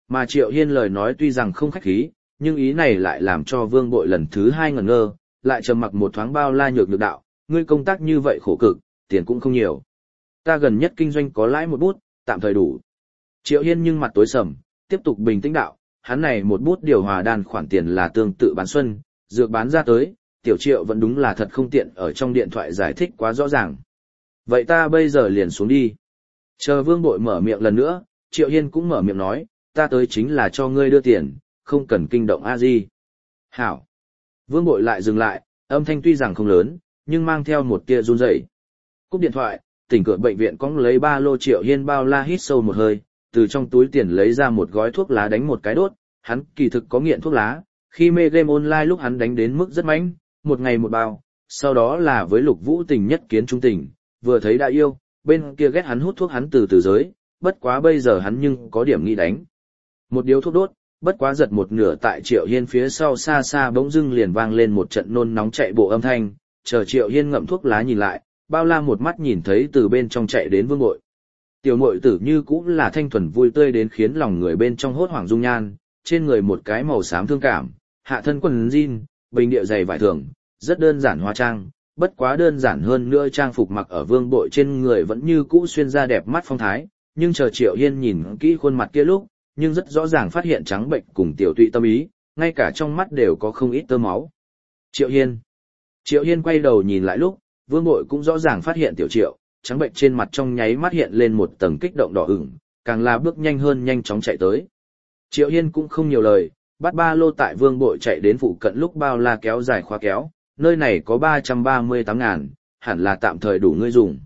Mà Triệu Hiên lời nói tuy rằng không khách khí, nhưng ý này lại làm cho Vương Bội lần thứ hai ngẩn ngơ, lại trầm mặc một thoáng bao la nhược đạo, ngươi công tác như vậy khổ cực, tiền cũng không nhiều. Ta gần nhất kinh doanh có lãi một bút, tạm thời đủ. Triệu Hiên nhưng mặt tối sầm, tiếp tục bình tĩnh đạo, hắn này một bút điều hòa đan khoản tiền là tương tự bán xuân, dược bán ra tới, tiểu Triệu vẫn đúng là thật không tiện ở trong điện thoại giải thích quá rõ ràng. Vậy ta bây giờ liền xuống đi. Chờ Vương Bội mở miệng lần nữa, Triệu Hiên cũng mở miệng nói, ta tới chính là cho ngươi đưa tiền, không cần kinh động a di. Hảo. Vương Bội lại dừng lại, âm thanh tuy rằng không lớn, nhưng mang theo một tia run rẩy. Cúp điện thoại, tỉnh cửa bệnh viện cóng lấy ba lô. Triệu Hiên bao la hít sâu một hơi, từ trong túi tiền lấy ra một gói thuốc lá đánh một cái đốt, hắn kỳ thực có nghiện thuốc lá, khi mê game online lúc hắn đánh đến mức rất mãnh, một ngày một bao, sau đó là với Lục Vũ Tình nhất kiến trung tình, vừa thấy đã yêu, bên kia ghét hắn hút thuốc hắn từ từ giới, bất quá bây giờ hắn nhưng có điểm nghĩ đánh. Một điếu thuốc đốt, bất quá giật một nửa tại Triệu Hiên phía sau xa xa bỗng dưng liền vang lên một trận nôn nóng chạy bộ âm thanh, chờ Triệu Hiên ngậm thuốc lá nhìn lại, bao la một mắt nhìn thấy từ bên trong chạy đến Vương Bội. Tiểu muội tử như cũng là thanh thuần vui tươi đến khiến lòng người bên trong hốt hoảng dung nhan, trên người một cái màu xám thương cảm, hạ thân quần jean, bình địa dày vải thường, rất đơn giản hóa trang, bất quá đơn giản hơn nữa trang phục mặc ở Vương Bội trên người vẫn như cũ xuyên ra đẹp mắt phong thái, nhưng chờ Triệu Hiên nhìn kỹ khuôn mặt kia lúc, nhưng rất rõ ràng phát hiện trắng bệnh cùng tiểu tụy tâm ý, ngay cả trong mắt đều có không ít tơ máu. Triệu Hiên quay đầu nhìn lại lúc, Vương Bội cũng rõ ràng phát hiện tiểu Triệu, trắng bệnh trên mặt trong nháy mắt hiện lên một tầng kích động đỏ ửng, càng là bước nhanh hơn nhanh chóng chạy tới. Triệu Hiên cũng không nhiều lời, bắt ba lô tại Vương Bội chạy đến phụ cận lúc bao la kéo dài khóa kéo, nơi này có 338.000, hẳn là tạm thời đủ ngươi dùng.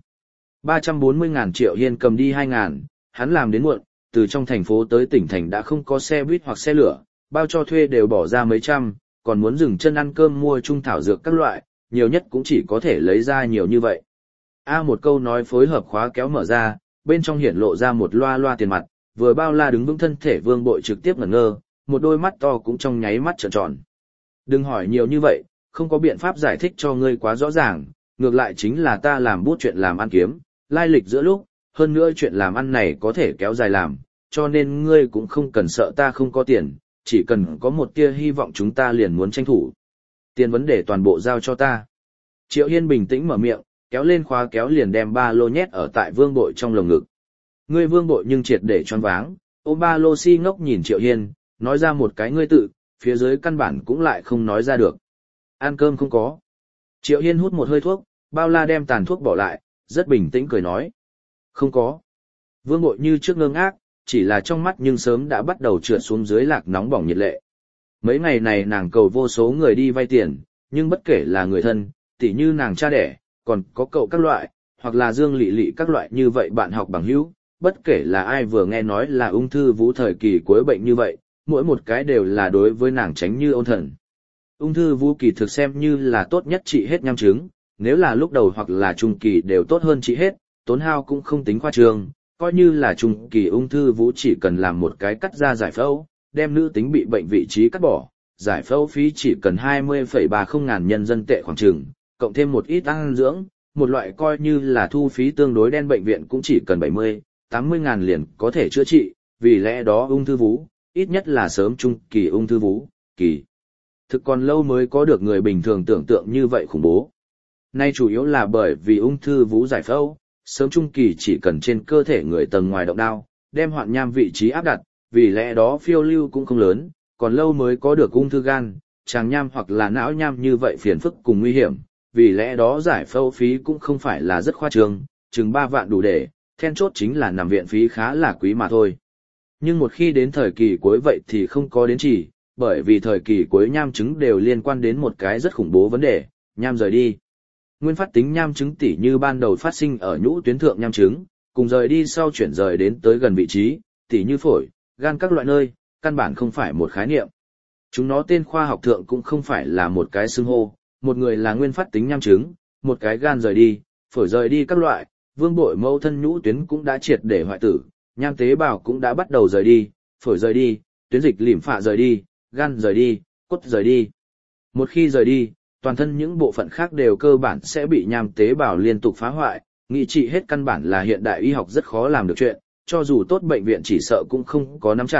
340.000 Triệu Hiên cầm đi 2.000, hắn làm đến muộn, từ trong thành phố tới tỉnh thành đã không có xe buýt hoặc xe lửa, bao cho thuê đều bỏ ra mấy trăm, còn muốn dừng chân ăn cơm mua trung thảo dược các loại, nhiều nhất cũng chỉ có thể lấy ra nhiều như vậy. Một câu nói phối hợp khóa kéo mở ra, bên trong hiển lộ ra một loa loa tiền mặt, vừa bao la đứng vững thân thể Vương Bội trực tiếp ngẩn ngơ, một đôi mắt to cũng trong nháy mắt trợn tròn. Đừng hỏi nhiều như vậy, không có biện pháp giải thích cho ngươi quá rõ ràng, ngược lại chính là ta làm bút chuyện làm ăn kiếm, lai lịch giữa lúc, hơn nữa chuyện làm ăn này có thể kéo dài làm, cho nên ngươi cũng không cần sợ ta không có tiền, chỉ cần có một tia hy vọng chúng ta liền muốn tranh thủ. Tiền vấn đề toàn bộ giao cho ta. Triệu Hiên bình tĩnh mở miệng, kéo lên khóa kéo liền đem ba lô nhét ở tại Vương Bội trong lồng ngực. Ngươi Vương Bội nhưng triệt để choáng váng, ôm ba lô si ngốc nhìn Triệu Hiên, nói ra một cái ngươi tự, phía dưới căn bản cũng lại không nói ra được. Ăn cơm không có. Triệu Hiên hút một hơi thuốc, bao la đem tàn thuốc bỏ lại, rất bình tĩnh cười nói. Không có. Vương Bội như trước ngơ ngác, chỉ là trong mắt nhưng sớm đã bắt đầu trượt xuống dưới lạc nóng bỏng nhiệt lệ. Mấy ngày này nàng cầu vô số người đi vay tiền, nhưng bất kể là người thân, tỉ như nàng cha đẻ, còn có cậu các loại, hoặc là Dương Lị Lị các loại như vậy bạn học bằng hữu, bất kể là ai vừa nghe nói là ung thư vú thời kỳ cuối bệnh như vậy, mỗi một cái đều là đối với nàng tránh như ôn thần. Ung thư vú kỳ thực xem như là tốt nhất trị hết nham chứng, nếu là lúc đầu hoặc là trung kỳ đều tốt hơn trị hết, tốn hao cũng không tính khoa trương, coi như là trung kỳ ung thư vú chỉ cần làm một cái cắt da giải phẫu, đem nữ tính bị bệnh vị trí cắt bỏ, giải phẫu phí chỉ cần 20,30 ngàn nhân dân tệ khoảng chừng, cộng thêm một ít ăn dưỡng, một loại coi như là thu phí tương đối đen bệnh viện cũng chỉ cần 70-80 ngàn liền có thể chữa trị, vì lẽ đó ung thư vú, ít nhất là sớm trung kỳ ung thư vú, kỳ thực còn lâu mới có được người bình thường tưởng tượng như vậy khủng bố. Nay chủ yếu là bởi vì ung thư vú giải phẫu, sớm trung kỳ chỉ cần trên cơ thể người tầng ngoài động đao, đem hoạn nham vị trí áp đặt, vì lẽ đó phiêu lưu cũng không lớn, còn lâu mới có được ung thư gan, tràng nham hoặc là não nham như vậy phiền phức cùng nguy hiểm, vì lẽ đó giải phẫu phí cũng không phải là rất khoa trương, chừng 3 vạn đủ để, then chốt chính là nằm viện phí khá là quý mà thôi. Nhưng một khi đến thời kỳ cuối vậy thì không có đến chỉ, bởi vì thời kỳ cuối nham chứng đều liên quan đến một cái rất khủng bố vấn đề, nham rời đi. Nguyên phát tính nham chứng tỉ như ban đầu phát sinh ở nhũ tuyến thượng nham chứng, cùng rời đi sau chuyển rời đến tới gần vị trí, tỉ như phổi, gan các loại nơi, căn bản không phải một khái niệm. Chúng nó tên khoa học thượng cũng không phải là một cái xưng hô, một người là nguyên phát tính nham chứng, một cái gan rời đi, phổi rời đi các loại, Vương Bội mẫu thân nhũ tuyến cũng đã triệt để hoại tử, nham tế bào cũng đã bắt đầu rời đi, phổi rời đi, tuyến dịch lỉm phạ rời đi, gan rời đi, cốt rời đi. Một khi rời đi, toàn thân những bộ phận khác đều cơ bản sẽ bị nham tế bào liên tục phá hoại, nghị trị hết căn bản là hiện đại y học rất khó làm được chuyện, cho dù tốt bệnh viện chỉ sợ cũng không có nắm chặt,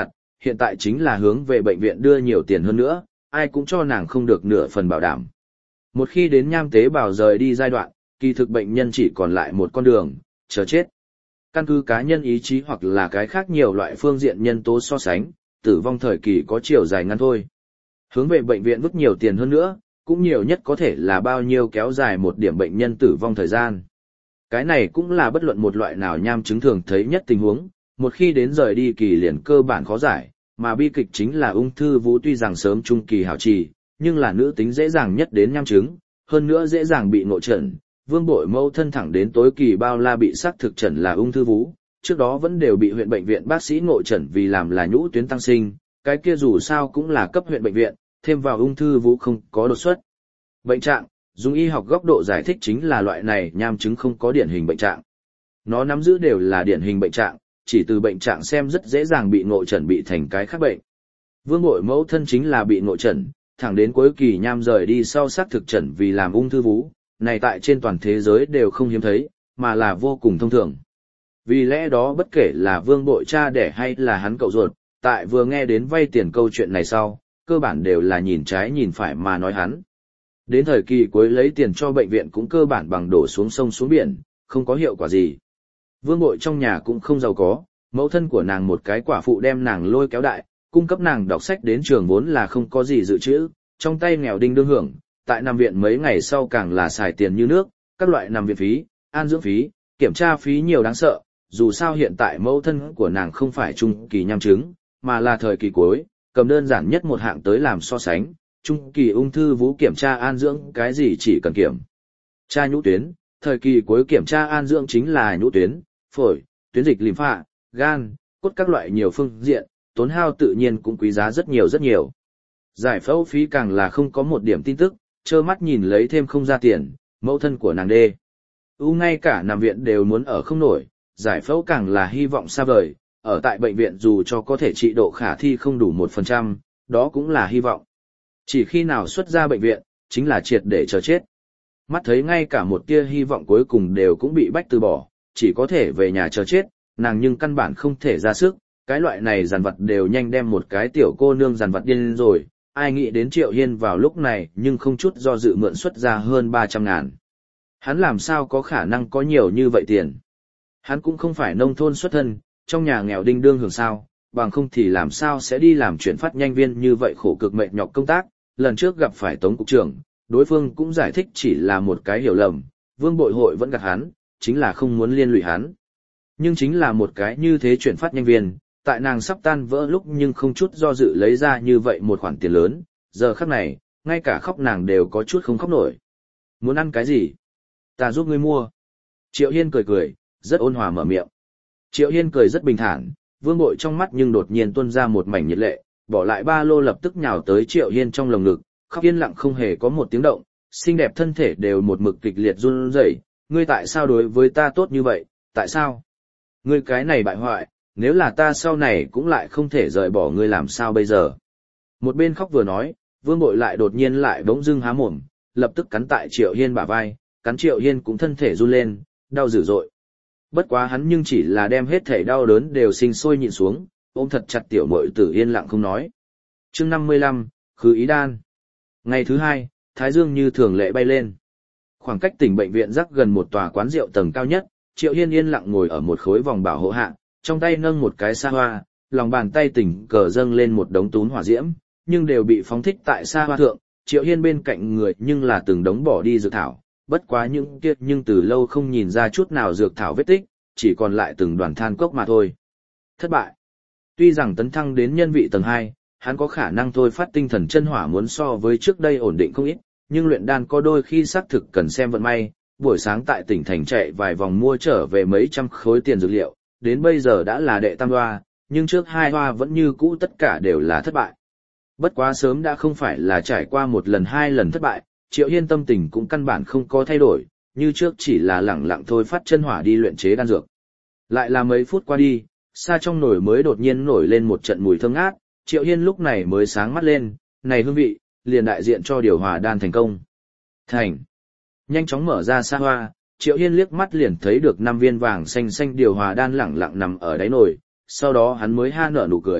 hiện tại chính là hướng về bệnh viện đưa nhiều tiền hơn nữa, ai cũng cho nàng không được nửa phần bảo đảm. Một khi đến nham tế bào rời đi giai đoạn, kỳ thực bệnh nhân chỉ còn lại một con đường, chờ chết. Căn cứ cá nhân ý chí hoặc là cái khác nhiều loại phương diện nhân tố so sánh, tử vong thời kỳ có chiều dài ngắn thôi. Hướng về bệnh viện vứt nhiều tiền hơn nữa, cũng nhiều nhất có thể là bao nhiêu kéo dài một điểm bệnh nhân tử vong thời gian. Cái này cũng là bất luận một loại nào nham chứng thường thấy nhất tình huống, một khi đến rời đi kỳ liền cơ bản khó giải, mà bi kịch chính là ung thư vú tuy rằng sớm trung kỳ hảo trì, nhưng là nữ tính dễ dàng nhất đến nham chứng, hơn nữa dễ dàng bị ngộ trần. Vương Bội mâu thân thẳng đến tối kỳ bao la bị xác thực trần là ung thư vú, trước đó vẫn đều bị huyện bệnh viện bác sĩ ngộ trần vì làm là nhũ tuyến tăng sinh, cái kia dù sao cũng là cấp huyện bệnh viện, thêm vào ung thư vú không có đột xuất. Bệnh trạng, dùng y học góc độ giải thích chính là loại này nham chứng không có điển hình bệnh trạng. Nó nắm giữ đều là điển hình bệnh trạng, chỉ từ bệnh trạng xem rất dễ dàng bị ngộ trần bị thành cái khác bệnh. Vương Bội mẫu thân chính là bị ngộ trần, thẳng đến cuối kỳ nham rời đi sau xác thực trần vì làm ung thư vú, này tại trên toàn thế giới đều không hiếm thấy, mà là vô cùng thông thường. Vì lẽ đó bất kể là Vương Bội cha đẻ hay là hắn cậu ruột, tại vừa nghe đến vay tiền câu chuyện này sau, cơ bản đều là nhìn trái nhìn phải mà nói hắn. Đến thời kỳ cuối lấy tiền cho bệnh viện cũng cơ bản bằng đổ xuống sông xuống biển, không có hiệu quả gì. Vương Bội trong nhà cũng không giàu có, mẫu thân của nàng một cái quả phụ đem nàng lôi kéo đại, cung cấp nàng đọc sách đến trường vốn là không có gì dự trữ, trong tay nghèo đinh đương hưởng, tại nằm viện mấy ngày sau càng là xài tiền như nước, các loại nằm viện phí, an dưỡng phí, kiểm tra phí nhiều đáng sợ, dù sao hiện tại mẫu thân của nàng không phải trung kỳ nham chứng, mà là thời kỳ cuối, cầm đơn giản nhất một hạng tới làm so sánh, trung kỳ ung thư vú kiểm tra an dưỡng cái gì chỉ cần kiểm tra nhũ tuyến, thời kỳ cuối kiểm tra an dưỡng chính là nhũ tuyến, phổi, tuyến dịch lympha, gan, cốt các loại nhiều phương diện, tốn hao tự nhiên cũng quý giá rất nhiều rất nhiều. Giải phẫu phí càng là không có một điểm tin tức, trơ mắt nhìn lấy thêm không ra tiền, mẫu thân của nàng đê. Ngay cả nằm viện đều muốn ở không nổi, giải phẫu càng là hy vọng xa vời, ở tại bệnh viện dù cho có thể trị độ khả thi không đủ 1%, đó cũng là hy vọng. Chỉ khi nào xuất ra bệnh viện, chính là triệt để chờ chết. Mắt thấy ngay cả một tia hy vọng cuối cùng đều cũng bị bách từ bỏ, chỉ có thể về nhà chờ chết, nàng nhưng căn bản không thể ra sức, cái loại này dàn vật đều nhanh đem một cái tiểu cô nương dàn vật điên rồi, ai nghĩ đến Triệu Hiên vào lúc này nhưng không chút do dự mượn xuất ra hơn 300.000. Hắn làm sao có khả năng có nhiều như vậy tiền? Hắn cũng không phải nông thôn xuất thân, trong nhà nghèo đinh đương hưởng sao, bằng không thì làm sao sẽ đi làm chuyển phát nhanh viên như vậy khổ cực mệt nhọc công tác. Lần trước gặp phải Tống cục trưởng, đối phương cũng giải thích chỉ là một cái hiểu lầm, Vương Bội hội vẫn gạt hắn, chính là không muốn liên lụy hắn. Nhưng chính là một cái như thế chuyển phát nhanh viên, tại nàng sắp tan vỡ lúc nhưng không chút do dự lấy ra như vậy một khoản tiền lớn, giờ khắc này, ngay cả khóc nàng đều có chút không khóc nổi. Muốn ăn cái gì? Ta giúp ngươi mua. Triệu Hiên cười cười, rất ôn hòa mở miệng. Triệu Hiên cười rất bình thản, Vương Bội trong mắt nhưng đột nhiên tuôn ra một mảnh nhiệt lệ, bỏ lại ba lô lập tức nhào tới Triệu Hiên trong lồng ngực, khóc yên lặng không hề có một tiếng động, xinh đẹp thân thể đều một mực kịch liệt run rẩy. Ngươi tại sao đối với ta tốt như vậy, tại sao? Ngươi cái này bại hoại, nếu là ta sau này cũng lại không thể rời bỏ ngươi làm sao bây giờ? Một bên khóc vừa nói, Vương Bội lại đột nhiên lại bỗng dưng há mồm, lập tức cắn tại Triệu Hiên bả vai, cắn Triệu Hiên cũng thân thể run lên, đau dữ dội. Bất quá hắn nhưng chỉ là đem hết thể đau đớn đều sinh sôi nhịn xuống, ôm thật chặt tiểu muội tử yên lặng không nói. Chương 55, khứ ý đan. Ngày thứ hai, Thái Dương như thường lệ bay lên. Khoảng cách tỉnh bệnh viện rắc gần một tòa quán rượu tầng cao nhất, Triệu Hiên yên lặng ngồi ở một khối vòng bảo hộ hạ, trong tay nâng một cái sa hoa, lòng bàn tay tỉnh cờ dâng lên một đống tún hỏa diễm, nhưng đều bị phóng thích tại sa hoa thượng. Triệu Hiên bên cạnh người nhưng là từng đống bỏ đi dược thảo, bất quá những kia nhưng từ lâu không nhìn ra chút nào dược thảo vết tích, chỉ còn lại từng đoàn than cốc mà thôi. Thất bại. Tuy rằng tấn thăng đến nhân vị tầng 2, hắn có khả năng thôi phát tinh thần chân hỏa muốn so với trước đây ổn định không ít, nhưng luyện đan có đôi khi xác thực cần xem vận may, buổi sáng tại tỉnh thành chạy vài vòng mua trở về mấy trăm khối tiền dược liệu, đến bây giờ đã là đệ tam hoa, nhưng trước hai hoa vẫn như cũ tất cả đều là thất bại. Bất quá sớm đã không phải là trải qua một lần hai lần thất bại, Triệu Hiên tâm tình cũng căn bản không có thay đổi, như trước chỉ là lẳng lặng thôi phát chân hỏa đi luyện chế đan dược. Lại là mấy phút qua đi, xa trong nồi mới đột nhiên nổi lên một trận mùi thơm ngát, Triệu Hiên lúc này mới sáng mắt lên, này hương vị, liền đại diện cho điều hòa đan thành công. Thành. Nhanh chóng mở ra sa hoa, Triệu Hiên liếc mắt liền thấy được 5 viên vàng xanh xanh điều hòa đan lẳng lặng nằm ở đáy nồi, sau đó hắn mới ha nở nụ cười,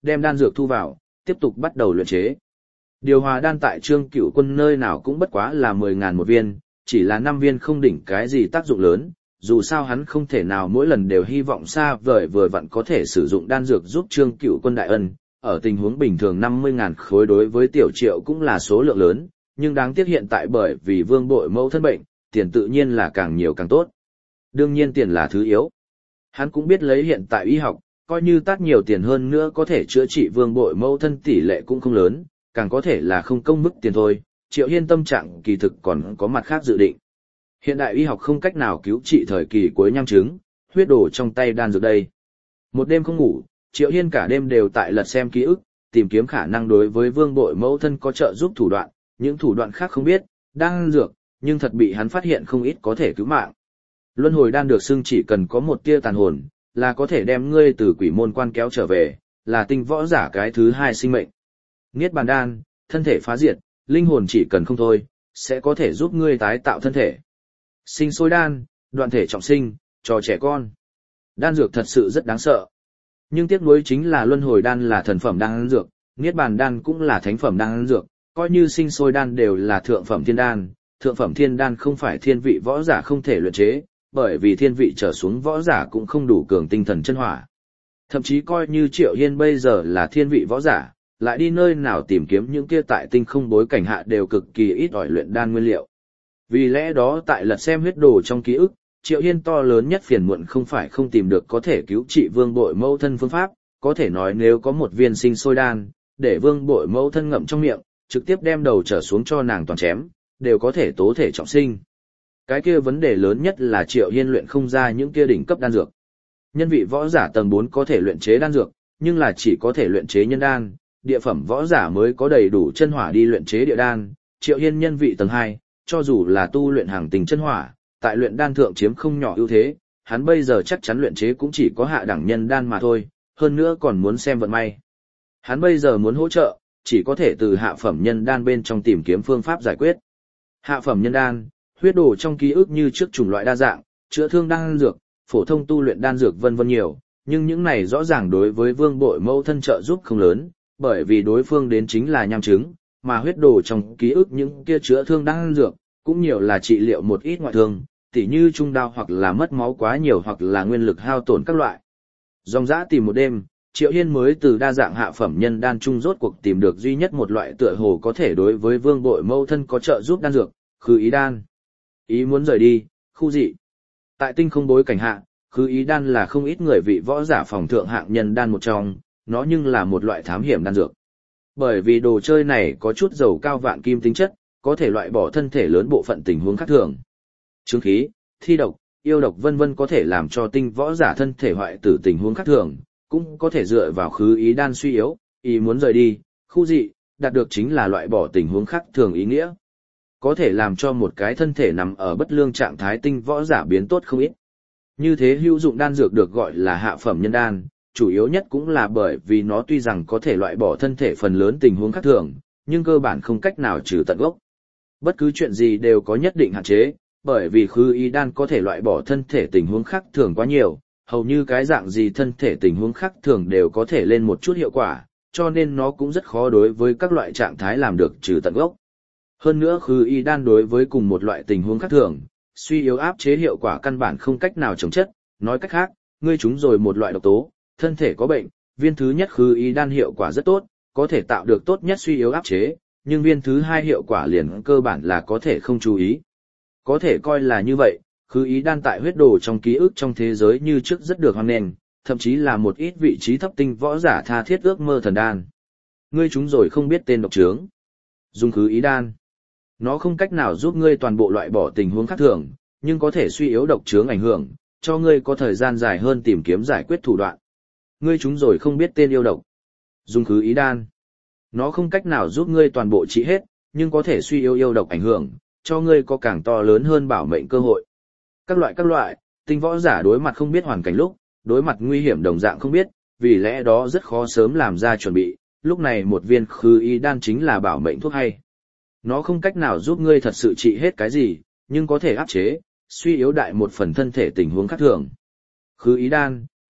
đem đan dược thu vào, tiếp tục bắt đầu luyện chế. Điều hòa đan tại Trương Cửu Quân nơi nào cũng bất quá là 10.000 một viên, chỉ là 5 viên không đỉnh cái gì tác dụng lớn, dù sao hắn không thể nào mỗi lần đều hy vọng xa vời vừa vặn có thể sử dụng đan dược giúp Trương Cửu Quân đại ân, ở tình huống bình thường 50.000 khối đối với Tiểu Triệu cũng là số lượng lớn, nhưng đáng tiếc hiện tại bởi vì Vương Bội mẫu thân bệnh, tiền tự nhiên là càng nhiều càng tốt. Đương nhiên tiền là thứ yếu. Hắn cũng biết lấy hiện tại y học, coi như tát nhiều tiền hơn nữa có thể chữa trị Vương Bội mẫu thân tỷ lệ cũng không lớn, càng có thể là không công mức tiền thôi. Triệu Hiên tâm trạng kỳ thực còn có mặt khác dự định. Hiện đại y học không cách nào cứu trị thời kỳ cuối nham chứng, huyết đổ trong tay đan dược đây. Một đêm không ngủ, Triệu Hiên cả đêm đều tại lật xem ký ức, tìm kiếm khả năng đối với Vương Bội mẫu thân có trợ giúp thủ đoạn, những thủ đoạn khác không biết, đan dược, nhưng thật bị hắn phát hiện không ít có thể cứu mạng. Luân hồi đan được xưng chỉ cần có một tia tàn hồn, là có thể đem ngươi từ quỷ môn quan kéo trở về, là tinh võ giả cái thứ hai sinh mệnh. Niết bàn đan, thân thể phá diệt, linh hồn chỉ cần không thôi, sẽ có thể giúp ngươi tái tạo thân thể. Sinh sôi đan, đoạn thể trọng sinh, cho trẻ con. Đan dược thật sự rất đáng sợ. Nhưng tiếc nuối chính là luân hồi đan là thần phẩm đan dược, niết bàn đan cũng là thánh phẩm đan dược, coi như sinh sôi đan đều là thượng phẩm thiên đan. Thượng phẩm thiên đan không phải thiên vị võ giả không thể luyện chế, bởi vì thiên vị trở xuống võ giả cũng không đủ cường tinh thần chân hỏa. Thậm chí coi như Triệu Hiên bây giờ là thiên vị võ giả, lại đi nơi nào tìm kiếm những kia tại tinh không bối cảnh hạ đều cực kỳ ít ỏi luyện đan nguyên liệu. Vì lẽ đó tại lật xem huyết đồ trong ký ức, Triệu Hiên to lớn nhất phiền muộn không phải không tìm được có thể cứu trị Vương Bội mẫu thân phương pháp, có thể nói nếu có một viên sinh sôi đan, để Vương Bội mẫu thân ngậm trong miệng, trực tiếp đem đầu trở xuống cho nàng toàn chém, đều có thể tố thể trọng sinh. Cái kia vấn đề lớn nhất là Triệu Hiên luyện không ra những kia đỉnh cấp đan dược. Nhân vị võ giả tầng 4 có thể luyện chế đan dược, nhưng là chỉ có thể luyện chế nhân đan, địa phẩm võ giả mới có đầy đủ chân hỏa đi luyện chế địa đan. Triệu Hiên nhân vị tầng 2, cho dù là tu luyện hàng tình chân hỏa, tại luyện đan thượng chiếm không nhỏ ưu thế, hắn bây giờ chắc chắn luyện chế cũng chỉ có hạ đẳng nhân đan mà thôi, hơn nữa còn muốn xem vận may. Hắn bây giờ muốn hỗ trợ, chỉ có thể từ hạ phẩm nhân đan bên trong tìm kiếm phương pháp giải quyết. Hạ phẩm nhân đan, huyết đồ trong ký ức như trước chủng loại đa dạng, chữa thương đan dược, phổ thông tu luyện đan dược vân vân nhiều, nhưng những này rõ ràng đối với Vương Bội mẫu thân trợ giúp không lớn, bởi vì đối phương đến chính là nham chứng, mà huyết đồ trong ký ức những kia chữa thương đan dược, cũng nhiều là trị liệu một ít ngoại thương, tỉ như trung đau hoặc là mất máu quá nhiều hoặc là nguyên lực hao tổn các loại. Dòng dã tìm một đêm, Triệu Hiên mới từ đa dạng hạ phẩm nhân đan trung rốt cuộc tìm được duy nhất một loại tựa hồ có thể đối với Vương Bội mẫu thân có trợ giúp đan dược, khứ ý đan. Ý muốn rời đi, khu dị. Tại tinh không bối cảnh hạ, khứ ý đan là không ít người vị võ giả phòng thượng hạng nhân đan một trong, nó nhưng là một loại thám hiểm đan dược. Bởi vì đồ chơi này có chút dầu cao vạn kim tính chất, có thể loại bỏ thân thể lớn bộ phận tình huống khác thường. Chứng khí, thi độc, yêu độc vân vân có thể làm cho tinh võ giả thân thể hoại tử tình huống khác thường, cũng có thể dựa vào khứ ý đan suy yếu, ý muốn rời đi, khu dị, đạt được chính là loại bỏ tình huống khác thường ý nghĩa. Có thể làm cho một cái thân thể nằm ở bất lương trạng thái tinh võ giả biến tốt không ít. Như thế hữu dụng đan dược được gọi là hạ phẩm nhân đan, chủ yếu nhất cũng là bởi vì nó tuy rằng có thể loại bỏ thân thể phần lớn tình huống khác thường, nhưng cơ bản không cách nào trừ tận gốc. Bất cứ chuyện gì đều có nhất định hạn chế, bởi vì khứ ý đan có thể loại bỏ thân thể tình huống khác thường quá nhiều, hầu như cái dạng gì thân thể tình huống khác thường đều có thể lên một chút hiệu quả, cho nên nó cũng rất khó đối với các loại trạng thái làm được trừ tận gốc. Hơn nữa khứ ý đan đối với cùng một loại tình huống khác thường, suy yếu áp chế hiệu quả căn bản không cách nào chống chất, nói cách khác, ngươi trúng rồi một loại độc tố, thân thể có bệnh, viên thứ nhất khứ ý đan hiệu quả rất tốt, có thể tạo được tốt nhất suy yếu áp chế, nhưng viên thứ hai hiệu quả liền cơ bản là có thể không chú ý. Có thể coi là như vậy, khứ ý đan tại huyết đồ trong ký ức trong thế giới như trước rất được hoan nghênh, thậm chí là một ít vị trí thấp tinh võ giả tha thiết ước mơ thần đan. Ngươi trúng rồi không biết tên độc trướng. Dùng khứ ý đan. Nó không cách nào giúp ngươi toàn bộ loại bỏ tình huống khác thường, nhưng có thể suy yếu độc trướng ảnh hưởng, cho ngươi có thời gian dài hơn tìm kiếm giải quyết thủ đoạn. Ngươi trúng rồi không biết tên yêu độc. Dùng khứ ý đan. Nó không cách nào giúp ngươi toàn bộ trị hết, nhưng có thể suy yếu yêu độc ảnh hưởng, cho ngươi có càng to lớn hơn bảo mệnh cơ hội. Các loại, tinh võ giả đối mặt không biết hoàn cảnh lúc, đối mặt nguy hiểm đồng dạng không biết, vì lẽ đó rất khó sớm làm ra chuẩn bị, lúc này một viên khứ ý đan chính là bảo mệnh thuốc hay. Nó không cách nào giúp ngươi thật sự trị hết cái gì, nhưng có thể áp chế, suy yếu đại một phần thân thể tình huống khác thường. Khứ ý đan,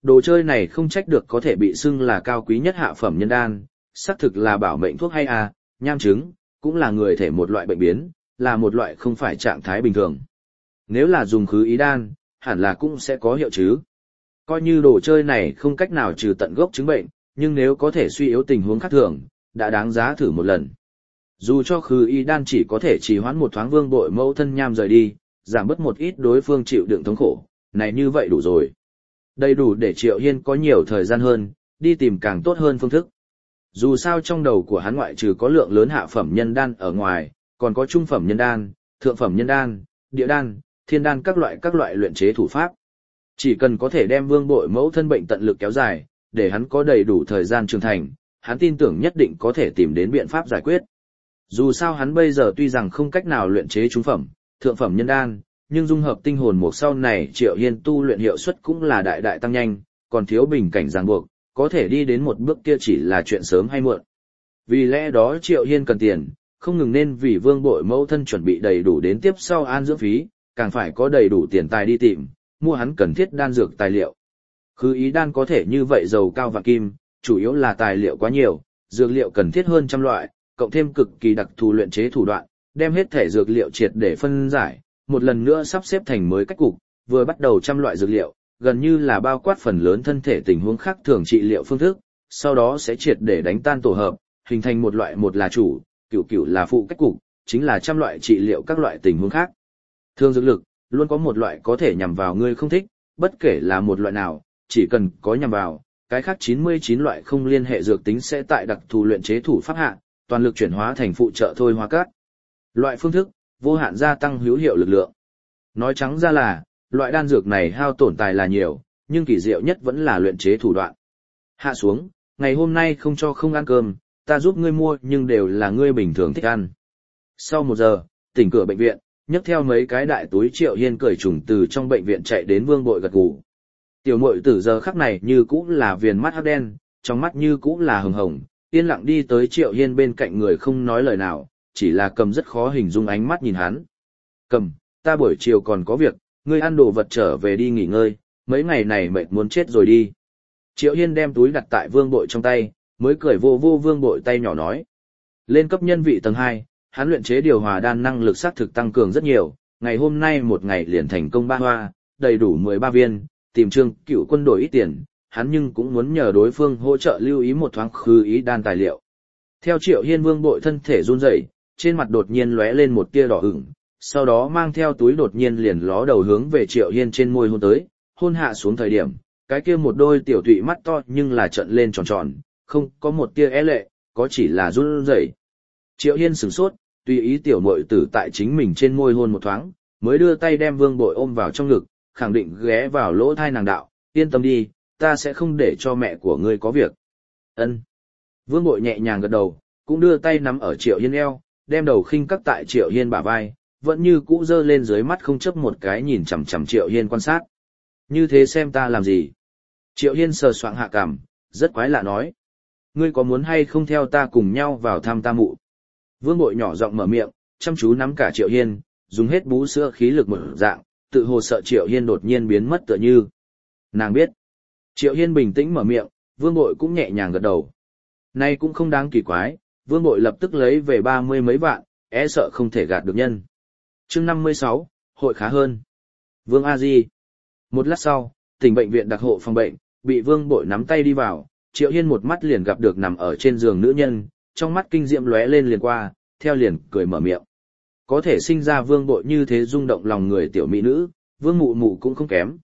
Đồ chơi này không trách được có thể bị xưng là cao quý nhất hạ phẩm nhân đan, xác thực là bảo mệnh thuốc hay à, nham chứng, cũng là người thể một loại bệnh biến, là một loại không phải trạng thái bình thường. Nếu là dùng khứ ý đan, hẳn là cũng sẽ có hiệu chứ. Coi như đồ chơi này không cách nào trừ tận gốc chứng bệnh, nhưng nếu có thể suy yếu tình huống khác thường, đã đáng giá thử một lần. Dù cho khứ ý đan chỉ có thể trì hoãn một thoáng Vương Bội mẫu thân nham rời đi, giảm bớt một ít đối phương chịu đựng thống khổ, này như vậy đủ rồi. Đầy đủ để Triệu Hiên có nhiều thời gian hơn, đi tìm càng tốt hơn phương thức. Dù sao trong đầu của hắn ngoại trừ có lượng lớn hạ phẩm nhân đan ở ngoài, còn có trung phẩm nhân đan, thượng phẩm nhân đan, địa đan, thiên đan các loại luyện chế thủ pháp. Chỉ cần có thể đem Vương Bội mẫu thân bệnh tận lực kéo dài, để hắn có đầy đủ thời gian trưởng thành, hắn tin tưởng nhất định có thể tìm đến biện pháp giải quyết. Dù sao hắn bây giờ tuy rằng không cách nào luyện chế trung phẩm, thượng phẩm nhân đan, nhưng dung hợp tinh hồn một sau này Triệu Hiên tu luyện hiệu suất cũng là đại đại tăng nhanh, còn thiếu bình cảnh ràng buộc, có thể đi đến một bước kia chỉ là chuyện sớm hay muộn. Vì lẽ đó Triệu Hiên cần tiền, không ngừng nên vì Vương Bội mẫu thân chuẩn bị đầy đủ đến tiếp sau an dưỡng phí, càng phải có đầy đủ tiền tài đi tìm, mua hắn cần thiết đan dược tài liệu. Khứ ý đan có thể như vậy dầu cao vạn kim, chủ yếu là tài liệu quá nhiều, dược liệu cần thiết hơn trăm loại, cộng thêm cực kỳ đặc thù luyện chế thủ đoạn, đem hết thể dược liệu triệt để phân giải, một lần nữa sắp xếp thành mới cách cục, vừa bắt đầu trăm loại dược liệu, gần như là bao quát phần lớn thân thể tình huống khác thường trị liệu phương thức, sau đó sẽ triệt để đánh tan tổ hợp, hình thành một loại một là chủ, cửu là phụ cách cục, chính là trăm loại trị liệu các loại tình huống khác. Thương dược lực, luôn có một loại có thể nhằm vào ngươi không thích, bất kể là một loại nào, chỉ cần có nhằm vào, cái khác 99 loại không liên hệ dược tính sẽ tại đặc thù luyện chế thủ pháp hạ, toàn lực chuyển hóa thành phụ trợ thôi hóa cát. Loại phương thức, vô hạn gia tăng hữu hiệu lực lượng. Nói trắng ra là, loại đan dược này hao tổn tài là nhiều, nhưng kỳ diệu nhất vẫn là luyện chế thủ đoạn. Hạ xuống, ngày hôm nay không cho không ăn cơm, ta giúp ngươi mua nhưng đều là ngươi bình thường thích ăn. Sau 1 giờ, tỉnh cửa bệnh viện, nhấc theo mấy cái đại túi Triệu Hiên cởi trùng từ trong bệnh viện chạy đến Vương Bội gật gù. Tiểu muội tử giờ khắc này như cũ là viền mắt hắc đen, trong mắt như cũ là hồng hồng, yên lặng đi tới Triệu Hiên bên cạnh người không nói lời nào, chỉ là Cầm rất khó hình dung ánh mắt nhìn hắn. Cầm, ta buổi chiều còn có việc, ngươi ăn đồ vật trở về đi nghỉ ngơi, mấy ngày này mệt muốn chết rồi đi. Triệu Hiên đem túi đặt tại Vương Bội trong tay, mới cười vô vô Vương Bội tay nhỏ nói. Lên cấp nhân vị tầng 2, hắn luyện chế điều hòa đan năng lực xác thực tăng cường rất nhiều, ngày hôm nay một ngày liền thành công 3 hoa, đầy đủ 13 viên, tìm Trương Cửu Quân đổi ít tiền, hắn nhưng cũng muốn nhờ đối phương hỗ trợ lưu ý một thoáng khứ ý đan tài liệu. Theo Triệu Hiên, Vương Bội thân thể run rẩy, trên mặt đột nhiên lóe lên một tia đỏ ửng, sau đó mang theo túi đột nhiên liền ló đầu hướng về Triệu Hiên trên môi hôn tới, hôn hạ xuống thời điểm, cái kia một đôi tiểu tụy mắt to nhưng là trợn lên tròn tròn, không có một tia é lệ, có chỉ là run rẩy. Triệu Hiên sửng sốt, tùy ý tiểu muội tử tại chính mình trên môi hôn một thoáng, mới đưa tay đem Vương Bội ôm vào trong ngực, khẳng định ghé vào lỗ tai nàng đạo, yên tâm đi, ta sẽ không để cho mẹ của ngươi có việc. Ân. Vương Bội nhẹ nhàng gật đầu, cũng đưa tay nắm ở Triệu Hiên eo, đem đầu khinh cắt tại Triệu Hiên bả vai, vẫn như cũ giơ lên dưới mắt không chấp một cái nhìn chằm chằm Triệu Hiên quan sát. Như thế xem ta làm gì? Triệu Hiên sờ soạng hạ cằm, rất quái lạ nói. Ngươi có muốn hay không theo ta cùng nhau vào thăm ta mụ? Vương Bội nhỏ giọng mở miệng, chăm chú nắm cả Triệu Hiên, dùng hết bú sữa khí lực mở dạng, tự hồ sợ Triệu Hiên đột nhiên biến mất tựa như. Nàng biết. Triệu Hiên bình tĩnh mở miệng, Vương Bội cũng nhẹ nhàng gật đầu. Nay cũng không đáng kỳ quái, Vương Bội lập tức lấy về 30 mấy vạn, sợ không thể gạt được nhân. Chương 56, hội khá hơn. Vương A Di. Một lát sau, tỉnh bệnh viện đặc hộ phòng bệnh, bị Vương Bội nắm tay đi vào, Triệu Hiên một mắt liền gặp được nằm ở trên giường nữ nhân, trong mắt kinh diệm lóe lên liền qua, theo liền cười mở miệng. Có thể sinh ra Vương Bội như thế rung động lòng người tiểu mỹ nữ, Vương Mụ Mụ cũng không kém,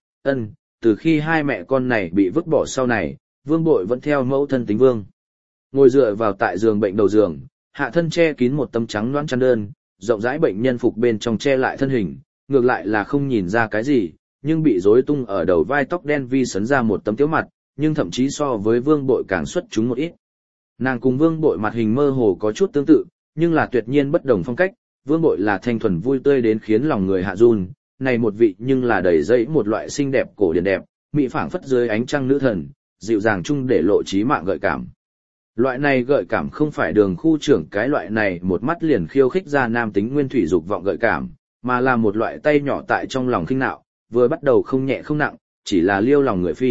từ khi hai mẹ con này bị vứt bỏ sau này, Vương Bội vẫn theo mẫu thân tính vương. Ngồi dựa vào tại giường bệnh đầu giường, hạ thân che kín một tấm trắng loãng chăn đơn, rộng rãi bệnh nhân phục bên trong che lại thân hình, ngược lại là không nhìn ra cái gì, nhưng bị rối tung ở đầu vai tóc đen vi sấn ra một tấm tiếu mặt, nhưng thậm chí so với Vương Bội càng xuất chúng một ít. Nàng cùng Vương Bội mặt hình mơ hồ có chút tương tự, nhưng là tuyệt nhiên bất đồng phong cách, Vương Bội là thanh thuần vui tươi đến khiến lòng người hạ run, này một vị nhưng là đầy dẫy một loại xinh đẹp cổ điển đẹp, mỹ phảng phất dưới ánh trăng nữ thần, dịu dàng chung để lộ trí mạng gợi cảm. Loại này gợi cảm không phải Đường khu trưởng cái loại này một mắt liền khiêu khích ra nam tính nguyên thủy dục vọng gợi cảm, mà là một loại tay nhỏ tại trong lòng khinh nạo, vừa bắt đầu không nhẹ không nặng, chỉ là liêu lòng người phi,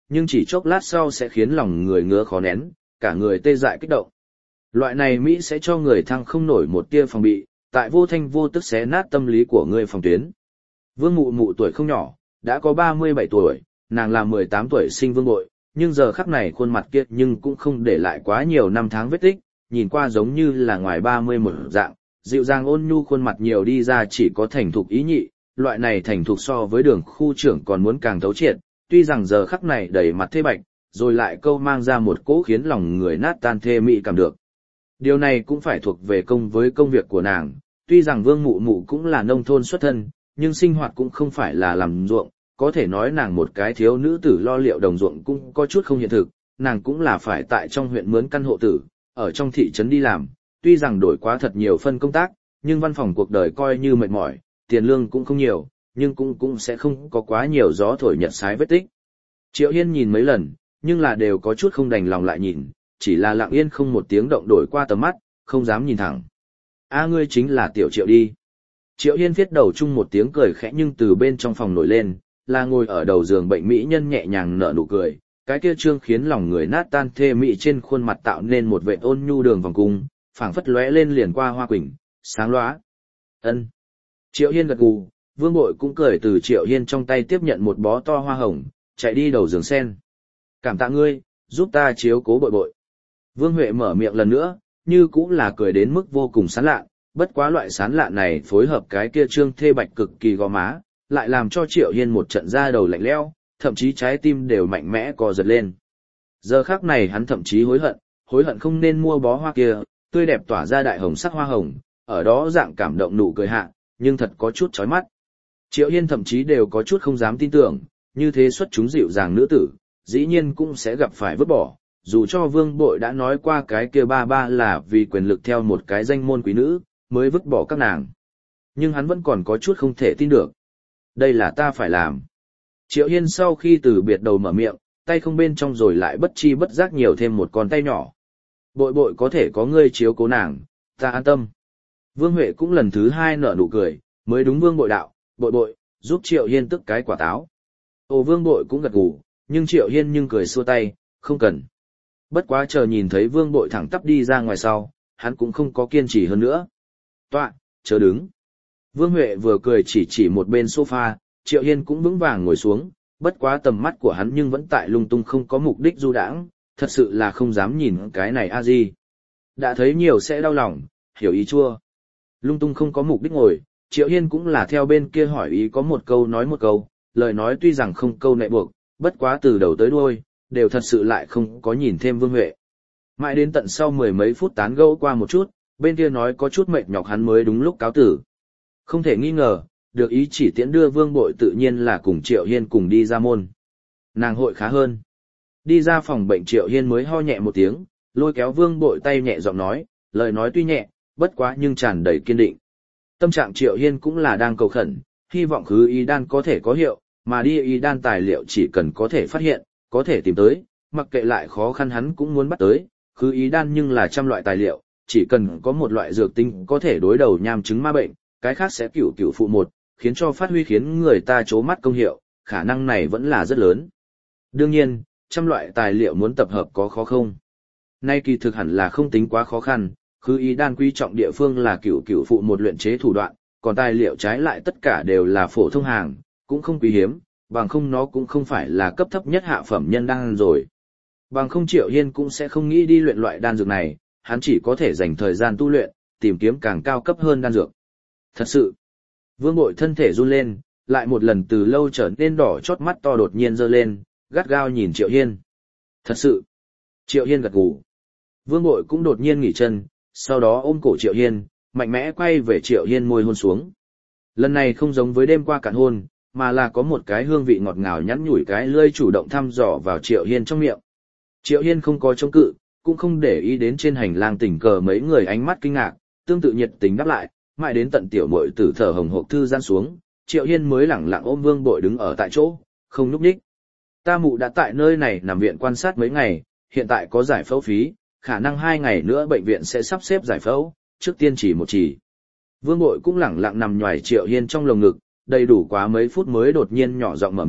nhưng chỉ chốc lát sau sẽ khiến lòng người ngứa khó nén, cả người tê dại kích động. Loại này Mỹ sẽ cho người thăng không nổi một tia phòng bị, tại vô thanh vô tức xé nát tâm lý của người phòng tuyến. Vương Mụ Mụ tuổi không nhỏ, đã có 37 tuổi, nàng là 18 tuổi sinh Vương Bội, nhưng giờ khắc này khuôn mặt kia nhưng cũng không để lại quá nhiều năm tháng vết tích, nhìn qua giống như là ngoài 30 một dạng, dịu dàng ôn nhu khuôn mặt nhiều đi ra chỉ có thành thục ý nhị, loại này thành thục so với Đường khu trưởng còn muốn càng thấu triệt, tuy rằng giờ khắc này đầy mặt thê bạch, rồi lại câu mang ra một cỗ khiến lòng người nát tan thê mị cảm được. Điều này cũng phải thuộc về công với công việc của nàng, tuy rằng Vương Mụ Mụ cũng là nông thôn xuất thân, nhưng sinh hoạt cũng không phải là làm ruộng, có thể nói nàng một cái thiếu nữ tử lo liệu đồng ruộng cũng có chút không hiện thực, nàng cũng là phải tại trong huyện mướn căn hộ tử, ở trong thị trấn đi làm, tuy rằng đổi quá thật nhiều phân công tác, nhưng văn phòng cuộc đời coi như mệt mỏi, tiền lương cũng không nhiều, nhưng cũng sẽ không có quá nhiều gió thổi nhật sái vết tích. Triệu Hiên nhìn mấy lần, nhưng là đều có chút không đành lòng lại nhìn, chỉ là lặng yên không một tiếng động đổi qua tầm mắt, không dám nhìn thẳng. A ngươi chính là Tiểu Triệu đi. Triệu Hiên viết đầu chung một tiếng cười khẽ nhưng từ bên trong phòng nổi lên, là ngồi ở đầu giường bệnh mỹ nhân nhẹ nhàng nở nụ cười, cái kia trương khiến lòng người nát tan thê mị trên khuôn mặt tạo nên một vệt ôn nhu đường vòng cung, phảng phất lóe lên liền qua hoa quỳnh, sáng lóa. Ân. Triệu Hiên gật gù, Vương Bội cũng cười từ Triệu Hiên trong tay tiếp nhận một bó to hoa hồng, chạy đi đầu giường sen. Cảm tạ ngươi, giúp ta chiếu cố Bội Bội. Vương Huệ mở miệng lần nữa, như cũng là cười đến mức vô cùng sán lạ, bất quá loại sán lạ này phối hợp cái kia trương thê bạch cực kỳ gò má, lại làm cho Triệu Hiên một trận da đầu lạnh lẽo, thậm chí trái tim đều mạnh mẽ co giật lên. Giờ khắc này hắn thậm chí hối hận không nên mua bó hoa kia, tươi đẹp tỏa ra đại hồng sắc hoa hồng, ở đó dạng cảm động nụ cười hạ, nhưng thật có chút chói mắt. Triệu Hiên thậm chí đều có chút không dám tin tưởng, như thế xuất chúng dịu dàng nữ tử, dĩ nhiên cũng sẽ gặp phải vứt bỏ, dù cho Vương Bội đã nói qua cái kia ba là vì quyền lực theo một cái danh môn quý nữ, mới vứt bỏ các nàng. Nhưng hắn vẫn còn có chút không thể tin được. Đây là ta phải làm. Triệu Hiên sau khi từ biệt đầu mở miệng, tay không bên trong rồi lại bất chi bất giác nhiều thêm một con tay nhỏ. Bội Bội có thể có ngươi chiếu cố nàng, ta an tâm. Vương Huệ cũng lần thứ hai nở nụ cười, mới đúng Vương Bội đạo, Bội Bội, giúp Triệu Hiên tức cái quả táo. Ồ Vương Bội cũng gật gù, nhưng Triệu Hiên nhưng cười xua tay, không cần. Bất quá chờ nhìn thấy Vương Bội thẳng tắp đi ra ngoài sau, hắn cũng không có kiên trì hơn nữa. Tọa, chờ đứng. Vương Huệ vừa cười chỉ một bên sofa, Triệu Hiên cũng vững vàng ngồi xuống, bất quá tầm mắt của hắn nhưng vẫn tại lung tung không có mục đích du đãng, thật sự là không dám nhìn cái này a di. Đã thấy nhiều sẽ đau lòng, hiểu ý chua. Lung tung không có mục đích ngồi, Triệu Hiên cũng là theo bên kia hỏi ý có một câu nói một câu, lời nói tuy rằng không câu nệ buộc, bất quá từ đầu tới đuôi, đều thật sự lại không có nhìn thêm Vương Huệ. Mãi đến tận sau mười mấy phút tán gẫu qua một chút, bên kia nói có chút mệt nhọc hắn mới đúng lúc cáo tử. Không thể nghi ngờ, được ý chỉ tiễn đưa Vương Bội tự nhiên là cùng Triệu Hiên cùng đi ra môn. Nàng hội khá hơn. Đi ra phòng bệnh Triệu Hiên mới ho nhẹ một tiếng, lôi kéo Vương Bội tay nhẹ giọng nói, lời nói tuy nhẹ, bất quá nhưng tràn đầy kiên định. Tâm trạng Triệu Hiên cũng là đang cầu khẩn, hy vọng khứ y đan có thể có hiệu, mà đi y đan tài liệu chỉ cần có thể phát hiện, có thể tìm tới, mặc kệ lại khó khăn hắn cũng muốn bắt tới, khứ y đan nhưng là trăm loại tài liệu, chỉ cần có một loại dược tinh có thể đối đầu nham chứng ma bệnh, cái khác sẽ cửu phụ một, khiến cho phát huy khiến người ta chố mắt công hiệu, khả năng này vẫn là rất lớn. Đương nhiên, trăm loại tài liệu muốn tập hợp có khó không? Nay kỳ thực hẳn là không tính quá khó khăn, khứ y đan quý trọng địa phương là cửu phụ một luyện chế thủ đoạn, còn tài liệu trái lại tất cả đều là phổ thông hàng, cũng không quý hiếm, bằng không nó cũng không phải là cấp thấp nhất hạ phẩm nhân đan rồi. Bằng không Triệu Hiên cũng sẽ không nghĩ đi luyện loại đan dược này, hắn chỉ có thể dành thời gian tu luyện, tìm kiếm càng cao cấp hơn đan dược. Thật sự, Vương Bội thân thể run lên, lại một lần từ lâu trở nên đỏ chót mắt to đột nhiên giơ lên, gắt gao nhìn Triệu Hiên. Thật sự, Triệu Hiên gật gù. Vương Bội cũng đột nhiên nghỉ chân, sau đó ôm cổ Triệu Hiên, mạnh mẽ quay về Triệu Hiên môi hôn xuống. Lần này không giống với đêm qua cạn hôn, mà là có một cái hương vị ngọt ngào nhắn nhủi cái lưỡi chủ động thăm dò vào Triệu Hiên trong miệng. Triệu Hiên không có chống cự, cũng không để ý đến trên hành lang tình cờ mấy người ánh mắt kinh ngạc, tương tự nhiệt tình đáp lại, mãi đến tận tiểu muội tử thở hồng hộc thư giãn xuống, Triệu Hiên mới lẳng lặng ôm Vương Bội đứng ở tại chỗ, không nhúc nhích. Ta mụ đã tại nơi này nằm viện quan sát mấy ngày, hiện tại có giải phẫu phí, khả năng 2 ngày nữa bệnh viện sẽ sắp xếp giải phẫu, trước tiên chỉ một chỉ. Vương Bội cũng lẳng lặng nằm nhoài Triệu Hiên trong lồng ngực, đầy đủ quá mấy phút mới đột nhiên nhỏ giọng mở miệng,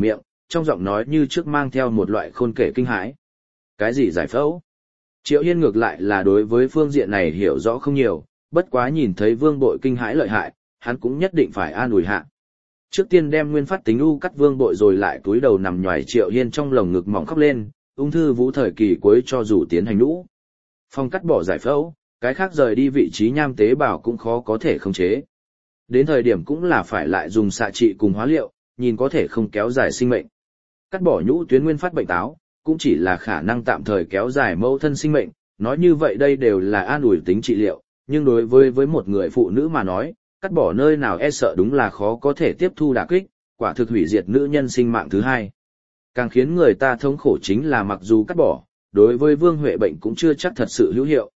trong giọng nói như trước mang theo một loại khôn kể kinh hãi. Cái gì giải phẫu? Triệu Hiên ngược lại là đối với phương diện này hiểu rõ không nhiều, bất quá nhìn thấy Vương Bội kinh hãi lợi hại, hắn cũng nhất định phải an ủi hạ. Trước tiên đem nguyên phát tính u cắt Vương Bội rồi lại túi đầu nằm nhoài Triệu Hiên trong lồng ngực mỏng khóc lên, ung thư vú thời kỳ cuối cho dù tiến hành nũ. Phong cắt bỏ giải phẫu, cái khác rời đi vị trí nham tế bào cũng khó có thể khống chế. Đến thời điểm cũng là phải lại dùng xạ trị cùng hóa liệu, nhìn có thể không kéo dài sinh mệnh. Cắt bỏ nhũ tuyến nguyên phát bệnh táo, cũng chỉ là khả năng tạm thời kéo dài mẫu thân sinh mệnh, nói như vậy đây đều là an ủi tính trị liệu, nhưng đối với một người phụ nữ mà nói, cắt bỏ nơi nào e sợ đúng là khó có thể tiếp thu đả kích, quả thực hủy diệt nữ nhân sinh mạng thứ hai. Càng khiến người ta thống khổ chính là mặc dù cắt bỏ, đối với Vương Huệ bệnh cũng chưa chắc thật sự hữu hiệu.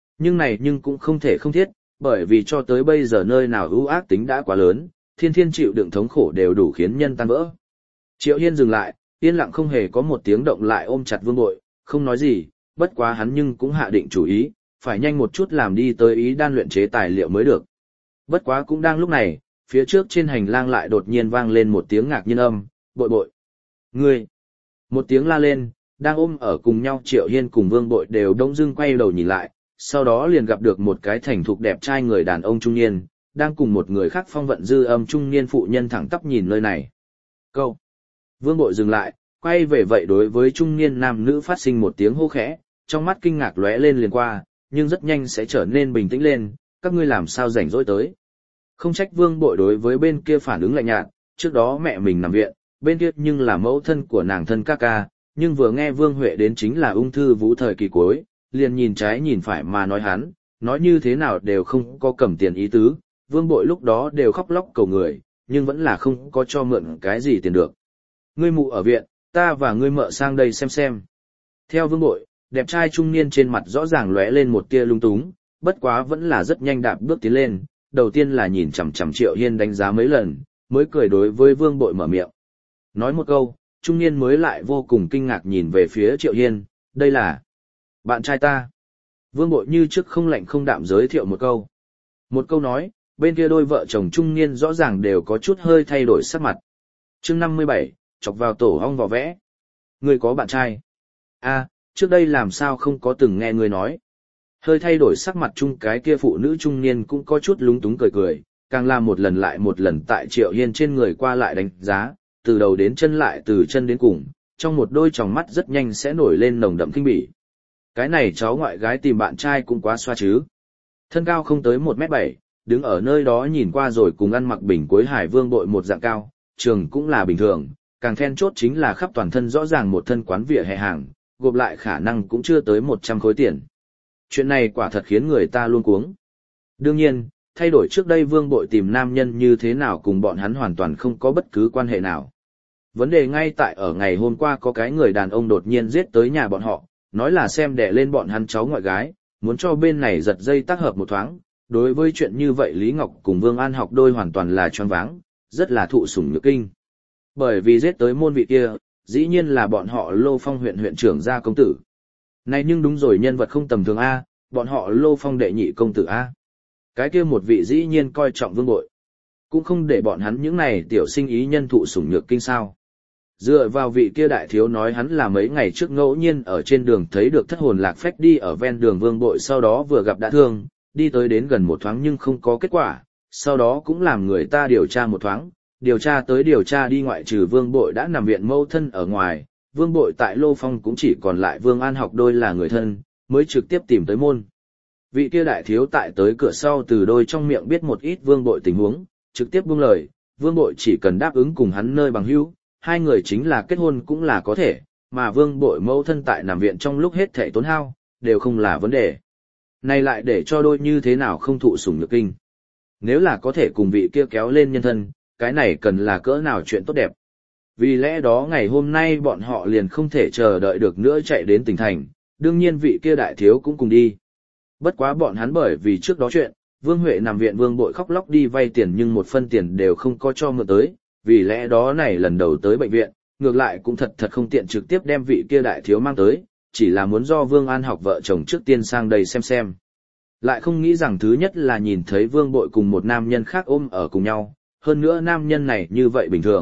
Nhưng cũng không thể không thiết, bởi vì cho tới bây giờ nơi nào ưu ác tính đã quá lớn, thiên thiên chịu đựng thống khổ đều đủ khiến nhân tan vỡ. Triệu Hiên dừng lại, yên lặng không hề có một tiếng động lại ôm chặt Vương Bội, không nói gì, bất quá hắn nhưng cũng hạ định chủ ý, phải nhanh một chút làm đi tới ý đan luyện chế tài liệu mới được. Bất quá cũng đang lúc này, phía trước trên hành lang lại đột nhiên vang lên một tiếng ngạc nhiên âm, Bội Bội. Ngươi! Một tiếng la lên, đang ôm ở cùng nhau Triệu Hiên cùng Vương Bội đều đông dưng quay đầu nhìn lại, sau đó liền gặp được một cái thành thục đẹp trai người đàn ông trung niên, đang cùng một người khác phong vận dư âm trung niên phụ nhân thẳng tắp nhìn nơi này. Câu! Vương Bội dừng lại, quay về vậy đối với trung niên nam nữ phát sinh một tiếng hô khẽ, trong mắt kinh ngạc lóe lên liền qua, nhưng rất nhanh sẽ trở nên bình tĩnh lên, các ngươi làm sao rảnh rỗi tới. Không trách Vương Bội đối với bên kia phản ứng lạnh nhạt, trước đó mẹ mình nằm viện, bên kia nhưng là mẫu thân của nàng thân ca ca, nhưng vừa nghe Vương Huệ đến chính là ung thư vú thời kỳ cuối, liền nhìn trái nhìn phải mà nói hắn, nói như thế nào đều không có cầm tiền ý tứ, Vương Bội lúc đó đều khóc lóc cầu người, nhưng vẫn là không có cho mượn cái gì tiền được. Ngươi mụ ở viện, ta và ngươi mợ sang đây xem. Theo Vương Bội, đẹp trai trung niên trên mặt rõ ràng lóe lên một tia lung túng, bất quá vẫn là rất nhanh đạp bước tiến lên, đầu tiên là nhìn chằm chằm Triệu Hiên đánh giá mấy lần, mới cười đối với Vương Bội mở miệng. Nói một câu, trung niên mới lại vô cùng kinh ngạc nhìn về phía Triệu Hiên, đây là bạn trai ta. Vương Bội như trước không lạnh không đạm giới thiệu một câu. Một câu nói, bên kia đôi vợ chồng trung niên rõ ràng đều có chút hơi thay đổi sắc mặt. Chương 57, chọc vào tổ ong vò vẽ. Ngươi có bạn trai? A, trước đây làm sao không có từng nghe ngươi nói. Hơi thay đổi sắc mặt chung cái kia phụ nữ trung niên cũng có chút lúng túng cười cười, càng làm một lần lại một lần tại Triệu Hiên trên người qua lại đánh giá, từ đầu đến chân lại từ chân đến cùng, trong một đôi tròng mắt rất nhanh sẽ nổi lên nồng đậm kinh bỉ. Cái này cháu ngoại gái tìm bạn trai cũng quá xoa chứ. Thân cao không tới 1m7, đứng ở nơi đó nhìn qua rồi cùng ăn mặc bình cuối Hải Vương Bội một dạng cao, trường cũng là bình thường, càng then chốt chính là khắp toàn thân rõ ràng một thân quán vỉa hè hàng, gộp lại khả năng cũng chưa tới 100 khối tiền. Chuyện này quả thật khiến người ta luôn cuống. Đương nhiên, thay đổi trước đây Vương Bội tìm nam nhân như thế nào cùng bọn hắn hoàn toàn không có bất cứ quan hệ nào. Vấn đề ngay tại ở ngày hôm qua có cái người đàn ông đột nhiên giết tới nhà bọn họ, nói là xem đẻ lên bọn hắn cháu ngoại gái, muốn cho bên này giật dây tác hợp một thoáng. Đối với chuyện như vậy Lý Ngọc cùng Vương An Học đôi hoàn toàn là choáng váng, rất là thụ sủng nhược kinh. Bởi vì giết tới môn vị kia, dĩ nhiên là bọn họ Lô Phong huyện huyện trưởng gia công tử. Này nhưng đúng rồi, nhân vật không tầm thường A, bọn họ Lô Phong đệ nhị công tử A. Cái kia một vị dĩ nhiên coi trọng Vương Bội. Cũng không để bọn hắn những này tiểu sinh ý nhân thụ sủng nhược kinh sao. Dựa vào vị kia đại thiếu nói hắn là mấy ngày trước ngẫu nhiên ở trên đường thấy được thất hồn lạc phách đi ở ven đường Vương Bội, sau đó vừa gặp đã thương, đi tới đến gần một thoáng nhưng không có kết quả, sau đó cũng làm người ta điều tra một thoáng, điều tra tới điều tra đi ngoại trừ Vương Bội đã nằm viện mâu thân ở ngoài, Vương Bội tại Lô Phong cũng chỉ còn lại Vương An Học đôi là người thân, mới trực tiếp tìm tới môn. Vị kia đại thiếu tại tới cửa sau từ đôi trong miệng biết một ít Vương Bội tình huống, trực tiếp buông lời, Vương Bội chỉ cần đáp ứng cùng hắn nơi bằng hữu, hai người chính là kết hôn cũng là có thể, mà Vương Bội mâu thân tại nằm viện trong lúc hết thảy tốn hao, đều không là vấn đề. Này lại để cho đôi như thế nào không thụ sủng nhược kinh. Nếu là có thể cùng vị kia kéo lên nhân thân, cái này cần là cỡ nào chuyện tốt đẹp. Vì lẽ đó ngày hôm nay bọn họ liền không thể chờ đợi được nữa chạy đến tỉnh thành, đương nhiên vị kia đại thiếu cũng cùng đi. Bất quá bọn hắn bởi vì trước đó chuyện, Vương Huệ nằm viện Vương Bội khóc lóc đi vay tiền nhưng một phân tiền đều không có cho mượn tới, vì lẽ đó này lần đầu tới bệnh viện, ngược lại cũng thật không tiện trực tiếp đem vị kia đại thiếu mang tới, chỉ là muốn do Vương An Học vợ chồng trước tiên sang đây xem. Lại không nghĩ rằng thứ nhất là nhìn thấy Vương Bội cùng một nam nhân khác ôm ở cùng nhau, hơn nữa nam nhân này như vậy bình thường,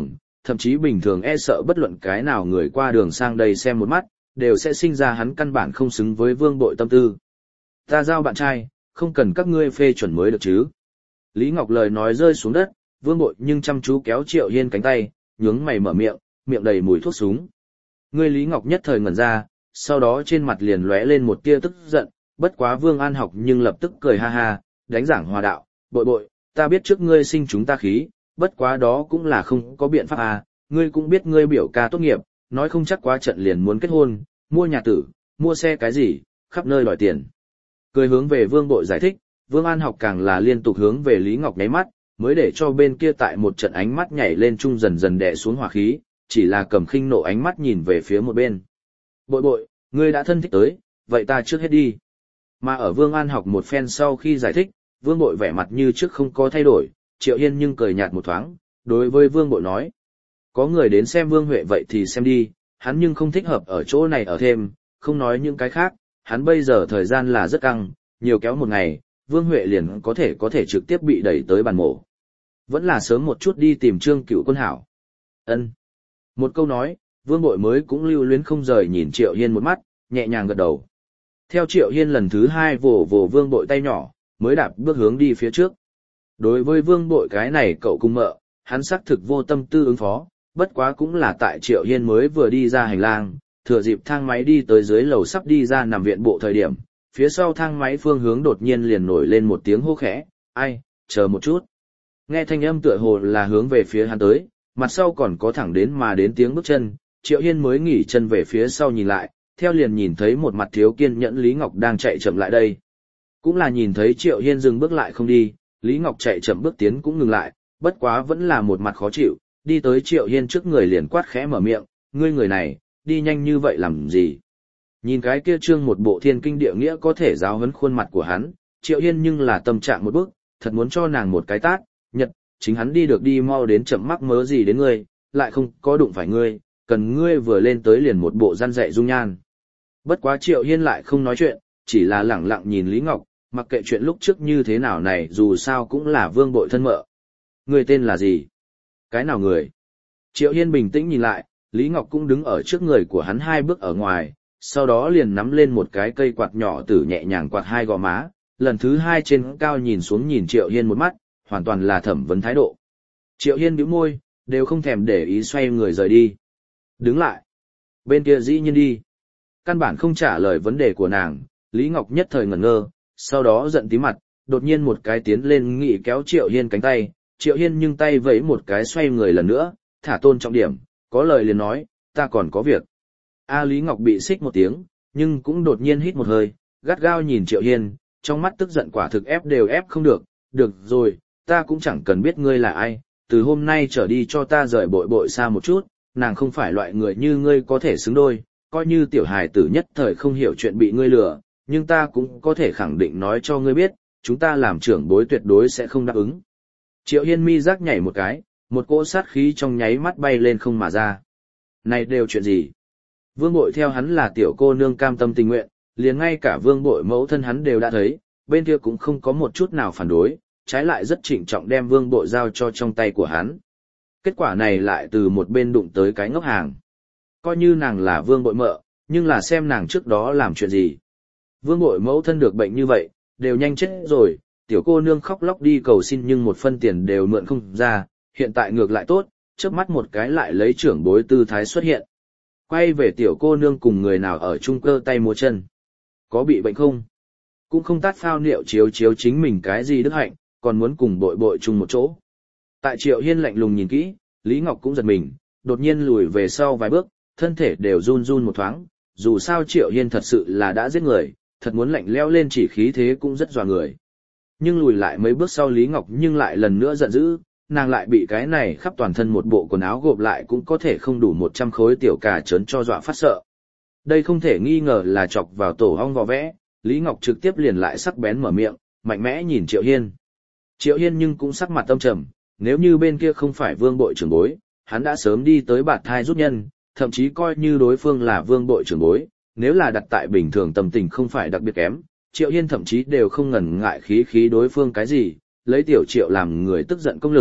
thậm chí bình thường e sợ bất luận cái nào người qua đường sang đây xem một mắt, đều sẽ sinh ra hắn căn bản không xứng với Vương Bội tâm tư. Ta giao bạn trai, không cần các ngươi phê chuẩn mới được chứ. Lý Ngọc lời nói rơi xuống đất, Vương Bội nhưng chăm chú kéo Triệu Hiên cánh tay, nhướng mày mở miệng, miệng đầy mùi thuốc súng. Ngươi Lý Ngọc nhất thời ngẩn ra, sau đó trên mặt liền lóe lên một tia tức giận, bất quá Vương An Học nhưng lập tức cười ha ha, đánh giảng hòa đạo, Bội Bội, ta biết trước ngươi sinh chúng ta khí, bất quá đó cũng là không có biện pháp à, ngươi cũng biết ngươi biểu ca tốt nghiệp, nói không chắc quá trận liền muốn kết hôn, mua nhà tử, mua xe cái gì, khắp nơi đòi tiền. Cười hướng về Vương Bội giải thích, Vương An Học càng là liên tục hướng về Lý Ngọc nháy mắt, mới để cho bên kia tại một trận ánh mắt nhảy lên trung dần dần đè xuống hỏa khí, chỉ là cầm khinh nộ ánh mắt nhìn về phía một bên. Bội Bội, ngươi đã thân thích tới, vậy ta trước hết đi. Mà ở Vương An Học một phen sau khi giải thích, Vương Bội vẻ mặt như trước không có thay đổi, Triệu Hiên nhưng cười nhạt một thoáng, đối với Vương Bội nói. Có người đến xem Vương Huệ vậy thì xem đi, hắn nhưng không thích hợp ở chỗ này ở thêm, không nói những cái khác, hắn bây giờ thời gian là rất căng, nhiều kéo một ngày, Vương Huệ liền có thể trực tiếp bị đẩy tới bàn mổ. Vẫn là sớm một chút đi tìm Trương Cửu Quân hảo. Ân. Một câu nói, Vương Bội mới cũng lưu luyến không rời nhìn Triệu Hiên một mắt, nhẹ nhàng gật đầu. Theo Triệu Hiên lần thứ hai vồ Vương Bội tay nhỏ, mới đạp bước hướng đi phía trước. Đối với Vương Bội cái này cậu cung mợ, hắn xác thực vô tâm tư ứng phó, bất quá cũng là tại Triệu Hiên mới vừa đi ra hành lang, thừa dịp thang máy đi tới dưới lầu sắp đi ra nằm viện bộ thời điểm, phía sau thang máy phương hướng đột nhiên liền nổi lên một tiếng hô khẽ, ai, chờ một chút. Nghe thanh âm tựa hồ là hướng về phía hắn tới, mặt sau còn có thẳng đến mà đến tiếng bước chân, Triệu Hiên mới nghỉ chân về phía sau nhìn lại, theo liền nhìn thấy một mặt thiếu kiên nhẫn Lý Ngọc đang chạy chậm lại đây. Cũng là nhìn thấy Triệu Hiên dừng bước lại không đi, Lý Ngọc chạy chậm bước tiến cũng ngừng lại, bất quá vẫn là một mặt khó chịu, đi tới Triệu Hiên trước người liền quát khẽ mở miệng, ngươi người này, đi nhanh như vậy làm gì? Nhìn cái kia trương một bộ thiên kinh địa nghĩa có thể giáo huấn khuôn mặt của hắn, Triệu Hiên nhưng là tâm trạng một bước, thật muốn cho nàng một cái tát, nhật, chính hắn đi được đi mau đến chậm mắc mớ gì đến ngươi, lại không có đụng phải ngươi, cần ngươi vừa lên tới liền một bộ răn dạy dung nhan. Bất quá Triệu Hiên lại không nói chuyện, chỉ là lẳng lặng nhìn Lý Ngọc, mặc kệ chuyện lúc trước như thế nào này dù sao cũng là Vương Bội thân mợ. Ngươi tên là gì? Cái nào người? Triệu Hiên bình tĩnh nhìn lại, Lý Ngọc cũng đứng ở trước người của hắn 2 bước ở ngoài, sau đó liền nắm lên một cái cây quạt nhỏ tử nhẹ nhàng quạt 2 gò má, lần thứ 2 trên cao nhìn xuống nhìn Triệu Hiên một mắt, hoàn toàn là thẩm vấn thái độ. Triệu Hiên bĩu môi, đều không thèm để ý xoay người rời đi. Đứng lại. Bên kia dĩ nhiên đi. Căn bản không trả lời vấn đề của nàng, Lý Ngọc nhất thời ngẩn ngơ, sau đó giận tí mặt, đột nhiên một cái tiến lên nghị kéo Triệu Hiên cánh tay, Triệu Hiên nhưng tay vẫy một cái xoay người lần nữa, thả tôn trọng điểm, có lời liền nói, ta còn có việc. Lý Ngọc bị xích một tiếng, nhưng cũng đột nhiên hít một hơi, gắt gao nhìn Triệu Hiên, trong mắt tức giận quả thực ép đều ép không được, được rồi, ta cũng chẳng cần biết ngươi là ai, từ hôm nay trở đi cho ta rời Bội xa một chút, nàng không phải loại người như ngươi có thể xứng đôi, coi như tiểu hài tử nhất thời không hiểu chuyện bị ngươi lừa, nhưng ta cũng có thể khẳng định nói cho ngươi biết, chúng ta làm trưởng bối tuyệt đối sẽ không đáp ứng. Triệu Hiên mi giác nhảy một cái, một cỗ sát khí trong nháy mắt bay lên không mà ra. Này đều chuyện gì? Vương Bội theo hắn là tiểu cô nương cam tâm tình nguyện, liền ngay cả Vương Bội mẫu thân hắn đều đã thấy, bên kia cũng không có một chút nào phản đối, trái lại rất trịnh trọng đem Vương Bội giao cho trong tay của hắn. Kết quả này lại từ một bên đụng tới cái ngốc hàng. Coi như nàng là Vương Bội mợ, nhưng là xem nàng trước đó làm chuyện gì. Vương Bội mẫu thân được bệnh như vậy, đều nhanh chết rồi, tiểu cô nương khóc lóc đi cầu xin nhưng một phân tiền đều mượn không ra, hiện tại ngược lại tốt, chớp mắt một cái lại lấy trưởng bối tư thái xuất hiện. Quay về tiểu cô nương cùng người nào ở chung cơ tay múa chân. Có bị bệnh không? Cũng không tát phao niệu chiếu chiếu chính mình cái gì đức hạnh, còn muốn cùng Bội chung một chỗ. Tại Triệu Hiên lạnh lùng nhìn kỹ, Lý Ngọc cũng giật mình, đột nhiên lùi về sau vài bước, thân thể đều run run một thoáng, dù sao Triệu Hiên thật sự là đã giết người, thật muốn lạnh lẽo lên chỉ khí thế cũng rất dọa người. Nhưng lùi lại mấy bước sau Lý Ngọc nhưng lại lần nữa giận dữ, nàng lại bị cái này khắp toàn thân một bộ quần áo gộp lại cũng có thể không đủ 100 khối tiểu cà trớn cho dọa phát sợ. Đây không thể nghi ngờ là chọc vào tổ ong vò vẽ, Lý Ngọc trực tiếp liền lại sắc bén mở miệng, mạnh mẽ nhìn Triệu Hiên. Triệu Hiên nhưng cũng sắc mặt âm trầm, nếu như bên kia không phải Vương Bội trưởng bối, hắn đã sớm đi tới bạt thai rút nhân, thậm chí coi như đối phương là Vương Bội trưởng bối, nếu là đặt tại bình thường tâm tình không phải đặc biệt kém, Triệu Hiên thậm chí đều không ngần ngại khí đối phương cái gì, lấy tiểu Triệu làm người tức giận công lực,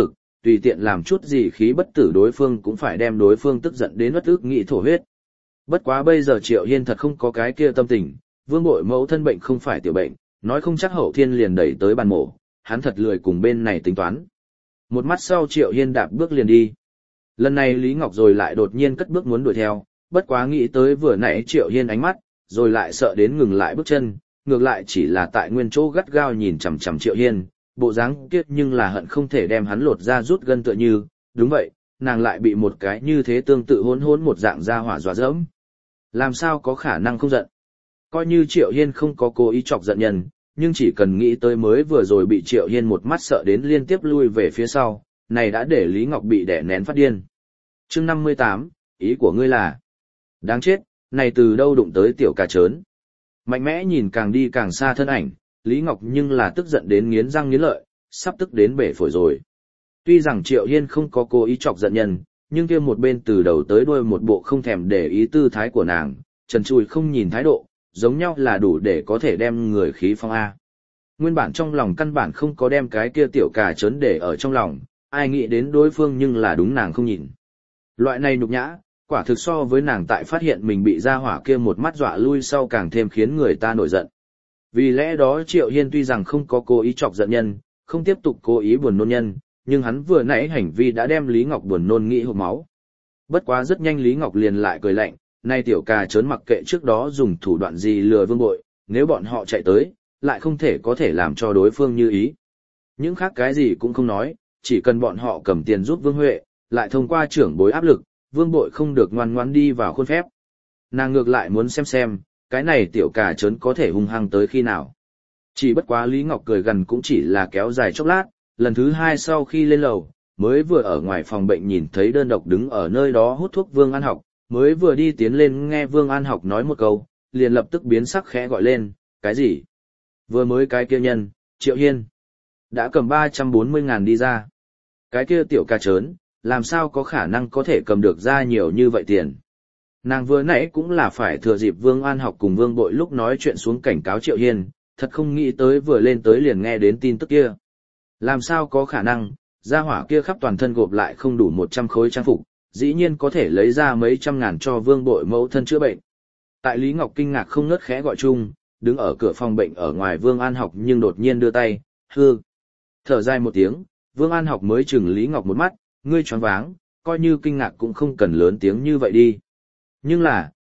tùy tiện làm chút gì khí bất tử đối phương cũng phải đem đối phương tức giận đến uất ức nghị thổ huyết. Bất quá bây giờ Triệu Hiên thật không có cái kia tâm tình, Vương Bội mẫu thân bệnh không phải tiểu bệnh, nói không chắc Hậu Thiên liền đẩy tới bàn mổ, hắn thật lười cùng bên này tính toán. Một mắt sau Triệu Hiên đạp bước liền đi. Lần này Lý Ngọc rồi lại đột nhiên cất bước muốn đuổi theo, bất quá nghĩ tới vừa nãy Triệu Hiên ánh mắt, rồi lại sợ đến ngừng lại bước chân, ngược lại chỉ là tại nguyên chỗ gắt gao nhìn chằm chằm Triệu Hiên, bộ dáng kiết nhưng là hận không thể đem hắn lột ra rút gân tựa như, đúng vậy, nàng lại bị một cái như thế tương tự hỗn hỗn một dạng ra hỏa dọa dẫm. Làm sao có khả năng không giận? Coi như Triệu Hiên không có cố ý chọc giận nhân, nhưng chỉ cần nghĩ tới mới vừa rồi bị Triệu Hiên một mắt sợ đến liên tiếp lui về phía sau, này đã để Lý Ngọc bị đè nén phát điên. Chương 58, ý của ngươi là? Đáng chết, này từ đâu đụng tới tiểu cà trớn? Mạnh mẽ nhìn càng đi càng xa thân ảnh, Lý Ngọc nhưng là tức giận đến nghiến răng nghiến lợi, sắp tức đến bể phổi rồi. Tuy rằng Triệu Hiên không có cố ý chọc giận nhân, nhưng kia một bên từ đầu tới đuôi một bộ không thèm để ý tư thái của nàng, trần trụi không nhìn thái độ, giống nhau là đủ để có thể đem người khí phong A. Nguyên bản trong lòng căn bản không có đem cái kia tiểu cà trớn để ở trong lòng, ai nghĩ đến đối phương nhưng là đúng nàng không nhìn. Loại này nhục nhã, quả thực so với nàng tại phát hiện mình bị ra hỏa kia một mắt dọa lui sau càng thêm khiến người ta nổi giận. Vì lẽ đó Triệu Hiên tuy rằng không có cố ý chọc giận nhân, không tiếp tục cố ý buồn nôn nhân, nhưng hắn vừa nãy hành vi đã đem Lý Ngọc buồn nôn nghĩ hộc máu. Bất quá rất nhanh Lý Ngọc liền lại cười lạnh, nay tiểu cà trớn mặc kệ trước đó dùng thủ đoạn gì lừa Vương Bội, nếu bọn họ chạy tới, lại không thể có thể làm cho đối phương như ý. Những khác cái gì cũng không nói, chỉ cần bọn họ cầm tiền giúp Vương Huệ, lại thông qua trưởng bối áp lực, Vương Bội không được ngoan ngoãn đi vào khuôn phép. Nàng ngược lại muốn xem, cái này tiểu cà trớn có thể hung hăng tới khi nào. Chỉ bất quá Lý Ngọc cười gần cũng chỉ là kéo dài chốc lát, lần thứ hai sau khi lên lầu, mới vừa ở ngoài phòng bệnh nhìn thấy đơn độc đứng ở nơi đó hút thuốc Vương An Học, mới vừa đi tiến lên nghe Vương An Học nói một câu, liền lập tức biến sắc khẽ gọi lên, cái gì? Vừa mới cái kia nhân, Triệu Hiên, đã cầm 340.000 đi ra. Cái kia tiểu cà trớn, làm sao có khả năng có thể cầm được ra nhiều như vậy tiền? Nàng vừa nãy cũng là phải thừa dịp Vương An Học cùng Vương Bội lúc nói chuyện xuống cảnh cáo Triệu Hiên, thật không nghĩ tới vừa lên tới liền nghe đến tin tức kia. Làm sao có khả năng, gia hỏa kia khắp toàn thân gộp lại không đủ 100 khối trang phục, dĩ nhiên có thể lấy ra mấy trăm ngàn cho Vương Bội mẫu thân chữa bệnh. Tại Lý Ngọc kinh ngạc không ngớt khẽ gọi chung, đứng ở cửa phòng bệnh ở ngoài Vương An Học nhưng đột nhiên đưa tay, hư. Thở dài một tiếng, Vương An Học mới chừng Lý Ngọc một mắt, ngươi choáng váng, coi như kinh ngạc cũng không cần lớn tiếng như vậy đi. Nhưng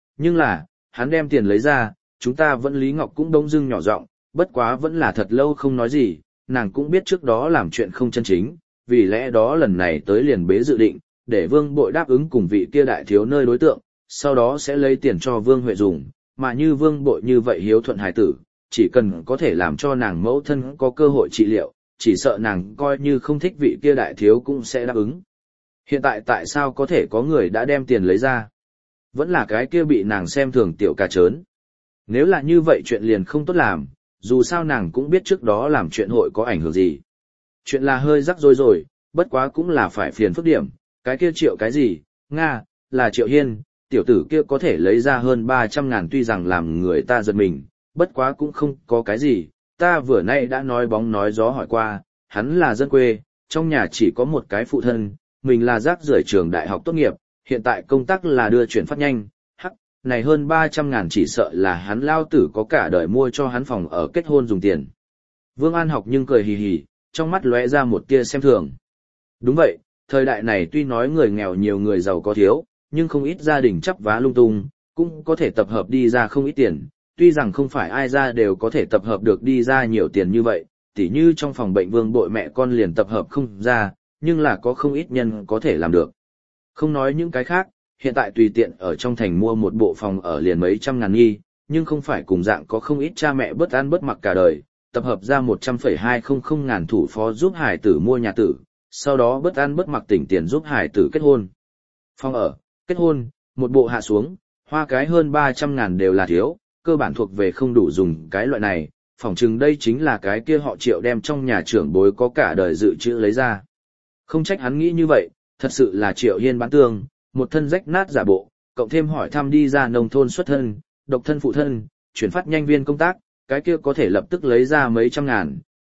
là, hắn đem tiền lấy ra, chúng ta vẫn Lý Ngọc cũng đông dưng nhỏ giọng, bất quá vẫn là thật lâu không nói gì, nàng cũng biết trước đó làm chuyện không chân chính, vì lẽ đó lần này tới liền bế dự định, để Vương Bội đáp ứng cùng vị kia đại thiếu nơi đối tượng, sau đó sẽ lấy tiền cho Vương Huệ dùng, mà như Vương Bội như vậy hiếu thuận hài tử, chỉ cần có thể làm cho nàng mẫu thân có cơ hội trị liệu, chỉ sợ nàng coi như không thích vị kia đại thiếu cũng sẽ đáp ứng. Hiện tại tại sao có thể có người đã đem tiền lấy ra? Vẫn là cái kia bị nàng xem thường tiểu cà trớn. Nếu là như vậy chuyện liền không tốt làm, dù sao nàng cũng biết trước đó làm chuyện hội có ảnh hưởng gì. Chuyện là hơi rắc rối rồi, bất quá cũng là phải phiền phức điểm, cái kia Triệu cái gì, Nga, là Triệu Hiên, tiểu tử kia có thể lấy ra hơn 300.000 tuy rằng làm người ta giật mình, bất quá cũng không có cái gì, ta vừa nay đã nói bóng nói gió hỏi qua, hắn là dân quê, trong nhà chỉ có một cái phụ thân, mình là rác rưởi trường đại học tốt nghiệp, hiện tại công tác là đưa chuyển phát nhanh, này hơn 300.000 chỉ sợ là hắn lao tử có cả đời mua cho hắn phòng ở kết hôn dùng tiền. Vương An Học nhưng cười hì hì, trong mắt lóe ra một tia xem thường. Đúng vậy, thời đại này tuy nói người nghèo nhiều người giàu có thiếu, nhưng không ít gia đình chắp vá lung tung, cũng có thể tập hợp đi ra không ít tiền, tuy rằng không phải ai ra đều có thể tập hợp được đi ra nhiều tiền như vậy, tỉ như trong phòng bệnh Vương Bội mẹ con liền tập hợp không ra, nhưng là có không ít nhân có thể làm được. Không nói những cái khác, hiện tại tùy tiện ở trong thành mua một bộ phòng ở liền mấy trăm ngàn nghi, nhưng không phải cùng dạng có không ít cha mẹ bớt ăn bớt mặc cả đời, tập hợp ra 100,200 ngàn thủ phó giúp hải tử mua nhà tử, sau đó bớt ăn bớt mặc tỉnh tiền giúp hải tử kết hôn. Phòng ở, kết hôn, một bộ hạ xuống, hoa cái hơn 300 ngàn đều là thiếu, cơ bản thuộc về không đủ dùng cái loại này, phỏng chừng đây chính là cái kia họ Triệu đem trong nhà trưởng bối có cả đời dự trữ lấy ra. Không trách hắn nghĩ như vậy, thật sự là Triệu Hiên bán tương, một thân rách nát giả bộ, cộng thêm hỏi thăm đi ra nông thôn xuất thân, độc thân phụ thân, chuyển phát nhanh viên công tác, cái kia có thể lập tức lấy ra mấy trăm ngàn,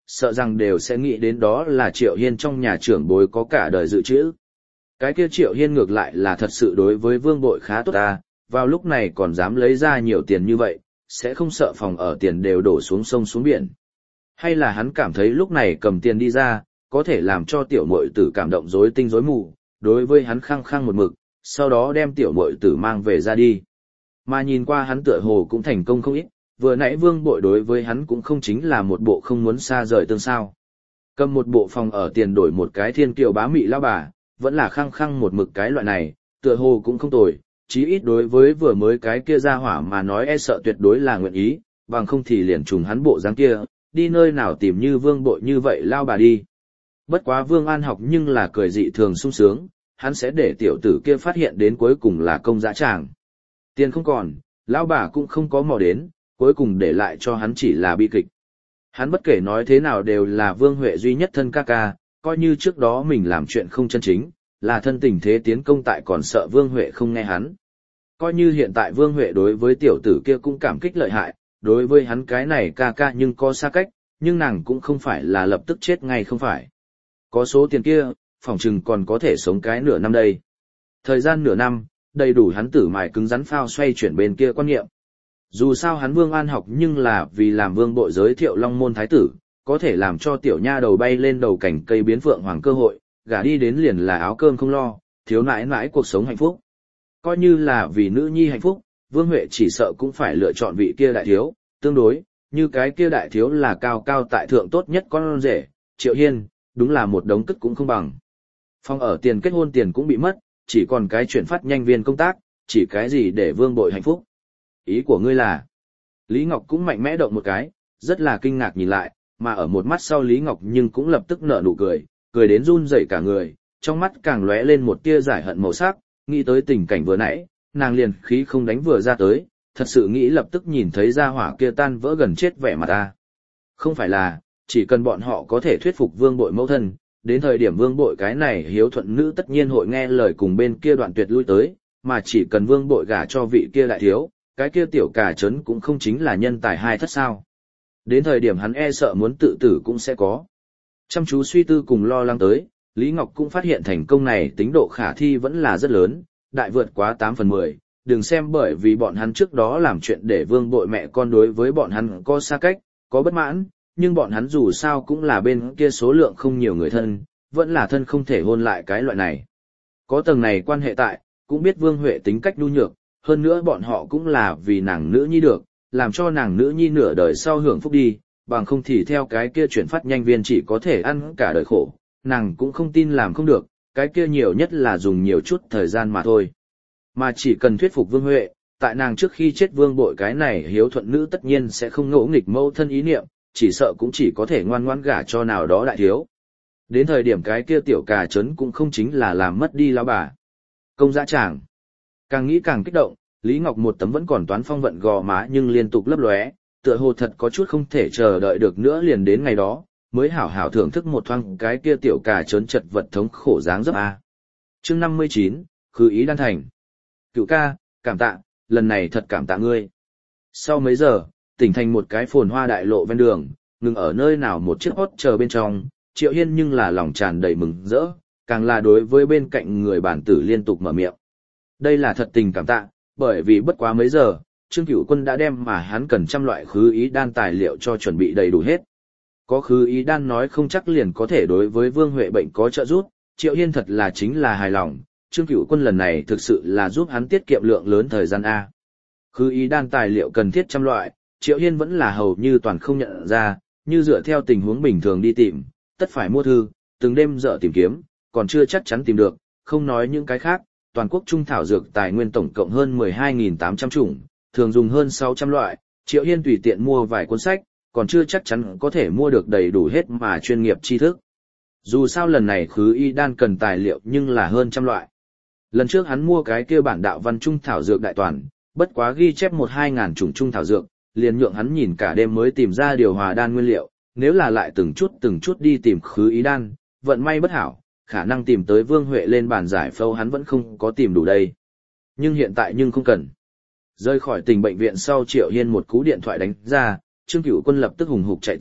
sợ rằng đều sẽ nghĩ đến đó là Triệu Hiên trong nhà trưởng bối có cả đời dự trữ. Cái kia Triệu Hiên ngược lại là thật sự đối với Vương Bội khá tốt ta, vào lúc này còn dám lấy ra nhiều tiền như vậy, sẽ không sợ phòng ở tiền đều đổ xuống sông xuống biển. Hay là hắn cảm thấy lúc này cầm tiền đi ra, có thể làm cho tiểu muội tử cảm động rối tinh rối mù, đối với hắn khăng khăng một mực, sau đó đem tiểu muội tử mang về ra đi. Mà nhìn qua hắn tựa hồ cũng thành công không ít, vừa nãy Vương Bội đối với hắn cũng không chính là một bộ không muốn xa rời tương sao. Cầm một bộ phòng ở tiền đổi một cái thiên kiều bá mị lao bà, vẫn là khăng khăng một mực cái loại này, tựa hồ cũng không tồi, chí ít đối với vừa mới cái kia ra hỏa mà nói e sợ tuyệt đối là nguyện ý, bằng không thì liền trùng hắn bộ dáng kia, đi nơi nào tìm như Vương Bội như vậy lao bà đi. Bất quá Vương An Học nhưng là cười dị thường sung sướng, hắn sẽ để tiểu tử kia phát hiện đến cuối cùng là công dã tràng. Tiền không còn, lão bà cũng không có mò đến, cuối cùng để lại cho hắn chỉ là bi kịch. Hắn bất kể nói thế nào đều là Vương Huệ duy nhất thân ca ca, coi như trước đó mình làm chuyện không chân chính, là thân tình thế tiến công tại còn sợ Vương Huệ không nghe hắn. Coi như hiện tại Vương Huệ đối với tiểu tử kia cũng cảm kích lợi hại, đối với hắn cái này ca ca nhưng có xa cách, nhưng nàng cũng không phải là lập tức chết ngay không phải. Có số tiền kia, phỏng chừng còn có thể sống cái nửa năm đây. Thời gian nửa năm, đầy đủ hắn tử mài cứng rắn phao xoay chuyển bên kia quan niệm. Dù sao hắn Vương An Học nhưng là vì làm Vương Bội giới thiệu Long Môn Thái Tử, có thể làm cho tiểu nha đầu bay lên đầu cảnh cây biến phượng hoàng cơ hội, gả đi đến liền là áo cơm không lo, thiếu nãi nãi cuộc sống hạnh phúc. Coi như là vì nữ nhi hạnh phúc, Vương Huệ chỉ sợ cũng phải lựa chọn vị kia đại thiếu, tương đối, như cái kia đại thiếu là cao cao tại thượng tốt nhất con rể, Triệu Hiên, đúng là một đống cất cũng không bằng. Phòng ở tiền kết hôn tiền cũng bị mất, chỉ còn cái chuyển phát nhanh viên công tác, chỉ cái gì để Vương Bội hạnh phúc. Ý của ngươi là, Lý Ngọc cũng mạnh mẽ động một cái, rất là kinh ngạc nhìn lại, mà ở một mắt sau Lý Ngọc nhưng cũng lập tức nở nụ cười, cười đến run rẩy cả người, trong mắt càng lóe lên một tia giải hận màu sắc, nghĩ tới tình cảnh vừa nãy, nàng liền khí không đánh vừa ra tới, thật sự nghĩ lập tức nhìn thấy ra hỏa kia tan vỡ gần chết vẻ mặt ta. Không phải là, chỉ cần bọn họ có thể thuyết phục Vương Bội mẫu thân, đến thời điểm Vương Bội cái này hiếu thuận nữ tất nhiên hội nghe lời cùng bên kia đoạn tuyệt lui tới, mà chỉ cần Vương Bội gả cho vị kia đại thiếu, cái kia tiểu cà trấn cũng không chính là nhân tài hai thất sao. Đến thời điểm hắn e sợ muốn tự tử cũng sẽ có. Chăm chú suy tư cùng lo lắng tới, Lý Ngọc cũng phát hiện thành công này tính độ khả thi vẫn là rất lớn, đại vượt quá 8/10, đừng xem bởi vì bọn hắn trước đó làm chuyện để Vương Bội mẹ con đối với bọn hắn có xa cách, có bất mãn, nhưng bọn hắn dù sao cũng là bên kia số lượng không nhiều người thân, vẫn là thân không thể hôn lại cái loại này. Có tầng này quan hệ tại, cũng biết Vương Huệ tính cách nhu nhược, hơn nữa bọn họ cũng là vì nàng nữ nhi được, làm cho nàng nữ nhi nửa đời sau hưởng phúc đi, bằng không thì theo cái kia chuyển phát nhanh viên chỉ có thể ăn cả đời khổ, nàng cũng không tin làm không được, cái kia nhiều nhất là dùng nhiều chút thời gian mà thôi. Mà chỉ cần thuyết phục Vương Huệ, tại nàng trước khi chết Vương Bội cái này hiếu thuận nữ tất nhiên sẽ không ngỗ nghịch mâu thân ý niệm, chỉ sợ cũng chỉ có thể ngoan ngoãn gả cho nào đó đại thiếu. Đến thời điểm cái kia tiểu cà trấn cũng không chính là làm mất đi lão bà. Công dã tràng. Càng nghĩ càng kích động, Lý Ngọc một tấm vẫn còn toán phong vận gò má nhưng liên tục lấp lóe, tựa hồ thật có chút không thể chờ đợi được nữa liền đến ngày đó, mới hảo hảo thưởng thức một thoáng cái kia tiểu cà trấn chật vật thống khổ dáng dấp a. Chương 59, khứ ý đan thành. Cựu ca, cảm tạ, lần này thật cảm tạ ngươi. Sau mấy giờ, tỉnh thành một cái phồn hoa đại lộ ven đường, ngừng ở nơi nào một chiếc hot chờ bên trong, Triệu Hiên nhưng là lòng tràn đầy mừng rỡ, càng là đối với bên cạnh người bản tử liên tục mở miệng. Đây là thật tình cảm tạ, bởi vì bất quá mấy giờ, Trương Cửu Quân đã đem mà hắn cần trăm loại khứ ý đan tài liệu cho chuẩn bị đầy đủ hết. Có khứ ý đan nói không chắc liền có thể đối với Vương Huệ bệnh có trợ giúp, Triệu Hiên thật là chính là hài lòng, Trương Cửu Quân lần này thực sự là giúp hắn tiết kiệm lượng lớn thời gian A. Khứ ý đan tài liệu cần thiết trăm loại, Triệu Hiên vẫn là hầu như toàn không nhận ra, như dựa theo tình huống bình thường đi tìm, tất phải mua thư, từng đêm dở tìm kiếm, còn chưa chắc chắn tìm được, không nói những cái khác, toàn quốc trung thảo dược tài nguyên tổng cộng hơn 12.800 chủng, thường dùng hơn 600 loại, Triệu Hiên tùy tiện mua vài cuốn sách, còn chưa chắc chắn có thể mua được đầy đủ hết mà chuyên nghiệp tri thức. Dù sao lần này khứ y đan cần tài liệu nhưng là hơn trăm loại. Lần trước hắn mua cái kia bản đạo văn trung thảo dược đại toàn, bất quá ghi chép 1-2 ngàn chủng trung thảo dược, liền nhượng hắn nhìn cả đêm mới tìm ra điều hòa đan nguyên liệu, nếu là lại từng chút đi tìm khứ ý đan, vận may bất hảo, khả năng tìm tới Vương Huệ lên bàn giải phẫu hắn vẫn không có tìm đủ đây. Nhưng hiện tại nhưng không cần. Rời khỏi tỉnh bệnh viện sau Triệu Hiên một cú điện thoại đánh ra, Trương Cửu Quân lập tức hùng hục chạy tới,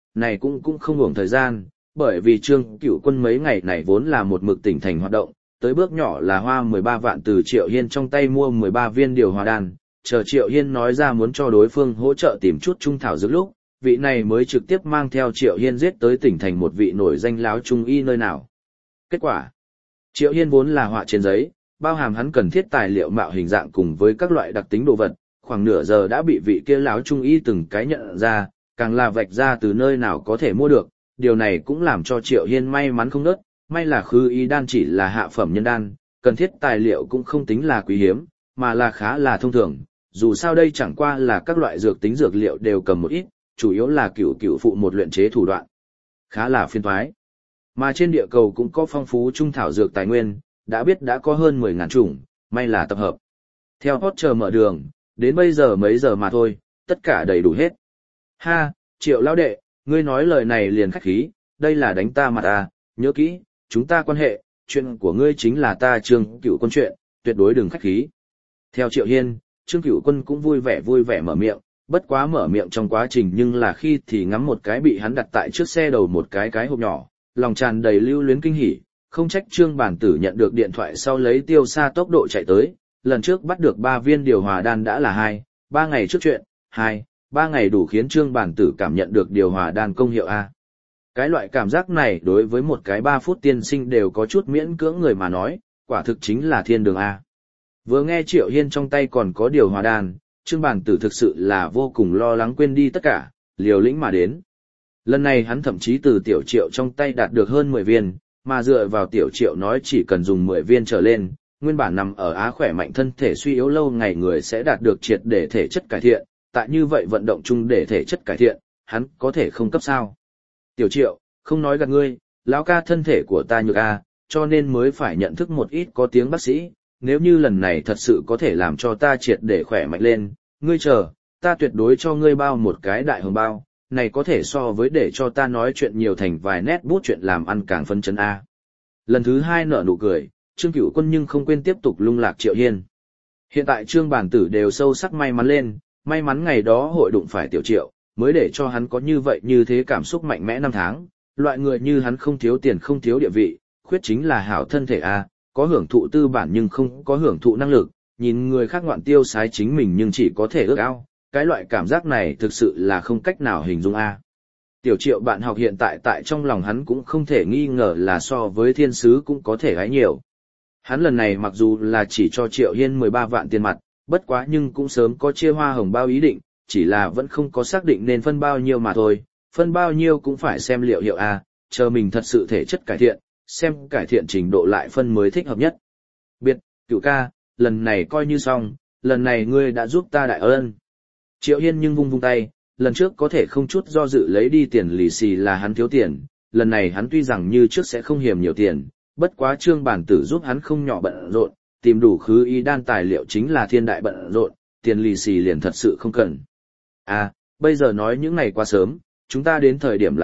này cũng không uổng thời gian, bởi vì Trương Cửu Quân mấy ngày này vốn là một mực tỉnh thành hoạt động, tới bước nhỏ là hoa 13 vạn từ Triệu Hiên trong tay mua 13 viên điều hòa đan, chờ Triệu Hiên nói ra muốn cho đối phương hỗ trợ tìm chút trung thảo dược lúc, vị này mới trực tiếp mang theo Triệu Hiên giết tới tỉnh thành một vị nổi danh láo trung y nơi nào. Kết quả, Triệu Hiên vốn là họa trên giấy, bao hàm hắn cần thiết tài liệu mạo hình dạng cùng với các loại đặc tính đồ vật, khoảng nửa giờ đã bị vị kia láo trung y từng cái nhận ra, càng là vạch ra từ nơi nào có thể mua được, điều này cũng làm cho Triệu Hiên may mắn không nớt, may là khư y đan chỉ là hạ phẩm nhân đan, cần thiết tài liệu cũng không tính là quý hiếm, mà là khá là thông thường, dù sao đây chẳng qua là các loại dược tính dược liệu đều cầm một ít, chủ yếu là cửu phụ một luyện chế thủ đoạn. Khá là phiền toái. Mà trên địa cầu cũng có phong phú trung thảo dược tài nguyên, đã biết đã có hơn 10.000 chủng, may là tập hợp. Theo Potter mở đường, đến bây giờ mấy giờ mà thôi, tất cả đầy đủ hết. Ha, Triệu lão đệ, ngươi nói lời này liền khách khí, đây là đánh ta mặt à, nhớ kỹ, chúng ta quan hệ, chuyện của ngươi chính là ta Trương Cửu Quân chuyện, tuyệt đối đừng khách khí. Theo Triệu Hiên, Trương Cửu Quân cũng vui vẻ mở miệng, bất quá mở miệng trong quá trình nhưng là khi thì ngắm một cái bị hắn đặt tại trước xe đầu một cái hộp nhỏ, lòng tràn đầy lưu luyến kinh hỉ, không trách Trương Bản Tử nhận được điện thoại sau lấy tiêu xa tốc độ chạy tới, lần trước bắt được 3 viên điều hòa đan đã là 2-3 ngày trước chuyện, 2-3 ngày đủ khiến Trương Bản Tử cảm nhận được điều hòa đan công hiệu A. Cái loại cảm giác này đối với một cái 3 phút tiên sinh đều có chút miễn cưỡng người mà nói, quả thực chính là thiên đường A. Vừa nghe Triệu Hiên trong tay còn có điều hòa đan, Trương Bản Tử thực sự là vô cùng lo lắng quên đi tất cả, liều lĩnh mà đến. Lần này hắn thậm chí từ Tiểu Triệu trong tay đạt được hơn 10 viên, mà dựa vào Tiểu Triệu nói chỉ cần dùng 10 viên trở lên, nguyên bản nằm ở Á khỏe mạnh thân thể suy yếu lâu ngày người sẽ đạt được triệt để thể chất cải thiện, tại như vậy vận động chung để thể chất cải thiện, hắn có thể không cấp sao. Tiểu Triệu, không nói gạt ngươi, lão ca thân thể của ta nhược a, cho nên mới phải nhận thức một ít có tiếng bác sĩ, nếu như lần này thật sự có thể làm cho ta triệt để khỏe mạnh lên, ngươi chờ, ta tuyệt đối cho ngươi bao một cái đại hồng bao, này có thể so với để cho ta nói chuyện nhiều thành vài nét bút chuyện làm ăn càng phấn chấn a. Lần thứ 2 nở nụ cười, Trương Cửu Quân nhưng không quên tiếp tục lung lạc Triệu Hiên. Hiện tại Trương Bản Tử đều sâu sắc may mắn lên, may mắn ngày đó hội đụng phải Tiểu Triệu, mới để cho hắn có như vậy như thế cảm xúc mạnh mẽ 5 tháng, loại người như hắn không thiếu tiền không thiếu địa vị, khuyết chính là hảo thân thể a, có hưởng thụ tư bản nhưng không có hưởng thụ năng lực, nhìn người khác ngoạn tiêu sái chính mình nhưng chỉ có thể ước ao, cái loại cảm giác này thực sự là không cách nào hình dung a. Tiểu Triệu bạn học hiện tại tại trong lòng hắn cũng không thể nghi ngờ là so với thiên sứ cũng có thể gái nhiều. Hắn lần này mặc dù là chỉ cho Triệu Hiên 13 vạn tiền mặt, bất quá nhưng cũng sớm có chia hoa hồng bao ý định, chỉ là vẫn không có xác định nên phân bao nhiêu mà thôi, phân bao nhiêu cũng phải xem liệu hiệu a, chờ mình thật sự thể chất cải thiện, xem cải thiện trình độ lại phân mới thích hợp nhất. Biệt, Cửu ca, lần này coi như xong, lần này ngươi đã giúp ta đại ơn. Triệu Hiên nhưng vung tay, lần trước có thể không chút do dự lấy đi tiền lì xì là hắn thiếu tiền, lần này hắn tuy rằng như trước sẽ không hiểm nhiều tiền, bất quá Trương Bản Tử giúp hắn không nhỏ bận rộn, tìm đủ khứ y đan tài liệu chính là thiên đại bận rộn, tiền lì xì liền thật sự không cần. À, bây giờ nói những ngày quá sớm, chúng ta đến thời điểm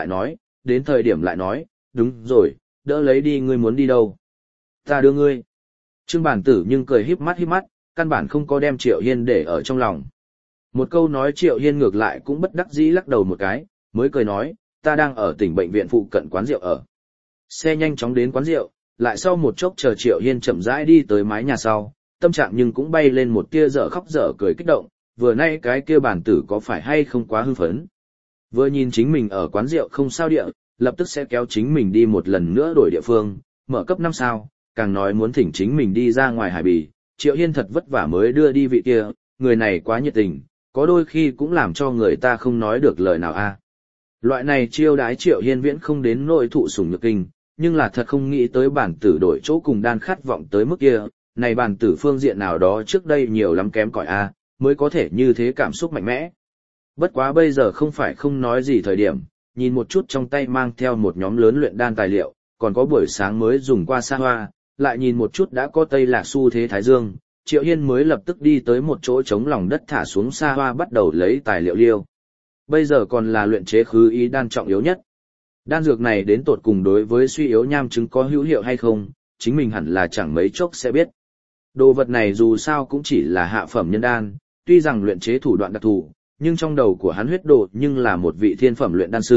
lại nói, đúng rồi, đỡ lấy đi ngươi muốn đi đâu. Ta đưa ngươi. Trương Bản Tử nhưng cười híp mắt, căn bản không có đem Triệu Hiên để ở trong lòng. Một câu nói Triệu Hiên ngược lại cũng bất đắc dĩ lắc đầu một cái, mới cười nói, ta đang ở tỉnh bệnh viện phụ cận quán rượu ở. Xe nhanh chóng đến quán rượu, lại sau một chốc chờ Triệu Hiên chậm rãi đi tới mái nhà sau, tâm trạng nhưng cũng bay lên một tia dở khóc dở cười kích động, vừa nay cái kia Bản Tử có phải hay không quá hưng phấn. Vừa nhìn chính mình ở quán rượu không sao địa, lập tức sẽ kéo chính mình đi một lần nữa đổi địa phương, mở cấp 5 sao, càng nói muốn thỉnh chính mình đi ra ngoài Hải Bì, Triệu Hiên thật vất vả mới đưa đi vị kia, người này quá nhiệt tình, có đôi khi cũng làm cho người ta không nói được lời nào a. Loại này chiêu đái Triệu Hiên viễn không đến nội thụ sủng nhược kinh, nhưng là thật không nghĩ tới Bản Tử đổi chỗ cùng đan khát vọng tới mức kia, này Bản Tử phương diện nào đó trước đây nhiều lắm kém cỏi a, mới có thể như thế cảm xúc mạnh mẽ. Bất quá bây giờ không phải không nói gì thời điểm, nhìn một chút trong tay mang theo một nhóm lớn luyện đan tài liệu, còn có buổi sáng mới dùng qua sa hoa, lại nhìn một chút đã có Tây Lạc xu thế Thái Dương, Triệu Hiên mới lập tức đi tới một chỗ trống lòng đất thả xuống sa hoa bắt đầu lấy tài liệu liêu. Bây giờ còn là luyện chế khứ y đan trọng yếu nhất. Đan dược này đến tột cùng đối với suy yếu nham chứng có hữu hiệu hay không, chính mình hẳn là chẳng mấy chốc sẽ biết. Đồ vật này dù sao cũng chỉ là hạ phẩm nhân đan, tuy rằng luyện chế thủ đoạn đặc thù, nhưng trong đầu của hắn huyết đồ nhưng là một vị thiên phẩm luyện đan sư,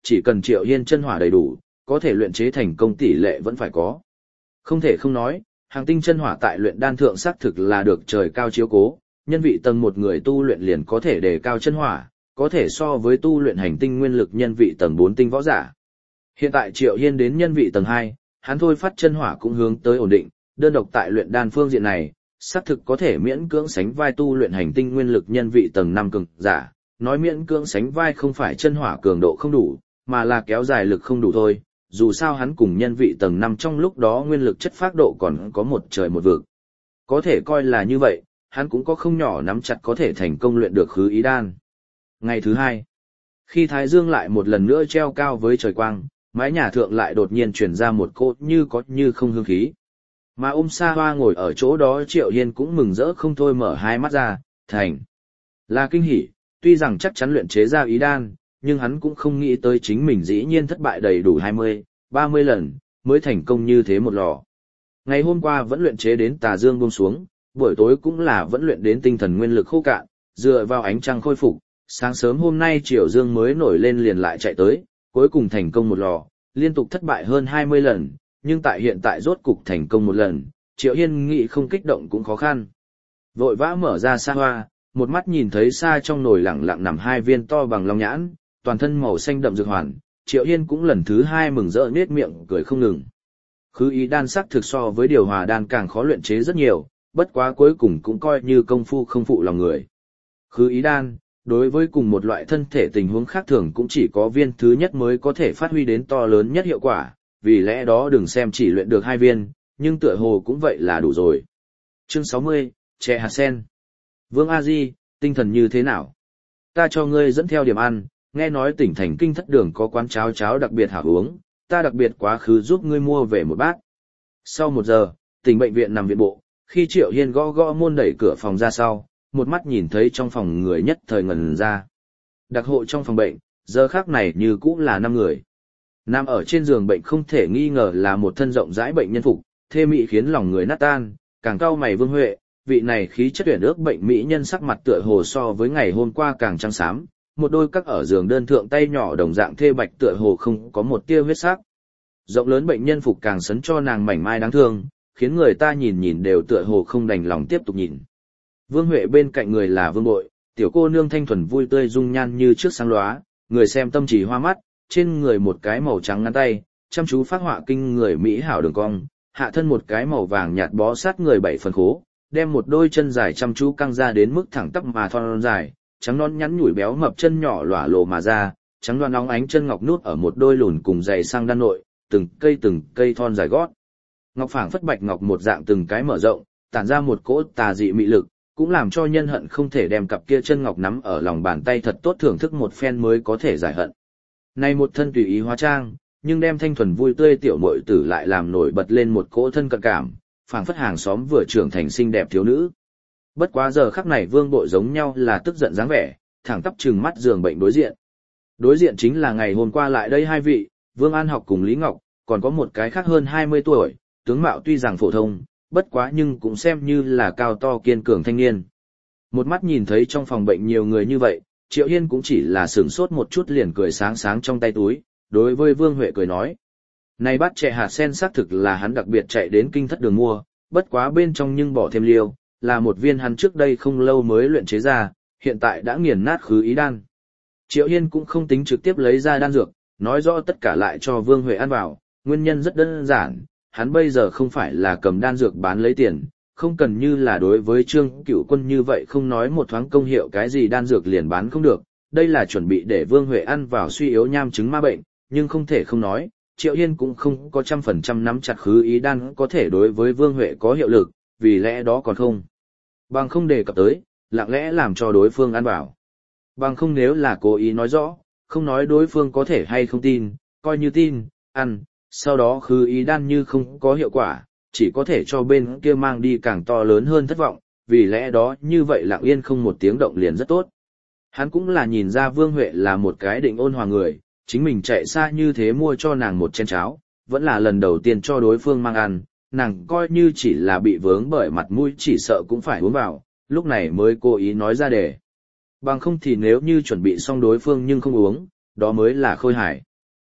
chỉ cần Triệu Hiên chân hỏa đầy đủ, có thể luyện chế thành công tỷ lệ vẫn phải có. Không thể không nói, hàng tinh chân hỏa tại luyện đan thượng xác thực là được trời cao chiếu cố, nhân vị tầng một người tu luyện liền có thể đề cao chân hỏa, có thể so với tu luyện hành tinh nguyên lực nhân vị tầng 4 tinh võ giả. Hiện tại Triệu Hiên đến nhân vị tầng 2, hắn thôi phát chân hỏa cũng hướng tới ổn định, đơn độc tại luyện đan phương diện này, xác thực có thể miễn cưỡng sánh vai tu luyện hành tinh nguyên lực nhân vị tầng 5 cường giả, nói miễn cưỡng sánh vai không phải chân hỏa cường độ không đủ, mà là kéo dài lực không đủ thôi, dù sao hắn cùng nhân vị tầng 5 trong lúc đó nguyên lực chất phác độ còn có một trời một vực. Có thể coi là như vậy, hắn cũng có không nhỏ nắm chặt có thể thành công luyện được khứ ý đan. Ngày thứ 2, khi Thái Dương lại một lần nữa treo cao với trời quang, mái nhà thượng lại đột nhiên truyền ra một cỗ như có như không hương khí. Mà ôm Sa Hoa ngồi ở chỗ đó Triệu Hiên cũng mừng rỡ không thôi mở hai mắt ra, thành là kinh hỉ, tuy rằng chắc chắn luyện chế ra ý đan, nhưng hắn cũng không nghĩ tới chính mình dĩ nhiên thất bại đầy đủ 20, 30 lần, mới thành công như thế một lò. Ngày hôm qua vẫn luyện chế đến tà dương buông xuống, buổi tối cũng là vẫn luyện đến tinh thần nguyên lực khô cạn, dựa vào ánh trăng khôi phục, sáng sớm hôm nay Triều Dương mới nổi lên liền lại chạy tới, cuối cùng thành công một lò, liên tục thất bại hơn 20 lần, nhưng tại hiện tại rốt cục thành công một lần, Triệu Hiên nghĩ không kích động cũng khó khăn. Vội vã mở ra Sa Hoa, một mắt nhìn thấy xa trong nồi lẳng lặng nằm hai viên to bằng long nhãn, toàn thân màu xanh đậm dược hoàn, Triệu Hiên cũng lần thứ 2 mừng rỡ nết miệng cười không ngừng. Khứ ý đan sắc thực so với điều hòa đan càng khó luyện chế rất nhiều, bất quá cuối cùng cũng coi như công phu không phụ lòng người. Khứ ý đan, đối với cùng một loại thân thể tình huống khác thường cũng chỉ có viên thứ nhất mới có thể phát huy đến to lớn nhất hiệu quả, vì lẽ đó đừng xem chỉ luyện được 2 viên, nhưng tựa hồ cũng vậy là đủ rồi. Chương 60, chè hạt sen. Vương A Di, tinh thần như thế nào? Ta cho ngươi dẫn theo điểm ăn, nghe nói tỉnh thành kinh thất đường có quán cháo cháo đặc biệt hảo uống, ta đặc biệt quá khứ giúp ngươi mua về một bát. Sau 1 giờ, tỉnh bệnh viện nằm viện bộ, khi Triệu Hiên gõ gõ môn đẩy cửa phòng ra sau, một mắt nhìn thấy trong phòng người nhất thời ngẩn ra. Đặc hộ trong phòng bệnh, giờ khác này như cũ là 5 người. Nằm ở trên giường bệnh không thể nghi ngờ là một thân rộng rãi bệnh nhân phục, thê mị khiến lòng người nát tan, càng cau mày Vương Huệ, vị này khí chất tuyển ước bệnh mỹ nhân sắc mặt tựa hồ so với ngày hôm qua càng trắng xám, một đôi các ở giường đơn thượng tay nhỏ đồng dạng thê bạch tựa hồ không có một tia huyết sắc. Rộng lớn bệnh nhân phục càng sấn cho nàng mảnh mai đáng thương, khiến người ta nhìn nhìn đều tựa hồ không đành lòng tiếp tục nhìn. Vương Huệ bên cạnh người là Vương Bội, tiểu cô nương thanh thuần vui tươi dung nhan như trước sáng lóa, người xem tâm trí hoa mắt, trên người một cái màu trắng ngắn tay, chăm chú phác họa kinh người mỹ hảo đường cong, hạ thân một cái màu vàng nhạt bó sát người 7 phần khố, đem một đôi chân dài chăm chú căng ra đến mức thẳng tắp mà thon dài, trắng non nhắn nhủi béo mập chân nhỏ lỏa lộ mà ra, trắng đoan óng ánh chân ngọc nút ở một đôi lùn cùng giày sang đan nội, từng cây thon dài gót. Ngọc phảng phất bạch ngọc một dạng từng cái mở rộng, tản ra một cỗ tà dị mị lực, cũng làm cho nhân hận không thể đem cặp kia chân ngọc nắm ở lòng bàn tay thật tốt thưởng thức một phen mới có thể giải hận. Này một thân tùy ý hóa trang, nhưng đem thanh thuần vui tươi tiểu muội tử lại làm nổi bật lên một cỗ thân cận cảm, phảng phất hàng xóm vừa trưởng thành xinh đẹp thiếu nữ. Bất quá giờ khắc này Vương Bội giống nhau là tức giận dáng vẻ, thẳng tắp trừng mắt giường bệnh đối diện. Đối diện chính là ngày hôm qua lại đây 2 vị, Vương An Học cùng Lý Ngọc, còn có một cái khác hơn 20 tuổi, tướng mạo tuy rằng phổ thông, bất quá nhưng cũng xem như là cao to kiên cường thanh niên. Một mắt nhìn thấy trong phòng bệnh nhiều người như vậy, Triệu Hiên cũng chỉ là sửng sốt một chút liền cười sáng sáng trong tay túi, đối với Vương Huệ cười nói. Này bát chè hạt sen xác thực là hắn đặc biệt chạy đến kinh thất đường mua, bất quá bên trong nhưng bỏ thêm liêu, là một viên hắn trước đây không lâu mới luyện chế ra, hiện tại đã nghiền nát khứ ý đan. Triệu Hiên cũng không tính trực tiếp lấy ra đan dược, nói rõ tất cả lại cho Vương Huệ ăn vào, nguyên nhân rất đơn giản, hắn bây giờ không phải là cầm đan dược bán lấy tiền, không cần như là đối với Trương Cửu Quân như vậy không nói một thoáng công hiệu cái gì đan dược liền bán không được, đây là chuẩn bị để Vương Huệ ăn vào suy yếu nham chứng ma bệnh, nhưng không thể không nói, Triệu Hiên cũng không có 100% nắm chặt khứ ý đan có thể đối với Vương Huệ có hiệu lực, vì lẽ đó còn không. Bằng không đề cập tới, lặng lẽ làm cho đối phương ăn vào. Bằng không nếu là cố ý nói rõ, không nói đối phương có thể hay không tin, coi như tin, ăn, sau đó khứ ý đan như không có hiệu quả, chỉ có thể cho bên kia mang đi càng to lớn hơn thất vọng, vì lẽ đó như vậy lặng yên không một tiếng động liền rất tốt. Hắn cũng là nhìn ra Vương Huệ là một cái định ôn hòa người, chính mình chạy xa như thế mua cho nàng một chén cháo, vẫn là lần đầu tiên cho đối phương mang ăn, nàng coi như chỉ là bị vướng bởi mặt mũi chỉ sợ cũng phải uống vào, lúc này mới cố ý nói ra để. Bằng không thì nếu như chuẩn bị xong đối phương nhưng không uống, đó mới là khôi hài.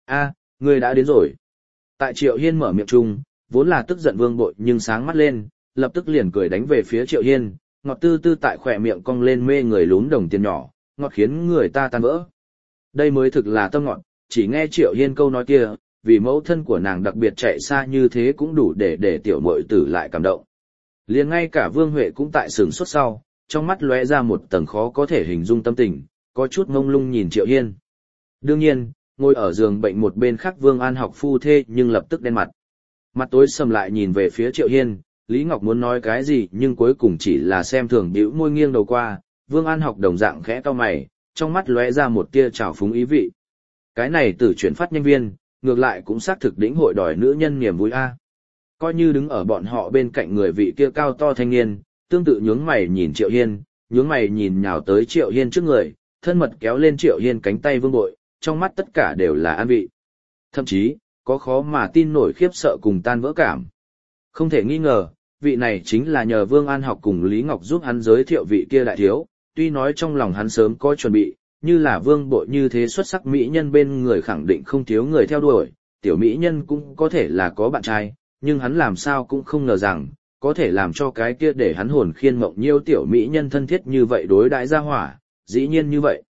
A, ngươi đã đến rồi. Tại Triệu Hiên mở miệng chung, vốn là tức giận Vương Bội nhưng sáng mắt lên, lập tức liền cười đánh về phía Triệu Hiên, ngọt tư tư tại khỏe miệng cong lên mê người lún đồng tiền nhỏ, ngọt khiến người ta tan vỡ. Đây mới thực là tâm ngọt, chỉ nghe Triệu Hiên câu nói kia, vì mẫu thân của nàng đặc biệt chạy xa như thế cũng đủ để tiểu muội tử lại cảm động. Liền ngay cả Vương Huệ cũng tại sửng sốt sau, trong mắt lóe ra một tầng khó có thể hình dung tâm tình, có chút ngông lung nhìn Triệu Hiên. Đương nhiên, ngồi ở giường bệnh một bên khác Vương An Học phu thê nhưng lập tức đen mặt. Mặt tối sầm lại nhìn về phía Triệu Hiên, Lý Ngọc muốn nói cái gì nhưng cuối cùng chỉ là xem thường bĩu môi nghiêng đầu qua, Vương An Học đồng dạng khẽ cau mày, trong mắt lóe ra một tia trào phúng ý vị. Cái này từ chuyển phát nhân viên, ngược lại cũng xác thực đỉnh hội đòi nữ nhân niềm vui a. Coi như đứng ở bọn họ bên cạnh người vị kia cao to thanh niên, tương tự nhướng mày nhìn Triệu Hiên, nhướng mày nhìn nhào tới Triệu Hiên trước người, thân mật kéo lên Triệu Hiên cánh tay Vương Bội, trong mắt tất cả đều là an vị. Thậm chí, có khó mà tin nổi khiếp sợ cùng tan vỡ cảm. Không thể nghi ngờ, vị này chính là nhờ Vương An Học cùng Lý Ngọc giúp hắn giới thiệu vị kia đại thiếu, tuy nói trong lòng hắn sớm có chuẩn bị, như là Vương Bội như thế xuất sắc mỹ nhân bên người khẳng định không thiếu người theo đuổi, tiểu mỹ nhân cũng có thể là có bạn trai, nhưng hắn làm sao cũng không ngờ rằng, có thể làm cho cái kia để hắn hồn khiên mộng nhiêu tiểu mỹ nhân thân thiết như vậy đối đãi ra hỏa, dĩ nhiên như vậy.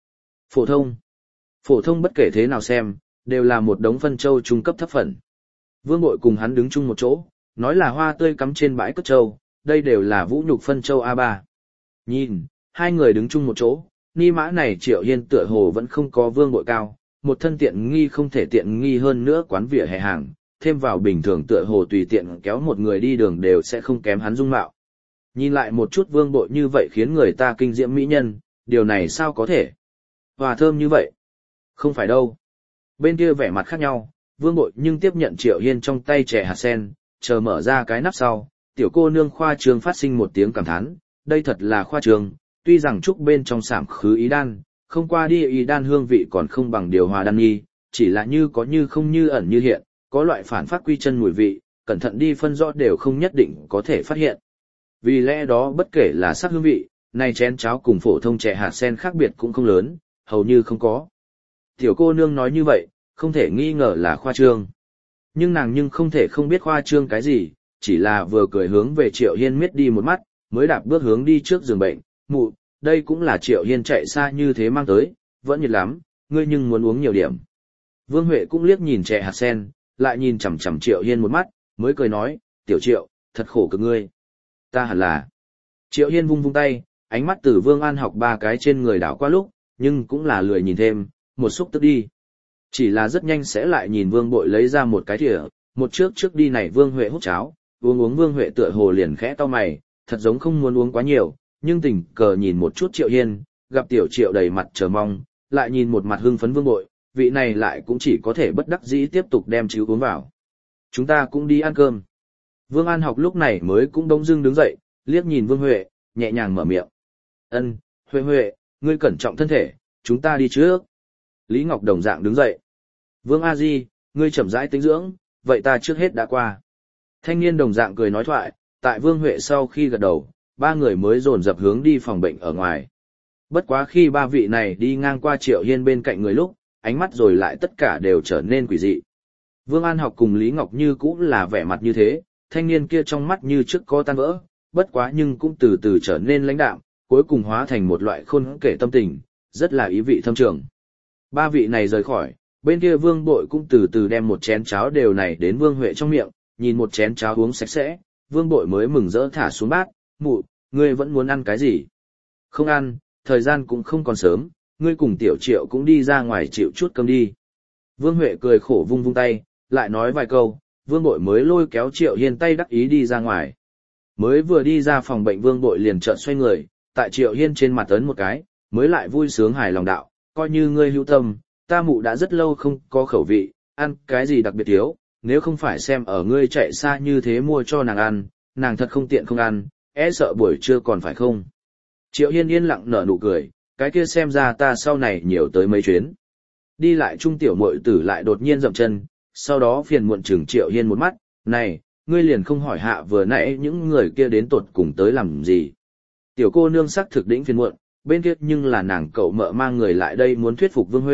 Phổ thông bất kể thế nào xem, đều là một đống phân châu trung cấp thấp phần. Vương Bội cùng hắn đứng chung một chỗ, nói là hoa tươi cắm trên bãi cất châu, đây đều là vũ nhục phân châu A3. Nhìn, hai người đứng chung một chỗ, ni mã này Triệu Hiên tựa hồ vẫn không có Vương Bội cao, một thân tiện nghi không thể tiện nghi hơn nữa quán vỉa hè hàng, thêm vào bình thường tựa hồ tùy tiện kéo một người đi đường đều sẽ không kém hắn dung mạo. Nhìn lại một chút Vương Bội như vậy khiến người ta kinh diễm mỹ nhân, điều này sao có thể? Hòa thơm như vậy? Không phải đâu. Bên kia vẻ mặt khác nhau, Vương Bội nhưng tiếp nhận Triệu Hiên trong tay chè hạt sen, chờ mở ra cái nắp sau, tiểu cô nương khoa trương phát sinh một tiếng cảm thán, đây thật là khoa trương, tuy rằng trúc bên trong sảm khứ ý đan, không qua đi ý đan hương vị còn không bằng điều hòa đan nghi, chỉ là như có như không như ẩn như hiện, có loại phản phát quy chân mùi vị, cẩn thận đi phân rõ đều không nhất định có thể phát hiện. Vì lẽ đó bất kể là sắc hương vị, này chén cháo cùng phổ thông chè hạt sen khác biệt cũng không lớn, hầu như không có. Tiểu cô nương nói như vậy, không thể nghi ngờ là khoa trương. Nhưng nàng nhưng không thể không biết khoa trương cái gì, chỉ là vừa cười hướng về Triệu Hiên miết đi một mắt, mới đạp bước hướng đi trước giường bệnh, mụ, đây cũng là Triệu Hiên chạy xa như thế mang tới, vẫn nhiệt lắm, ngươi nhưng muốn uống nhiều điểm. Vương Huệ cũng liếc nhìn chè hạt sen, lại nhìn chằm chằm Triệu Hiên một mắt, mới cười nói, tiểu Triệu, thật khổ cực ngươi. Ta hẳn là. Triệu Hiên vung vung tay, ánh mắt từ Vương An Học ba cái trên người đảo qua lúc, nhưng cũng là lười nhìn thêm, một xúc tức đi. Chỉ là rất nhanh sẽ lại nhìn Vương Bội lấy ra một cái thìa, một trước đi này Vương Huệ hút cháo, uống Vương Huệ tựa hồ liền khẽ cau mày, thật giống không muốn uống quá nhiều, nhưng tình cờ nhìn một chút Triệu Hiên, gặp tiểu Triệu đầy mặt chờ mong, lại nhìn một mặt hưng phấn Vương Bội, vị này lại cũng chỉ có thể bất đắc dĩ tiếp tục đem chiếu uống vào. Chúng ta cũng đi ăn cơm. Vương An Học lúc này mới cũng đông dưng đứng dậy, liếc nhìn Vương Huệ, nhẹ nhàng mở miệng. Ân, Huệ, ngươi cẩn trọng thân thể, chúng ta đi trước. Lý Ngọc đồng dạng đứng dậy. Vương A Di, ngươi chậm rãi tĩnh dưỡng, vậy ta trước hết đã qua. Thanh niên đồng dạng cười nói thoại, tại Vương Huệ sau khi gật đầu, ba người mới dồn dập hướng đi phòng bệnh ở ngoài. Bất quá khi ba vị này đi ngang qua Triệu Hiên bên cạnh người lúc, ánh mắt rồi lại tất cả đều trở nên quỷ dị. Vương An Học cùng Lý Ngọc Như cũng là vẻ mặt như thế, thanh niên kia trong mắt như trước có tan vỡ, bất quá nhưng cũng từ từ trở nên lãnh đạm, cuối cùng hóa thành một loại khôn kể tâm tình, rất là ý vị thâm trường. Ba vị này rời khỏi, bên kia Vương Bội cũng từ từ đem một chén cháo đều này đến Vương Huệ trong miệng, nhìn một chén cháo uống sạch sẽ, Vương Bội mới mừng rỡ thả xuống bát, mụ, ngươi vẫn muốn ăn cái gì? Không ăn, thời gian cũng không còn sớm, ngươi cùng tiểu Triệu cũng đi ra ngoài chịu chút cơm đi. Vương Huệ cười khổ vung vung tay, lại nói vài câu, Vương Bội mới lôi kéo Triệu Hiên tay đắc ý đi ra ngoài. Mới vừa đi ra phòng bệnh Vương Bội liền chợt xoay người, tại Triệu Hiên trên mặt ấn một cái, mới lại vui sướng hài lòng đạo, coi như ngươi hữu tâm, ta mụ đã rất lâu không có khẩu vị, ăn cái gì đặc biệt thiếu, nếu không phải xem ở ngươi chạy xa như thế mua cho nàng ăn, nàng thật không tiện không ăn, e sợ buổi trưa còn phải không. Triệu Hiên yên lặng nở nụ cười, cái kia xem ra ta sau này nhiều tới mấy chuyến. Đi lại trung tiểu muội tử lại đột nhiên dậm chân, sau đó phiền muộn chừng Triệu Hiên một mắt, này, ngươi liền không hỏi hạ vừa nãy những người kia đến tột cùng tới làm gì. Tiểu cô nương sắc thực đĩnh phiền muộn, bên kia nhưng là nàng cậu mợ mang người lại đây muốn thuyết phục Vương Huệ,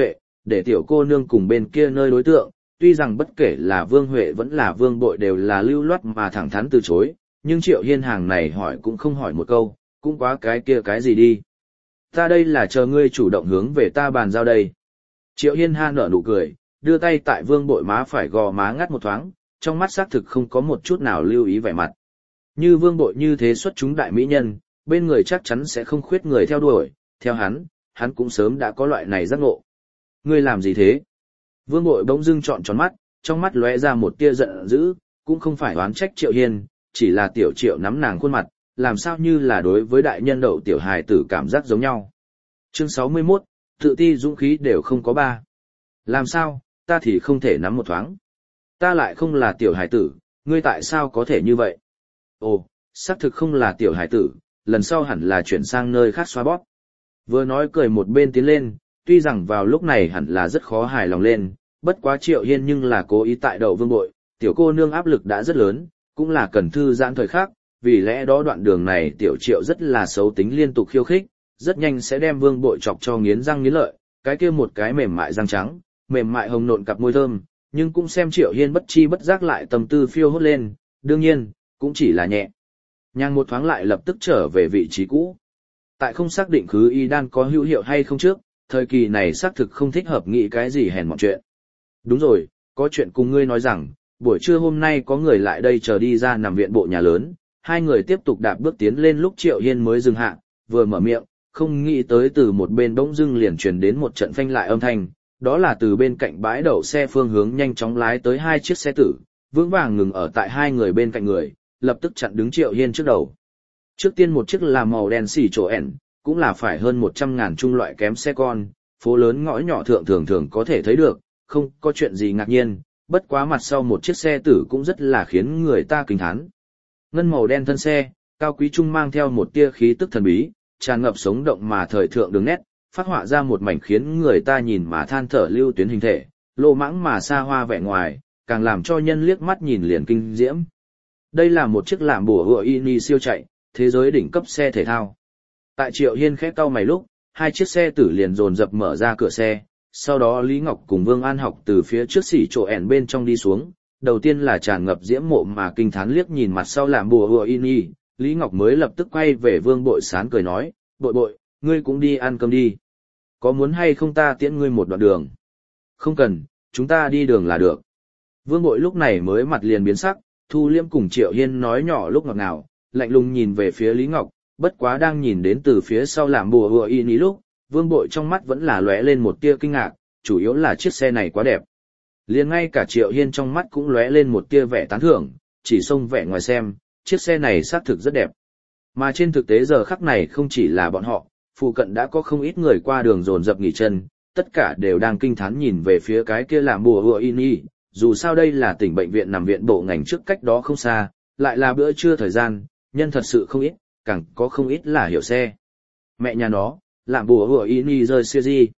để tiểu cô nương cùng bên kia nơi đối tượng, tuy rằng bất kể là Vương Huệ vẫn là Vương Bội đều là lưu loát mà thẳng thắn từ chối, nhưng Triệu Hiên hàng này hỏi cũng không hỏi một câu, cũng quá cái kia cái gì đi. Ta đây là chờ ngươi chủ động hướng về ta bàn giao đây. Triệu Hiên ha nở nụ cười, đưa tay tại Vương Bội má phải gò má ngắt một thoáng, trong mắt xác thực không có một chút nào lưu ý vẻ mặt. Như Vương Bội như thế xuất chúng đại mỹ nhân, bên người chắc chắn sẽ không khuyết người theo đuổi, theo hắn cũng sớm đã có loại này giác ngộ. Ngươi làm gì thế? Vương Bội bỗng dưng trọn tròn mắt, trong mắt lóe ra một tia giận dữ, cũng không phải oán trách Triệu Hiên, chỉ là tiểu Triệu nắm nàng khuôn mặt, làm sao như là đối với đại nhân đậu tiểu hài tử cảm giác giống nhau. Chương 61, tự ti dũng khí đều không có ba. Làm sao, ta thì không thể nắm một thoáng. Ta lại không là tiểu hài tử, ngươi tại sao có thể như vậy? Ồ, xác thực không là tiểu hài tử, lần sau hẳn là chuyển sang nơi khác xoa bóp. Vừa nói cười một bên tiến lên, tuy rằng vào lúc này hẳn là rất khó hài lòng lên, bất quá Triệu Hiên nhưng là cố ý tại đậu Vương Bội, tiểu cô nương áp lực đã rất lớn, cũng là cần thư giãn thời khắc, vì lẽ đó đoạn đường này tiểu Triệu rất là xấu tính liên tục khiêu khích, rất nhanh sẽ đem Vương Bội chọc cho nghiến răng nghiến lợi, cái kia một cái mềm mại răng trắng, mềm mại hồng nộn cặp môi thơm, nhưng cũng xem Triệu Hiên bất chi bất giác lại tâm tư phiêu hốt lên, đương nhiên, cũng chỉ là nhẹ. Nhang một thoáng lại lập tức trở về vị trí cũ. Tại không xác định khứ y đan có hữu hiệu hay không trước, thời kỳ này xác thực không thích hợp nghĩ cái gì hèn mọn chuyện. Đúng rồi, có chuyện cùng ngươi nói rằng, buổi trưa hôm nay có người lại đây chờ đi ra nằm viện bộ nhà lớn, hai người tiếp tục đạp bước tiến lên lúc Triệu Hiên mới dừng hạ, vừa mở miệng, không nghĩ tới từ một bên bỗng dưng liền truyền đến một trận phanh lại âm thanh, đó là từ bên cạnh bãi đậu xe phương hướng nhanh chóng lái tới hai chiếc xe tử, vững vàng ngừng ở tại hai người bên cạnh người, lập tức chặn đứng Triệu Hiên trước đầu. Trước tiên một chiếc là màu đen xỉ trổ ẻn, cũng là phải hơn 100.000 trung loại kém xe con, phố lớn ngõ nhỏ thượng thường thường có thể thấy được, không có chuyện gì ngạc nhiên, bất quá mặt sau một chiếc xe tử cũng rất là khiến người ta kinh thán. Ngân màu đen thân xe, cao quý trung mang theo một tia khí tức thần bí, tràn ngập sống động mà thời thượng đường nét, phát họa ra một mảnh khiến người ta nhìn mà than thở lưu tuyến hình thể, lô mãng mà xa hoa vẻ ngoài, càng làm cho nhân liếc mắt nhìn liền kinh diễm. Đây là một chiếc làm bùa hựa ini siêu chạy, thế giới đỉnh cấp xe thể thao. Tại Triệu Hiên khẽ cau mày lúc, hai chiếc xe tử liền dồn dập mở ra cửa xe, sau đó Lý Ngọc cùng Vương An Học từ phía trước xỉ trổ ẻn bên trong đi xuống, đầu tiên là tràn ngập diễm mộ mà kinh thán liếc nhìn mặt sau làm bùa hựa ini, Lý Ngọc mới lập tức quay về Vương Bội sán cười nói, Bội Bội, ngươi cũng đi ăn cơm đi. Có muốn hay không ta tiễn ngươi một đoạn đường? Không cần, chúng ta đi đường là được. Vương Bội lúc này mới mặt liền biến sắc, Thu Liêm cùng Triệu Hiên nói nhỏ lúc ngọt ngào, lạnh lùng nhìn về phía Lý Ngọc, bất quá đang nhìn đến từ phía sau làm bùa hựa y ní lúc, Vương Bội trong mắt vẫn là lóe lên một tia kinh ngạc, chủ yếu là chiếc xe này quá đẹp. Liền ngay cả Triệu Hiên trong mắt cũng lóe lên một tia vẻ tán thưởng, chỉ xông vẻ ngoài xem, chiếc xe này xác thực rất đẹp. Mà trên thực tế giờ khắc này không chỉ là bọn họ, phụ cận đã có không ít người qua đường dồn dập nghỉ chân, tất cả đều đang kinh thán nhìn về phía cái kia làm bùa hựa y ní. Dù sao đây là tỉnh bệnh viện nằm viện bộ ngành trước cách đó không xa, lại là bữa trưa thời gian, nhân thật sự không ít, càng có không ít là hiểu xe. Mẹ nhà nó, làm bùa hựa ini rơi siêu gì.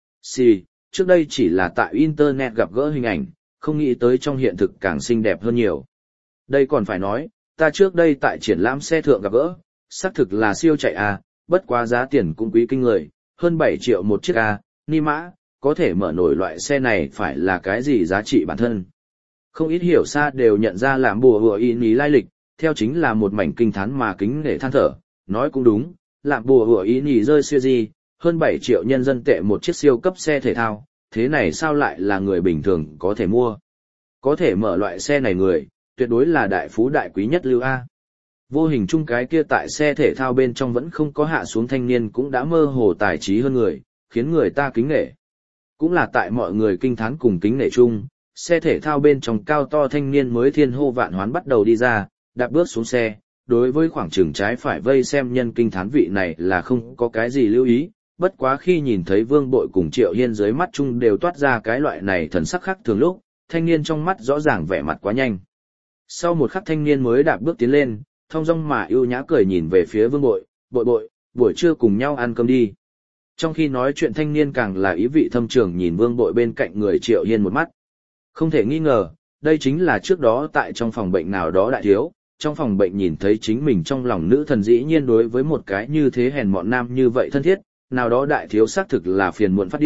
Xì, trước đây chỉ là tại Internet gặp gỡ hình ảnh, không nghĩ tới trong hiện thực càng xinh đẹp hơn nhiều. Đây còn phải nói, ta trước đây tại triển lãm xe thượng gặp gỡ, xác thực là siêu chạy à, bất quá giá tiền cũng quý kinh người, hơn 7 triệu một chiếc à, ni mã. Có thể mở nổi loại xe này phải là cái gì giá trị bản thân. Không ít hiểu xa đều nhận ra làm bùa hựa ý ní lai lịch, theo chính là một mảnh kinh thán mà kính để than thở, nói cũng đúng, làm bùa hựa ý ní rơi siêu gì, hơn 7 triệu nhân dân tệ một chiếc siêu cấp xe thể thao, thế này sao lại là người bình thường có thể mua. Có thể mở loại xe này người, tuyệt đối là đại phú đại quý nhất lưu A. Vô hình chung cái kia tại xe thể thao bên trong vẫn không có hạ xuống thanh niên cũng đã mơ hồ tài trí hơn người, khiến người ta kính nể. Cũng là tại mọi người kinh thán cùng kính nể chung, xe thể thao bên trong cao to thanh niên mới thiên hô vạn hoán bắt đầu đi ra, đạp bước xuống xe, đối với khoảng trường trái phải vây xem nhân kinh thán vị này là không có cái gì lưu ý, bất quá khi nhìn thấy Vương Bội cùng Triệu Hiên dưới mắt chung đều toát ra cái loại này thần sắc khác thường lúc, thanh niên trong mắt rõ ràng vẻ mặt quá nhanh. Sau một khắc thanh niên mới đạp bước tiến lên, thong dong mà ưu nhã cười nhìn về phía Vương Bội, Bội Bội, buổi trưa cùng nhau ăn cơm đi. Trong khi nói chuyện thanh niên càng là ý vị thâm trường nhìn Vương Bội bên cạnh người Triệu Hiên một mắt. Không thể nghi ngờ, đây chính là trước đó tại trong phòng bệnh nào đó đại thiếu, trong phòng bệnh nhìn thấy chính mình trong lòng nữ thần dĩ nhiên đối với một cái như thế hèn mọn nam như vậy thân thiết, nào đó đại thiếu xác thực là phiền muộn phát điên,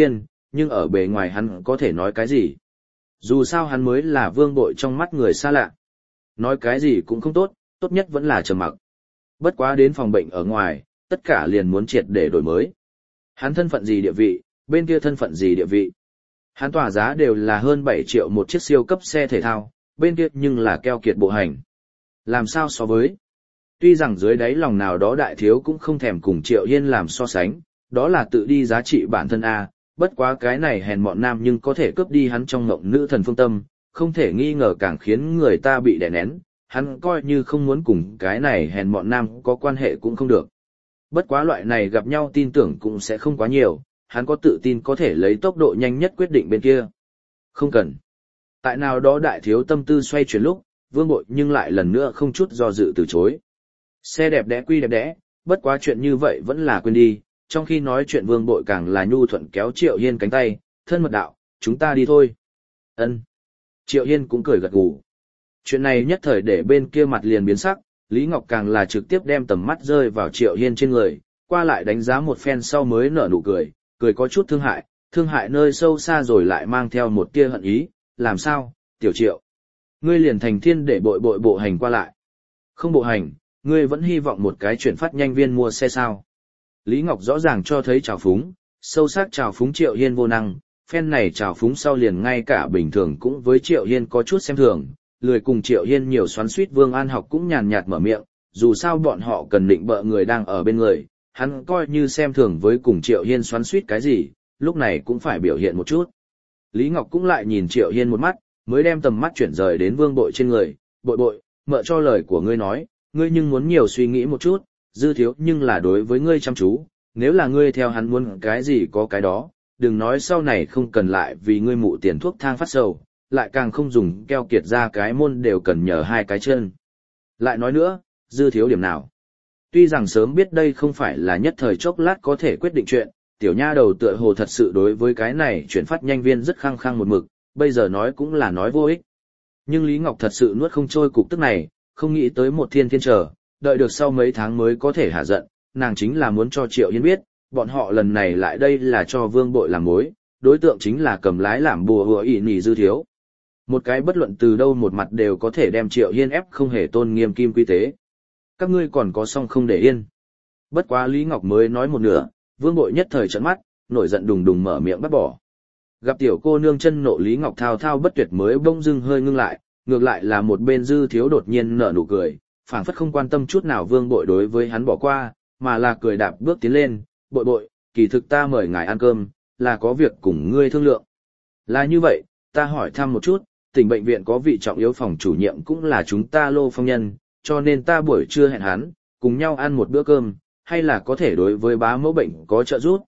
nhưng ở bề ngoài hắn có thể nói cái gì. Dù sao hắn mới là Vương Bội trong mắt người xa lạ. Nói cái gì cũng không tốt, tốt nhất vẫn là trầm mặc. Bất quá đến phòng bệnh ở ngoài, tất cả liền muốn triệt để đổi mới. Hắn thân phận gì địa vị, bên kia thân phận gì địa vị. Hắn tỏa giá đều là hơn 7 triệu một chiếc siêu cấp xe thể thao, bên kia nhưng là keo kiệt bộ hành. Làm sao so với? Tuy rằng dưới đáy lòng nào đó đại thiếu cũng không thèm cùng Triệu Hiên làm so sánh, đó là tự đi giá trị bản thân A, bất quá cái này hèn mọn nam nhưng có thể cướp đi hắn trong ngộng nữ thần phương tâm, không thể nghi ngờ càng khiến người ta bị đè nén, hắn coi như không muốn cùng cái này hèn mọn nam có quan hệ cũng không được. Bất quá loại này gặp nhau tin tưởng cũng sẽ không quá nhiều, hắn có tự tin có thể lấy tốc độ nhanh nhất quyết định bên kia. Không cần. Tại nào đó đại thiếu tâm tư xoay chuyển lúc, Vương Bội nhưng lại lần nữa không chút do dự từ chối. Xe đẹp đẽ quy đẹp đẽ, bất quá chuyện như vậy vẫn là quên đi, trong khi nói chuyện Vương Bội càng là nhu thuận kéo Triệu Hiên cánh tay, thân mật đạo, chúng ta đi thôi. Ân. Triệu Hiên cũng cười gật gù. Chuyện này nhất thời để bên kia mặt liền biến sắc, Lý Ngọc càng là trực tiếp đem tầm mắt rơi vào Triệu Hiên trên người, qua lại đánh giá một phen sau mới nở nụ cười, cười có chút thương hại nơi sâu xa rồi lại mang theo một tia hận ý, làm sao, tiểu Triệu. Ngươi liền thành thiên để bội bộ hành qua lại. Không bộ hành, ngươi vẫn hy vọng một cái chuyển phát nhanh viên mua xe sao. Lý Ngọc rõ ràng cho thấy trào phúng, sâu sắc trào phúng Triệu Hiên vô năng, phen này trào phúng sau liền ngay cả bình thường cũng với Triệu Hiên có chút xem thường, lười cùng Triệu Hiên nhiều xoắn suýt Vương An Học cũng nhàn nhạt mở miệng, dù sao bọn họ cần định bợ người đang ở bên người, hắn coi như xem thường với cùng Triệu Hiên xoắn suýt cái gì, lúc này cũng phải biểu hiện một chút. Lý Ngọc cũng lại nhìn Triệu Hiên một mắt, mới đem tầm mắt chuyển rời đến Vương Bội trên người, bội, mợ cho lời của ngươi nói, ngươi nhưng muốn nhiều suy nghĩ một chút, dư thiếu nhưng là đối với ngươi chăm chú, nếu là ngươi theo hắn muốn cái gì có cái đó, đừng nói sau này không cần lại vì ngươi mụ tiền thuốc thang phát sầu, lại càng không dùng keo kiệt ra cái môn đều cần nhờ hai cái chân. Lại nói nữa, dư thiếu điểm nào? Tuy rằng sớm biết đây không phải là nhất thời chốc lát có thể quyết định chuyện, tiểu nha đầu tựa hồ thật sự đối với cái này chuyển phát nhanh viên rất khăng khăng một mực, bây giờ nói cũng là nói vô ích. Nhưng Lý Ngọc thật sự nuốt không trôi cục tức này, không nghĩ tới một thiên chờ, đợi được sau mấy tháng mới có thể hạ giận, nàng chính là muốn cho Triệu Hiên biết, bọn họ lần này lại đây là cho Vương Bội làm mối, đối tượng chính là cầm lái làm bùa hùa ỉ nỉ dư thiếu. Một cái bất luận từ đâu một mặt đều có thể đem Triệu Hiên ép không hề tôn nghiêm kim quy tế. Các ngươi còn có song không để yên. Bất quá Lý Ngọc mới nói một nửa, Vương Bội nhất thời trợn mắt, nổi giận đùng đùng mở miệng bắt bỏ. Gặp tiểu cô nương chân nộ Lý Ngọc thao thao bất tuyệt mới bỗng dưng hơi ngưng lại, ngược lại là một bên dư thiếu đột nhiên nở nụ cười, phảng phất không quan tâm chút nào Vương Bội đối với hắn bỏ qua, mà là cười đạp bước tiến lên, bội, kỳ thực ta mời ngài ăn cơm, là có việc cùng ngươi thương lượng. Là như vậy, ta hỏi thăm một chút, tỉnh bệnh viện có vị trọng yếu phòng chủ nhiệm cũng là chúng ta Lô Phong nhân, cho nên ta buổi trưa hẹn hắn, cùng nhau ăn một bữa cơm, hay là có thể đối với bá mẫu bệnh có trợ giúp.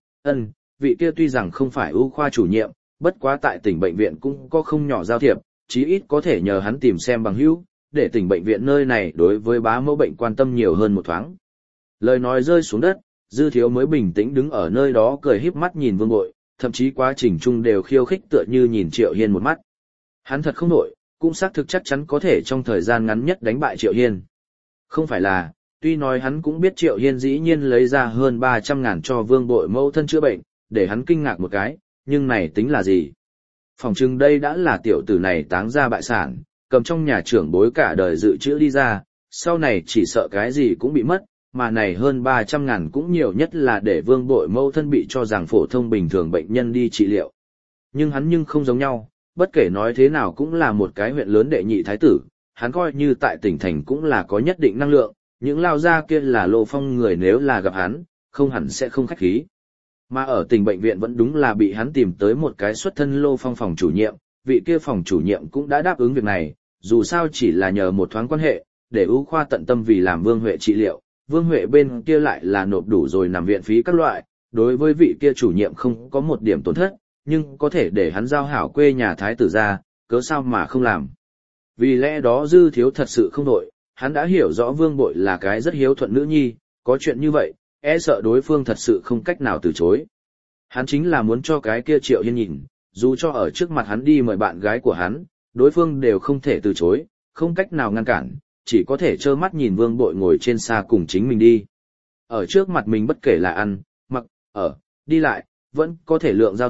Vị kia tuy rằng không phải ưu khoa chủ nhiệm, bất quá tại tỉnh bệnh viện cũng có không nhỏ giao thiệp, chí ít có thể nhờ hắn tìm xem bằng hữu, để tỉnh bệnh viện nơi này đối với bá mẫu bệnh quan tâm nhiều hơn một thoáng. Lời nói rơi xuống đất, dư thiếu mới bình tĩnh đứng ở nơi đó cười híp mắt nhìn Vương Bội, thậm chí quá trình chung đều khiêu khích tựa như nhìn Triệu Hiên một mắt. Hắn thật không nổi, cũng xác thực chắc chắn có thể trong thời gian ngắn nhất đánh bại Triệu Hiên. Không phải là, tuy nói hắn cũng biết Triệu Hiên dĩ nhiên lấy ra hơn 300.000 cho Vương Bội mẫu thân chữa bệnh, để hắn kinh ngạc một cái, nhưng này tính là gì? Phòng chừng đây đã là tiểu tử này táng ra bại sản, cầm trong nhà trưởng bối cả đời dự trữ đi ra, sau này chỉ sợ cái gì cũng bị mất, mà này hơn 300.000 cũng nhiều nhất là để Vương Bội mẫu thân bị cho rằng phổ thông bình thường bệnh nhân đi trị liệu. Nhưng hắn không giống nhau, bất kể nói thế nào cũng là một cái huyện lớn đệ nhị thái tử, hắn coi như tại tỉnh thành cũng là có nhất định năng lượng, những lao gia kia là Lô Phong người nếu là gặp hắn, không hẳn sẽ không khách khí. Mà ở tỉnh bệnh viện vẫn đúng là bị hắn tìm tới một cái xuất thân Lô Phong phòng chủ nhiệm, vị kia phòng chủ nhiệm cũng đã đáp ứng việc này, dù sao chỉ là nhờ một thoáng quan hệ, để ưu khoa tận tâm vì làm Vương Huệ trị liệu, Vương Huệ bên kia lại là nộp đủ rồi nằm viện phí các loại, đối với vị kia chủ nhiệm không có một điểm tổn thất, nhưng có thể để hắn giao hảo quê nhà thái tử ra, cớ sao mà không làm. Vì lẽ đó dư thiếu thật sự không đội, hắn đã hiểu rõ Vương Bội là cái rất hiếu thuận nữ nhi, có chuyện như vậy, e sợ đối phương thật sự không cách nào từ chối. Hắn chính là muốn cho cái kia Triệu Hiên nhìn, dù cho ở trước mặt hắn đi mời bạn gái của hắn, đối phương đều không thể từ chối, không cách nào ngăn cản, chỉ có thể trơ mắt nhìn Vương Bội ngồi trên xa cùng chính mình đi. Ở trước mặt mình bất kể là ăn, mặc, ở, đi lại, vẫn có thể lượng giao thiệp,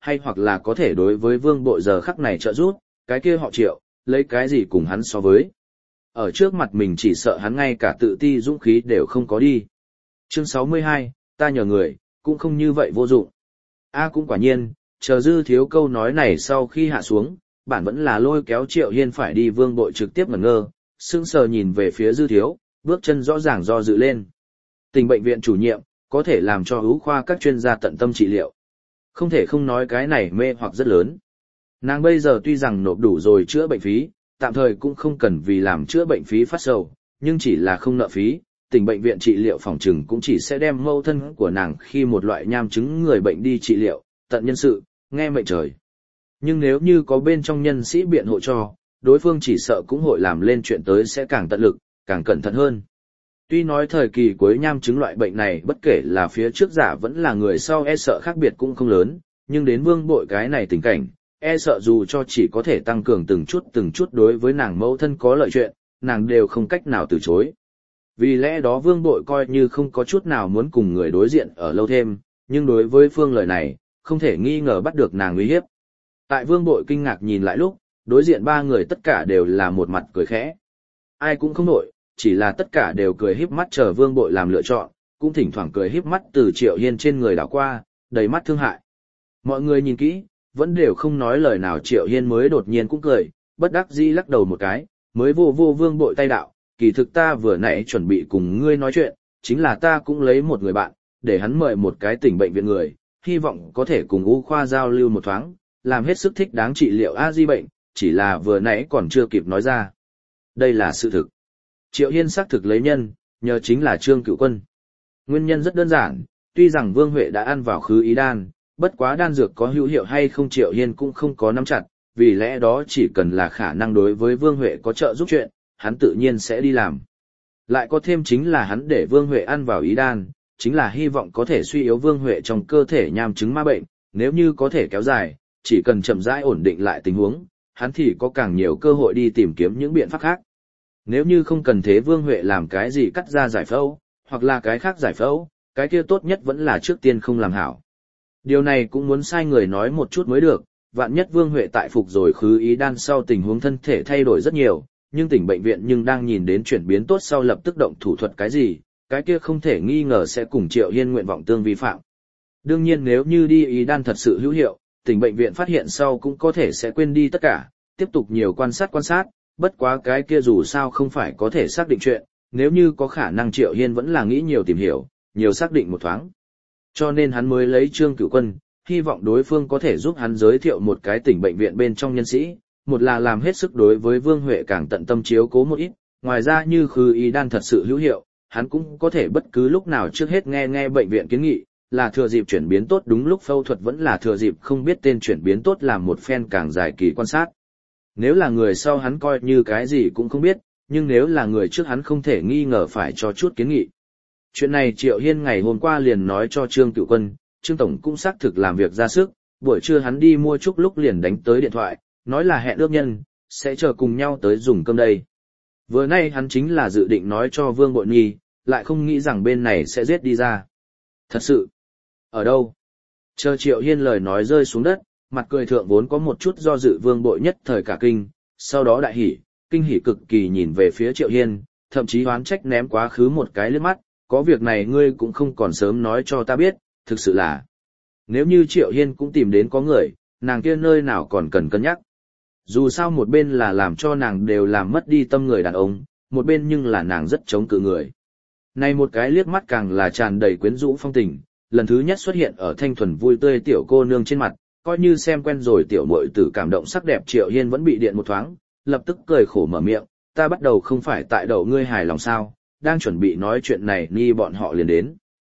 hay hoặc là có thể đối với Vương Bội giờ khắc này trợ giúp, cái kia họ Triệu, lấy cái gì cùng hắn so với. Ở trước mặt mình chỉ sợ hắn ngay cả tự ti dũng khí đều không có đi. Chương 62, ta nhờ người, cũng không như vậy vô dụng. Cũng quả nhiên, chờ Dư Thiếu câu nói này sau khi hạ xuống, bản vẫn là lôi kéo Triệu Hiên phải đi Vương Bội trực tiếp ngẩn ngơ, sững sờ nhìn về phía Dư Thiếu, bước chân rõ ràng do dự lên. Tình bệnh viện chủ nhiệm, có thể làm cho ưu khoa các chuyên gia tận tâm trị liệu. Không thể không nói cái này mê hoặc rất lớn. Nàng bây giờ tuy rằng nộp đủ rồi chữa bệnh phí, tạm thời cũng không cần vì làm chữa bệnh phí phát sầu, nhưng chỉ là không nợ phí, tỉnh bệnh viện trị liệu phòng trừng cũng chỉ sẽ đem mâu thân của nàng khi một loại nham chứng người bệnh đi trị liệu, tận nhân sự, nghe mệnh trời. Nhưng nếu như có bên trong nhân sĩ biện hộ cho, đối phương chỉ sợ cũng hội làm lên chuyện tới sẽ càng tận lực, càng cẩn thận hơn. Tuy nói thời kỳ cuối nham chứng loại bệnh này bất kể là phía trước giả vẫn là người sau e sợ khác biệt cũng không lớn, nhưng đến Vương Bội cái này tình cảnh, e sợ dù cho chỉ có thể tăng cường từng chút đối với nàng mẫu thân có lợi chuyện, nàng đều không cách nào từ chối. Vì lẽ đó Vương Bội coi như không có chút nào muốn cùng người đối diện ở lâu thêm, nhưng đối với Phương lời này, không thể nghi ngờ bắt được nàng uy hiếp. Tại Vương Bội kinh ngạc nhìn lại lúc, đối diện ba người tất cả đều là một mặt cười khẽ. Ai cũng không nổi, chỉ là tất cả đều cười híp mắt chờ Vương Bội làm lựa chọn, cũng thỉnh thoảng cười híp mắt từ Triệu Hiên trên người đảo qua, đầy mắt thương hại. Mọi người nhìn kỹ, vẫn đều không nói lời nào. Triệu Hiên mới đột nhiên cũng cười, bất đắc dĩ lắc đầu một cái, mới vô Vương Bội tay đạo, kỳ thực ta vừa nãy chuẩn bị cùng ngươi nói chuyện, chính là ta cũng lấy một người bạn, để hắn mời một cái tỉnh bệnh viện người, hy vọng có thể cùng U khoa giao lưu một thoáng, làm hết sức thích đáng trị liệu A-di bệnh, chỉ là vừa nãy còn chưa kịp nói ra. Đây là sự thực. Triệu Hiên xác thực lấy nhân, nhờ chính là Trương Cửu Quân. Nguyên nhân rất đơn giản, tuy rằng Vương Huệ đã ăn vào khứ ý đan, bất quá đan dược có hữu hiệu hay không Triệu Hiên cũng không có nắm chặt, vì lẽ đó chỉ cần là khả năng đối với Vương Huệ có trợ giúp chuyện, hắn tự nhiên sẽ đi làm. Lại có thêm chính là hắn để Vương Huệ ăn vào ý đan, chính là hy vọng có thể suy yếu Vương Huệ trong cơ thể nham chứng ma bệnh, nếu như có thể kéo dài, chỉ cần chậm rãi ổn định lại tình huống, hắn thì có càng nhiều cơ hội đi tìm kiếm những biện pháp khác. Nếu như không cần thế Vương Huệ làm cái gì cắt ra giải phẫu, hoặc là cái khác giải phẫu, cái kia tốt nhất vẫn là trước tiên không làm hảo. Điều này cũng muốn sai người nói một chút mới được, vạn nhất Vương Huệ tại phục rồi khứ ý đan sau tình huống thân thể thay đổi rất nhiều, nhưng tỉnh bệnh viện nhưng đang nhìn đến chuyển biến tốt sau lập tức động thủ thuật cái gì, cái kia không thể nghi ngờ sẽ cùng Triệu Hiên nguyện vọng tương vi phạm. Đương nhiên nếu như đi ý đan thật sự hữu hiệu, tỉnh bệnh viện phát hiện sau cũng có thể sẽ quên đi tất cả, tiếp tục nhiều quan sát, bất quá cái kia dù sao không phải có thể xác định chuyện, nếu như có khả năng Triệu Hiên vẫn là nghĩ nhiều tìm hiểu, nhiều xác định một thoáng. Cho nên hắn mới lấy Trương Cửu Quân, hy vọng đối phương có thể giúp hắn giới thiệu một cái tỉnh bệnh viện bên trong nhân sĩ, một là làm hết sức đối với Vương Huệ càng tận tâm chiếu cố một ít, ngoài ra như khứ ý đan thật sự hữu hiệu, hắn cũng có thể bất cứ lúc nào trước hết nghe bệnh viện kiến nghị, là thừa dịp chuyển biến tốt đúng lúc phẫu thuật vẫn là thừa dịp không biết tên chuyển biến tốt làm một phen càng dài kỳ quan sát. Nếu là người sau hắn coi như cái gì cũng không biết, nhưng nếu là người trước hắn không thể nghi ngờ phải cho chút kiến nghị. Chuyện này Triệu Hiên ngày hôm qua liền nói cho Trương Cửu Quân, Trương Tổng cũng xác thực làm việc ra sức, buổi trưa hắn đi mua chút lúc liền đánh tới điện thoại, nói là hẹn ước nhân, sẽ chờ cùng nhau tới dùng cơm đây. Vừa nay hắn chính là dự định nói cho Vương Bội Nhi, lại không nghĩ rằng bên này sẽ giết đi ra. Thật sự? Ở đâu? Chờ Triệu Hiên lời nói rơi xuống đất, mặt cười thượng vốn có một chút do dự Vương Bội nhất thời cả kinh, sau đó đại hỉ, kinh hỉ cực kỳ nhìn về phía Triệu Hiên, thậm chí oán trách ném quá khứ một cái liếc mắt, có việc này ngươi cũng không còn sớm nói cho ta biết, thực sự là. Nếu như Triệu Hiên cũng tìm đến có người, nàng kia nơi nào còn cần cân nhắc. Dù sao một bên là làm cho nàng đều làm mất đi tâm người đàn ông, một bên nhưng là nàng rất chống cự người. Này một cái liếc mắt càng là tràn đầy quyến rũ phong tình, lần thứ nhất xuất hiện ở thanh thuần vui tươi tiểu cô nương trên mặt, coi như xem quen rồi tiểu muội tử cảm động sắc đẹp Triệu Hiên vẫn bị điện một thoáng, lập tức cười khổ mở miệng, ta bắt đầu không phải tại đầu ngươi hài lòng sao, đang chuẩn bị nói chuyện này ni bọn họ liền đến.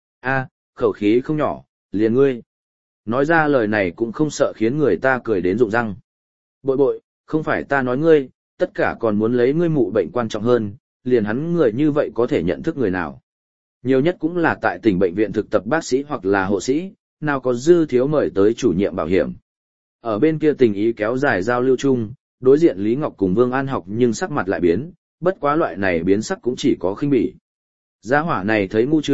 Khẩu khí không nhỏ, liền ngươi. Nói ra lời này cũng không sợ khiến người ta cười đến rụng răng. Bội, không phải ta nói ngươi, tất cả còn muốn lấy ngươi mụ bệnh quan trọng hơn, liền hắn người như vậy có thể nhận thức người nào. Nhiều nhất cũng là tại tỉnh bệnh viện thực tập bác sĩ hoặc là hộ sĩ, nào có dư thiếu mời tới chủ nhiệm bảo hiểm. Ở bên kia tình ý kéo dài giao lưu chung, đối diện Lý Ngọc cùng Vương An Học nhưng sắc mặt lại biến, bất quá loại này biến sắc cũng chỉ có khinh bỉ. Gia hỏa này thấy ngu chưa,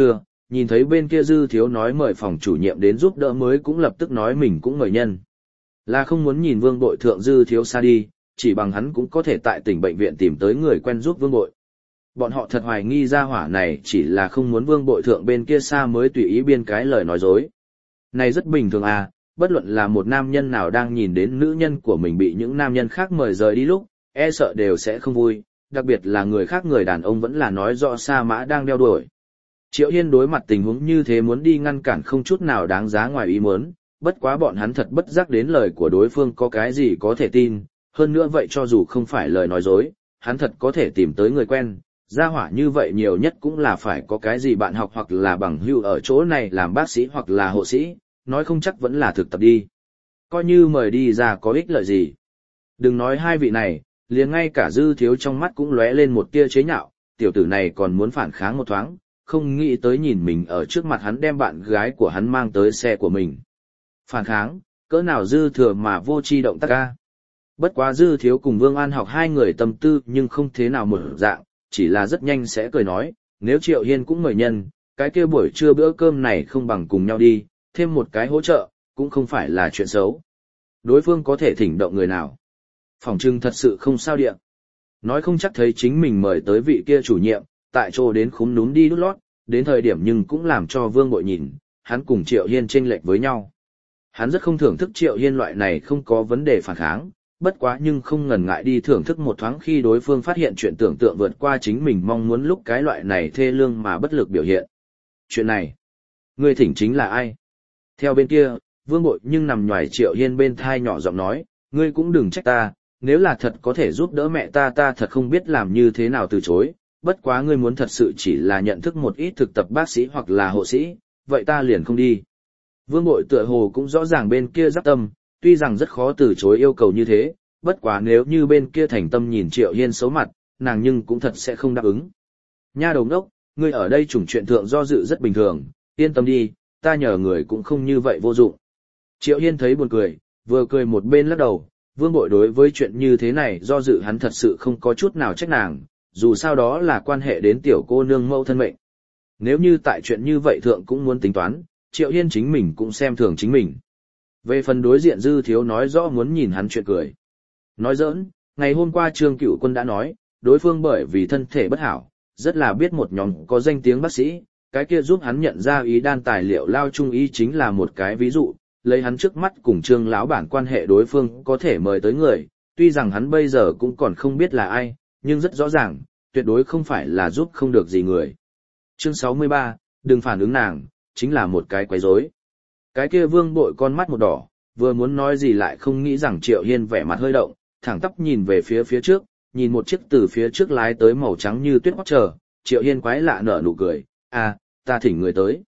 nhìn thấy bên kia Dư Thiếu nói mời phòng chủ nhiệm đến giúp đỡ mới cũng lập tức nói mình cũng mời nhân. Là không muốn nhìn Vương Bội Thượng Dư Thiếu xa đi, chỉ bằng hắn cũng có thể tại tỉnh bệnh viện tìm tới người quen giúp Vương Bội. Bọn họ thật hoài nghi ra hỏa này chỉ là không muốn Vương Bội Thượng bên kia xa mới tùy ý biên cái lời nói dối. Này rất bình thường à, bất luận là một nam nhân nào đang nhìn đến nữ nhân của mình bị những nam nhân khác mời rời đi lúc, e sợ đều sẽ không vui, đặc biệt là người khác người đàn ông vẫn là nói rõ Sa Mã đang đeo đuổi. Triệu Hiên đối mặt tình huống như thế muốn đi ngăn cản không chút nào đáng giá ngoài ý muốn, bất quá bọn hắn thật bất giác đến lời của đối phương có cái gì có thể tin, hơn nữa vậy cho dù không phải lời nói dối, hắn thật có thể tìm tới người quen, gia hỏa như vậy nhiều nhất cũng là phải có cái gì bạn học hoặc là bằng hữu ở chỗ này làm bác sĩ hoặc là hộ sĩ, nói không chắc vẫn là thực tập đi. Coi như mời đi ra có ích lợi gì. Đừng nói hai vị này, liền ngay cả Dư Thiếu trong mắt cũng lóe lên một tia chế nhạo, tiểu tử này còn muốn phản kháng một thoáng, không nghĩ tới nhìn mình ở trước mặt hắn đem bạn gái của hắn mang tới xe của mình. Phản kháng, cỡ nào dư thừa mà vô tri động tác ca. Bất quá Dư Thiếu cùng Vương An Học hai người tâm tư nhưng không thế nào một dạng, chỉ là rất nhanh sẽ cười nói, nếu Triệu Hiên cũng mời nhân, cái kia buổi trưa bữa cơm này không bằng cùng nhau đi, thêm một cái hỗ trợ, cũng không phải là chuyện xấu. Đối phương có thể thỉnh động người nào. Phỏng chừng thật sự không sao điện. Nói không chắc thấy chính mình mời tới vị kia chủ nhiệm, tại chỗ đến khúm núm đi đút lót, đến thời điểm nhưng cũng làm cho Vương Bội nhìn, hắn cùng Triệu Hiên chênh lệch với nhau. Hắn rất không thưởng thức Triệu Hiên loại này không có vấn đề phản kháng, bất quá nhưng không ngần ngại đi thưởng thức một thoáng khi đối phương phát hiện chuyện tưởng tượng vượt qua chính mình mong muốn lúc cái loại này thê lương mà bất lực biểu hiện. Chuyện này, người thỉnh chính là ai? Theo bên kia, Vương Bội nhưng nằm nhòi Triệu Hiên bên thai nhỏ giọng nói, ngươi cũng đừng trách ta, nếu là thật có thể giúp đỡ mẹ ta thật không biết làm như thế nào từ chối, bất quá ngươi muốn thật sự chỉ là nhận thức một ít thực tập bác sĩ hoặc là hộ sĩ, vậy ta liền không đi. Vương Bội tựa hồ cũng rõ ràng bên kia giáp tâm, tuy rằng rất khó từ chối yêu cầu như thế, bất quá nếu như bên kia thành tâm nhìn Triệu Hiên xấu mặt, nàng nhưng cũng thật sẽ không đáp ứng. Nha đầu ngốc, ngươi ở đây chủng chuyện thượng do dự rất bình thường, yên tâm đi, ta nhờ người cũng không như vậy vô dụng. Triệu Hiên thấy buồn cười, vừa cười một bên lắc đầu, Vương Bội đối với chuyện như thế này do dự hắn thật sự không có chút nào trách nàng, dù sao đó là quan hệ đến tiểu cô nương mẫu thân mệnh. Nếu như tại chuyện như vậy thượng cũng muốn tính toán, Triệu Hiên chính mình cũng xem thường chính mình. Về phần đối diện Dư Thiếu nói rõ muốn nhìn hắn chuyện cười. Nói giỡn, ngày hôm qua Trương Cửu Quân đã nói, đối phương bởi vì thân thể bất hảo, rất là biết một nhóm có danh tiếng bác sĩ, cái kia giúp hắn nhận ra ý đan tài liệu lao trung y chính là một cái ví dụ, lấy hắn trước mắt cùng Trương lão bản quan hệ đối phương có thể mời tới người, tuy rằng hắn bây giờ cũng còn không biết là ai, nhưng rất rõ ràng, tuyệt đối không phải là giúp không được gì người. Chương 63, đừng phản ứng nàng, chính là một cái quấy rối. Cái kia Vương Bội con mắt một đỏ, vừa muốn nói gì lại không nghĩ rằng Triệu Hiên vẻ mặt hơi động, thẳng tắp nhìn về phía trước, nhìn một chiếc từ phía trước lái tới màu trắng như tuyết Porsche, Triệu Hiên quái lạ nở nụ cười, ta thỉnh người tới.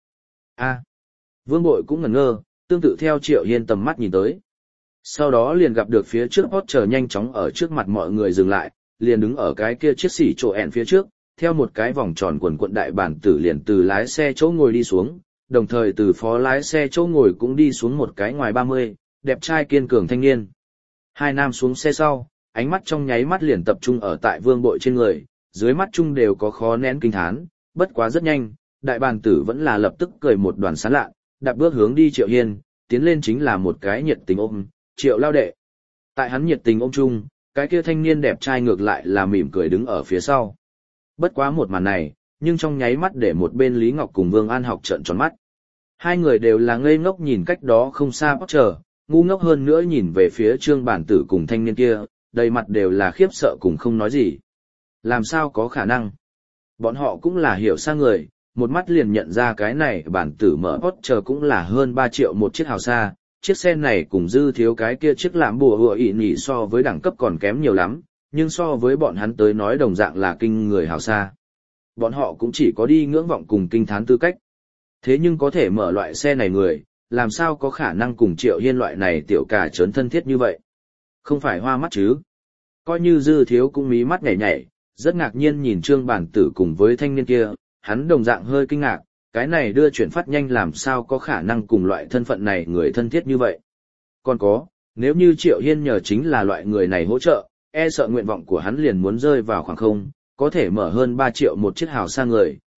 Vương Bội cũng ngẩn ngơ, tương tự theo Triệu Hiên tầm mắt nhìn tới. Sau đó liền gặp được phía trước Porsche nhanh chóng ở trước mặt mọi người dừng lại, liền đứng ở cái kia chiếc xỉ trổ ẹn phía trước, theo một cái vòng tròn quần quận đại bản tử liền từ lái xe chỗ ngồi đi xuống, đồng thời từ phó lái xe chỗ ngồi cũng đi xuống một cái ngoài 30, đẹp trai kiên cường thanh niên. Hai nam xuống xe sau, ánh mắt trong nháy mắt liền tập trung ở tại Vương Bội trên người, dưới mắt chung đều có khó nén kinh thán, bất quá rất nhanh, đại bản tử vẫn là lập tức cười một đoàn sán lạ, đạp bước hướng đi Triệu Hiên, tiến lên chính là một cái nhiệt tình ôm, Triệu lao đệ. Tại hắn nhiệt tình ôm chung, cái kia thanh niên đẹp trai ngược lại là mỉm cười đứng ở phía sau. Bất quá một màn này, nhưng trong nháy mắt để một bên Lý Ngọc cùng Vương An Học trợn tròn mắt. Hai người đều là ngây ngốc nhìn cách đó không xa Porsche, ngu ngốc hơn nữa nhìn về phía Trương bản tử cùng thanh niên kia, đầy mặt đều là khiếp sợ cùng không nói gì. Làm sao có khả năng? Bọn họ cũng là hiểu xa người, một mắt liền nhận ra cái này bản tử mở Porsche cũng là hơn 3 triệu một chiếc hào xa, chiếc xe này cùng Dư Thiếu cái kia chiếc làm bùa hựa ị nhỉ so với đẳng cấp còn kém nhiều lắm, nhưng so với bọn hắn tới nói đồng dạng là kinh người hào xa. Bọn họ cũng chỉ có đi ngưỡng vọng cùng kinh thán tư cách. Thế nhưng có thể mở loại xe này người, làm sao có khả năng cùng Triệu Hiên loại này tiểu cà trớn thân thiết như vậy? Không phải hoa mắt chứ? Coi như Dư Thiếu cũng mí mắt nhảy nhảy, rất ngạc nhiên nhìn Trương bản tử cùng với thanh niên kia, hắn đồng dạng hơi kinh ngạc, cái này đưa chuyển phát nhanh làm sao có khả năng cùng loại thân phận này người thân thiết như vậy. Còn có, nếu như Triệu Hiên nhờ chính là loại người này hỗ trợ, e sợ nguyện vọng của hắn liền muốn rơi vào khoảng không, có thể mở hơn 3 triệu một chiếc hào xa người,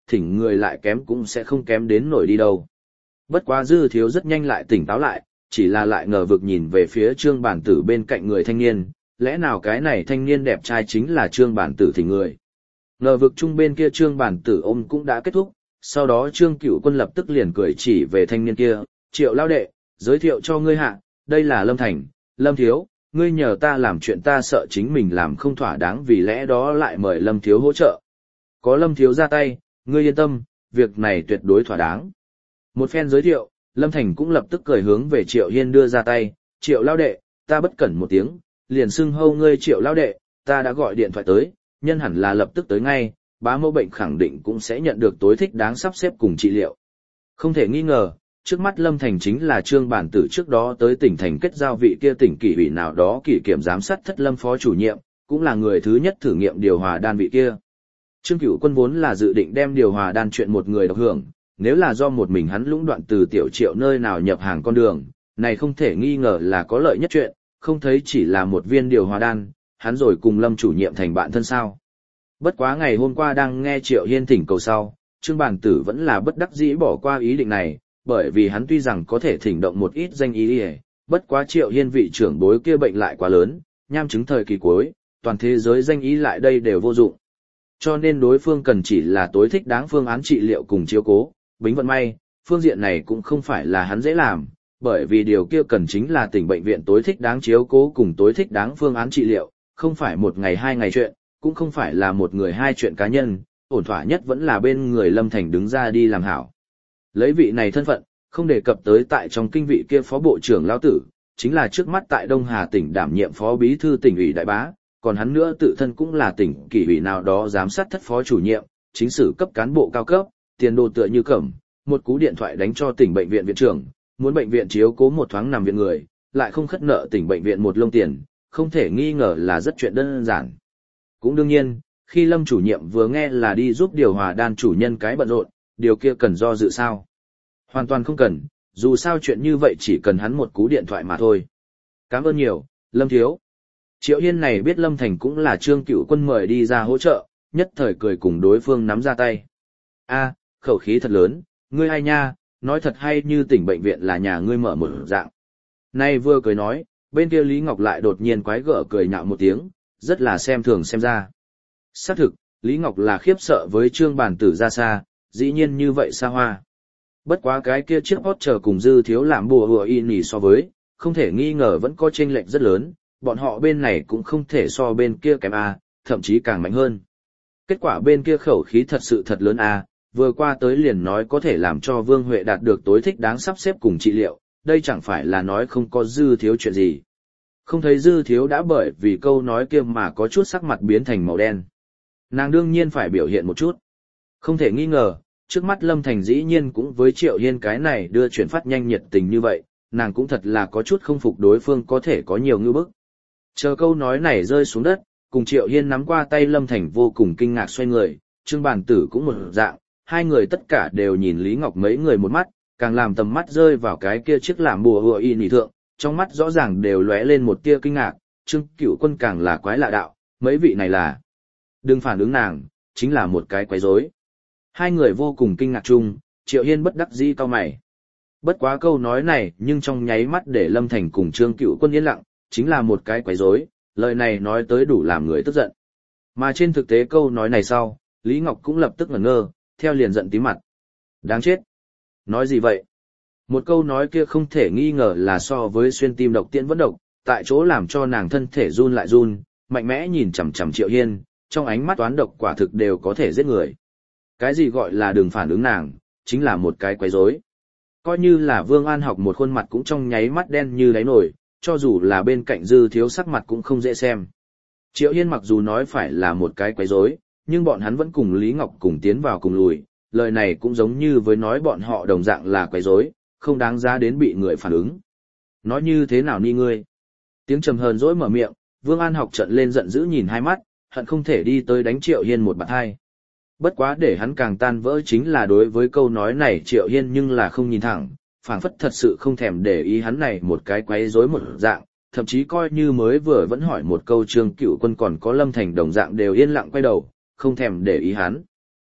thỉnh người lại kém cũng sẽ không kém đến nổi đi đâu. Bất quá Dư Thiếu rất nhanh lại tỉnh táo lại, chỉ là lại ngờ vực nhìn về phía Trương Bản Tử bên cạnh người thanh niên, lẽ nào cái này thanh niên đẹp trai chính là Trương Bản Tử thỉnh người. Ngờ vực chung bên kia Trương Bản Tử ôm cũng đã kết thúc, sau đó Trương Cửu Quân lập tức liền cười chỉ về thanh niên kia, Triệu lao đệ, giới thiệu cho ngươi hạ, đây là Lâm Thành, Lâm Thiếu, ngươi nhờ ta làm chuyện ta sợ chính mình làm không thỏa đáng vì lẽ đó lại mời Lâm Thiếu hỗ trợ. Có Lâm Thiếu ra tay, ngươi yên tâm, việc này tuyệt đối thỏa đáng. Một phen giới thiệu, Lâm Thành cũng lập tức cười hướng về Triệu Hiên đưa ra tay, Triệu lao đệ, ta bất cẩn một tiếng, liền xưng hâu ngươi Triệu lao đệ, ta đã gọi điện thoại tới, nhân hẳn là lập tức tới ngay, bá mẫu bệnh khẳng định cũng sẽ nhận được tối thích đáng sắp xếp cùng trị liệu. Không thể nghi ngờ, trước mắt Lâm Thành chính là Trương Bản Tử trước đó tới tỉnh thành kết giao vị kia tỉnh kỷ ủy nào đó kỷ kiểm giám sát thất Lâm phó chủ nhiệm, cũng là người thứ nhất thử nghiệm điều hòa đan vị kia. Trương Cửu Quân vốn là dự định đem điều hòa đan chuyện một người độc hưởng, nếu là do một mình hắn lũng đoạn từ Tiểu Triệu nơi nào nhập hàng con đường, này không thể nghi ngờ là có lợi nhất chuyện, không thấy chỉ là một viên điều hòa đan, hắn rồi cùng Lâm chủ nhiệm thành bạn thân sao. Bất quá ngày hôm qua đang nghe Triệu Hiên thỉnh cầu sau, Trương Bản Tử vẫn là bất đắc dĩ bỏ qua ý định này, bởi vì hắn tuy rằng có thể thỉnh động một ít danh ý, bất quá Triệu Hiên vị trưởng bối kia bệnh lại quá lớn, nham chứng thời kỳ cuối, toàn thế giới danh ý lại đây đều vô dụng. Cho nên đối phương cần chỉ là tối thích đáng phương án trị liệu cùng chiếu cố, bính vận may, phương diện này cũng không phải là hắn dễ làm, bởi vì điều kia cần chính là tỉnh bệnh viện tối thích đáng chiếu cố cùng tối thích đáng phương án trị liệu, không phải một ngày hai ngày chuyện, cũng không phải là một người hai chuyện cá nhân, ổn thỏa nhất vẫn là bên người Lâm Thành đứng ra đi làm hảo. Lấy vị này thân phận, không đề cập tới tại trong kinh vị kia phó bộ trưởng lão tử, chính là trước mắt tại Đông Hà tỉnh đảm nhiệm phó bí thư tỉnh ủy đại bá, còn hắn nữa tự thân cũng là tỉnh kỷ ủy nào đó giám sát thất phó chủ nhiệm, chính sử cấp cán bộ cao cấp, tiền đồ tựa như cẩm, một cú điện thoại đánh cho tỉnh bệnh viện viện trưởng, muốn bệnh viện chiếu cố một thoáng nằm viện người, lại không khất nợ tỉnh bệnh viện một lông tiền, không thể nghi ngờ là rất chuyện đơn giản. Cũng đương nhiên, khi Lâm chủ nhiệm vừa nghe là đi giúp điều hòa đan chủ nhân cái bận rộn, điều kia cần do dự sao? Hoàn toàn không cần, dù sao chuyện như vậy chỉ cần hắn một cú điện thoại mà thôi. Cảm ơn nhiều, Lâm Thiếu. Triệu Hiên này biết Lâm Thành cũng là Trương Cửu Quân mời đi ra hỗ trợ, nhất thời cười cùng đối phương nắm ra tay. A, khẩu khí thật lớn, ngươi hay nha, nói thật hay như tỉnh bệnh viện là nhà ngươi mở một dạng. Nay vừa cười nói, bên kia Lý Ngọc lại đột nhiên quái gở cười nhạo một tiếng, rất là xem thường xem ra. Xác thực, Lý Ngọc là khiếp sợ với Trương Bản Tử ra xa, dĩ nhiên như vậy xa hoa. Bất quá cái kia chiếc hot chờ cùng Dư Thiếu làm bùa hùa y nỉ so với, không thể nghi ngờ vẫn có chênh lệch rất lớn, bọn họ bên này cũng không thể so bên kia kém A, thậm chí càng mạnh hơn. Kết quả bên kia khẩu khí thật sự thật lớn A, vừa qua tới liền nói có thể làm cho Vương Huệ đạt được tối thích đáng sắp xếp cùng trị liệu, đây chẳng phải là nói không có Dư Thiếu chuyện gì. Không thấy Dư Thiếu đã bởi vì câu nói kia mà có chút sắc mặt biến thành màu đen. Nàng đương nhiên phải biểu hiện một chút. Không thể nghi ngờ, trước mắt Lâm Thành dĩ nhiên cũng với Triệu Hiên cái này đưa chuyển phát nhanh nhiệt tình như vậy, nàng cũng thật là có chút không phục đối phương có thể có nhiều ngư bức. Chờ câu nói này rơi xuống đất, cùng Triệu Hiên nắm qua tay Lâm Thành vô cùng kinh ngạc xoay người, Trương Bản Tử cũng một dạng, hai người tất cả đều nhìn Lý Ngọc mấy người một mắt, càng làm tầm mắt rơi vào cái kia chiếc làm bùa hùa y nỉ thượng, trong mắt rõ ràng đều lóe lên một tia kinh ngạc, Trương Cửu Quân càng là quái lạ đạo, mấy vị này là. Đừng phản ứng nàng, chính là một cái quái rối. Hai người vô cùng kinh ngạc chung, Triệu Hiên bất đắc dĩ cau mày. Bất quá câu nói này nhưng trong nháy mắt để Lâm Thành cùng Trương Cửu Quân yên lặng, chính là một cái quái rối, lời này nói tới đủ làm người tức giận. Mà trên thực tế câu nói này sau, Lý Ngọc cũng lập tức ngẩn ngơ, theo liền giận tím mặt. Đáng chết. Nói gì vậy? Một câu nói kia không thể nghi ngờ là so với xuyên tim độc tiễn vẫn độc, tại chỗ làm cho nàng thân thể run lại run, mạnh mẽ nhìn chằm chằm Triệu Hiên, trong ánh mắt toán độc quả thực đều có thể giết người. Cái gì gọi là đừng phản ứng nàng, chính là một cái quái rối. Coi như là Vương An Học một khuôn mặt cũng trong nháy mắt đen như đáy nổi, cho dù là bên cạnh Dư Thiếu sắc mặt cũng không dễ xem. Triệu Hiên mặc dù nói phải là một cái quái rối, nhưng bọn hắn vẫn cùng Lý Ngọc cùng tiến vào cùng lùi, lời này cũng giống như với nói bọn họ đồng dạng là quái rối, không đáng giá đến bị người phản ứng. Nói như thế nào ni ngươi? Tiếng trầm hờn dỗi mở miệng, Vương An Học trợn lên giận dữ nhìn hai mắt, hận không thể đi tới đánh Triệu Hiên một bạt hai. Bất quá để hắn càng tan vỡ chính là đối với câu nói này Triệu Hiên nhưng là không nhìn thẳng, phảng phất thật sự không thèm để ý hắn này một cái quấy rối một dạng, thậm chí coi như mới vừa vẫn hỏi một câu Trương Cửu Quân còn có Lâm Thành đồng dạng đều yên lặng quay đầu, không thèm để ý hắn.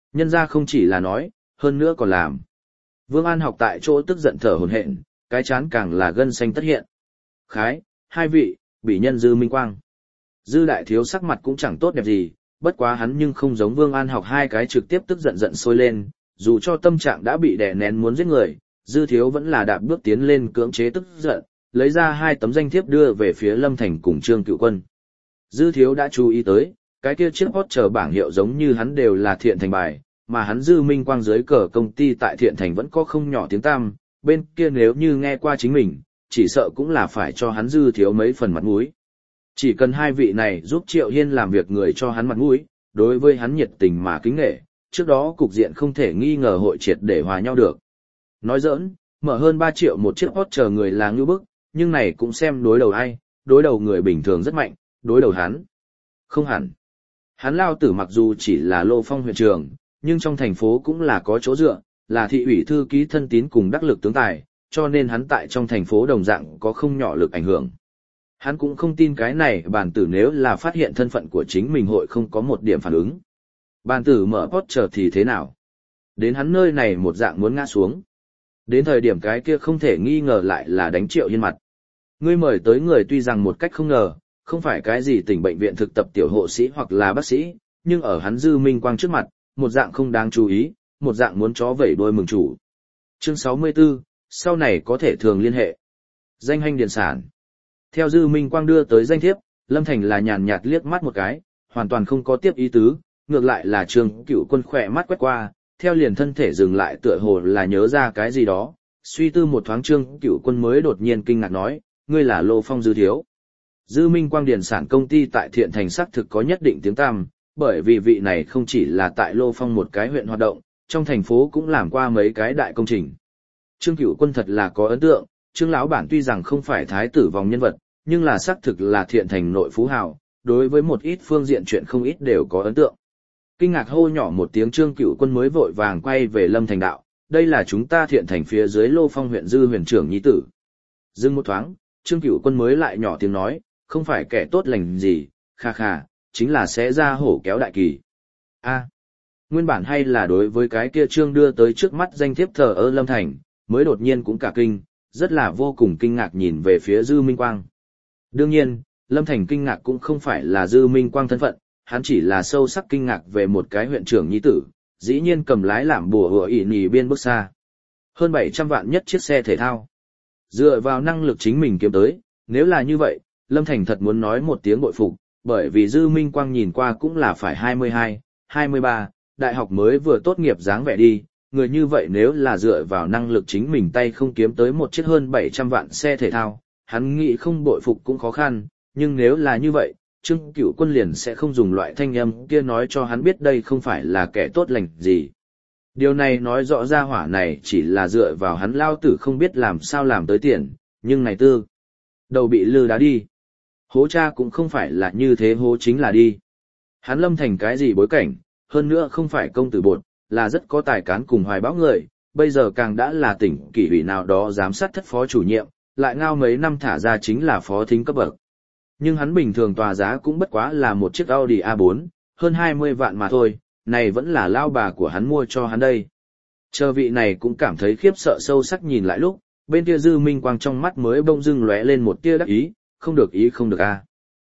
Nhân ra không chỉ là nói, hơn nữa còn làm. Vương An Học tại chỗ tức giận thở hổn hển, cái chán càng là gân xanh tất hiện. Khái, hai vị, bị nhân Dư Minh Quang. Dư đại thiếu sắc mặt cũng chẳng tốt đẹp gì, bất quá hắn nhưng không giống Vương An Học hai cái trực tiếp tức giận giận sôi lên, dù cho tâm trạng đã bị đè nén muốn giết người, Dư thiếu vẫn là đạp bước tiến lên cưỡng chế tức giận, lấy ra hai tấm danh thiếp đưa về phía Lâm Thành cùng Trương Cựu Quân. Dư thiếu đã chú ý tới, cái kia chiếc hot chờ bảng hiệu giống như hắn đều là Thiện Thành bài, mà hắn Dư Minh Quang dưới cờ công ty tại Thiện Thành vẫn có không nhỏ tiếng tăm, bên kia nếu như nghe qua chính mình, chỉ sợ cũng là phải cho hắn Dư thiếu mấy phần mặt mũi. Chỉ cần hai vị này giúp Triệu Hiên làm việc người cho hắn mặt mũi, đối với hắn nhiệt tình mà kính nể, trước đó cục diện không thể nghi ngờ hội triệt để hòa nhau được. Nói giỡn, mở hơn 3 triệu một chiếc hot chờ người là ngưu bức, nhưng này cũng xem đối đầu ai, đối đầu người bình thường rất mạnh, đối đầu hắn. Không hẳn. Hắn lao tử mặc dù chỉ là Lô Phong huyện trường, nhưng trong thành phố cũng là có chỗ dựa, là thị ủy thư ký thân tín cùng đắc lực tướng tài, cho nên hắn tại trong thành phố đồng dạng có không nhỏ lực ảnh hưởng. Hắn cũng không tin cái này bàn tử nếu là phát hiện thân phận của chính mình hội không có một điểm phản ứng. Bàn tử mở post chờ thì thế nào? Đến hắn nơi này một dạng muốn ngã xuống. Đến thời điểm cái kia không thể nghi ngờ lại là đánh Triệu Hiên mặt. Ngươi mời tới người tuy rằng một cách không ngờ, không phải cái gì tỉnh bệnh viện thực tập tiểu hộ sĩ hoặc là bác sĩ, nhưng ở hắn Dư Minh Quang trước mặt, một dạng không đáng chú ý, một dạng muốn chó vẩy đuôi mừng chủ. Chương 64, sau này có thể thường liên hệ. Danh hành điền sản. Theo Dư Minh Quang đưa tới danh thiếp, Lâm Thành là nhàn nhạt liếc mắt một cái, hoàn toàn không có tiếp ý tứ, ngược lại là Trương Cựu Quân khỏe mắt quét qua, theo liền thân thể dừng lại tựa hồ là nhớ ra cái gì đó, suy tư một thoáng Trương Cựu Quân mới đột nhiên kinh ngạc nói, ngươi là Lô Phong Dư thiếu. Dư Minh Quang điền sản công ty tại Thiện Thành xác thực có nhất định tiếng tăm, bởi vì vị này không chỉ là tại Lô Phong một cái huyện hoạt động, trong thành phố cũng làm qua mấy cái đại công trình. Trương Cựu Quân thật là có ấn tượng, Trương lão bản tuy rằng không phải thái tử vòng nhân vật, nhưng là xác thực là Thiện Thành nội phú hào, đối với một ít phương diện chuyện không ít đều có ấn tượng. Kinh ngạc hô nhỏ một tiếng Trương Cựu Quân mới vội vàng quay về Lâm Thành đạo, đây là chúng ta Thiện Thành phía dưới Lô Phong huyện Dư huyền trưởng nhi tử. Dừng một thoáng, Trương Cựu Quân mới lại nhỏ tiếng nói, không phải kẻ tốt lành gì, kha kha, chính là sẽ ra hổ kéo đại kỳ. A, nguyên bản hay là đối với cái kia Trương đưa tới trước mắt danh thiếp thờ ơ Lâm Thành, mới đột nhiên cũng cả kinh, rất là vô cùng kinh ngạc nhìn về phía Dư Minh Quang. Đương nhiên, Lâm Thành kinh ngạc cũng không phải là Dư Minh Quang thân phận, hắn chỉ là sâu sắc kinh ngạc về một cái huyện trưởng nhi tử, dĩ nhiên cầm lái làm bùa hựa ỉ nì biên bước xa. Hơn 700 vạn nhất chiếc xe thể thao. Dựa vào năng lực chính mình kiếm tới, nếu là như vậy, Lâm Thành thật muốn nói một tiếng bội phục, bởi vì Dư Minh Quang nhìn qua cũng là phải 22, 23, đại học mới vừa tốt nghiệp dáng vẻ đi, người như vậy nếu là dựa vào năng lực chính mình tay không kiếm tới một chiếc hơn 700 vạn xe thể thao, hắn nghĩ không bội phục cũng khó khăn, nhưng nếu là như vậy, Trương Cựu Quân liền sẽ không dùng loại thanh âm kia nói cho hắn biết đây không phải là kẻ tốt lành gì. Điều này nói rõ ra hỏa này chỉ là dựa vào hắn lao tử không biết làm sao làm tới tiền, nhưng này tư. Đầu bị lư đá đi. Hố cha cũng không phải là như thế hố chính là đi. Hắn Lâm Thành cái gì bối cảnh, hơn nữa không phải công tử bột, là rất có tài cán cùng hoài bão người, bây giờ càng đã là tỉnh kỷ ủy nào đó giám sát thất phó chủ nhiệm, lại ngao mấy năm thả ra chính là phó thính cấp bậc. Nhưng hắn bình thường tòa giá cũng bất quá là một chiếc Audi A4, hơn 20 vạn mà thôi, này vẫn là lao bà của hắn mua cho hắn đây. Chờ vị này cũng cảm thấy khiếp sợ sâu sắc nhìn lại lúc, bên kia Dư Minh Quang trong mắt mới bỗng dưng lóe lên một tia đắc ý, không được ý không được a.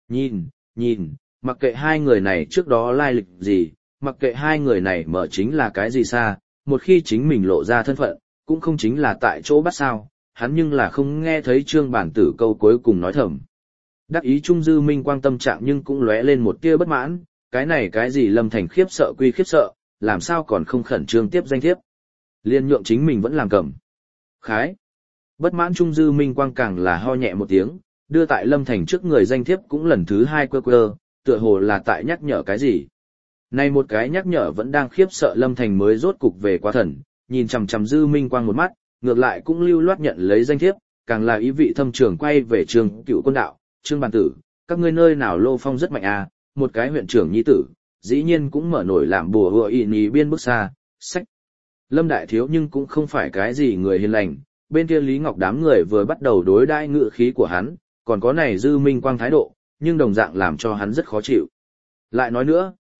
Nhìn, mặc kệ hai người này trước đó lai lịch gì, mặc kệ hai người này mở chính là cái gì xa, một khi chính mình lộ ra thân phận, cũng không chính là tại chỗ bắt sao, hắn nhưng là không nghe thấy Trương bản tử câu cuối cùng nói thầm. Đắc ý trung Dư Minh Quang tâm trạng nhưng cũng lóe lên một tia bất mãn, cái này cái gì Lâm Thành khiếp sợ quy khiếp sợ, làm sao còn không khẩn trương tiếp danh thiếp. Liên nhượng chính mình vẫn làm cầm. Khái. Bất mãn trung Dư Minh Quang càng là ho nhẹ một tiếng, đưa tại Lâm Thành trước người danh thiếp cũng lần thứ hai quơ, tựa hồ là tại nhắc nhở cái gì. Này một cái nhắc nhở vẫn đang khiếp sợ Lâm Thành mới rốt cục về quá thần, nhìn chằm chằm Dư Minh Quang một mắt, ngược lại cũng lưu loát nhận lấy danh thiếp, càng là ý vị thâm trường quay về Trương Cựu Quân đạo, Trương bản tử, các ngươi nơi nào Lô Phong rất mạnh à, một cái huyện trưởng nhi tử, dĩ nhiên cũng mở nổi làm bùa hựa ị nì biên bước xa, sách. Lâm Đại Thiếu nhưng cũng không phải cái gì người hiền lành, bên kia Lý Ngọc đám người vừa bắt đầu đối đãi ngự khí của hắn, còn có này Dư Minh Quang thái độ, nhưng đồng dạng làm cho hắn rất khó chịu. Lại nói nữa,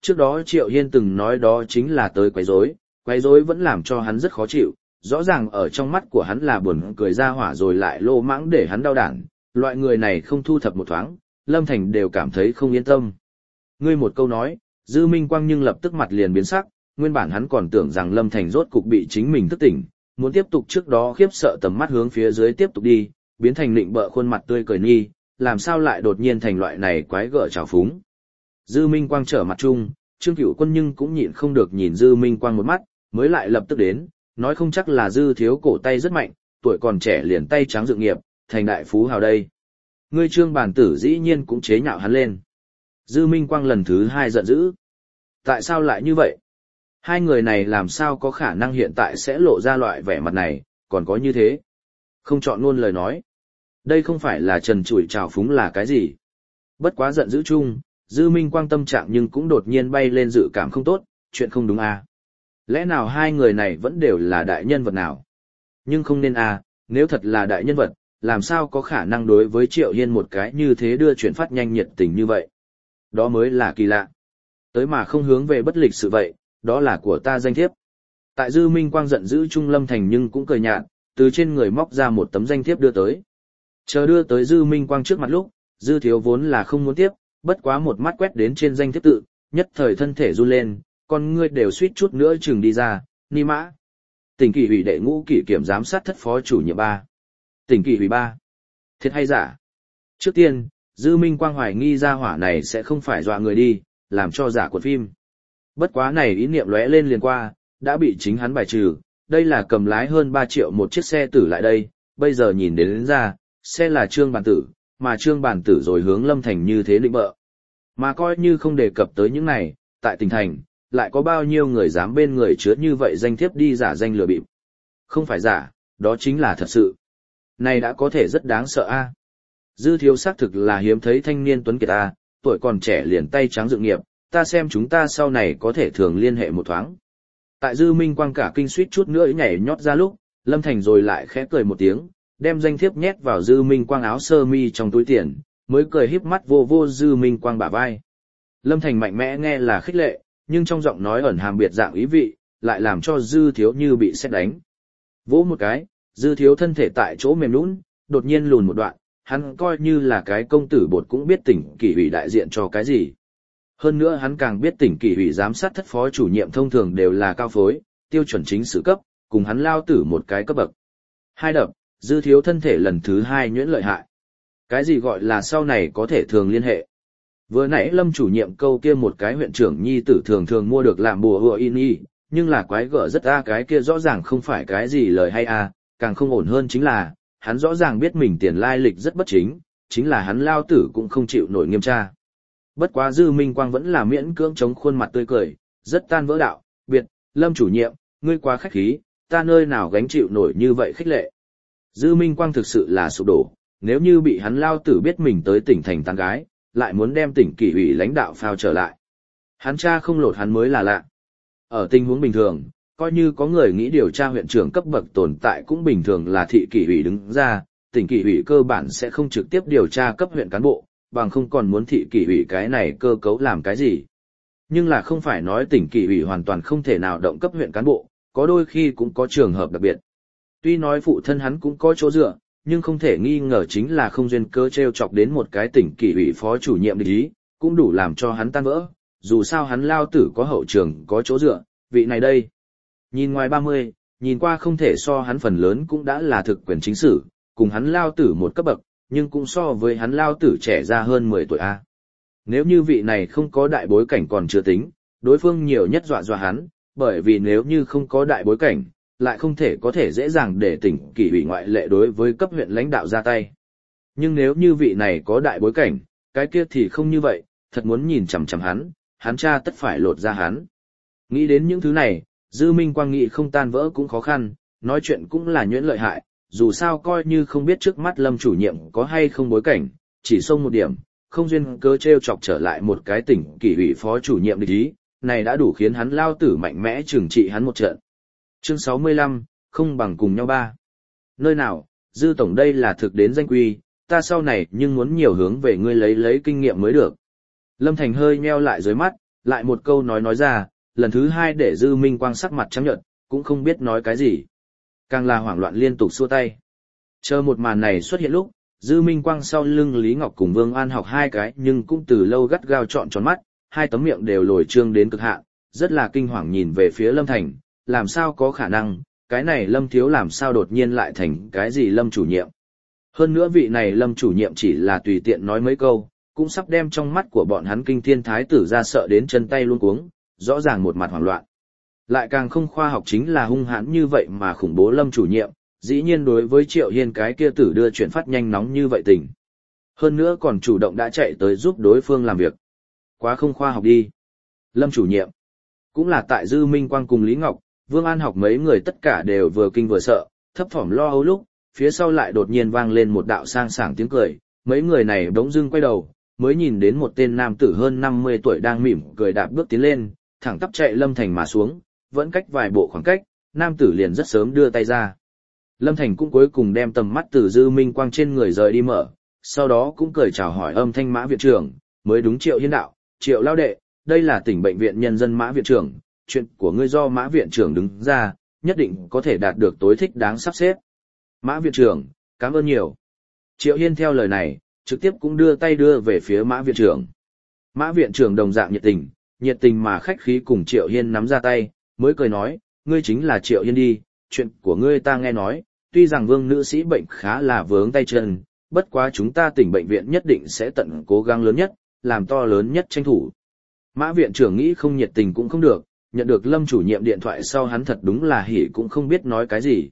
Trước đó Triệu Hiên từng nói đó chính là tới quấy rối vẫn làm cho hắn rất khó chịu, rõ ràng ở trong mắt của hắn là buồn cười ra hỏa rồi lại lô mãng để hắn đau đản, loại người này không thu thập một thoáng, Lâm Thành đều cảm thấy không yên tâm. Ngươi một câu nói, Dư Minh Quang nhưng lập tức mặt liền biến sắc, nguyên bản hắn còn tưởng rằng Lâm Thành rốt cục bị chính mình thức tỉnh, muốn tiếp tục trước đó khiếp sợ tầm mắt hướng phía dưới tiếp tục đi, biến thành nịnh bợ khuôn mặt tươi cười nghi, làm sao lại đột nhiên thành loại này quái gở trào phúng. Dư Minh Quang trở mặt chung, Trương Cửu Quân nhưng cũng nhịn không được nhìn Dư Minh Quang một mắt, mới lại lập tức đến, nói không chắc là Dư thiếu cổ tay rất mạnh, tuổi còn trẻ liền tay trắng dự nghiệp, thành đại phú hào đây. Ngươi Trương Bản Tử dĩ nhiên cũng chế nhạo hắn lên. Dư Minh Quang lần thứ hai giận dữ. Tại sao lại như vậy? Hai người này làm sao có khả năng hiện tại sẽ lộ ra loại vẻ mặt này, còn có như thế? Không chọn luôn lời nói. Đây không phải là trần trụi trào phúng là cái gì? Bất quá giận dữ chung, Dư Minh Quang tâm trạng nhưng cũng đột nhiên bay lên dự cảm không tốt, chuyện không đúng à? Lẽ nào hai người này vẫn đều là đại nhân vật nào? Nhưng không nên à, nếu thật là đại nhân vật, làm sao có khả năng đối với Triệu Hiên một cái như thế đưa chuyện phát nhanh nhiệt tình như vậy? Đó mới là kỳ lạ. Tới mà không hướng về bất lịch sự vậy, đó là của ta danh thiếp. Tại Dư Minh Quang giận dữ Trung Lâm Thành nhưng cũng cười nhạt, từ trên người móc ra một tấm danh thiếp đưa tới. Chờ đưa tới Dư Minh Quang trước mặt lúc, Dư thiếu vốn là không muốn tiếp, bất quá một mắt quét đến trên danh thiếp tự, nhất thời thân thể run lên, con ngươi đều suýt chút nữa chừng đi ra, ni mã. Tỉnh kỷ ủy đệ ngũ kỷ kiểm giám sát thất phó chủ nhiệm 3. Tỉnh kỷ ủy 3. Thiệt hay giả? Trước tiên, Dư Minh Quang hoài nghi ra hỏa này sẽ không phải dọa người đi, làm cho giả cuộn phim. Bất quá này ý niệm lóe lên liền qua, đã bị chính hắn bài trừ, đây là cầm lái hơn 3 triệu một chiếc xe tử lại đây, bây giờ nhìn đến ra, xe là Trương Bản Tử, mà Trương Bản Tử rồi hướng Lâm Thành như thế định bợ. Mà coi như không đề cập tới những này, tại tỉnh thành, lại có bao nhiêu người dám bên người chứa như vậy danh thiếp đi giả danh lừa bịp. Không phải giả, đó chính là thật sự. Này đã có thể rất đáng sợ a. Dư thiếu xác thực là hiếm thấy thanh niên tuấn kiệt a, tuổi còn trẻ liền tay trắng dự nghiệp, ta xem chúng ta sau này có thể thường liên hệ một thoáng. Tại Dư Minh Quang cả kinh suýt chút nữa nhảy nhót ra lúc, Lâm Thành rồi lại khẽ cười một tiếng, đem danh thiếp nhét vào Dư Minh Quang áo sơ mi trong túi tiền, mới cười híp mắt vô vô Dư Minh Quang bả vai. Lâm Thành mạnh mẽ nghe là khích lệ, nhưng trong giọng nói ẩn hàm biệt dạng ý vị, lại làm cho Dư thiếu như bị sét đánh. Vỗ một cái, Dư thiếu thân thể tại chỗ mềm nhũn, đột nhiên lùn một đoạn, hắn coi như là cái công tử bột cũng biết tỉnh kỷ ủy đại diện cho cái gì. Hơn nữa hắn càng biết tỉnh kỷ ủy giám sát thất phó chủ nhiệm thông thường đều là cao phối, tiêu chuẩn chính sự cấp, cùng hắn lao tử một cái cấp bậc. Hai đập, Dư thiếu thân thể lần thứ hai nhuyễn lợi hại. Cái gì gọi là sau này có thể thường liên hệ? Vừa nãy Lâm chủ nhiệm câu kia một cái huyện trưởng nhi tử thường thường mua được làm bùa hùa in y, nhưng là quái gở rất cái kia rõ ràng không phải cái gì lời hay càng không ổn hơn chính là, hắn rõ ràng biết mình tiền lai lịch rất bất chính là hắn lao tử cũng không chịu nổi nghiêm tra. Bất quá Dư Minh Quang vẫn là miễn cưỡng chống khuôn mặt tươi cười, rất tan vỡ đạo, biệt, Lâm chủ nhiệm, ngươi quá khách khí, ta nơi nào gánh chịu nổi như vậy khích lệ. Dư Minh Quang thực sự là sụp đổ, nếu như bị hắn lao tử biết mình tới tỉnh thành tán gái, lại muốn đem tỉnh kỷ ủy lãnh đạo phao trở lại. Hắn cha không lột hắn mới là lạ. Ở tình huống bình thường, coi như có người nghĩ điều tra huyện trưởng cấp bậc tồn tại cũng bình thường là thị kỷ ủy đứng ra, tỉnh kỷ ủy cơ bản sẽ không trực tiếp điều tra cấp huyện cán bộ, bằng không còn muốn thị kỷ ủy cái này cơ cấu làm cái gì. Nhưng là không phải nói tỉnh kỷ ủy hoàn toàn không thể nào động cấp huyện cán bộ, có đôi khi cũng có trường hợp đặc biệt. Tuy nói phụ thân hắn cũng có chỗ dựa, nhưng không thể nghi ngờ chính là không duyên cớ treo chọc đến một cái tỉnh kỷ ủy phó chủ nhiệm địch ý, cũng đủ làm cho hắn tan vỡ, dù sao hắn lao tử có hậu trường có chỗ dựa, vị này đây. Nhìn ngoài 30, nhìn qua không thể so hắn phần lớn cũng đã là thực quyền chính sử, cùng hắn lao tử một cấp bậc, nhưng cũng so với hắn lao tử trẻ ra hơn 10 tuổi A. Nếu như vị này không có đại bối cảnh còn chưa tính, đối phương nhiều nhất dọa hắn, bởi vì nếu như không có đại bối cảnh, lại không thể có thể dễ dàng để tỉnh kỷ ủy ngoại lệ đối với cấp huyện lãnh đạo ra tay. Nhưng nếu như vị này có đại bối cảnh, cái kia thì không như vậy, thật muốn nhìn chằm chằm hắn cha tất phải lột ra hắn. Nghĩ đến những thứ này, Dư Minh Quang nghĩ không tan vỡ cũng khó khăn, nói chuyện cũng là nhuyễn lợi hại, dù sao coi như không biết trước mắt Lâm chủ nhiệm có hay không bối cảnh, chỉ xông một điểm, không duyên cớ treo chọc trở lại một cái tỉnh kỷ ủy phó chủ nhiệm địch ý, này đã đủ khiến hắn lao tử mạnh mẽ trừng trị hắn một trận. Chương 65, không bằng cùng nhau 3. Nơi nào, Dư tổng đây là thực đến danh quy, ta sau này nhưng muốn nhiều hướng về ngươi lấy kinh nghiệm mới được. Lâm Thành hơi nheo lại dưới mắt, lại một câu nói ra, lần thứ hai để Dư Minh Quang sắc mặt trắng nhợt, cũng không biết nói cái gì. Càng là hoảng loạn liên tục xua tay. Chờ một màn này xuất hiện lúc, Dư Minh Quang sau lưng Lý Ngọc cùng Vương An Học hai cái nhưng cũng từ lâu gắt gao trọn tròn mắt, hai tấm miệng đều lồi trương đến cực hạn, rất là kinh hoàng nhìn về phía Lâm Thành, làm sao có khả năng, cái này Lâm thiếu làm sao đột nhiên lại thành cái gì Lâm chủ nhiệm. Hơn nữa vị này Lâm chủ nhiệm chỉ là tùy tiện nói mấy câu, cũng sắp đem trong mắt của bọn hắn kinh thiên thái tử ra sợ đến chân tay luống cuống, rõ ràng một mặt hoảng loạn. Lại càng không khoa học chính là hung hãn như vậy mà khủng bố Lâm chủ nhiệm, dĩ nhiên đối với Triệu Hiên cái kia tử đưa chuyển phát nhanh nóng như vậy tình. Hơn nữa còn chủ động đã chạy tới giúp đối phương làm việc. Quá không khoa học đi. Lâm chủ nhiệm, cũng là tại Dư Minh Quang cùng Lý Ngọc, Vương An Học mấy người tất cả đều vừa kinh vừa sợ, thấp thỏm lo âu lúc, phía sau lại đột nhiên vang lên một đạo sang sảng tiếng cười, mấy người này bỗng dưng quay đầu, mới nhìn đến một tên nam tử hơn 50 tuổi đang mỉm cười đạp bước tiến lên, thẳng tắp chạy Lâm Thành mà xuống, vẫn cách vài bộ khoảng cách, nam tử liền rất sớm đưa tay ra. Lâm Thành cũng cuối cùng đem tầm mắt từ Dư Minh Quang trên người rời đi mở, sau đó cũng cười chào hỏi âm thanh Mã viện trưởng, mới đúng Triệu Hiên đạo, Triệu lao đệ, đây là tỉnh bệnh viện nhân dân Mã viện trưởng, chuyện của ngươi do Mã viện trưởng đứng ra, nhất định có thể đạt được tối thích đáng sắp xếp. Mã viện trưởng, cảm ơn nhiều. Triệu Hiên theo lời này, trực tiếp cũng đưa tay đưa về phía Mã viện trưởng. Mã viện trưởng đồng dạng nhiệt tình mà khách khí cùng Triệu Hiên nắm ra tay, mới cười nói, ngươi chính là Triệu Hiên đi, chuyện của ngươi ta nghe nói, tuy rằng Vương nữ sĩ bệnh khá là vướng tay chân, bất quá chúng ta tỉnh bệnh viện nhất định sẽ tận cố gắng lớn nhất, làm to lớn nhất tranh thủ. Mã viện trưởng nghĩ không nhiệt tình cũng không được, nhận được Lâm chủ nhiệm điện thoại sau hắn thật đúng là hỉ cũng không biết nói cái gì,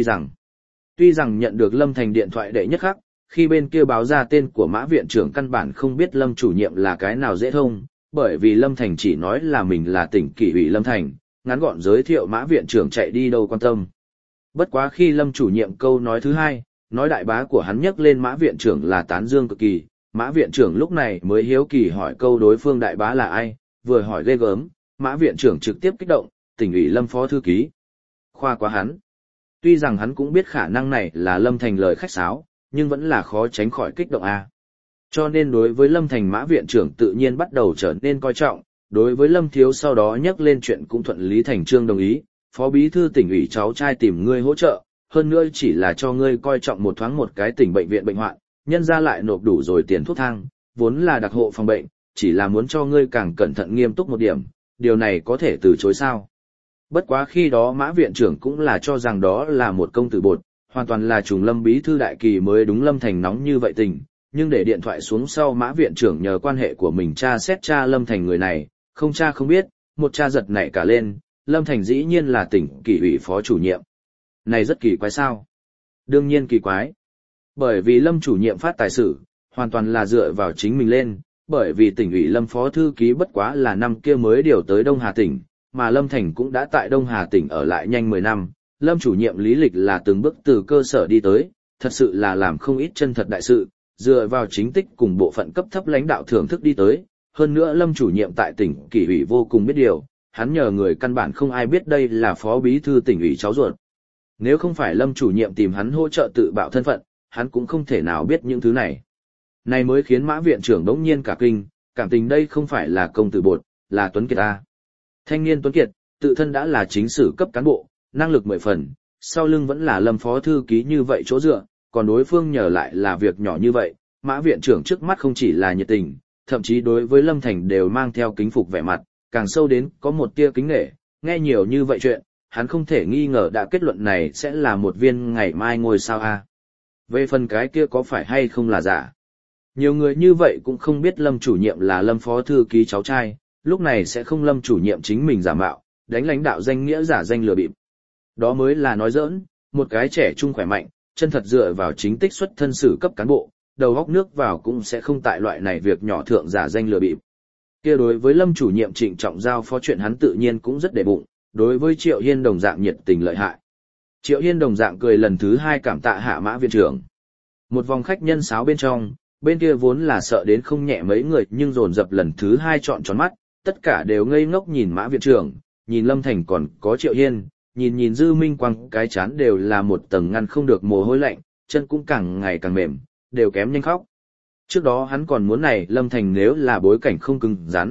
tuy rằng nhận được Lâm Thành điện thoại đệ nhất khắc, khi bên kia báo ra tên của Mã viện trưởng căn bản không biết Lâm chủ nhiệm là cái nào dễ thông, bởi vì Lâm Thành chỉ nói là mình là tỉnh kỷ ủy Lâm Thành, ngắn gọn giới thiệu Mã viện trưởng chạy đi đâu quan tâm. Bất quá khi Lâm chủ nhiệm câu nói thứ hai, nói đại bá của hắn nhắc lên Mã viện trưởng là tán dương cực kỳ, Mã viện trưởng lúc này mới hiếu kỳ hỏi câu đối phương đại bá là ai, vừa hỏi ghê gớm, Mã viện trưởng trực tiếp kích động, tỉnh ủy Lâm phó thư ký. Khoa quá hắn. Tuy rằng hắn cũng biết khả năng này là Lâm Thành lời khách sáo, nhưng vẫn là khó tránh khỏi kích động a. Cho nên đối với Lâm Thành Mã viện trưởng tự nhiên bắt đầu trở nên coi trọng, đối với Lâm thiếu sau đó nhắc lên chuyện cũng thuận lý thành chương đồng ý, phó bí thư tỉnh ủy cháu trai tìm ngươi hỗ trợ, hơn nữa chỉ là cho ngươi coi trọng một thoáng một cái tỉnh bệnh viện bệnh hoạn, nhân ra lại nộp đủ rồi tiền thuốc thang, vốn là đặc hộ phòng bệnh, chỉ là muốn cho ngươi càng cẩn thận nghiêm túc một điểm, điều này có thể từ chối sao. Bất quá khi đó Mã viện trưởng cũng là cho rằng đó là một công tử bột, hoàn toàn là trùng Lâm bí thư đại kỳ mới đúng Lâm Thành nóng như vậy tình, nhưng để điện thoại xuống sau Mã viện trưởng nhờ quan hệ của mình tra xét tra Lâm Thành người này, không tra không biết, một tra giật nảy cả lên, Lâm Thành dĩ nhiên là tỉnh kỷ ủy phó chủ nhiệm. Này rất kỳ quái sao? Đương nhiên kỳ quái. Bởi vì Lâm chủ nhiệm phát tài sử, hoàn toàn là dựa vào chính mình lên, bởi vì tỉnh ủy Lâm phó thư ký bất quá là năm kia mới điều tới Đông Hà tỉnh, mà Lâm Thành cũng đã tại Đông Hà tỉnh ở lại nhanh 10 năm, Lâm chủ nhiệm lý lịch là từng bước từ cơ sở đi tới, thật sự là làm không ít chân thật đại sự, dựa vào chính tích cùng bộ phận cấp thấp lãnh đạo thưởng thức đi tới, hơn nữa Lâm chủ nhiệm tại tỉnh kỷ ủy vô cùng biết điều, hắn nhờ người căn bản không ai biết đây là phó bí thư tỉnh ủy cháu ruột. Nếu không phải Lâm chủ nhiệm tìm hắn hỗ trợ tự bạo thân phận, hắn cũng không thể nào biết những thứ này. Này mới khiến Mã viện trưởng đống nhiên cả kinh, cảm tình đây không phải là công tử bột, là Tuấn Kiệt ta. Thanh niên Tuấn Kiệt, tự thân đã là chính sử cấp cán bộ, năng lực 10 phần, sau lưng vẫn là Lâm phó thư ký như vậy chỗ dựa, còn đối phương nhờ lại là việc nhỏ như vậy, Mã viện trưởng trước mắt không chỉ là nhiệt tình, thậm chí đối với Lâm Thành đều mang theo kính phục vẻ mặt, càng sâu đến có một tia kính nể, nghe nhiều như vậy chuyện, hắn không thể nghi ngờ đã kết luận này sẽ là một viên ngày mai ngôi sao a. Về phần cái kia có phải hay không là giả. Nhiều người như vậy cũng không biết Lâm chủ nhiệm là Lâm phó thư ký cháu trai, lúc này sẽ không Lâm chủ nhiệm chính mình giả mạo, đánh lãnh đạo danh nghĩa giả danh lừa bịp. Đó mới là nói giỡn, một cái trẻ trung khỏe mạnh, chân thật dựa vào chính tích xuất thân sử cấp cán bộ, đầu góc nước vào cũng sẽ không tại loại này việc nhỏ thượng giả danh lừa bịp. Kia đối với Lâm chủ nhiệm trịnh trọng giao phó chuyện hắn tự nhiên cũng rất để bụng, đối với Triệu Hiên đồng dạng nhiệt tình lợi hại. Triệu Hiên đồng dạng cười lần thứ hai cảm tạ hạ Mã viện trưởng. Một vòng khách nhân sáo bên trong, bên kia vốn là sợ đến không nhẹ mấy người nhưng dồn dập lần thứ hai trọn tròn mắt, tất cả đều ngây ngốc nhìn Mã viện trưởng, nhìn Lâm Thành còn có Triệu Hiên, nhìn Dư Minh Quang cái chán đều là một tầng ngăn không được mồ hôi lạnh, chân cũng càng ngày càng mềm, đều kém nhanh khóc. Trước đó hắn còn muốn này Lâm Thành nếu là bối cảnh không cứng rắn,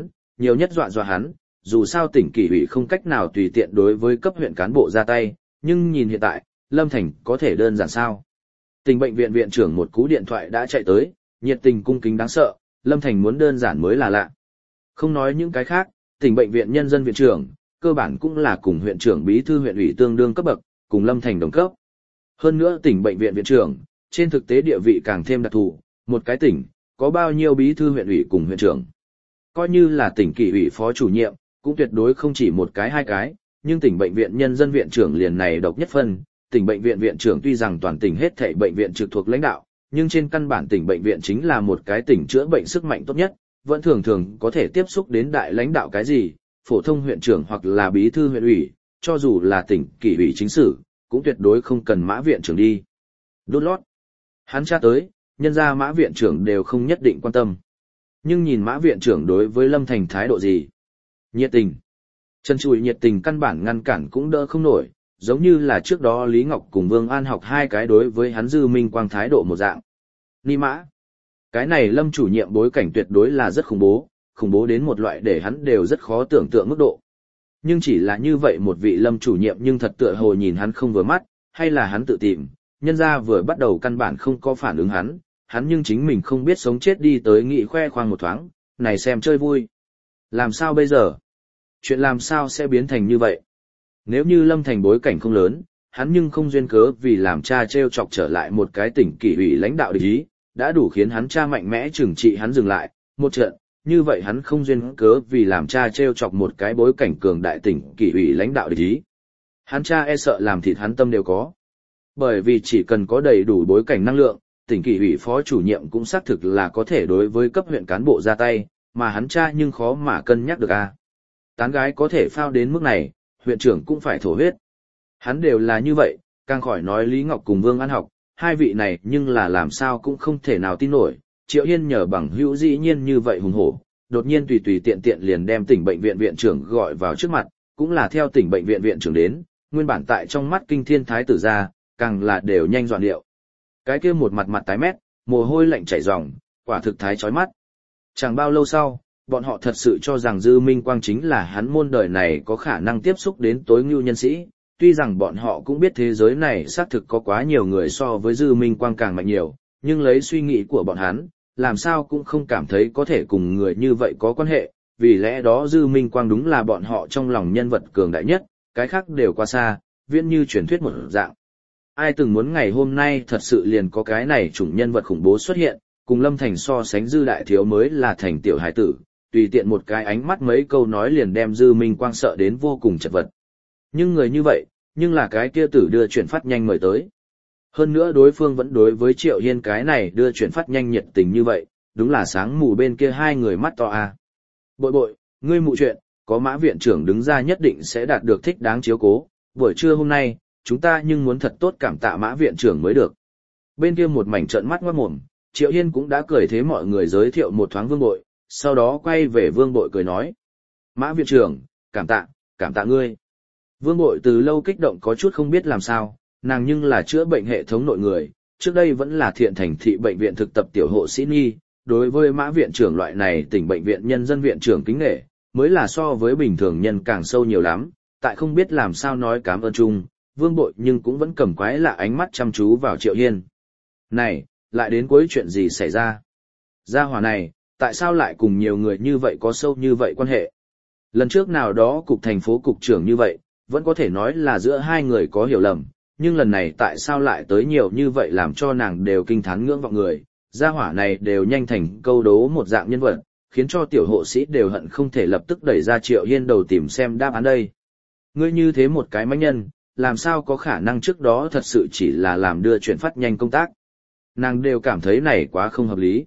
nhiều nhất dọa dọa hắn, dù sao tỉnh kỷ ủy không cách nào tùy tiện đối với cấp huyện cán bộ ra tay, nhưng nhìn hiện tại, Lâm Thành có thể đơn giản sao? Tỉnh bệnh viện viện trưởng một cú điện thoại đã chạy tới, nhiệt tình cung kính đáng sợ, Lâm Thành muốn đơn giản mới là lạ. Không nói những cái khác, tỉnh bệnh viện nhân dân viện trưởng, cơ bản cũng là cùng huyện trưởng bí thư huyện ủy tương đương cấp bậc, cùng Lâm Thành đồng cấp. Hơn nữa tỉnh bệnh viện viện trưởng, trên thực tế địa vị càng thêm đặc thù, một cái tỉnh, có bao nhiêu bí thư huyện ủy cùng huyện trưởng. Coi như là tỉnh kỷ ủy phó chủ nhiệm, cũng tuyệt đối không chỉ một cái hai cái, nhưng tỉnh bệnh viện nhân dân viện trưởng liền này độc nhất phân, tỉnh bệnh viện viện trưởng tuy rằng toàn tỉnh hết thảy bệnh viện trực thuộc lãnh đạo, nhưng trên căn bản tỉnh bệnh viện chính là một cái tỉnh chữa bệnh sức mạnh tốt nhất, vẫn thường thường có thể tiếp xúc đến đại lãnh đạo cái gì, phổ thông huyện trưởng hoặc là bí thư huyện ủy, cho dù là tỉnh kỷ ủy chính sử, cũng tuyệt đối không cần Mã viện trưởng đi. Đốt lót. Hắn tra tới, nhân ra Mã viện trưởng đều không nhất định quan tâm. Nhưng nhìn Mã viện trưởng đối với Lâm Thành thái độ gì? Nhiệt tình. Chân chùi nhiệt tình căn bản ngăn cản cũng đỡ không nổi, giống như là trước đó Lý Ngọc cùng Vương An học hai cái đối với hắn Dư Minh Quang thái độ một dạng. Ni mã. Cái này Lâm chủ nhiệm bối cảnh tuyệt đối là rất khủng bố đến một loại để hắn đều rất khó tưởng tượng mức độ. Nhưng chỉ là như vậy một vị Lâm chủ nhiệm nhưng thật tựa hồ nhìn hắn không vừa mắt, hay là hắn tự tìm, nhân ra vừa bắt đầu căn bản không có phản ứng hắn nhưng chính mình không biết sống chết đi tới nghị khoe khoang một thoáng, này xem chơi vui. Làm sao bây giờ? Chuyện làm sao sẽ biến thành như vậy? Nếu như Lâm Thành bối cảnh không lớn, hắn nhưng không duyên cớ vì làm cha trêu chọc trở lại một cái tỉnh kỷ ủy lãnh đạo địch ý, đã đủ khiến hắn cha mạnh mẽ trừng trị hắn dừng lại, một trận, như vậy hắn không duyên cớ vì làm cha trêu chọc một cái bối cảnh cường đại tỉnh kỷ ủy lãnh đạo địch ý. Hắn cha e sợ làm thịt hắn tâm đều có. Bởi vì chỉ cần có đầy đủ bối cảnh năng lượng, tỉnh kỷ ủy phó chủ nhiệm cũng xác thực là có thể đối với cấp huyện cán bộ ra tay, mà hắn cha nhưng khó mà cân nhắc được a. Tán gái có thể phao đến mức này, huyện trưởng cũng phải thổ huyết. Hắn đều là như vậy, càng khỏi nói Lý Ngọc cùng Vương An học, hai vị này nhưng là làm sao cũng không thể nào tin nổi. Triệu Hiên nhờ bằng hữu dĩ nhiên như vậy hùng hổ, đột nhiên tùy tùy tiện tiện liền đem tỉnh bệnh viện viện trưởng gọi vào trước mặt, cũng là theo tỉnh bệnh viện viện trưởng đến, nguyên bản tại trong mắt kinh thiên thái tử ra, càng là đều nhanh dọn điệu. Cái kia một mặt mặt tái mét, mồ hôi lạnh chảy ròng, quả thực thái chói mắt. Chẳng bao lâu sau, bọn họ thật sự cho rằng Dư Minh Quang chính là hắn môn đời này có khả năng tiếp xúc đến tối ngưu nhân sĩ, tuy rằng bọn họ cũng biết thế giới này xác thực có quá nhiều người so với Dư Minh Quang càng mạnh nhiều, nhưng lấy suy nghĩ của bọn hắn, làm sao cũng không cảm thấy có thể cùng người như vậy có quan hệ, vì lẽ đó Dư Minh Quang đúng là bọn họ trong lòng nhân vật cường đại nhất, cái khác đều quá xa, viễn như truyền thuyết một dạng. Ai từng muốn ngày hôm nay thật sự liền có cái này chủng nhân vật khủng bố xuất hiện, cùng Lâm Thành so sánh Dư đại thiếu mới là thành tiểu hải tử, tùy tiện một cái ánh mắt mấy câu nói liền đem Dư Minh Quang sợ đến vô cùng chật vật. Nhưng người như vậy, nhưng là cái kia tử đưa chuyển phát nhanh mời tới. Hơn nữa đối phương vẫn đối với Triệu Hiên cái này đưa chuyển phát nhanh nhiệt tình như vậy, đúng là sáng mù bên kia hai người mắt to à. Bội bội, ngươi mụ chuyện, có Mã viện trưởng đứng ra nhất định sẽ đạt được thích đáng chiếu cố, buổi trưa hôm nay, chúng ta nhưng muốn thật tốt cảm tạ Mã viện trưởng mới được. Bên kia một mảnh trợn mắt ngoát mồm, Triệu Hiên cũng đã cười thế mọi người giới thiệu một thoáng Vương Bội, sau đó quay về Vương Bội cười nói. Mã viện trưởng, cảm tạ ngươi. Vương Bội từ lâu kích động có chút không biết làm sao, nàng nhưng là chữa bệnh hệ thống nội người, trước đây vẫn là Thiện Thành thị bệnh viện thực tập tiểu hộ sĩ nhi, đối với Mã viện trưởng loại này tỉnh bệnh viện nhân dân viện trưởng kính nể, mới là so với bình thường nhân càng sâu nhiều lắm, tại không biết làm sao nói cảm ơn chung, Vương Bội nhưng cũng vẫn cầm quái lạ ánh mắt chăm chú vào Triệu Hiên. Này, lại đến cuối chuyện gì xảy ra? Gia hỏa này, tại sao lại cùng nhiều người như vậy có sâu như vậy quan hệ? Lần trước nào đó cục thành phố cục trưởng như vậy, vẫn có thể nói là giữa hai người có hiểu lầm, nhưng lần này tại sao lại tới nhiều như vậy làm cho nàng đều kinh thán ngưỡng vọng người, gia hỏa này đều nhanh thành câu đố một dạng nhân vật, khiến cho tiểu hộ sĩ đều hận không thể lập tức đẩy ra Triệu Hiên đầu tìm xem đáp án đây. Ngươi như thế một cái mãnh nhân, làm sao có khả năng trước đó thật sự chỉ là làm đưa chuyển phát nhanh công tác. Nàng đều cảm thấy này quá không hợp lý.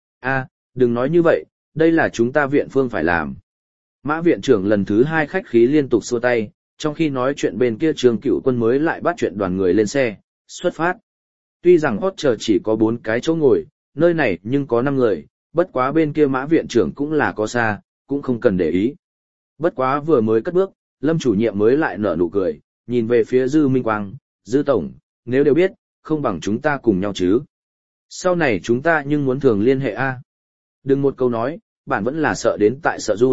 Đừng nói như vậy, đây là chúng ta viện phương phải làm. Mã viện trưởng lần thứ hai khách khí liên tục xua tay, trong khi nói chuyện bên kia Trường Cựu Quân mới lại bắt chuyện đoàn người lên xe, xuất phát. Tuy rằng hot chờ chỉ có 4 cái chỗ ngồi, nơi này nhưng có 5 người, bất quá bên kia Mã viện trưởng cũng là có xa, cũng không cần để ý. Bất quá vừa mới cất bước, Lâm chủ nhiệm mới lại nở nụ cười, nhìn về phía Dư Minh Quang, Dư Tổng, nếu đều biết, không bằng chúng ta cùng nhau chứ. Sau này chúng ta nhưng muốn thường liên hệ a. Đừng một câu nói, bạn vẫn là sợ đến tại sợ run,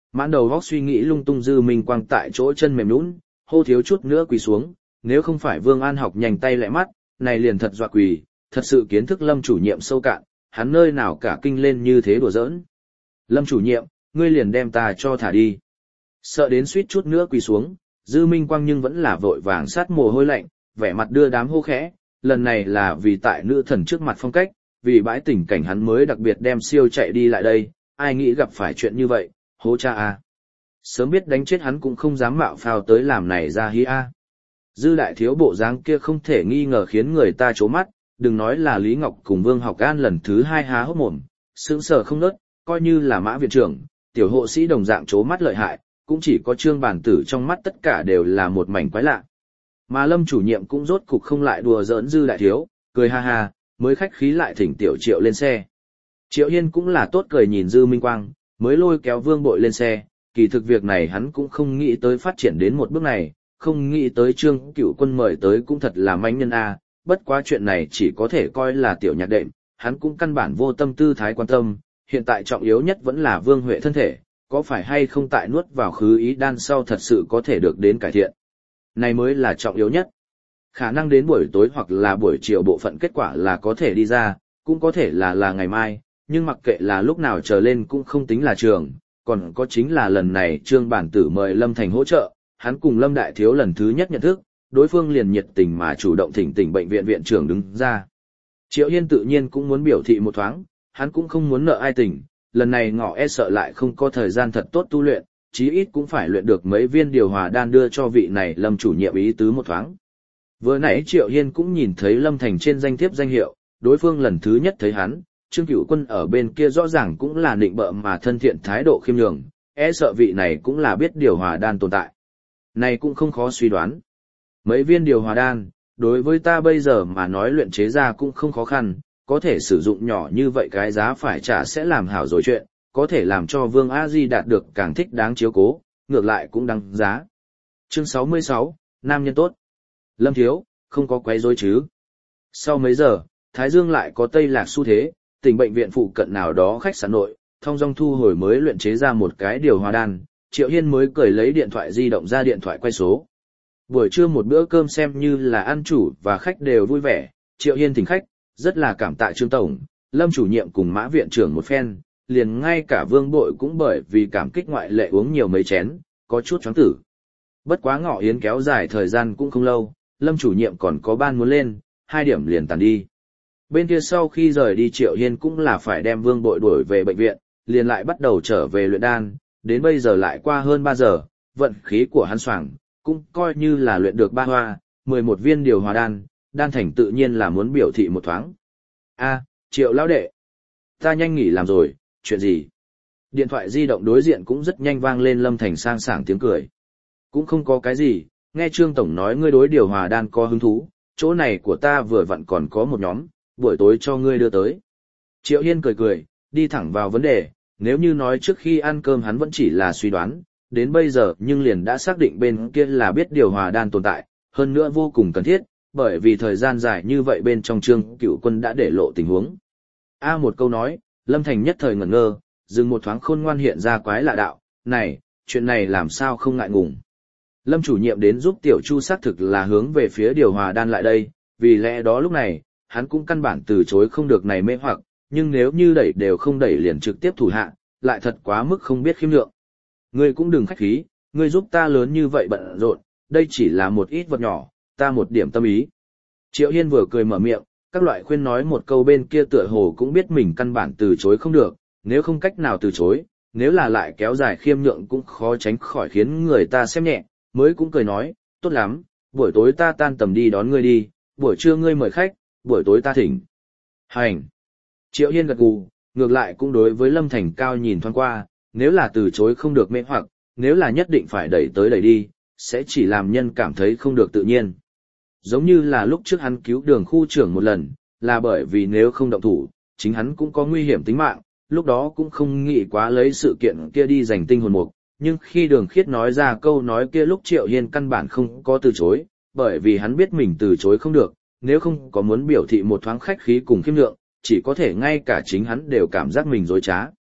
Mãn đầu góc suy nghĩ lung tung Dư Minh Quang tại chỗ chân mềm nhũn, hô thiếu chút nữa quỳ xuống, nếu không phải Vương An học nhanh tay lẹ mắt, này liền thật dọa quỳ, thật sự kiến thức Lâm chủ nhiệm sâu cạn, hắn nơi nào cả kinh lên như thế đùa giỡn. Lâm chủ nhiệm, ngươi liền đem ta cho thả đi. Sợ đến suýt chút nữa quỳ xuống, Dư Minh Quang nhưng vẫn là vội vàng sát mồ hôi lạnh, vẻ mặt đưa đám hô khẽ, lần này là vì tại nữ thần trước mặt phong cách, vì bãi tình cảnh hắn mới đặc biệt đem siêu chạy đi lại đây, ai nghĩ gặp phải chuyện như vậy, hố cha a. Sớm biết đánh chết hắn cũng không dám mạo phao tới làm này ra hi a. Dư đại thiếu bộ dáng kia không thể nghi ngờ khiến người ta chố mắt, đừng nói là Lý Ngọc cùng Vương Học An lần thứ hai há hốc mồm, sững sờ không nớt, coi như là Mã viện trưởng, tiểu hộ sĩ đồng dạng chố mắt lợi hại, cũng chỉ có Trương Bản Tử trong mắt tất cả đều là một mảnh quái lạ. Mà Lâm chủ nhiệm cũng rốt cục không lại đùa giỡn Dư đại thiếu, cười ha ha, mới khách khí lại thỉnh tiểu Triệu lên xe. Triệu Hiên cũng là tốt cười nhìn Dư Minh Quang, mới lôi kéo Vương Bội lên xe, kỳ thực việc này hắn cũng không nghĩ tới phát triển đến một bước này, không nghĩ tới Trương Cửu Quân mời tới cũng thật là manh nhân a, bất quá chuyện này chỉ có thể coi là tiểu nhạc đệm, hắn cũng căn bản vô tâm tư thái quan tâm, hiện tại trọng yếu nhất vẫn là Vương Huệ thân thể, có phải hay không tại nuốt vào khứ ý đan sau thật sự có thể được đến cải thiện. Này mới là trọng yếu nhất. Khả năng đến buổi tối hoặc là buổi chiều bộ phận kết quả là có thể đi ra, cũng có thể là ngày mai, nhưng mặc kệ là lúc nào trở lên cũng không tính là trường, còn có chính là lần này Trương Bản Tử mời Lâm Thành hỗ trợ, hắn cùng Lâm Đại Thiếu lần thứ nhất nhận thức, đối phương liền nhiệt tình mà chủ động thỉnh tỉnh bệnh viện viện trưởng đứng ra. Triệu Hiên tự nhiên cũng muốn biểu thị một thoáng, hắn cũng không muốn nợ ai tình, lần này ngọ e sợ lại không có thời gian thật tốt tu luyện, chí ít cũng phải luyện được mấy viên điều hòa đan đưa cho vị này Lâm chủ nhiệm ý tứ một thoáng. Vừa nãy Triệu Hiên cũng nhìn thấy Lâm Thành trên danh thiếp danh hiệu, đối phương lần thứ nhất thấy hắn, Trương Cửu Quân ở bên kia rõ ràng cũng là nịnh bợ mà thân thiện thái độ khiêm nhường, e sợ vị này cũng là biết điều hòa đan tồn tại. Này cũng không khó suy đoán. Mấy viên điều hòa đan, đối với ta bây giờ mà nói luyện chế ra cũng không khó khăn, có thể sử dụng nhỏ như vậy cái giá phải trả sẽ làm hảo rồi chuyện, có thể làm cho Vương A Di đạt được càng thích đáng chiếu cố, ngược lại cũng đáng giá. Chương 66, Nam nhân tốt. Lâm Thiếu, không có quấy rối chứ. Sau mấy giờ, Thái Dương lại có tây lạc xu thế, tỉnh bệnh viện phụ cận nào đó khách sạn nội, thông dong thu hồi mới luyện chế ra một cái điều hòa đan, Triệu Hiên mới cười lấy điện thoại di động ra điện thoại quay số. Buổi trưa một bữa cơm xem như là ăn chủ và khách đều vui vẻ, Triệu Hiên thỉnh khách, rất là cảm tạ Trương Tổng, Lâm chủ nhiệm cùng Mã viện trưởng một phen, liền ngay cả Vương Bội cũng bởi vì cảm kích ngoại lệ uống nhiều mấy chén, có chút choáng tử. Bất quá ngọ yến kéo dài thời gian cũng không lâu, Lâm chủ nhiệm còn có ban muốn lên, 2 điểm liền tàn đi. Bên kia sau khi rời đi Triệu Hiên cũng là phải đem Vương Bội đuổi về bệnh viện, liền lại bắt đầu trở về luyện đan, đến bây giờ lại qua hơn 3 giờ, vận khí của hắn xoàng, cũng coi như là luyện được 3 hoa, 11 viên điều hòa đan, đan thành tự nhiên là muốn biểu thị một thoáng. A, Triệu lão đệ, ta nhanh nghỉ làm rồi, chuyện gì? Điện thoại di động đối diện cũng rất nhanh vang lên Lâm Thành sang sảng tiếng cười. Cũng không có cái gì, nghe Trương Tổng nói ngươi đối điều hòa đan có hứng thú, chỗ này của ta vừa vặn còn có một nhóm, buổi tối cho ngươi đưa tới. Triệu Hiên cười cười, đi thẳng vào vấn đề, nếu như nói trước khi ăn cơm hắn vẫn chỉ là suy đoán, đến bây giờ nhưng liền đã xác định bên kia là biết điều hòa đan tồn tại, hơn nữa vô cùng cần thiết, bởi vì thời gian dài như vậy bên trong Trương Cửu Quân đã để lộ tình huống. Một câu nói, Lâm Thành nhất thời ngẩn ngơ, dừng một thoáng khôn ngoan hiện ra quái lạ đạo, này, chuyện này làm sao không ngại ngùng. Lâm chủ nhiệm đến giúp Tiểu Chu xác thực là hướng về phía điều hòa đan lại đây, vì lẽ đó lúc này, hắn cũng căn bản từ chối không được này mê hoặc, nhưng nếu như đẩy đều không đẩy liền trực tiếp thủ hạ, lại thật quá mức không biết khiêm lượng. Ngươi cũng đừng khách khí, ngươi giúp ta lớn như vậy bận rộn, đây chỉ là một ít vật nhỏ, ta một điểm tâm ý. Triệu Hiên vừa cười mở miệng, các loại khuyên nói một câu bên kia tựa hồ cũng biết mình căn bản từ chối không được, nếu không cách nào từ chối, nếu là lại kéo dài khiêm nhượng cũng khó tránh khỏi khiến người ta xem nhẹ, mới cũng cười nói, tốt lắm, buổi tối ta tan tầm đi đón ngươi đi, buổi trưa ngươi mời khách, buổi tối ta thỉnh. Hành. Triệu Hiên gật gù, ngược lại cũng đối với Lâm Thành cao nhìn thoáng qua, nếu là từ chối không được mê hoặc, nếu là nhất định phải đẩy tới đẩy đi, sẽ chỉ làm nhân cảm thấy không được tự nhiên. Giống như là lúc trước hắn cứu Đường khu trưởng một lần, là bởi vì nếu không động thủ, chính hắn cũng có nguy hiểm tính mạng, lúc đó cũng không nghĩ quá lấy sự kiện kia đi giành tinh hồn mục, nhưng khi Đường Khiết nói ra câu nói kia lúc Triệu Hiên căn bản không có từ chối, bởi vì hắn biết mình từ chối không được, nếu không có muốn biểu thị một thoáng khách khí cùng khiêm lượng, chỉ có thể ngay cả chính hắn đều cảm giác mình dối trá.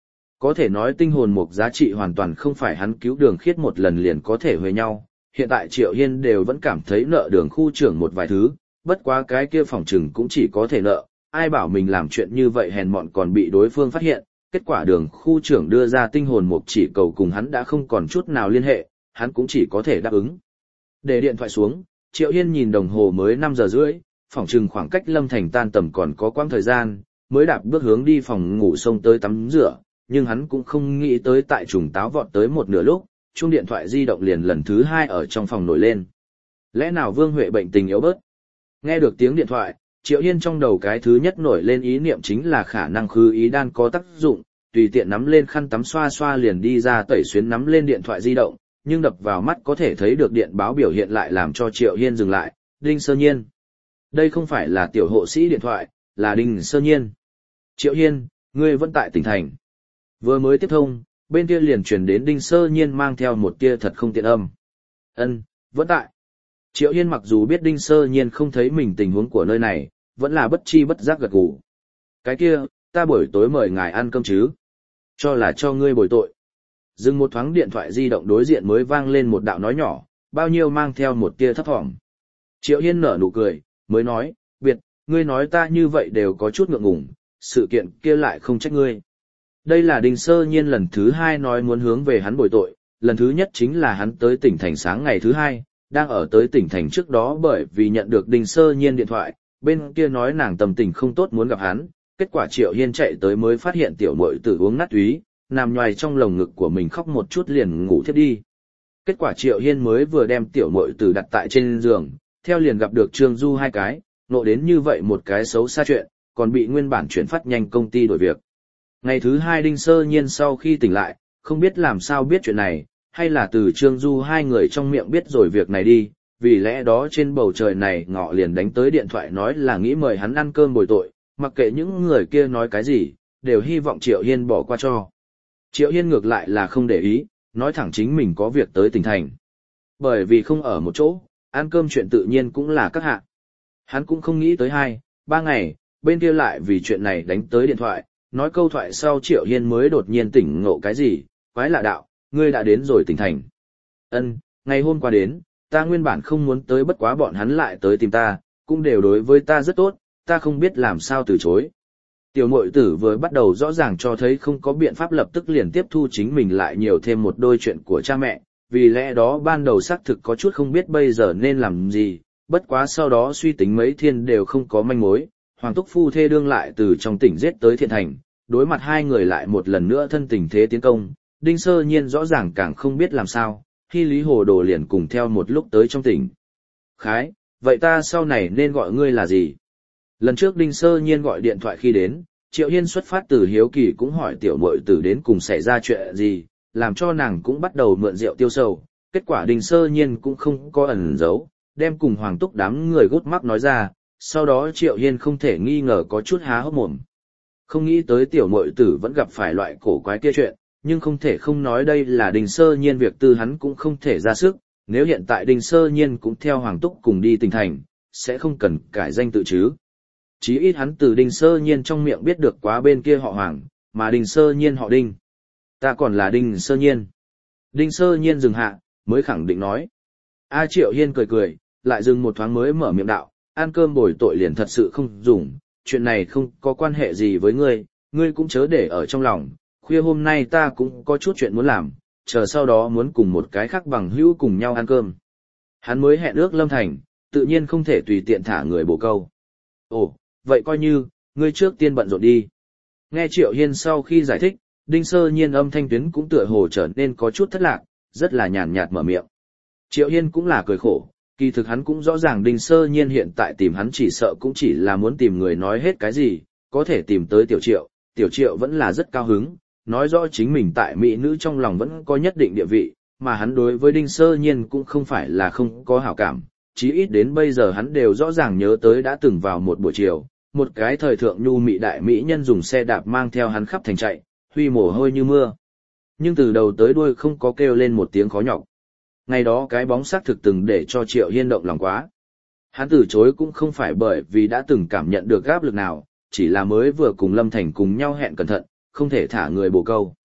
Có thể nói tinh hồn mục giá trị hoàn toàn không phải hắn cứu Đường Khiết một lần liền có thể huề nhau, hiện tại Triệu Hiên đều vẫn cảm thấy nợ Đường khu trưởng một vài thứ, bất quá cái kia phỏng chừng cũng chỉ có thể nợ, ai bảo mình làm chuyện như vậy hèn mọn còn bị đối phương phát hiện, kết quả Đường khu trưởng đưa ra tinh hồn mục chỉ cầu cùng hắn đã không còn chút nào liên hệ, hắn cũng chỉ có thể đáp ứng. Để điện thoại xuống, Triệu Hiên nhìn đồng hồ mới 5 giờ rưỡi, phỏng chừng khoảng cách Lâm Thành tan tầm còn có quãng thời gian, mới đạp bước hướng đi phòng ngủ xông tới tắm rửa, nhưng hắn cũng không nghĩ tới tại trùng táo vọt tới một nửa lúc, chuông điện thoại di động liền lần thứ 2 ở trong phòng nổi lên. Lẽ nào Vương Huệ bệnh tình yếu bớt? Nghe được tiếng điện thoại, Triệu Hiên trong đầu cái thứ nhất nổi lên ý niệm chính là khả năng khứ ý đan có tác dụng, tùy tiện nắm lên khăn tắm xoa xoa liền đi ra tẩy xuyến nắm lên điện thoại di động, nhưng đập vào mắt có thể thấy được điện báo biểu hiện lại làm cho Triệu Hiên dừng lại, Đinh Sơ Nhiên. Đây không phải là tiểu hộ sĩ điện thoại, là Đinh Sơ Nhiên. Triệu Hiên, ngươi vẫn tại tỉnh thành. Vừa mới tiếp thông, bên kia liền truyền đến Đinh Sơ Nhiên mang theo một tia thật không tiện âm. Ân, vẫn tại. Triệu Hiên mặc dù biết Đinh Sơ Nhiên không thấy mình tình huống của nơi này, vẫn là bất chi bất giác gật gù. Cái kia, ta buổi tối mời ngài ăn cơm chứ. Cho là cho ngươi bồi tội. Dừng một thoáng điện thoại di động đối diện mới vang lên một đạo nói nhỏ, bao nhiêu mang theo một tia thấp thỏm. Triệu Hiên nở nụ cười, mới nói, biệt, ngươi nói ta như vậy đều có chút ngượng ngùng, sự kiện kia lại không trách ngươi. Đây là Đinh Sơ Nhiên lần thứ 2 nói muốn hướng về hắn bồi tội, lần thứ nhất chính là hắn tới tỉnh thành sáng ngày thứ 2, đang ở tới tỉnh thành trước đó bởi vì nhận được Đinh Sơ Nhiên điện thoại, bên kia nói nàng tâm tình không tốt muốn gặp hắn, kết quả Triệu Hiên chạy tới mới phát hiện tiểu muội tử uống nát túy, nằm nhoài trong lồng ngực của mình khóc một chút liền ngủ thiếp đi. Kết quả Triệu Hiên mới vừa đem tiểu muội tử đặt tại trên giường, theo liền gặp được Trương Du hai cái, nộ đến như vậy một cái xấu xa chuyện, còn bị nguyên bản chuyển phát nhanh công ty đổi việc. Ngày thứ 2 Đinh Sơ Nhiên sau khi tỉnh lại, không biết làm sao biết chuyện này, hay là từ Trương Du hai người trong miệng biết rồi việc này đi, vì lẽ đó trên bầu trời này ngọ liền đánh tới điện thoại nói là nghĩ mời hắn ăn cơm bồi tội, mặc kệ những người kia nói cái gì, đều hy vọng Triệu Hiên bỏ qua cho. Triệu Hiên ngược lại là không để ý, nói thẳng chính mình có việc tới tỉnh thành. Bởi vì không ở một chỗ, ăn cơm chuyện tự nhiên cũng là các hạ. Hắn cũng không nghĩ tới 2-3 ngày, bên kia lại vì chuyện này đánh tới điện thoại, nói câu thoại sau Triệu Hiên mới đột nhiên tỉnh ngộ cái gì, quái lạ đạo, ngươi đã đến rồi tỉnh thành. Ân, ngày hôm qua đến, ta nguyên bản không muốn tới bất quá bọn hắn lại tới tìm ta, cũng đều đối với ta rất tốt, ta không biết làm sao từ chối. Tiểu muội tử vừa bắt đầu rõ ràng cho thấy không có biện pháp lập tức liền tiếp thu chính mình lại nhiều thêm một đôi chuyện của cha mẹ, vì lẽ đó ban đầu xác thực có chút không biết bây giờ nên làm gì, bất quá sau đó suy tính mấy thiên đều không có manh mối, Hoàng Túc phu thê đương lại từ trong tỉnh giết tới Thiện Thành, đối mặt hai người lại một lần nữa thân tình thế tiến công, Đinh Sơ Nhiên rõ ràng càng không biết làm sao, khi Lý Hồ Đồ liền cùng theo một lúc tới trong tỉnh. Khái, vậy ta sau này nên gọi ngươi là gì? Lần trước Đinh Sơ Nhiên gọi điện thoại khi đến, Triệu Hiên xuất phát từ hiếu kỳ cũng hỏi tiểu muội tử đến cùng xảy ra chuyện gì, làm cho nàng cũng bắt đầu mượn rượu tiêu sầu. Kết quả Đinh Sơ Nhiên cũng không có ẩn giấu, đem cùng Hoàng Túc đám người gút mắt nói ra, sau đó Triệu Hiên không thể nghi ngờ có chút há hốc mồm. Không nghĩ tới tiểu muội tử vẫn gặp phải loại cổ quái kia chuyện, nhưng không thể không nói đây là Đinh Sơ Nhiên việc tư hắn cũng không thể ra sức, nếu hiện tại Đinh Sơ Nhiên cũng theo Hoàng Túc cùng đi tỉnh thành, sẽ không cần cải danh tự chứ. Chí ít hắn từ Đinh Sơ Nhiên trong miệng biết được quá bên kia họ Hoàng, mà Đinh Sơ Nhiên họ Đinh. Ta còn là Đinh Sơ Nhiên. Đinh Sơ Nhiên dừng hạ, mới khẳng định nói. A Triệu Hiên cười cười, lại dừng một thoáng mới mở miệng đạo, ăn cơm bồi tội liền thật sự không dùng, chuyện này không có quan hệ gì với ngươi, ngươi cũng chớ để ở trong lòng, khuya hôm nay ta cũng có chút chuyện muốn làm, chờ sau đó muốn cùng một cái khác bằng hữu cùng nhau ăn cơm. Hắn mới hẹn ước Lâm Thành, tự nhiên không thể tùy tiện thả người bổ câu. Ồ, vậy coi như, ngươi trước tiên bận rộn đi. Nghe Triệu Hiên sau khi giải thích, Đinh Sơ Nhiên âm thanh tuyến cũng tựa hồ trở nên có chút thất lạc, rất là nhàn nhạt mở miệng. Triệu Hiên cũng là cười khổ, kỳ thực hắn cũng rõ ràng Đinh Sơ Nhiên hiện tại tìm hắn chỉ sợ cũng chỉ là muốn tìm người nói hết cái gì, có thể tìm tới Tiểu Triệu vẫn là rất cao hứng, nói rõ chính mình tại mỹ nữ trong lòng vẫn có nhất định địa vị, mà hắn đối với Đinh Sơ Nhiên cũng không phải là không có hảo cảm, chí ít đến bây giờ hắn đều rõ ràng nhớ tới đã từng vào một buổi chiều, một cái thời thượng nhu mị đại mỹ nhân dùng xe đạp mang theo hắn khắp thành chạy, huy mồ hôi như mưa. Nhưng từ đầu tới đuôi không có kêu lên một tiếng khó nhọc. Ngày đó cái bóng xác thực từng để cho Triệu Hiên động lòng quá. Hắn từ chối cũng không phải bởi vì đã từng cảm nhận được áp lực nào, chỉ là mới vừa cùng Lâm Thành cùng nhau hẹn cẩn thận, không thể thả người bổ câu.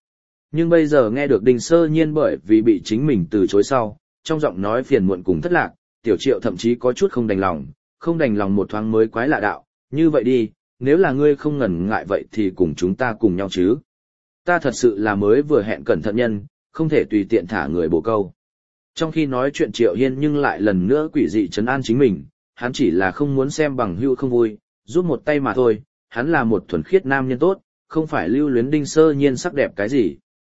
nhưng bây giờ nghe được Đinh Sơ Nhiên bởi vì bị chính mình từ chối sau, trong giọng nói phiền muộn cùng thất lạc, Tiểu Triệu thậm chí có chút không đành lòng một thoáng mới quái lạ đạo, như vậy đi, nếu là ngươi không ngần ngại vậy thì cùng chúng ta cùng nhau chứ. Ta thật sự là mới vừa hẹn cẩn thận nhân, không thể tùy tiện thả người bồ câu. Trong khi nói chuyện Triệu Hiên nhưng lại lần nữa quỷ dị trấn an chính mình, hắn chỉ là không muốn xem bằng hữu không vui, giúp một tay mà thôi, hắn là một thuần khiết nam nhân tốt, không phải lưu luyến Đinh Sơ Nhiên sắc đẹp cái gì.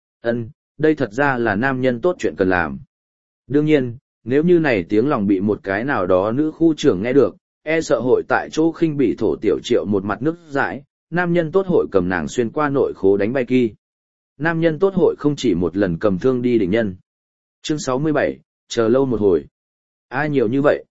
Đây thật ra là nam nhân tốt chuyện cần làm. Đương nhiên, nếu như này tiếng lòng bị một cái nào đó nữ khu trưởng nghe được, e sợ hội tại chỗ khinh bỉ thổ Tiểu Triệu một mặt nước dãi, nam nhân tốt hội cầm nàng xuyên qua nội khố đánh bay kỳ. Nam nhân tốt hội không chỉ một lần cầm thương đi đỉnh nhân. Chương 67, chờ lâu một hồi. Ai nhiều như vậy?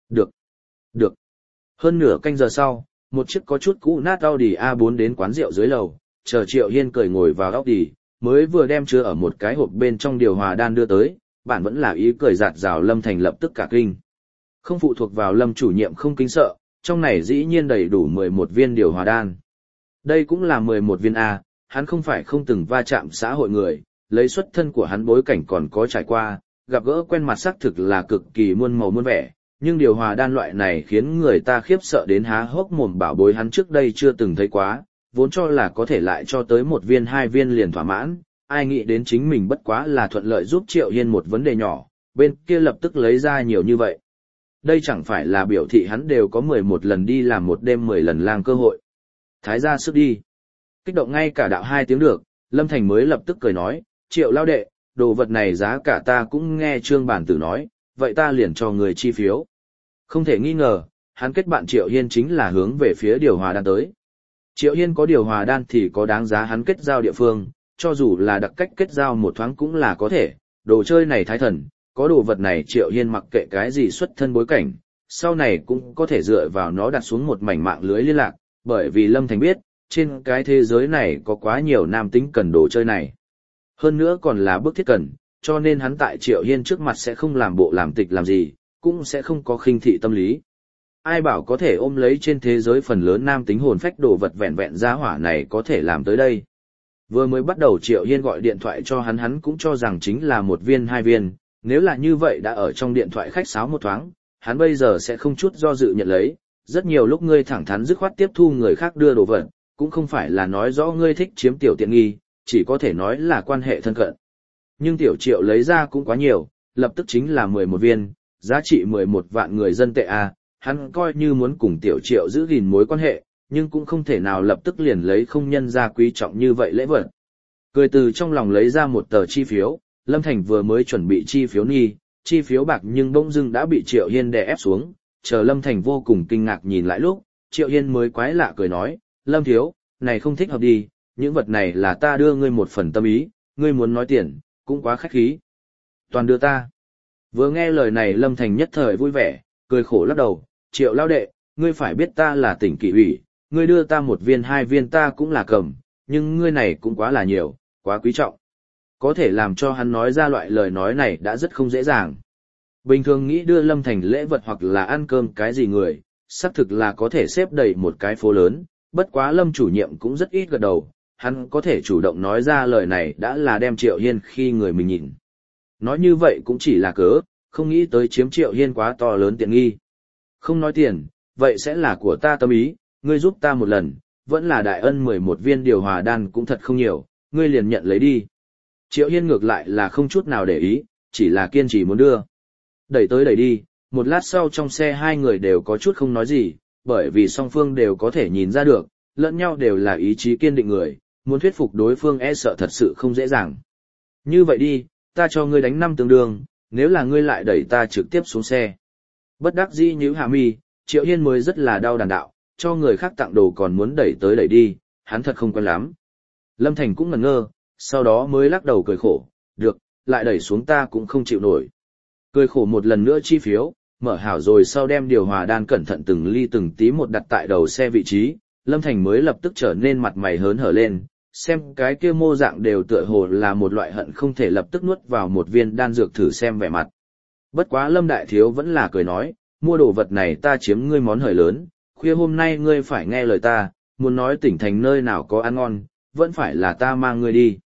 Được. Hơn nửa canh giờ sau, một chiếc có chút cũ nát Audi A4 đến quán rượu dưới lầu, chờ Triệu Hiên cười ngồi vào Audi, mới vừa đem chứa ở một cái hộp bên trong điều hòa đan đưa tới, bạn vẫn là ý cười giạt rào. Lâm Thành lập tức cả kinh. Không phụ thuộc vào Lâm chủ nhiệm không kính sợ, trong này dĩ nhiên đầy đủ 11 viên điều hòa đan. Đây cũng là 11 viên A, hắn không phải không từng va chạm xã hội người, lấy xuất thân của hắn bối cảnh còn có trải qua, gặp gỡ quen mặt xác thực là cực kỳ muôn màu muôn vẻ, nhưng điều hòa đan loại này khiến người ta khiếp sợ đến há hốc mồm, bảo bối hắn trước đây chưa từng thấy quá, vốn cho là có thể lại cho tới 1 viên 2 viên liền thỏa mãn, ai nghĩ đến chính mình bất quá là thuận lợi giúp Triệu Hiên một vấn đề nhỏ, bên kia lập tức lấy ra nhiều như vậy. Đây chẳng phải là biểu thị hắn đều có 11 lần đi làm một đêm 10 lần lang cơ hội. Thái ra sức đi. Kích động ngay cả đạo 2 tiếng được, Lâm Thành mới lập tức cười nói, Triệu lao đệ, đồ vật này giá cả ta cũng nghe Trương bản tử nói, vậy ta liền cho người chi phiếu. Không thể nghi ngờ, hắn kết bạn Triệu Hiên chính là hướng về phía điều hòa đan tới. Triệu Hiên có điều hòa đan thì có đáng giá hắn kết giao địa phương, cho dù là đặc cách kết giao một thoáng cũng là có thể, đồ chơi này thái thần, có đồ vật này Triệu Hiên mặc kệ cái gì xuất thân bối cảnh, sau này cũng có thể dựa vào nó đặt xuống một mảnh mạng lưới liên lạc, bởi vì Lâm Thành biết, trên cái thế giới này có quá nhiều nam tính cần đồ chơi này. Hơn nữa còn là bức thiết cần, cho nên hắn tại Triệu Hiên trước mặt sẽ không làm bộ làm tịch làm gì, cũng sẽ không có khinh thị tâm lý. Ai bảo có thể ôm lấy trên thế giới phần lớn nam tính hồn phách đồ vật vẹn vẹn giá hỏa này có thể làm tới đây. Vừa mới bắt đầu Triệu Hiên gọi điện thoại cho hắn cũng cho rằng chính là 1 viên 2 viên, nếu là như vậy đã ở trong điện thoại khách sáo một thoáng, hắn bây giờ sẽ không chút do dự nhận lấy, rất nhiều lúc ngươi thẳng thắn dứt khoát tiếp thu người khác đưa đồ vật, cũng không phải là nói rõ ngươi thích chiếm tiểu tiện nghi, chỉ có thể nói là quan hệ thân cận. Nhưng Tiểu Triệu lấy ra cũng quá nhiều, lập tức chính là 11 viên, giá trị 11 vạn người dân tệ A, hắn coi như muốn cùng Tiểu Triệu giữ gìn mối quan hệ, nhưng cũng không thể nào lập tức liền lấy không nhân ra quý trọng như vậy lễ vật. Cười từ trong lòng lấy ra một tờ chi phiếu, Lâm Thành vừa mới chuẩn bị chi phiếu nghi, chi phiếu bạc nhưng bỗng dưng đã bị Triệu Hiên đè ép xuống, chờ Lâm Thành vô cùng kinh ngạc nhìn lại lúc, Triệu Hiên mới quái lạ cười nói, Lâm thiếu, này không thích hợp đi, những vật này là ta đưa ngươi một phần tâm ý, ngươi muốn nói tiền, cũng quá khách khí. Toàn đưa ta. Vừa nghe lời này Lâm Thành nhất thời vui vẻ, cười khổ lắc đầu, Triệu lao đệ, ngươi phải biết ta là tỉnh kỷ ủy, ngươi đưa ta 1 viên 2 viên ta cũng là cầm, nhưng ngươi này cũng quá là nhiều, quá quý trọng. Có thể làm cho hắn nói ra loại lời nói này đã rất không dễ dàng. Bình thường nghĩ đưa Lâm Thành lễ vật hoặc là ăn cơm cái gì người, xác thực là có thể xếp đầy một cái phố lớn, bất quá Lâm chủ nhiệm cũng rất ít gật đầu, hắn có thể chủ động nói ra lời này đã là đem Triệu Hiên khi người mình nhìn. Nói như vậy cũng chỉ là cớ, không nghĩ tới chiếm Triệu Hiên quá to lớn tiện nghi. Không nói tiền, vậy sẽ là của ta tâm ý, ngươi giúp ta một lần, vẫn là đại ân 11 viên điều hòa đan cũng thật không nhiều, ngươi liền nhận lấy đi. Triệu Hiên ngược lại là không chút nào để ý, chỉ là kiên trì muốn đưa. Đẩy tới đẩy đi, một lát sau trong xe hai người đều có chút không nói gì, bởi vì song phương đều có thể nhìn ra được, lẫn nhau đều là ý chí kiên định người, muốn thuyết phục đối phương e sợ thật sự không dễ dàng. Như vậy đi, ta cho ngươi đánh 5 tương đương, nếu là ngươi lại đẩy ta trực tiếp xuống xe. Bất đắc dĩ nhíu hạ mi, Triệu Hiên mới rất là đau đàn đạo, cho người khác tặng đồ còn muốn đẩy tới đẩy đi, hắn thật không quen lắm. Lâm Thành cũng ngẩn ngơ, sau đó mới lắc đầu cười khổ, được, lại đẩy xuống ta cũng không chịu nổi. Cười khổ một lần nữa chi phiếu, mở hảo rồi sau đem điều hòa đan cẩn thận từng ly từng tí một đặt tại đầu xe vị trí, Lâm Thành mới lập tức trở nên mặt mày hớn hở lên, xem cái kia mô dạng đều tựa hồ là một loại hận không thể lập tức nuốt vào một viên đan dược thử xem vẻ mặt. Bất quá Lâm Đại Thiếu vẫn là cười nói, mua đồ vật này ta chiếm ngươi món hời lớn, khuya hôm nay ngươi phải nghe lời ta, muốn nói tỉnh thành nơi nào có ăn ngon, vẫn phải là ta mang ngươi đi.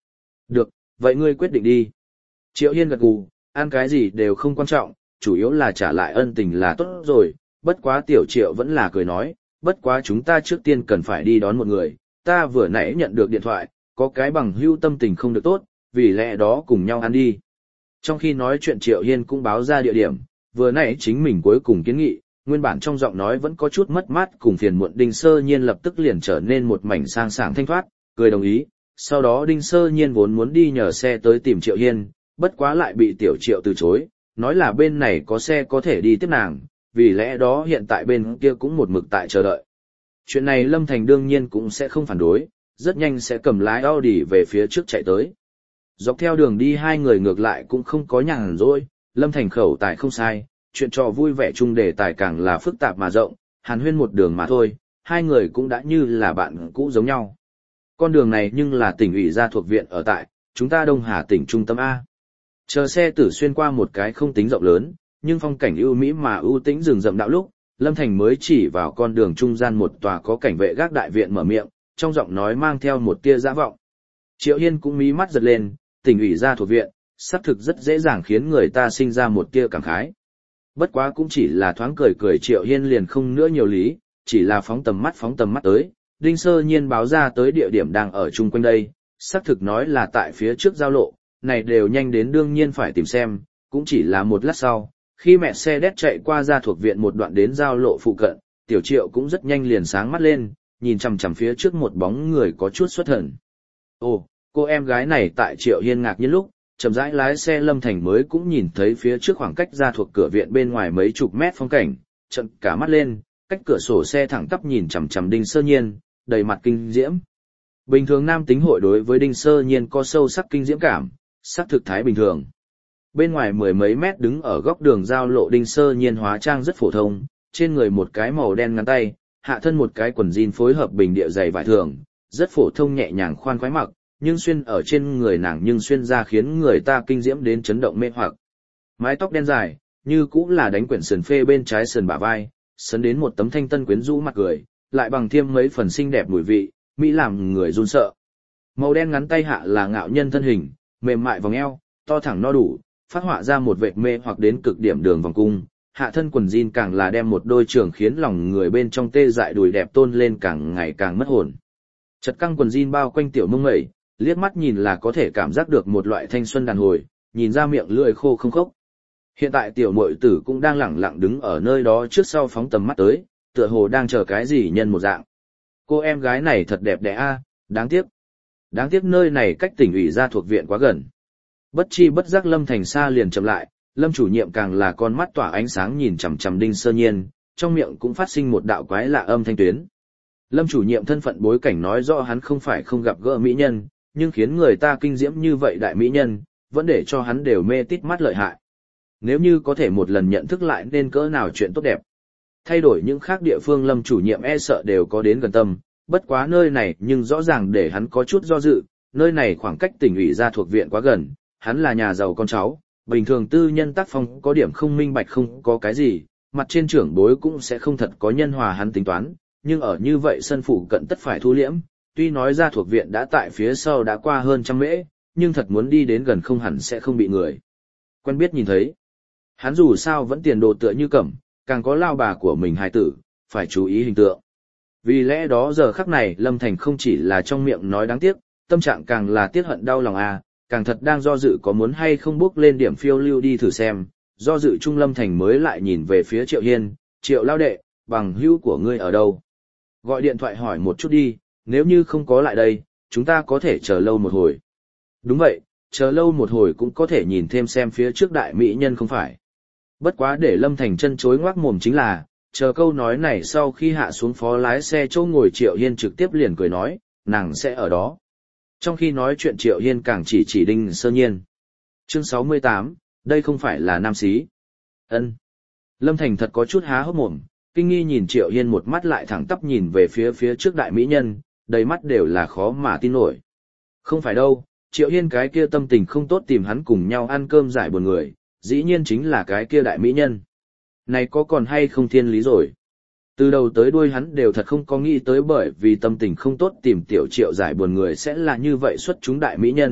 Được, vậy ngươi quyết định đi. Triệu Hiên gật gù, ăn cái gì đều không quan trọng, chủ yếu là trả lại ân tình là tốt rồi, bất quá tiểu Triệu vẫn là cười nói, bất quá chúng ta trước tiên cần phải đi đón một người, ta vừa nãy nhận được điện thoại, có cái bằng hữu tâm tình không được tốt, vì lẽ đó cùng nhau ăn đi. Trong khi nói chuyện Triệu Hiên cũng báo ra địa điểm, vừa nãy chính mình cuối cùng kiến nghị, nguyên bản trong giọng nói vẫn có chút mất mát cùng phiền muộn Đinh Sơ Nhiên lập tức liền trở nên một mảnh sang sảng thanh thoát, cười đồng ý. Sau đó Đinh Sơ Nhiên vốn muốn đi nhờ xe tới tìm Triệu Hiên, bất quá lại bị Tiểu Triệu từ chối, nói là bên này có xe có thể đi tiếp nàng, vì lẽ đó hiện tại bên kia cũng một mực tại chờ đợi. Chuyện này Lâm Thành đương nhiên cũng sẽ không phản đối, rất nhanh sẽ cầm lái Audi về phía trước chạy tới. Dọc theo đường đi hai người ngược lại cũng không có nhàn rỗi, Lâm Thành khẩu tài không sai, chuyện trò vui vẻ chung đề tài càng là phức tạp mà rộng, hàn huyên một đường mà thôi, hai người cũng đã như là bạn cũ giống nhau. Con đường này nhưng là tỉnh ủy gia thuộc viện ở tại, chúng ta Đông Hà tỉnh trung tâm A. Chờ xe tử xuyên qua một cái không tính rộng lớn, nhưng phong cảnh ưu mỹ mà ưu tĩnh rừng rậm đạo lúc, Lâm Thành mới chỉ vào con đường trung gian một tòa có cảnh vệ gác đại viện mở miệng, trong giọng nói mang theo một tia dã vọng. Triệu Hiên cũng mí mắt giật lên, tỉnh ủy gia thuộc viện, xác thực rất dễ dàng khiến người ta sinh ra một tia cảm khái. Bất quá cũng chỉ là thoáng cười cười Triệu Hiên liền không nữa nhiều lý, chỉ là phóng tầm mắt tới, Đinh Sơ Nhiên báo ra tới địa điểm đang ở chung quanh đây, xác thực nói là tại phía trước giao lộ, này đều nhanh đến đương nhiên phải tìm xem, cũng chỉ là một lát sau, khi mẹ xe đét chạy qua ra thuộc viện một đoạn đến giao lộ phụ cận, Tiểu Triệu cũng rất nhanh liền sáng mắt lên, nhìn chằm chằm phía trước một bóng người có chút xuất thần. Ồ, cô em gái này tại Triệu Hiên ngạc nhiên lúc, chậm rãi lái xe Lâm Thành mới cũng nhìn thấy phía trước khoảng cách ra thuộc cửa viện bên ngoài mấy chục mét phong cảnh, trận cả mắt lên, cách cửa sổ xe thẳng tắp nhìn chằm chằm Đinh Sơ Nhiên, đầy mặt kinh diễm. Bình thường nam tính hội đối với Đinh Sơ Nhiên có sâu sắc kinh diễm cảm, sắc thực thái bình thường. Bên ngoài mười mấy mét đứng ở góc đường giao lộ Đinh Sơ Nhiên hóa trang rất phổ thông, trên người một cái màu đen ngắn tay, hạ thân một cái quần jean phối hợp bình địa dày vải thường, rất phổ thông nhẹ nhàng khoan khoái mặc, nhưng xuyên ở trên người nàng nhưng xuyên ra khiến người ta kinh diễm đến chấn động mê hoặc. Mái tóc đen dài, như cũng là đánh quyển sườn phê bên trái sườn bả vai, sấn đến một tấm thanh tân quyến rũ mặt cười, lại bằng thêm mấy phần xinh đẹp mùi vị, mỹ làm người run sợ. Màu đen ngắn tay hạ là ngạo nhân thân hình, mềm mại vòng eo, to thẳng no đủ, phát họa ra một vệt mê hoặc đến cực điểm đường vòng cung, hạ thân quần jean càng là đem một đôi trường khiến lòng người bên trong tê dại đùi đẹp tôn lên càng ngày càng mất hồn. Chật căng quần jean bao quanh tiểu mông mẩy, liếc mắt nhìn là có thể cảm giác được một loại thanh xuân đàn hồi, nhìn ra miệng lưỡi khô không khốc. Hiện tại tiểu muội tử cũng đang lẳng lặng đứng ở nơi đó trước sau phóng tầm mắt tới, tựa hồ đang chờ cái gì nhân một dạng. Cô em gái này thật đẹp đẽ a, đáng tiếc. Đáng tiếc nơi này cách tỉnh ủy gia thuộc viện quá gần. Bất chi bất giác Lâm Thành xa liền chậm lại, Lâm chủ nhiệm càng là con mắt tỏa ánh sáng nhìn chằm chằm Đinh Sơ Nhiên, trong miệng cũng phát sinh một đạo quái lạ âm thanh tuyến. Lâm chủ nhiệm thân phận bối cảnh nói rõ hắn không phải không gặp gỡ mỹ nhân, nhưng khiến người ta kinh diễm như vậy đại mỹ nhân, vẫn để cho hắn đều mê tít mắt lợi hại. Nếu như có thể một lần nhận thức lại nên cỡ nào chuyện tốt đẹp. Thay đổi những khác địa phương Lâm chủ nhiệm e sợ đều có đến gần tâm, bất quá nơi này nhưng rõ ràng để hắn có chút do dự, nơi này khoảng cách tỉnh ủy gia thuộc viện quá gần, hắn là nhà giàu con cháu, bình thường tư nhân tác phong có điểm không minh bạch không có cái gì, mặt trên trưởng bối cũng sẽ không thật có nhân hòa hắn tính toán, nhưng ở như vậy sân phủ cận tất phải thu liễm, tuy nói gia thuộc viện đã tại phía sau đã qua hơn 100 mễ, nhưng thật muốn đi đến gần không hẳn sẽ không bị người quen biết nhìn thấy. Hắn dù sao vẫn tiền đồ tựa như cẩm, càng có lao bà của mình hài tử, phải chú ý hình tượng. Vì lẽ đó giờ khắc này Lâm Thành không chỉ là trong miệng nói đáng tiếc, tâm trạng càng là tiếc hận đau lòng càng thật đang do dự có muốn hay không bước lên điểm phiêu lưu đi thử xem. Do dự Trung Lâm Thành mới lại nhìn về phía Triệu Hiên, Triệu lao đệ, bằng hữu của ngươi ở đâu? Gọi điện thoại hỏi một chút đi, nếu như không có lại đây, chúng ta có thể chờ lâu một hồi. Đúng vậy, chờ lâu một hồi cũng có thể nhìn thêm xem phía trước đại mỹ nhân không phải. Bất quá để Lâm Thành chân chối ngoác mồm chính là, chờ câu nói này sau khi hạ xuống phó lái xe chỗ ngồi Triệu Hiên trực tiếp liền cười nói, nàng sẽ ở đó. Trong khi nói chuyện Triệu Hiên càng chỉ Đinh Sơ Nhiên. Chương 68, đây không phải là nam xí. Ân. Lâm Thành thật có chút há hốc mồm, kinh nghi nhìn Triệu Hiên một mắt lại thẳng tắp nhìn về phía trước đại mỹ nhân, đầy mắt đều là khó mà tin nổi. Không phải đâu, Triệu Hiên cái kia tâm tình không tốt tìm hắn cùng nhau ăn cơm giải buồn người, dĩ nhiên chính là cái kia đại mỹ nhân. Này có còn hay không thiên lý rồi. Từ đầu tới đuôi hắn đều thật không có nghĩ tới bởi vì tâm tình không tốt tìm tiểu Triệu giải buồn người sẽ là như vậy xuất chúng đại mỹ nhân,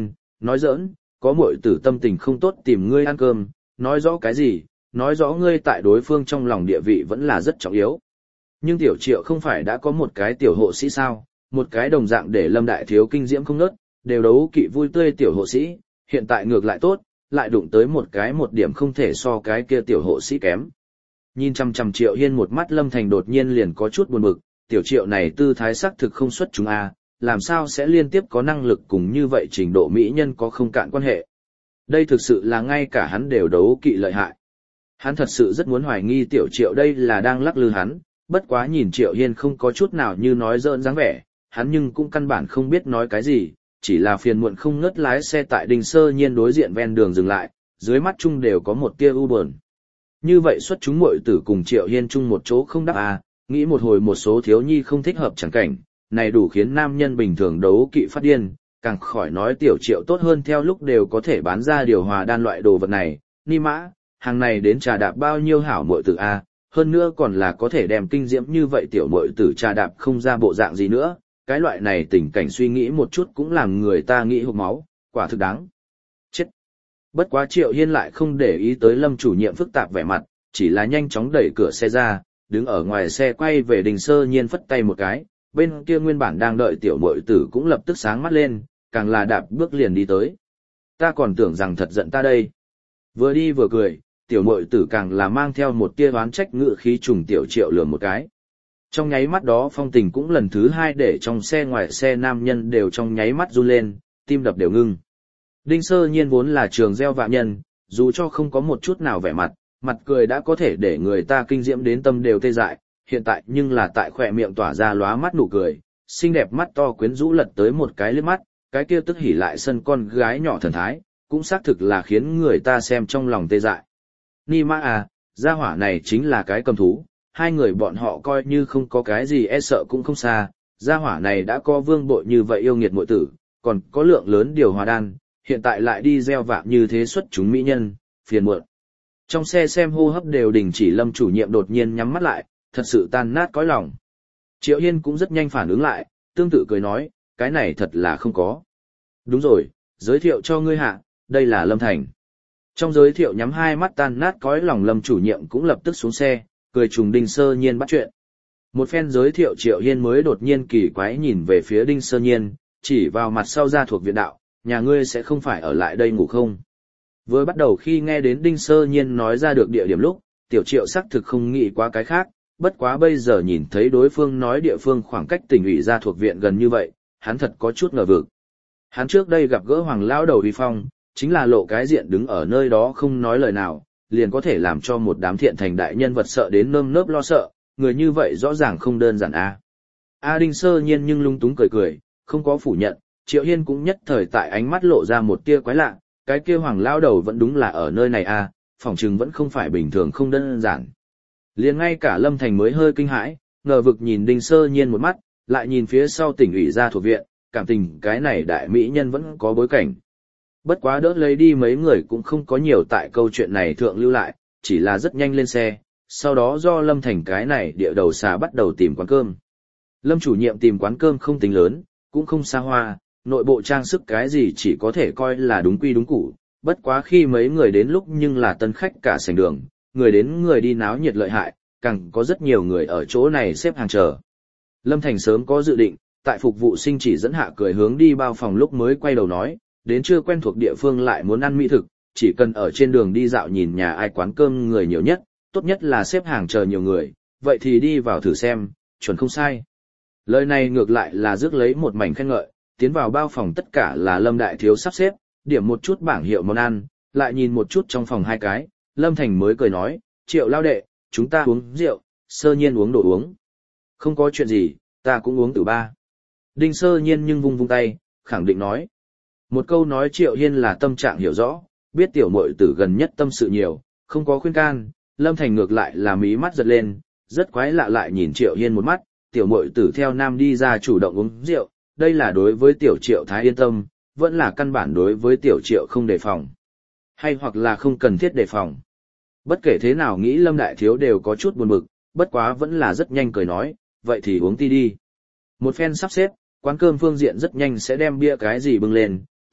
nói giỡn, có muội tử tâm tình không tốt tìm ngươi ăn cơm, nói rõ cái gì, nói rõ ngươi tại đối phương trong lòng địa vị vẫn là rất trọng yếu. Nhưng tiểu triệu không phải đã có một cái tiểu hộ sĩ sao, một cái đồng dạng để Lâm Đại Thiếu kinh diễm không ngớt, đều đấu kỵ vui tươi tiểu hộ sĩ, hiện tại ngược lại tốt, lại đụng tới một cái một điểm không thể so cái kia tiểu hộ sĩ kém. Nhìn chằm chằm Triệu Hiên một mắt Lâm Thành đột nhiên liền có chút buồn bực, tiểu Triệu này tư thái sắc thực không xuất chúng a, làm sao sẽ liên tiếp có năng lực cùng như vậy trình độ mỹ nhân có không cạn quan hệ. Đây thực sự là ngay cả hắn đều đấu kỵ lợi hại. Hắn thật sự rất muốn hoài nghi tiểu Triệu đây là đang lắc lư hắn, bất quá nhìn Triệu Hiên không có chút nào như nói giỡn dáng vẻ, hắn nhưng cũng căn bản không biết nói cái gì, chỉ là phiền muộn không ngớt lái xe tại Đinh Sơ Nhiên đối diện ven đường dừng lại, dưới mắt chung đều có một tia u buồn. Như vậy xuất chúng muội tử cùng Triệu Hiên chung một chỗ không đáp à, nghĩ một hồi một số thiếu nhi không thích hợp chẳng cảnh, này đủ khiến nam nhân bình thường đấu kỵ phát điên, càng khỏi nói tiểu Triệu tốt hơn theo lúc đều có thể bán ra điều hòa đan loại đồ vật này, ni mã, hàng này đến trà đạp bao nhiêu hảo muội tử a, hơn nữa còn là có thể đem kinh diễm như vậy tiểu muội tử trà đạp không ra bộ dạng gì nữa, cái loại này tình cảnh suy nghĩ một chút cũng làm người ta nghĩ hộc máu, quả thực đáng chết. Bất quá Triệu Hiên lại không để ý tới Lâm chủ nhiệm phức tạp vẻ mặt, chỉ là nhanh chóng đẩy cửa xe ra, đứng ở ngoài xe quay về Đình Sơ Nhiên phất tay một cái, bên kia nguyên bản đang đợi tiểu muội tử cũng lập tức sáng mắt lên, càng là đạp bước liền đi tới. Ta còn tưởng rằng thật giận ta đây. Vừa đi vừa cười, tiểu muội tử càng là mang theo một tia oán trách ngự khí trùng tiểu Triệu lườm một cái. Trong nháy mắt đó phong tình cũng lần thứ hai để trong xe ngoài xe nam nhân đều trong nháy mắt run lên, tim đập đều ngưng. Đinh Sơ Nhiên vốn là trường gieo vạ nhân, dù cho không có một chút nào vẻ mặt, mặt cười đã có thể để người ta kinh diễm đến tâm đều tê dại, hiện tại nhưng là tại khỏe miệng tỏa ra lóa mắt nụ cười, xinh đẹp mắt to quyến rũ lật tới một cái liếc mắt, cái kia tức hỉ lại sân con gái nhỏ thần thái, cũng xác thực là khiến người ta xem trong lòng tê dại. Ni mã à, gia hỏa này chính là cái cầm thú, hai người bọn họ coi như không có cái gì e sợ cũng không xa, gia hỏa này đã có vương bội như vậy yêu nghiệt muội tử, còn có lượng lớn điều hòa đan, hiện tại lại đi gieo vạ như thế xuất chúng mỹ nhân, phiền muộn. Trong xe xem hô hấp đều đình chỉ, Lâm chủ nhiệm đột nhiên nhắm mắt lại, thật sự tan nát cõi lòng. Triệu Hiên cũng rất nhanh phản ứng lại, tương tự cười nói, cái này thật là không có. Đúng rồi, giới thiệu cho ngươi hạ, đây là Lâm Thành. Trong giới thiệu nhắm hai mắt tan nát cõi lòng Lâm chủ nhiệm cũng lập tức xuống xe, cười trùng Đinh Sơ Nhiên bắt chuyện. Một phen giới thiệu Triệu Hiên mới đột nhiên kỳ quái nhìn về phía Đinh Sơ Nhiên, chỉ vào mặt sau ra thuộc viện đạo, nhà ngươi sẽ không phải ở lại đây ngủ không? Vừa bắt đầu khi nghe đến Đinh Sơ Nhiên nói ra được địa điểm lúc, tiểu Triệu xác thực không nghĩ quá cái khác, bất quá bây giờ nhìn thấy đối phương nói địa phương khoảng cách tỉnh ủy ra thuộc viện gần như vậy, hắn thật có chút ngờ vực. Hắn trước đây gặp gỡ Hoàng lão đầu uy phong, chính là lộ cái diện đứng ở nơi đó không nói lời nào, liền có thể làm cho một đám thiện thành đại nhân vật sợ đến nơm nớp lo sợ, người như vậy rõ ràng không đơn giản a. Đinh Sơ Nhiên nhưng lung túng cười cười, không có phủ nhận, Triệu Hiên cũng nhất thời tại ánh mắt lộ ra một tia quái lạ, cái kia Hoàng lão đầu vẫn đúng là ở nơi này a, phỏng chừng vẫn không phải bình thường không đơn giản. Liền ngay cả Lâm Thành mới hơi kinh hãi, ngờ vực nhìn Đinh Sơ Nhiên một mắt, lại nhìn phía sau tỉnh ủy ra thuộc viện, cảm tình cái này đại mỹ nhân vẫn có bối cảnh. Bất quá đỡ lấy đi mấy người cũng không có nhiều tại câu chuyện này thượng lưu lại, chỉ là rất nhanh lên xe, sau đó do Lâm Thành cái này địa đầu xà bắt đầu tìm quán cơm. Lâm chủ nhiệm tìm quán cơm không tính lớn, cũng không xa hoa, nội bộ trang sức cái gì chỉ có thể coi là đúng quy đúng củ, bất quá khi mấy người đến lúc nhưng là tân khách cả sảnh đường, người đến người đi náo nhiệt lợi hại, càng có rất nhiều người ở chỗ này xếp hàng chờ. Lâm Thành sớm có dự định, tại phục vụ sinh chỉ dẫn hạ cười hướng đi bao phòng lúc mới quay đầu nói, đến chưa quen thuộc địa phương lại muốn ăn mỹ thực, chỉ cần ở trên đường đi dạo nhìn nhà ai quán cơm người nhiều nhất, tốt nhất là xếp hàng chờ nhiều người, vậy thì đi vào thử xem, chuẩn không sai. Lời này ngược lại là rước lấy một mảnh khen ngợi, tiến vào bao phòng tất cả là Lâm đại thiếu sắp xếp, điểm một chút bảng hiệu món ăn, lại nhìn một chút trong phòng hai cái, Lâm Thành mới cười nói, Triệu lao đệ, chúng ta uống rượu, Sơ Nhiên uống đồ uống. Không có chuyện gì, ta cũng uống từ ba. Đinh Sơ Nhiên nhưng vung vung tay, khẳng định nói. Một câu nói Triệu Hiên là tâm trạng hiểu rõ, biết tiểu muội tử gần nhất tâm sự nhiều, không có khuyên can, Lâm Thành ngược lại là mí mắt giật lên, rất quái lạ lại nhìn Triệu Hiên một mắt, tiểu muội tử theo nam đi ra chủ động uống rượu, đây là đối với tiểu Triệu thái yên tâm, vẫn là căn bản đối với tiểu Triệu không đề phòng. Hay hoặc là không cần thiết đề phòng. Bất kể thế nào nghĩ Lâm đại thiếu đều có chút buồn bực, bất quá vẫn là rất nhanh cười nói, vậy thì uống ti đi. Một phen sắp xếp, quán cơm phương diện rất nhanh sẽ đem bia cái gì bưng lên,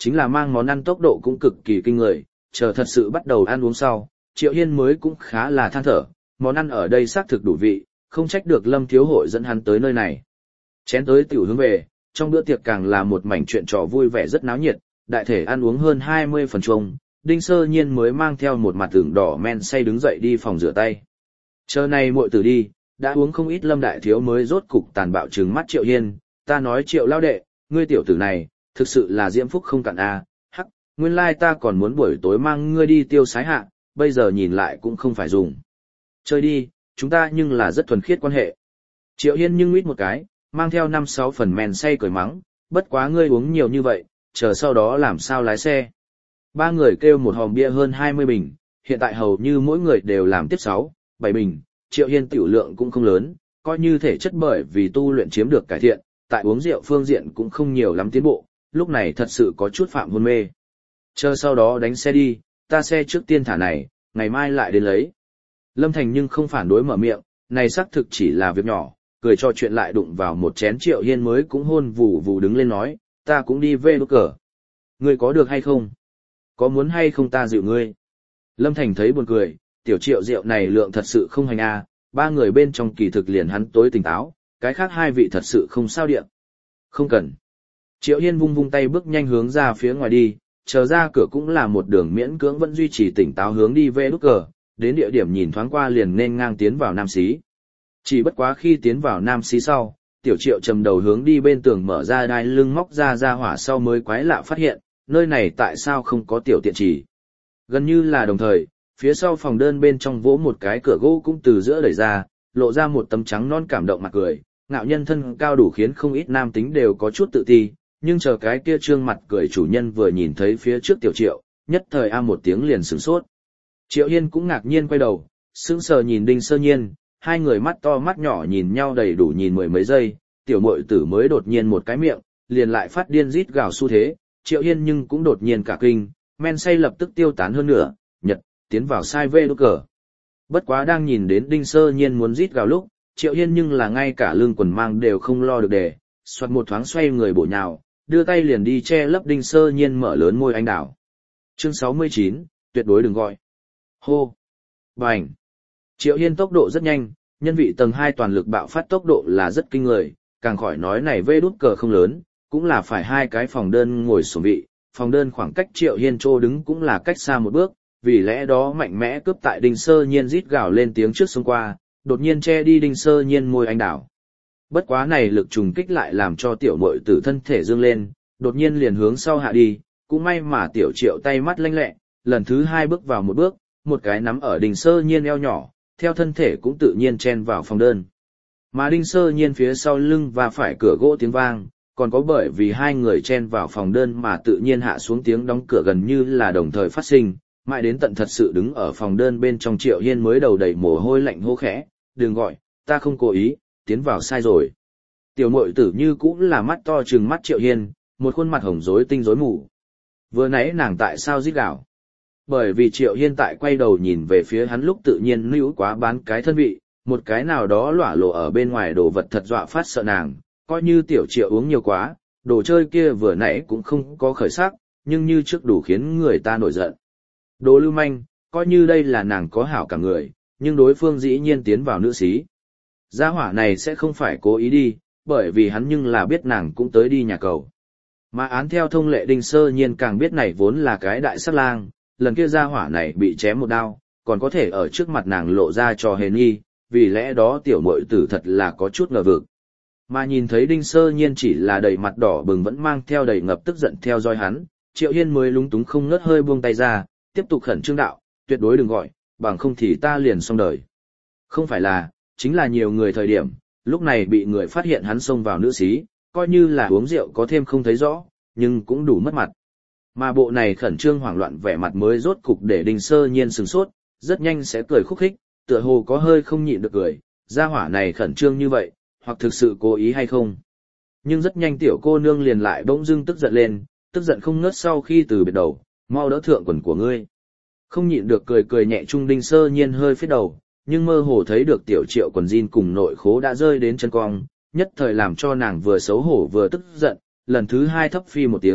Chính là mang món ăn tốc độ cũng cực kỳ kinh người, chờ thật sự bắt đầu ăn uống sau, Triệu Hiên mới cũng khá là than thở, món ăn ở đây xác thực đủ vị, không trách được Lâm Thiếu Hội dẫn hắn tới nơi này. Chén tới tiểu hướng về, trong bữa tiệc càng là một mảnh chuyện trò vui vẻ rất náo nhiệt, đại thể ăn uống hơn 20 phần chung, Đinh Sơ Nhiên mới mang theo một mặt ửng đỏ men say đứng dậy đi phòng rửa tay. Chờ này muội tử đi, đã uống không ít Lâm Đại Thiếu mới rốt cục tàn bạo trừng mắt Triệu Hiên, ta nói Triệu lao đệ, ngươi tiểu tử này, thực sự là diễm phúc không cạn a, hắc, nguyên lai ta còn muốn buổi tối mang ngươi đi tiêu sái hạ, bây giờ nhìn lại cũng không phải dùng. Chơi đi, chúng ta nhưng là rất thuần khiết quan hệ. Triệu Hiên nhưng nguyết một cái, mang theo 5-6 phần men say cười mắng, bất quá ngươi uống nhiều như vậy, chờ sau đó làm sao lái xe. Ba người kêu một hòm bia hơn 20 bình, hiện tại hầu như mỗi người đều làm tiếp 6, 7 bình, Triệu Hiên tiểu lượng cũng không lớn, coi như thể chất bởi vì tu luyện chiếm được cải thiện, tại uống rượu phương diện cũng không nhiều lắm tiến bộ, lúc này thật sự có chút phạm hôn mê. Chờ sau đó đánh xe đi, ta xe trước tiên thả này, ngày mai lại đến lấy. Lâm Thành nhưng không phản đối mở miệng, này xác thực chỉ là việc nhỏ, cười cho chuyện lại đụng vào một chén Triệu Hiên mới cũng hôn vù vù đứng lên nói, ta cũng đi về đốt cờ. Ngươi có được hay không? Có muốn hay không ta dịu ngươi? Lâm Thành thấy buồn cười, tiểu Triệu rượu này lượng thật sự không hành a, ba người bên trong kỳ thực liền hắn tối tỉnh táo, cái khác hai vị thật sự không sao điện. Không cần. Triệu Hiên vung vung tay bước nhanh hướng ra phía ngoài đi, chờ ra cửa cũng là một đường miễn cưỡng vẫn duy trì tỉnh táo hướng đi về đốt cờ, đến địa điểm nhìn thoáng qua liền nên ngang tiến vào Nam Xí. Chỉ bất quá khi tiến vào Nam Xí sau, tiểu Triệu trầm đầu hướng đi bên tường mở ra đai lưng móc ra hỏa sau mới quái lạ phát hiện, nơi này tại sao không có tiểu tiện trì. Gần như là đồng thời, phía sau phòng đơn bên trong vỗ một cái cửa gỗ cũng từ giữa đẩy ra, lộ ra một tấm trắng non cảm động mặt cười, ngạo nhân thân cao đủ khiến không ít nam tính đều có chút tự ti, nhưng chờ cái kia trương mặt cười chủ nhân vừa nhìn thấy phía trước tiểu Triệu, nhất thời a một tiếng liền sửng sốt. Triệu Hiên cũng ngạc nhiên quay đầu, sững sờ nhìn Đinh Sơ Nhiên, hai người mắt to mắt nhỏ nhìn nhau đầy đủ nhìn mười mấy giây, tiểu muội tử mới đột nhiên một cái miệng, liền lại phát điên rít gào xu thế, Triệu Hiên nhưng cũng đột nhiên cả kinh, men say lập tức tiêu tán hơn nữa, tiến vào sai vê đốt cờ. Bất quá đang nhìn đến Đinh Sơ Nhiên muốn rít gào lúc, Triệu Hiên nhưng là ngay cả lưng quần mang đều không lo được để, xoạt một thoáng xoay người bổ nhào, đưa tay liền đi che lấp Đinh Sơ Nhiên mở lớn môi anh đào. Chương 69, tuyệt đối đừng gọi. Hô! Bành! Triệu Hiên tốc độ rất nhanh, nhân vị tầng 2 toàn lực bạo phát tốc độ là rất kinh người, càng khỏi nói này vê đút cờ không lớn, cũng là phải hai cái phòng đơn ngồi xuống vị, phòng đơn khoảng cách Triệu Hiên trô đứng cũng là cách xa một bước, vì lẽ đó mạnh mẽ cướp tại Đinh Sơ Nhiên rít gào lên tiếng trước xông qua, đột nhiên che đi Đinh Sơ Nhiên môi anh đào. Bất quá này lực trùng kích lại làm cho tiểu muội tử thân thể dương lên, đột nhiên liền hướng sau hạ đi, cũng may mà tiểu Triệu tay mắt lanh lẹ, lần thứ 2 bước vào một bước, một cái nắm ở Đinh Sơ Nhiên eo nhỏ, theo thân thể cũng tự nhiên chen vào phòng đơn. Mà Đinh Sơ Nhiên phía sau lưng và phải cửa gỗ tiếng vang, còn có bởi vì hai người chen vào phòng đơn mà tự nhiên hạ xuống tiếng đóng cửa gần như là đồng thời phát sinh, mãi đến tận thật sự đứng ở phòng đơn bên trong Triệu Hiên mới đầu đầy mồ hôi lạnh hô khẽ, đừng gọi, ta không cố ý, tiến vào sai rồi. Tiểu muội tử như cũng là mắt to trừng mắt Triệu Hiên, một khuôn mặt hồng rối tinh rối mù. Vừa nãy nàng tại sao rít gào? Bởi vì Triệu Hiên tại quay đầu nhìn về phía hắn lúc tự nhiên níu quá bán cái thân vị, một cái nào đó lỏa lộ ở bên ngoài đồ vật thật dọa phát sợ nàng, coi như tiểu Triệu uống nhiều quá, đồ chơi kia vừa nãy cũng không có khởi sắc, nhưng như trước đủ khiến người ta nổi giận. Đồ lưu manh, coi như đây là nàng có hảo cả người, nhưng đối phương dĩ nhiên tiến vào nữ xí. Gia hỏa này sẽ không phải cố ý đi, bởi vì hắn nhưng là biết nàng cũng tới đi nhà cầu. Mà án theo thông lệ Đinh Sơ Nhiên càng biết này vốn là cái đại sát lang, lần kia gia hỏa này bị chém một đao, còn có thể ở trước mặt nàng lộ ra trò hề nghi, vì lẽ đó tiểu muội tử thật là có chút ngờ vực. Mà nhìn thấy Đinh Sơ Nhiên chỉ là đầy mặt đỏ bừng vẫn mang theo đầy ngập tức giận theo dõi hắn, Triệu Hiên mới lúng túng không ngớt hơi buông tay ra, tiếp tục khẩn trương đạo, tuyệt đối đừng gọi, bằng không thì ta liền xong đời. Không phải là, chính là nhiều người thời điểm, lúc này bị người phát hiện hắn xông vào nữ xí, coi như là uống rượu có thêm không thấy rõ, nhưng cũng đủ mất mặt. Mà bộ này khẩn trương hoảng loạn vẻ mặt mới rốt cục để Đinh Sơ Nhiên sửng sốt, rất nhanh sẽ cười khúc khích, tựa hồ có hơi không nhịn được cười, gia hỏa này khẩn trương như vậy, hoặc thực sự cố ý hay không. Nhưng rất nhanh tiểu cô nương liền lại bỗng dưng tức giận lên, tức giận không ngớt sau khi từ biệt đầu, mau đỡ thượng quần của ngươi. Không nhịn được cười cười nhẹ trung Đinh Sơ Nhiên hơi phết đầu, nhưng mơ hồ thấy được tiểu Triệu quần jean cùng nội khố đã rơi đến chân cong, nhất thời làm cho nàng vừa xấu hổ vừa tức giận, lần thứ 2 thấp phi một tiếng,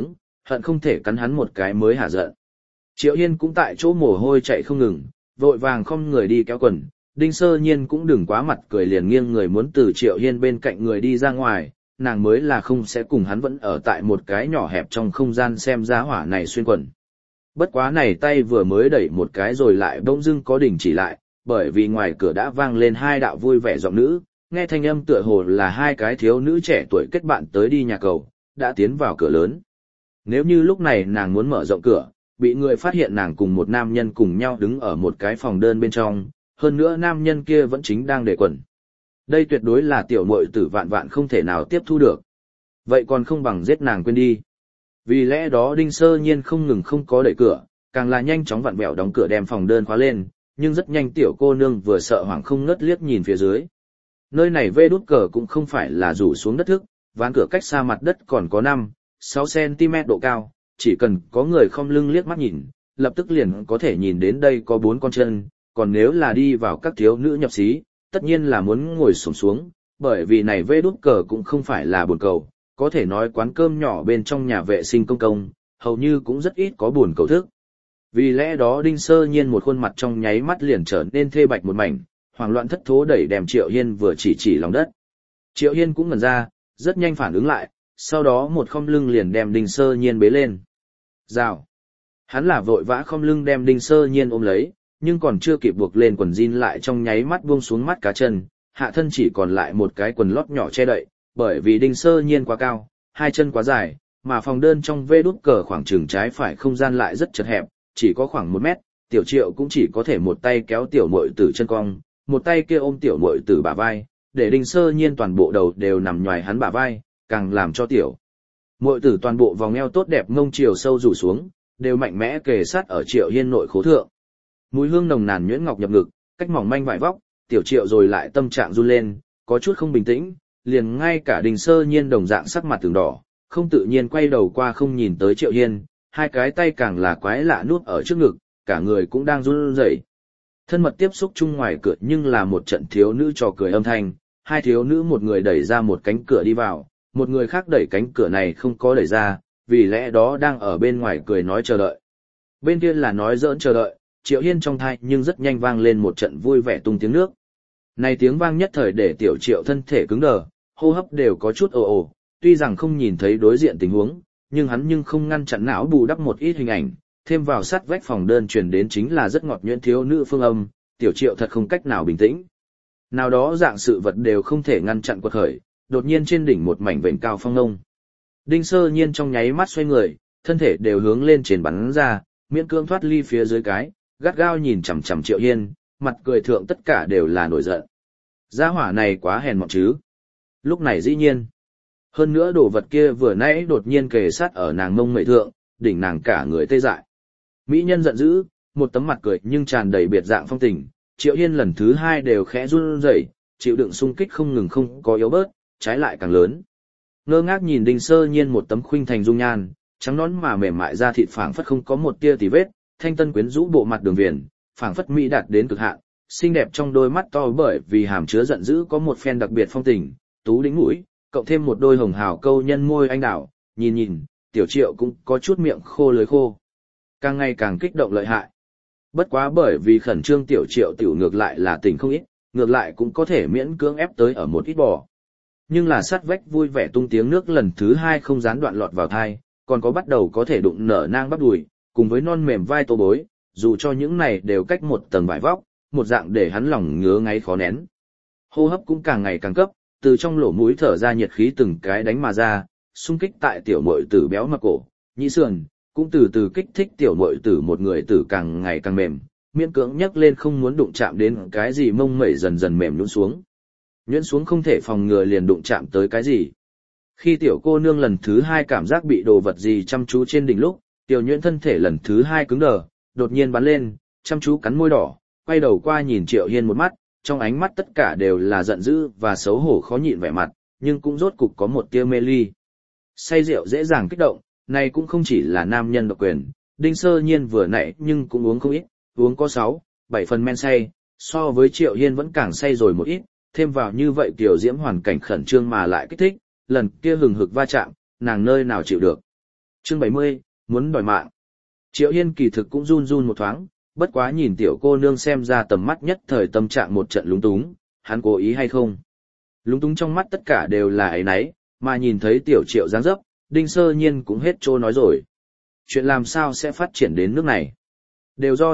hận không thể cắn hắn một cái mới hả giận. Triệu Hiên cũng tại chỗ mồ hôi chạy không ngừng, vội vàng không người đi kéo quần, Đinh Sơ Nhiên cũng đừng quá mặt cười liền nghiêng người muốn từ Triệu Hiên bên cạnh người đi ra ngoài, nàng mới là không sẽ cùng hắn vẫn ở tại một cái nhỏ hẹp trong không gian xem giá hỏa này xuyên quần. Bất quá này tay vừa mới đẩy một cái rồi lại bỗng dưng có đình chỉ lại, bởi vì ngoài cửa đã vang lên hai đạo vui vẻ giọng nữ, nghe thanh âm tựa hồ là hai cái thiếu nữ trẻ tuổi kết bạn tới đi nhà cầu, đã tiến vào cửa lớn. Nếu như lúc này nàng muốn mở rộng cửa, bị người phát hiện nàng cùng một nam nhân cùng nhau đứng ở một cái phòng đơn bên trong, hơn nữa nam nhân kia vẫn chính đang để quần. Đây tuyệt đối là tiểu muội tử vạn vạn không thể nào tiếp thu được. Vậy còn không bằng giết nàng quên đi. Vì lẽ đó Đinh Sơ Nhiên không ngừng không có đẩy cửa, càng là nhanh chóng vặn vẹo đóng cửa đem phòng đơn khóa lên, nhưng rất nhanh tiểu cô nương vừa sợ hoảng không ngớt liếc nhìn phía dưới. Nơi này vê đút cờ cũng không phải là rủ xuống đất thức, ván cửa cách xa mặt đất còn có 5-6 cm độ cao, chỉ cần có người không lưng liếc mắt nhìn, lập tức liền có thể nhìn đến đây có 4 con chân, còn nếu là đi vào các thiếu nữ nhập xí, tất nhiên là muốn ngồi xổm xuống, bởi vì này vê đút cờ cũng không phải là buồn cầu, có thể nói quán cơm nhỏ bên trong nhà vệ sinh công công, hầu như cũng rất ít có buồn cầu thức. Vì lẽ đó Đinh Sơ Nhiên một khuôn mặt trong nháy mắt liền trở nên thê bạch một mảnh, hoảng loạn thất thố đẩy đem Triệu Hiên vừa chỉ lòng đất. Triệu Hiên cũng ngẩn ra, rất nhanh phản ứng lại, sau đó một khom lưng liền đem Đinh Sơ Nhiên bế lên. Rào. Hắn là vội vã khom lưng đem Đinh Sơ Nhiên ôm lấy, nhưng còn chưa kịp buộc lên quần jean lại trong nháy mắt buông xuống mắt cá chân, hạ thân chỉ còn lại một cái quần lót nhỏ che đậy, bởi vì Đinh Sơ Nhiên quá cao, hai chân quá dài, mà phòng đơn trong vê đút cờ khoảng chừng trái phải không gian lại rất chật hẹp, chỉ có khoảng 1 mét, Tiểu Triệu cũng chỉ có thể một tay kéo tiểu muội tử chân cong, một tay kia ôm tiểu muội tử bả vai, để Đinh Sơ Nhiên toàn bộ đầu đều nằm nhòi hắn bả vai, càng làm cho tiểu muội tử toàn bộ vòng eo tốt đẹp ngông chiều sâu rủ xuống, đều mạnh mẽ kề sát ở Triệu Hiên nội khố thượng. Mùi hương nồng nàn nhuyễn ngọc nhập ngực, cách mỏng manh vải vóc, Tiểu Triệu rồi lại tâm trạng run lên, có chút không bình tĩnh, liền ngay cả Đinh Sơ Nhiên đồng dạng sắc mặt từng đỏ, không tự nhiên quay đầu qua không nhìn tới Triệu Hiên, hai cái tay càng là quái lạ nuốt ở trước ngực, cả người cũng đang run rẩy. Thân mật tiếp xúc chung ngoài cửa nhưng là một trận thiếu nữ trò cười âm thanh, hai thiếu nữ một người đẩy ra một cánh cửa đi vào, một người khác đẩy cánh cửa này không có đẩy ra, vì lẽ đó đang ở bên ngoài cười nói chờ đợi. Bên kia là nói giỡn chờ đợi, Triệu Hiên trong thai nhưng rất nhanh vang lên một trận vui vẻ tung tiếng nước. Này tiếng vang nhất thời để Tiểu Triệu thân thể cứng đờ, hô hấp đều có chút ồ ồ, tuy rằng không nhìn thấy đối diện tình huống, nhưng hắn không ngăn chặn não bù đắp một ít hình ảnh, thêm vào sát vách phòng đơn truyền đến chính là rất ngọt nhuyễn thiếu nữ phương âm, Tiểu Triệu thật không cách nào bình tĩnh. Nào đó dạng sự vật đều không thể ngăn chặn quật khởi, đột nhiên trên đỉnh một mảnh vểnh cao phong nông. Đinh Sơ Nhiên trong nháy mắt xoay người, thân thể đều hướng lên trên bắn ra, miễn cưỡng thoát ly phía dưới cái, gắt gao nhìn chằm chằm Triệu Hiên, mặt cười thượng tất cả đều là nổi giận. Gia hỏa này quá hèn mọn chứ. Lúc này dĩ nhiên. Hơn nữa đồ vật kia vừa nãy đột nhiên kề sát ở nàng mông mệ thượng, đỉnh nàng cả người tê dại. Mỹ nhân giận dữ, một tấm mặt cười nhưng tràn đầy biệt dạng phong tình, Triệu Hiên lần thứ hai đều khẽ run rẩy, chịu đựng xung kích không ngừng không có yếu bớt, trái lại càng lớn. Ngơ ngác nhìn Đinh Sơ Nhiên một tấm khuynh thành dung nhan, trắng nõn mà mềm mại da thịt phảng phất không có một tia tì vết, thanh tân quyến rũ bộ mặt đường viền, phảng phất mỹ đạt đến cực hạn, xinh đẹp trong đôi mắt to bởi vì hàm chứa giận dữ có một phen đặc biệt phong tình, tú đỉnh mũi, cộng thêm một đôi hồng hào câu nhân môi anh đào, nhìn, Tiểu Triệu cũng có chút miệng khô lưỡi khô. Càng ngày càng kích động lợi hại. Bất quá bởi vì khẩn trương Tiểu Triệu tiểu ngược lại là tỉnh không ít, ngược lại cũng có thể miễn cưỡng ép tới ở một ít bò. Nhưng là sát vách vui vẻ tung tiếng nước lần thứ hai không gián đoạn lọt vào thai, còn có bắt đầu có thể đụng nở nang bắp đùi, cùng với non mềm vai tô bối, dù cho những này đều cách một tầng vải vóc, một dạng để hắn lòng ngứa ngáy khó nén. Hô hấp cũng càng ngày càng cấp, từ trong lỗ mũi thở ra nhiệt khí từng cái đánh mà ra, xung kích tại tiểu muội tử béo mập cổ, nhĩ sườn, cũng từ từ kích thích tiểu muội tử một người tử càng ngày càng mềm, miễn cưỡng nhấc lên không muốn đụng chạm đến cái gì mông mẩy dần dần mềm nhũn xuống. Nhuyễn xuống không thể phòng ngừa liền đụng chạm tới cái gì. Khi tiểu cô nương lần thứ hai cảm giác bị đồ vật gì chăm chú trên đỉnh lúc, tiểu nhuyễn thân thể lần thứ hai cứng đờ, đột nhiên bắn lên, chăm chú cắn môi đỏ, quay đầu qua nhìn Triệu Hiên một mắt, trong ánh mắt tất cả đều là giận dữ và xấu hổ khó nhịn vẻ mặt, nhưng cũng rốt cục có một tia mê ly. Say rượu dễ dàng kích động, này cũng không chỉ là nam nhân độc quyền, Đinh Sơ Nhiên vừa nãy nhưng cũng uống không ít, uống có 6-7 phần men say, so với Triệu Hiên vẫn càng say rồi một ít, thêm vào như vậy tiểu diễm hoàn cảnh khẩn trương mà lại kích thích, lần kia hừng hực va chạm, nàng nơi nào chịu được. Chương 70, muốn đòi mạng. Triệu Hiên kỳ thực cũng run run một thoáng, bất quá nhìn tiểu cô nương xem ra tầm mắt nhất thời tâm trạng một trận lúng túng, hắn cố ý hay không. Lúng túng trong mắt tất cả đều là ấy nấy, mà nhìn thấy tiểu Triệu dáng dấp, Đinh Sơ Nhiên cũng hết trôi nói rồi. Chuyện làm sao sẽ phát triển đến nước này? Đều do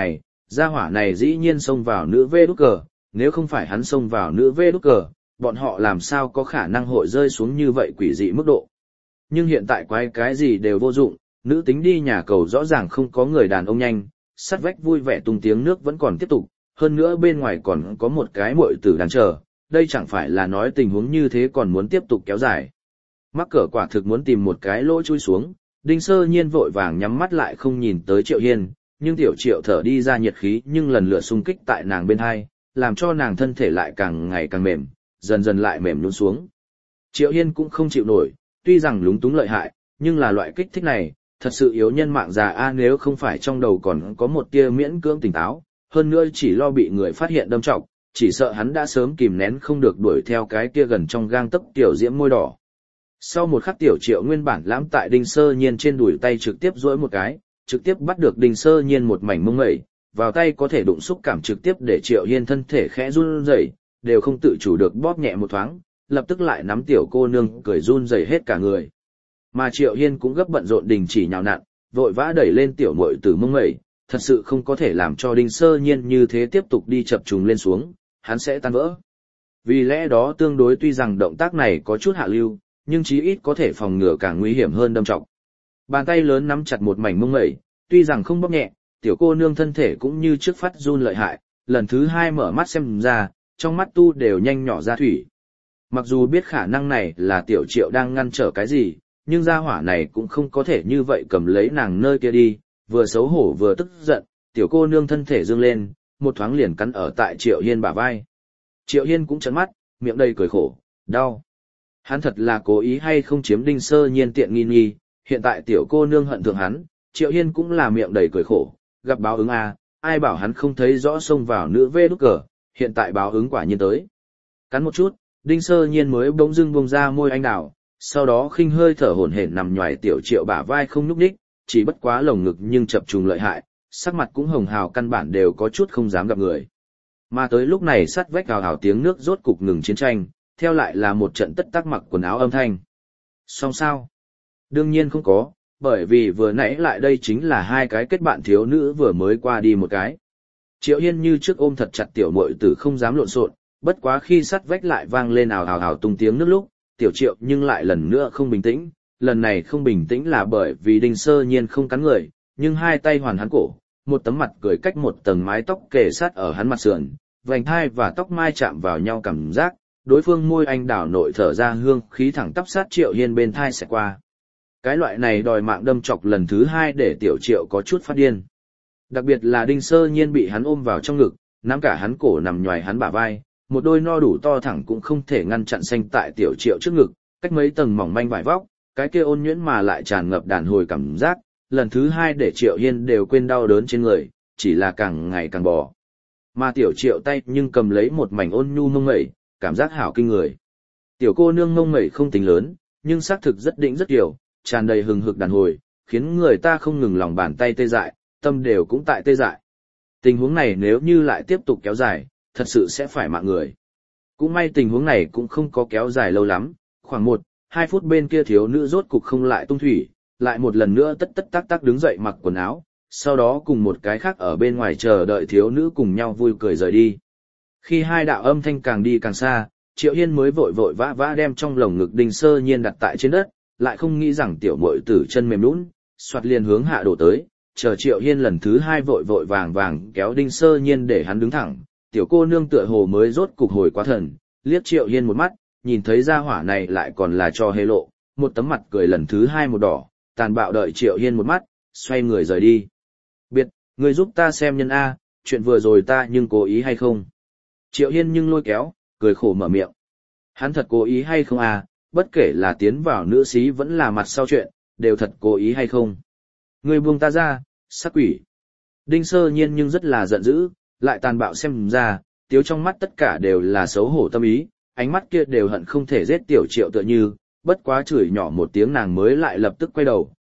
gia hỏa này dĩ nhiên xông vào nữ vê đút cờ, nếu không phải hắn xông vào nữ vê đút cờ, bọn họ làm sao có khả năng hội rơi xuống như vậy quỷ dị mức độ. Nhưng hiện tại quái cái gì đều vô dụng, nữ tính đi nhà cầu rõ ràng không có người đàn ông nhanh, sắt vách vui vẻ tung tiếng nước vẫn còn tiếp tục, hơn nữa bên ngoài còn có một cái muội tử đang chờ, đây chẳng phải là nói tình huống như thế còn muốn tiếp tục kéo dài. Mắc cỡ quả thực muốn tìm một cái lỗ chui xuống, Đinh Sơ Nhiên vội vàng nhắm mắt lại không nhìn tới Triệu Hiên, nhưng tiểu Triệu thở đi ra nhiệt khí nhưng lần lượt xung kích tại nàng bên hai, làm cho nàng thân thể lại càng ngày càng mềm, dần dần lại mềm nhũn xuống. Triệu Hiên cũng không chịu nổi, tuy rằng lúng túng lợi hại, nhưng là loại kích thích này, thật sự yếu nhân mạng già a, nếu không phải trong đầu còn có một tia miễn cưỡng tỉnh táo, hơn nữa chỉ lo bị người phát hiện đâm trọng, chỉ sợ hắn đã sớm kìm nén không được đuổi theo cái kia gần trong gang tấc tiểu diễm môi đỏ. Sau một khắc tiểu Triệu nguyên bản lãm tại Đinh Sơ Nhiên trên đùi tay trực tiếp duỗi một cái, trực tiếp bắt được Đinh Sơ Nhiên một mảnh mông mẩy, vào tay có thể đụng xúc cảm trực tiếp để Triệu Hiên thân thể khẽ run rẩy, đều không tự chủ được bóp nhẹ một thoáng, lập tức lại nắm tiểu cô nương cười run rẩy hết cả người. Mà Triệu Hiên cũng gấp bận rộn đình chỉ nhào nặn, vội vã đẩy lên tiểu muội tử mông mẩy, thật sự không có thể làm cho Đinh Sơ Nhiên như thế tiếp tục đi chập trùng lên xuống, hắn sẽ tan vỡ. Vì lẽ đó tương đối tuy rằng động tác này có chút hạ lưu, nhưng chí ít có thể phòng ngừa càng nguy hiểm hơn đâm trọng. Bàn tay lớn nắm chặt một mảnh mông mẩy, tuy rằng không bóp nhẹ, tiểu cô nương thân thể cũng như trước phát run lợi hại, lần thứ hai mở mắt xem ra, trong mắt tu đều nhanh nhỏ ra thủy. Mặc dù biết khả năng này là tiểu Triệu đang ngăn trở cái gì, nhưng gia hỏa này cũng không có thể như vậy cầm lấy nàng nơi kia đi, vừa xấu hổ vừa tức giận, tiểu cô nương thân thể dương lên, một thoáng liền cắn ở tại Triệu Hiên bả vai. Triệu Hiên cũng trợn mắt, miệng đầy cười khổ, đau. Hắn thật là cố ý hay không chiếm Đinh Sơ Nhiên tiện nghi, hiện tại tiểu cô nương hận thượng hắn, Triệu Hiên cũng là miệng đầy cười khổ, gặp báo ứng a, ai bảo hắn không thấy rõ xông vào nữ vê đút cờ, hiện tại báo ứng quả nhiên tới. Cắn một chút, Đinh Sơ Nhiên mới bỗng dưng buông ra môi anh đào, sau đó khinh hơi thở hổn hển nằm nhoài tiểu Triệu bả vai không nhúc nhích, chỉ bất quá lồng ngực nhưng chập trùng lợi hại, sắc mặt cũng hồng hào căn bản đều có chút không dám gặp người. Mà tới lúc này sắt vách gào hào tiếng nước rốt cục ngừng chiến tranh, theo lại là một trận tất tắc mặc quần áo âm thanh. Xong sao? Đương nhiên không có, bởi vì vừa nãy lại đây chính là hai cái kết bạn thiếu nữ vừa mới qua đi một cái. Triệu Hiên như trước ôm thật chặt tiểu muội tử không dám lộn xộn, bất quá khi sắt vách lại vang lên ào ào ào tung tiếng nước lúc, tiểu Triệu nhưng lại lần nữa không bình tĩnh, lần này không bình tĩnh là bởi vì Đinh Sơ Nhiên không cắn người, nhưng hai tay hoàn hắn cổ, một tấm mặt cười cách một tầng mái tóc kề sát ở hắn mặt sườn, vành thai và tóc mai chạm vào nhau cảm giác, đối phương môi anh đảo nội thở ra hương khí thẳng tắp sát Triệu Hiên bên thai sẽ qua. Cái loại này đòi mạng đâm chọc lần thứ hai để tiểu Triệu có chút phát điên. Đặc biệt là Đinh Sơ Nhiên bị hắn ôm vào trong ngực, nắm cả hắn cổ nằm nhoài hắn bả vai, một đôi no đủ to thẳng cũng không thể ngăn chặn xanh tại tiểu Triệu trước ngực, cách mấy tầng mỏng manh vải vóc, cái kia ôn nhuyễn mà lại tràn ngập đàn hồi cảm giác, lần thứ hai để Triệu Hiên đều quên đau đớn trên người, chỉ là càng ngày càng bò. Mà tiểu Triệu tay nhưng cầm lấy một mảnh ôn nhu mông mẩy, cảm giác hảo kinh người. Tiểu cô nương mông mẩy không tính lớn, nhưng xác thực rất đĩnh rất kiểu, tràn đầy hừng hực đàn hồi, khiến người ta không ngừng lòng bàn tay tê dại, tâm đều cũng tại tê dại. Tình huống này nếu như lại tiếp tục kéo dài, thật sự sẽ phải mạng người. Cũng may tình huống này cũng không có kéo dài lâu lắm, khoảng 1-2 phút bên kia thiếu nữ rốt cục không lại tung thủy, lại một lần nữa tất tất tác tác đứng dậy mặc quần áo, sau đó cùng một cái khác ở bên ngoài chờ đợi thiếu nữ cùng nhau vui cười rời đi. Khi hai đạo âm thanh càng đi càng xa, Triệu Hiên mới vội vội vã vã đem trong lồng ngực Đinh Sơ Nhiên đặt tại trên đất, lại không nghĩ rằng tiểu muội tử chân mềm nhũn, xoạt liền hướng hạ đổ tới, chờ Triệu Hiên lần thứ hai vội vội vàng vàng kéo Đinh Sơ Nhiên để hắn đứng thẳng, tiểu cô nương tựa hồ mới rốt cục hồi quá thần, liếc Triệu Hiên một mắt, nhìn thấy gia hỏa này lại còn là trò hề lộ, một tấm mặt cười lần thứ hai một đỏ, tàn bạo đợi Triệu Hiên một mắt, xoay người rời đi. Biệt, người giúp ta xem nhân A, chuyện vừa rồi ta nhưng cố ý hay không? Triệu Hiên nhưng lôi kéo, cười khổ mở miệng. Hắn thật cố ý hay không à, bất kể là tiến vào nữ xí vẫn là mặt sau chuyện, đều thật cố ý hay không? Người buông ta ra, sắc quỷ. Đinh Sơ Nhiên nhưng rất là giận dữ, lại tàn bạo xem ra, tiếu trong mắt tất cả đều là xấu hổ tâm ý, ánh mắt kia đều hận không thể giết tiểu Triệu tựa như, bất quá chửi nhỏ một tiếng nàng mới lại lập tức quay đầu,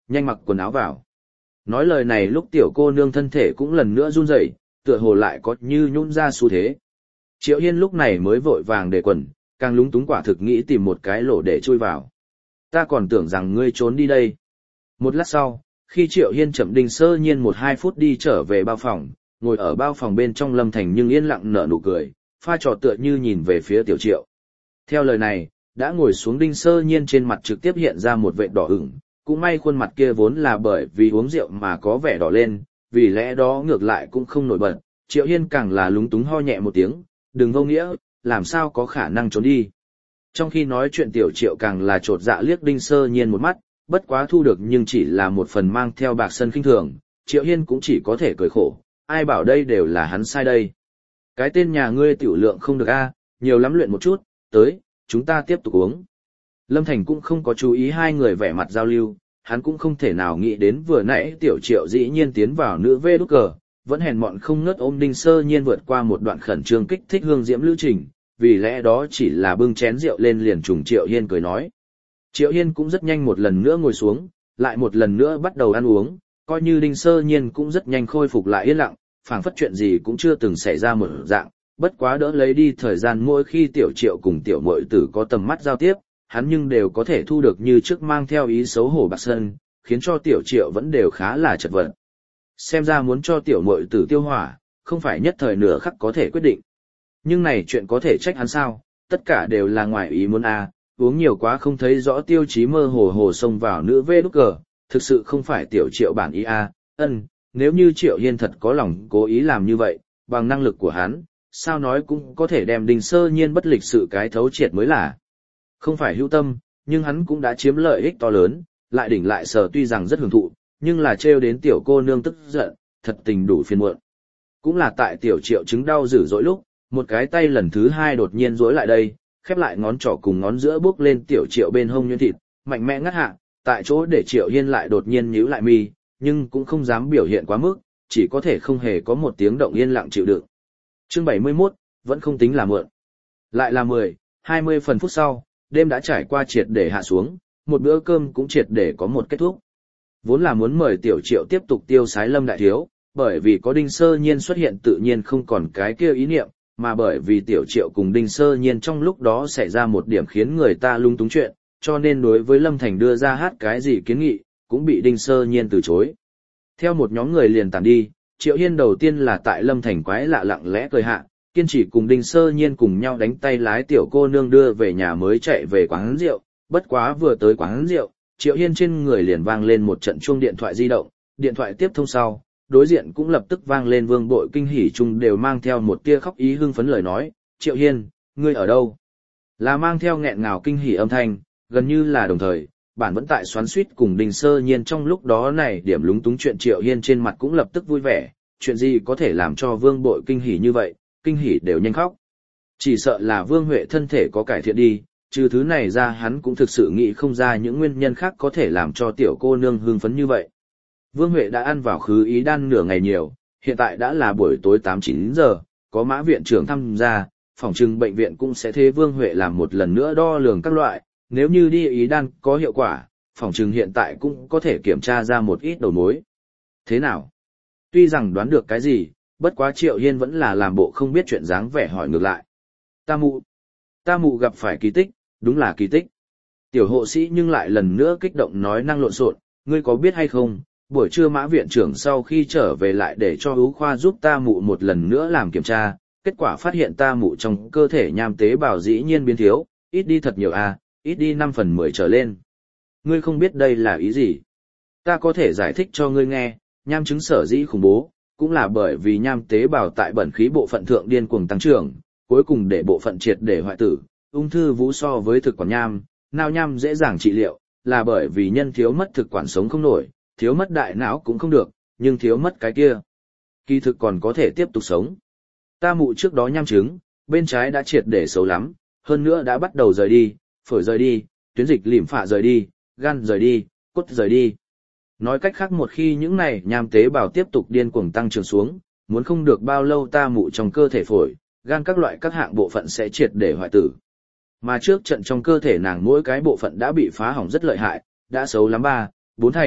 nhanh mặc quần áo vào. Nói lời này lúc tiểu cô nương thân thể cũng lần nữa run rẩy, tựa hồ lại có như nhũn ra xu thế. Triệu Hiên lúc này mới vội vàng để quần, càng lúng túng quả thực nghĩ tìm một cái lỗ để chui vào. Ta còn tưởng rằng ngươi trốn đi đây. Một lát sau, khi Triệu Hiên chậm Đinh Sơ Nhiên 1-2 phút đi trở về bao phòng, ngồi ở bao phòng bên trong Lâm Thành nhưng yên lặng nở nụ cười, pha trò tựa như nhìn về phía Tiểu Triệu. Theo lời này, đã ngồi xuống Đinh Sơ Nhiên trên mặt trực tiếp hiện ra một vệt đỏ ửng, cũng may khuôn mặt kia vốn là bởi vì uống rượu mà có vẻ đỏ lên, vì lẽ đó ngược lại cũng không nổi bật. Triệu Hiên càng là lúng túng ho nhẹ một tiếng, đừng vô nghĩa, làm sao có khả năng trốn đi. Trong khi nói chuyện Tiểu Triệu càng là chột dạ liếc Đinh Sơ Nhiên một mắt, bất quá thu được nhưng chỉ là một phần mang theo bạc sân khinh thường, Triệu Hiên cũng chỉ có thể cười khổ, ai bảo đây đều là hắn sai đây. Cái tên nhà ngươi tiểu lượng không được a, nhiều lắm luyện một chút, tới, chúng ta tiếp tục uống. Lâm Thành cũng không có chú ý hai người vẻ mặt giao lưu, hắn cũng không thể nào nghĩ đến vừa nãy Tiểu Triệu dĩ nhiên tiến vào nữ vê đút cờ, vẫn hèn mọn không ngớt ôm Đinh Sơ Nhiên vượt qua một đoạn khẩn trương kích thích hương diễm lưu trình, vì lẽ đó chỉ là bưng chén rượu lên liền trùng Triệu Hiên cười nói. Triệu Hiên cũng rất nhanh một lần nữa ngồi xuống, lại một lần nữa bắt đầu ăn uống, coi như Đinh Sơ Nhiên cũng rất nhanh khôi phục lại yên lặng, phảng phất chuyện gì cũng chưa từng xảy ra một dạng, bất quá đỡ lấy đi thời gian mỗi khi Tiểu Triệu cùng Tiểu Muội Tử có tầm mắt giao tiếp, hắn nhưng đều có thể thu được như trước mang theo ý xấu hổ bạc sân, khiến cho Tiểu Triệu vẫn đều khá là chật vật. Xem ra muốn cho Tiểu Muội Tử tiêu hỏa, không phải nhất thời nửa khắc có thể quyết định. Nhưng này chuyện có thể trách hắn sao, tất cả đều là ngoài ý muốn uống nhiều quá không thấy rõ tiêu chí mơ hồ hồ xông vào nữ vê đút cờ, thực sự không phải Tiểu Triệu bản ý nếu như Triệu Hiên thật có lòng cố ý làm như vậy, bằng năng lực của hắn, sao nói cũng có thể đem Đinh Sơ Nhiên bất lịch sự cái thấu triệt mới là. Không phải hữu tâm, nhưng hắn cũng đã chiếm lợi ích to lớn, lại đỉnh lại sở tuy rằng rất hưởng thụ, nhưng là trêu đến tiểu cô nương tức giận, thật tình đủ phiền muộn. Cũng là tại Tiểu Triệu chứng đau dữ dội lúc, một cái tay lần thứ hai đột nhiên duỗi lại đây, khép lại ngón trỏ cùng ngón giữa bước lên Tiểu Triệu bên hông nhuyễn thịt, mạnh mẽ ngắt hạ, tại chỗ để Triệu Hiên lại đột nhiên nhíu lại mi, nhưng cũng không dám biểu hiện quá mức, chỉ có thể không hề có một tiếng động yên lặng chịu đựng. Chương 71, vẫn không tính là mượn. Lại là 10-20 phần phút sau, đêm đã trải qua triệt để hạ xuống, một bữa cơm cũng triệt để có một kết thúc. Vốn là muốn mời Tiểu Triệu tiếp tục tiêu sái Lâm đại thiếu, bởi vì có Đinh Sơ Nhiên xuất hiện tự nhiên không còn cái kia ý niệm, mà bởi vì Tiểu Triệu cùng Đinh Sơ Nhiên trong lúc đó xảy ra một điểm khiến người ta lung túng chuyện, cho nên đối với Lâm Thành đưa ra hát cái gì kiến nghị, cũng bị Đinh Sơ Nhiên từ chối. Theo một nhóm người liền tàn đi, Triệu Hiên đầu tiên là tại Lâm Thành quái lạ lặng lẽ cười hạ, kiên trì cùng Đinh Sơ Nhiên cùng nhau đánh tay lái tiểu cô nương đưa về nhà mới chạy về quán rượu, bất quá vừa tới quán rượu, Triệu Hiên trên người liền vang lên một trận chuông điện thoại di động, điện thoại tiếp thông sau, đối diện cũng lập tức vang lên Vương Bội kinh hỉ chung đều mang theo một tia khóc ý hưng phấn lời nói, Triệu Hiên, ngươi ở đâu? Là mang theo nghẹn ngào kinh hỉ âm thanh, gần như là đồng thời, bản vẫn tại xoắn xuýt cùng Đinh Sơ Nhiên trong lúc đó này điểm lúng túng chuyện Triệu Hiên trên mặt cũng lập tức vui vẻ, chuyện gì có thể làm cho Vương Bội kinh hỉ như vậy, kinh hỉ đều nhanh khóc. Chỉ sợ là Vương Huệ thân thể có cải thiện đi, trừ thứ này ra hắn cũng thực sự nghĩ không ra những nguyên nhân khác có thể làm cho tiểu cô nương hưng phấn như vậy. Vương Huệ đã ăn vào khứ ý đan nửa ngày nhiều, hiện tại đã là buổi tối 8-9 giờ, có Mã viện trưởng tham gia, phòng trừng bệnh viện cũng sẽ thế Vương Huệ làm một lần nữa đo lường các loại, nếu như đi ý đan có hiệu quả, phòng trừng hiện tại cũng có thể kiểm tra ra một ít đầu mối. Thế nào? Tuy rằng đoán được cái gì, bất quá Triệu Hiên vẫn là làm bộ không biết chuyện dáng vẻ hỏi ngược lại. Ta mụ gặp phải kỳ tích, đúng là kỳ tích. Tiểu hộ sĩ nhưng lại lần nữa kích động nói năng lộn xộn, ngươi có biết hay không, buổi trưa Mã viện trưởng sau khi trở về lại để cho ưu khoa giúp ta mụ một lần nữa làm kiểm tra, kết quả phát hiện ta mụ trong cơ thể nham tế bào dĩ nhiên biến thiếu, ít đi thật nhiều ít đi 5/10 trở lên. Ngươi không biết đây là ý gì? Ta có thể giải thích cho ngươi nghe, nham chứng sở dĩ khủng bố, cũng là bởi vì nham tế bào tại bẩn khí bộ phận thượng điên cuồng tăng trưởng, cuối cùng để bộ phận triệt để hoại tử, ung thư vú so với thực quản nham, não nham dễ dàng trị liệu, là bởi vì nhân thiếu mất thực quản sống không nổi, thiếu mất đại não cũng không được, nhưng thiếu mất cái kia, kỳ thực còn có thể tiếp tục sống. Ta mụ trước đó nham chứng, bên trái đã triệt để xấu lắm, hơn nữa đã bắt đầu rời đi, phổi rời đi, tuyến dịch lìm phạ rời đi, gan rời đi, cốt rời đi. Nói cách khác một khi những này nham tế bào tiếp tục điên cuồng tăng trưởng xuống, muốn không được bao lâu ta mụ trong cơ thể phổi, gan các loại các hạng bộ phận sẽ triệt để hoại tử. Mà trước trận trong cơ thể nàng mỗi cái bộ phận đã bị phá hỏng rất lợi hại, đã xấu lắm 3-4 thành,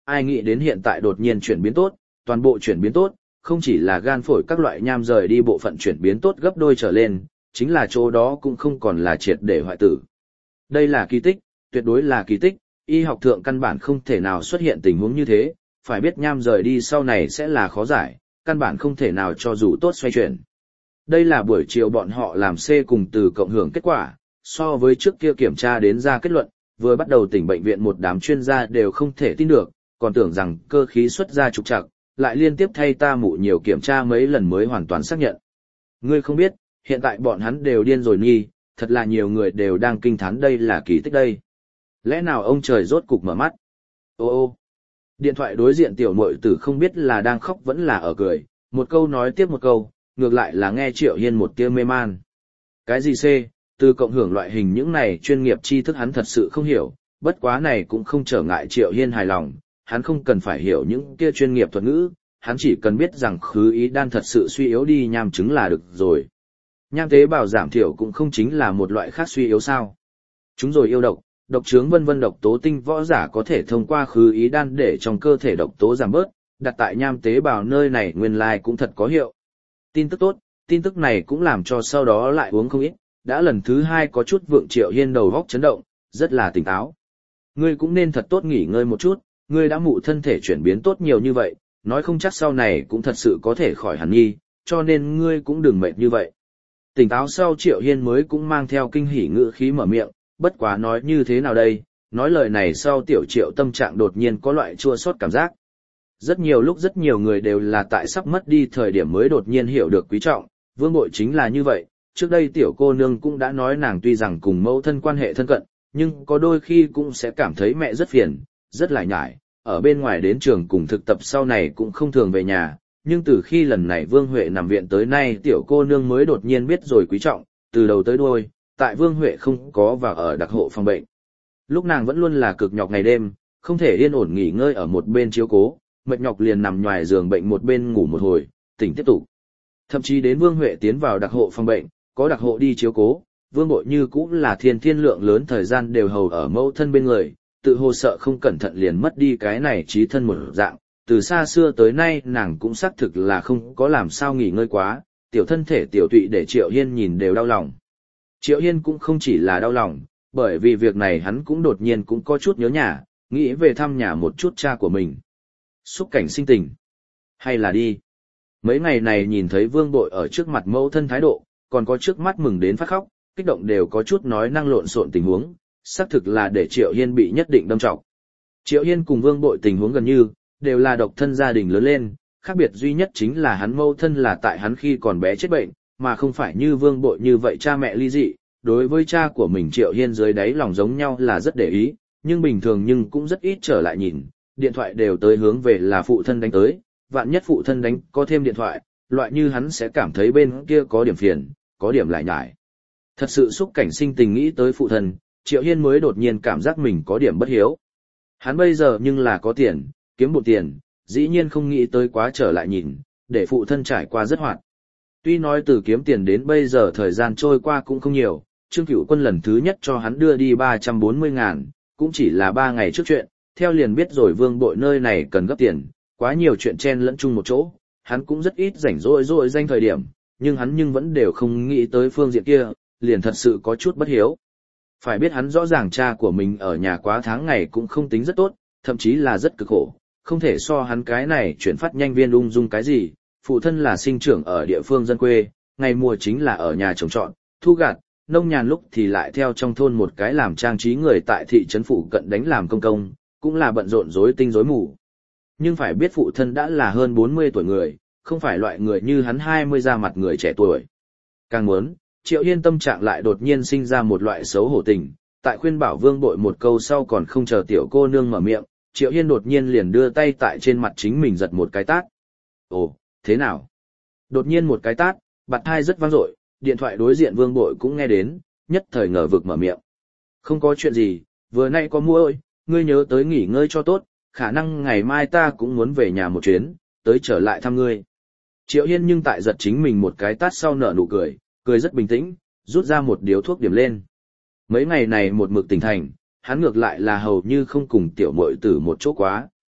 ai nghĩ đến hiện tại đột nhiên chuyển biến tốt, toàn bộ chuyển biến tốt, không chỉ là gan phổi các loại nham rời đi bộ phận chuyển biến tốt gấp đôi trở lên, chính là chỗ đó cũng không còn là triệt để hoại tử. Đây là kỳ tích, tuyệt đối là kỳ tích, y học thượng căn bản không thể nào xuất hiện tình huống như thế, phải biết nham rời đi sau này sẽ là khó giải, căn bản không thể nào cho dù tốt xoay chuyển. Đây là buổi chiều bọn họ làm C cùng từ cộng hưởng kết quả, so với trước kia kiểm tra đến ra kết luận, vừa bắt đầu tỉnh bệnh viện một đám chuyên gia đều không thể tin được, còn tưởng rằng cơ khí xuất ra trục trặc, lại liên tiếp thay ta mụ nhiều kiểm tra mấy lần mới hoàn toàn xác nhận. Ngươi không biết, hiện tại bọn hắn đều điên rồi nghi, thật là nhiều người đều đang kinh thán đây là kỳ tích đây. Lẽ nào ông trời rốt cục mở mắt? Ô ô. Điện thoại đối diện tiểu muội tử không biết là đang khóc vẫn là ở cười, một câu nói tiếp một câu, ngược lại là nghe Triệu Hiên một tia mê man. Cái gì C, từ cộng hưởng loại hình những này chuyên nghiệp tri thức hắn thật sự không hiểu, bất quá này cũng không trở ngại Triệu Hiên hài lòng, hắn không cần phải hiểu những kia chuyên nghiệp thuật ngữ, hắn chỉ cần biết rằng khứ ý đan thật sự suy yếu đi nham chứng là được rồi. Nham tế bào giảm thiểu cũng không chính là một loại khác suy yếu sao. Chúng rồi yêu độc, độc chướng vân vân độc tố tinh võ giả có thể thông qua khứ ý đan để trong cơ thể độc tố giảm bớt, đặt tại nham tế bào nơi này nguyên lai cũng thật có hiệu. Tin tức tốt, tin tức này cũng làm cho sau đó lại uống không ít, đã lần thứ 2 có chút vượng Triệu Hiên đầu góc chấn động, rất là tỉnh táo. Ngươi cũng nên thật tốt nghỉ ngơi một chút, ngươi đã mụ thân thể chuyển biến tốt nhiều như vậy, nói không chắc sau này cũng thật sự có thể khỏi hẳn nghi, cho nên ngươi cũng đừng mệt như vậy. Tỉnh táo sau Triệu Hiên mới cũng mang theo kinh hỉ ngữ khí mở miệng, bất quá nói như thế nào đây, nói lời này sau tiểu Triệu tâm trạng đột nhiên có loại chua xót cảm giác. Rất nhiều lúc rất nhiều người đều là tại sắp mất đi thời điểm mới đột nhiên hiểu được quý trọng, Vương Bội chính là như vậy, trước đây tiểu cô nương cũng đã nói nàng tuy rằng cùng mẫu thân quan hệ thân cận, nhưng có đôi khi cũng sẽ cảm thấy mẹ rất phiền, rất lải nhải, ở bên ngoài đến trường cùng thực tập sau này cũng không thường về nhà, nhưng từ khi lần này Vương Huệ nằm viện tới nay tiểu cô nương mới đột nhiên biết rồi quý trọng, từ đầu tới đuôi, tại Vương Huệ không có và ở đặc hộ phòng bệnh. Lúc nàng vẫn luôn là cực nhọc ngày đêm, không thể yên ổn nghỉ ngơi ở một bên chiếu cố, mệt nhọc liền nằm ngoài giường bệnh một bên ngủ một hồi, tỉnh tiếp tục. Thậm chí đến Vương Huệ tiến vào đặc hộ phòng bệnh, có đặc hộ đi chiếu cố, Vương Bội như cũng là thiên lượng lớn thời gian đều hầu ở mẫu thân bên người, tự hồ sợ không cẩn thận liền mất đi cái này trí thân một dạng, từ xa xưa tới nay nàng cũng xác thực là không có làm sao nghỉ ngơi quá, tiểu thân thể tiểu tụy để Triệu Hiên nhìn đều đau lòng. Triệu Hiên cũng không chỉ là đau lòng, bởi vì việc này hắn cũng đột nhiên cũng có chút nhớ nhà, nghĩ về thăm nhà một chút cha của mình. Xúc cảnh sinh tình. Hay là đi. Mấy ngày này nhìn thấy Vương Bội ở trước mặt mẫu thân thái độ, còn có trước mắt mừng đến phát khóc, kích động đều có chút nói năng lộn xộn tình huống, xác thực là để Triệu Hiên bị nhất định đâm trọng. Triệu Hiên cùng Vương Bội tình huống gần như, đều là độc thân gia đình lớn lên, khác biệt duy nhất chính là hắn mẫu thân là tại hắn khi còn bé chết bệnh, mà không phải như Vương Bội như vậy cha mẹ ly dị. Đối với cha của mình Triệu Hiên dưới đáy lòng giống nhau là rất để ý, nhưng bình thường nhưng cũng rất ít trở lại nhìn, điện thoại đều tới hướng về là phụ thân đánh tới, vạn nhất phụ thân đánh có thêm điện thoại, loại như hắn sẽ cảm thấy bên kia có điểm phiền, có điểm lại nhải. Thật sự xúc cảnh sinh tình nghĩ tới phụ thân, Triệu Hiên mới đột nhiên cảm giác mình có điểm bất hiếu. Hắn bây giờ nhưng là có tiền, kiếm bộ tiền, dĩ nhiên không nghĩ tới quá trở lại nhìn, để phụ thân trải qua rất hoạt. Tuy nói từ kiếm tiền đến bây giờ thời gian trôi qua cũng không nhiều, Trương Cửu Quân lần thứ nhất cho hắn đưa đi 340.000, cũng chỉ là 3 ngày trước chuyện, theo liền biết rồi Vương Bội nơi này cần gấp tiền, quá nhiều chuyện chen lẫn chung một chỗ, hắn cũng rất ít rảnh rỗi danh thời điểm, nhưng hắn vẫn đều không nghĩ tới phương diện kia, liền thật sự có chút bất hiếu. Phải biết hắn rõ ràng cha của mình ở nhà quá tháng ngày cũng không tính rất tốt, thậm chí là rất cực khổ, không thể so hắn cái này chuyển phát nhanh viên ung dung cái gì, phụ thân là sinh trưởng ở địa phương dân quê, ngày mùa chính là ở nhà trồng trọt, thu gặt, nông nhàn lúc thì lại theo trong thôn một cái làm trang trí người tại thị trấn phụ cận đánh làm công, cũng là bận rộn rối tinh rối mù. Nhưng phải biết phụ thân đã là hơn 40 tuổi người, không phải loại người như hắn 20 ra mặt người trẻ tuổi. Càng muốn, Triệu Hiên tâm trạng lại đột nhiên sinh ra một loại xấu hổ tình, tại khuyên bảo Vương Bội một câu sau còn không chờ tiểu cô nương mở miệng, Triệu Hiên đột nhiên liền đưa tay tại trên mặt chính mình giật một cái tát. Ồ, thế nào? Đột nhiên một cái tát, bạt tai rất vang dội, điện thoại đối diện Vương Bội cũng nghe đến, nhất thời ngờ vực mở miệng. Không có chuyện gì, vừa nay có mua ơi, ngươi nhớ tới nghỉ ngơi cho tốt, khả năng ngày mai ta cũng muốn về nhà một chuyến, tới trở lại thăm ngươi. Triệu Hiên nhưng tại giật chính mình một cái tát sau nở nụ cười, cười rất bình tĩnh, rút ra một điếu thuốc điểm lên. Mấy ngày này một mực tỉnh thành, hắn ngược lại là hầu như không cùng tiểu muội tử một chỗ quá,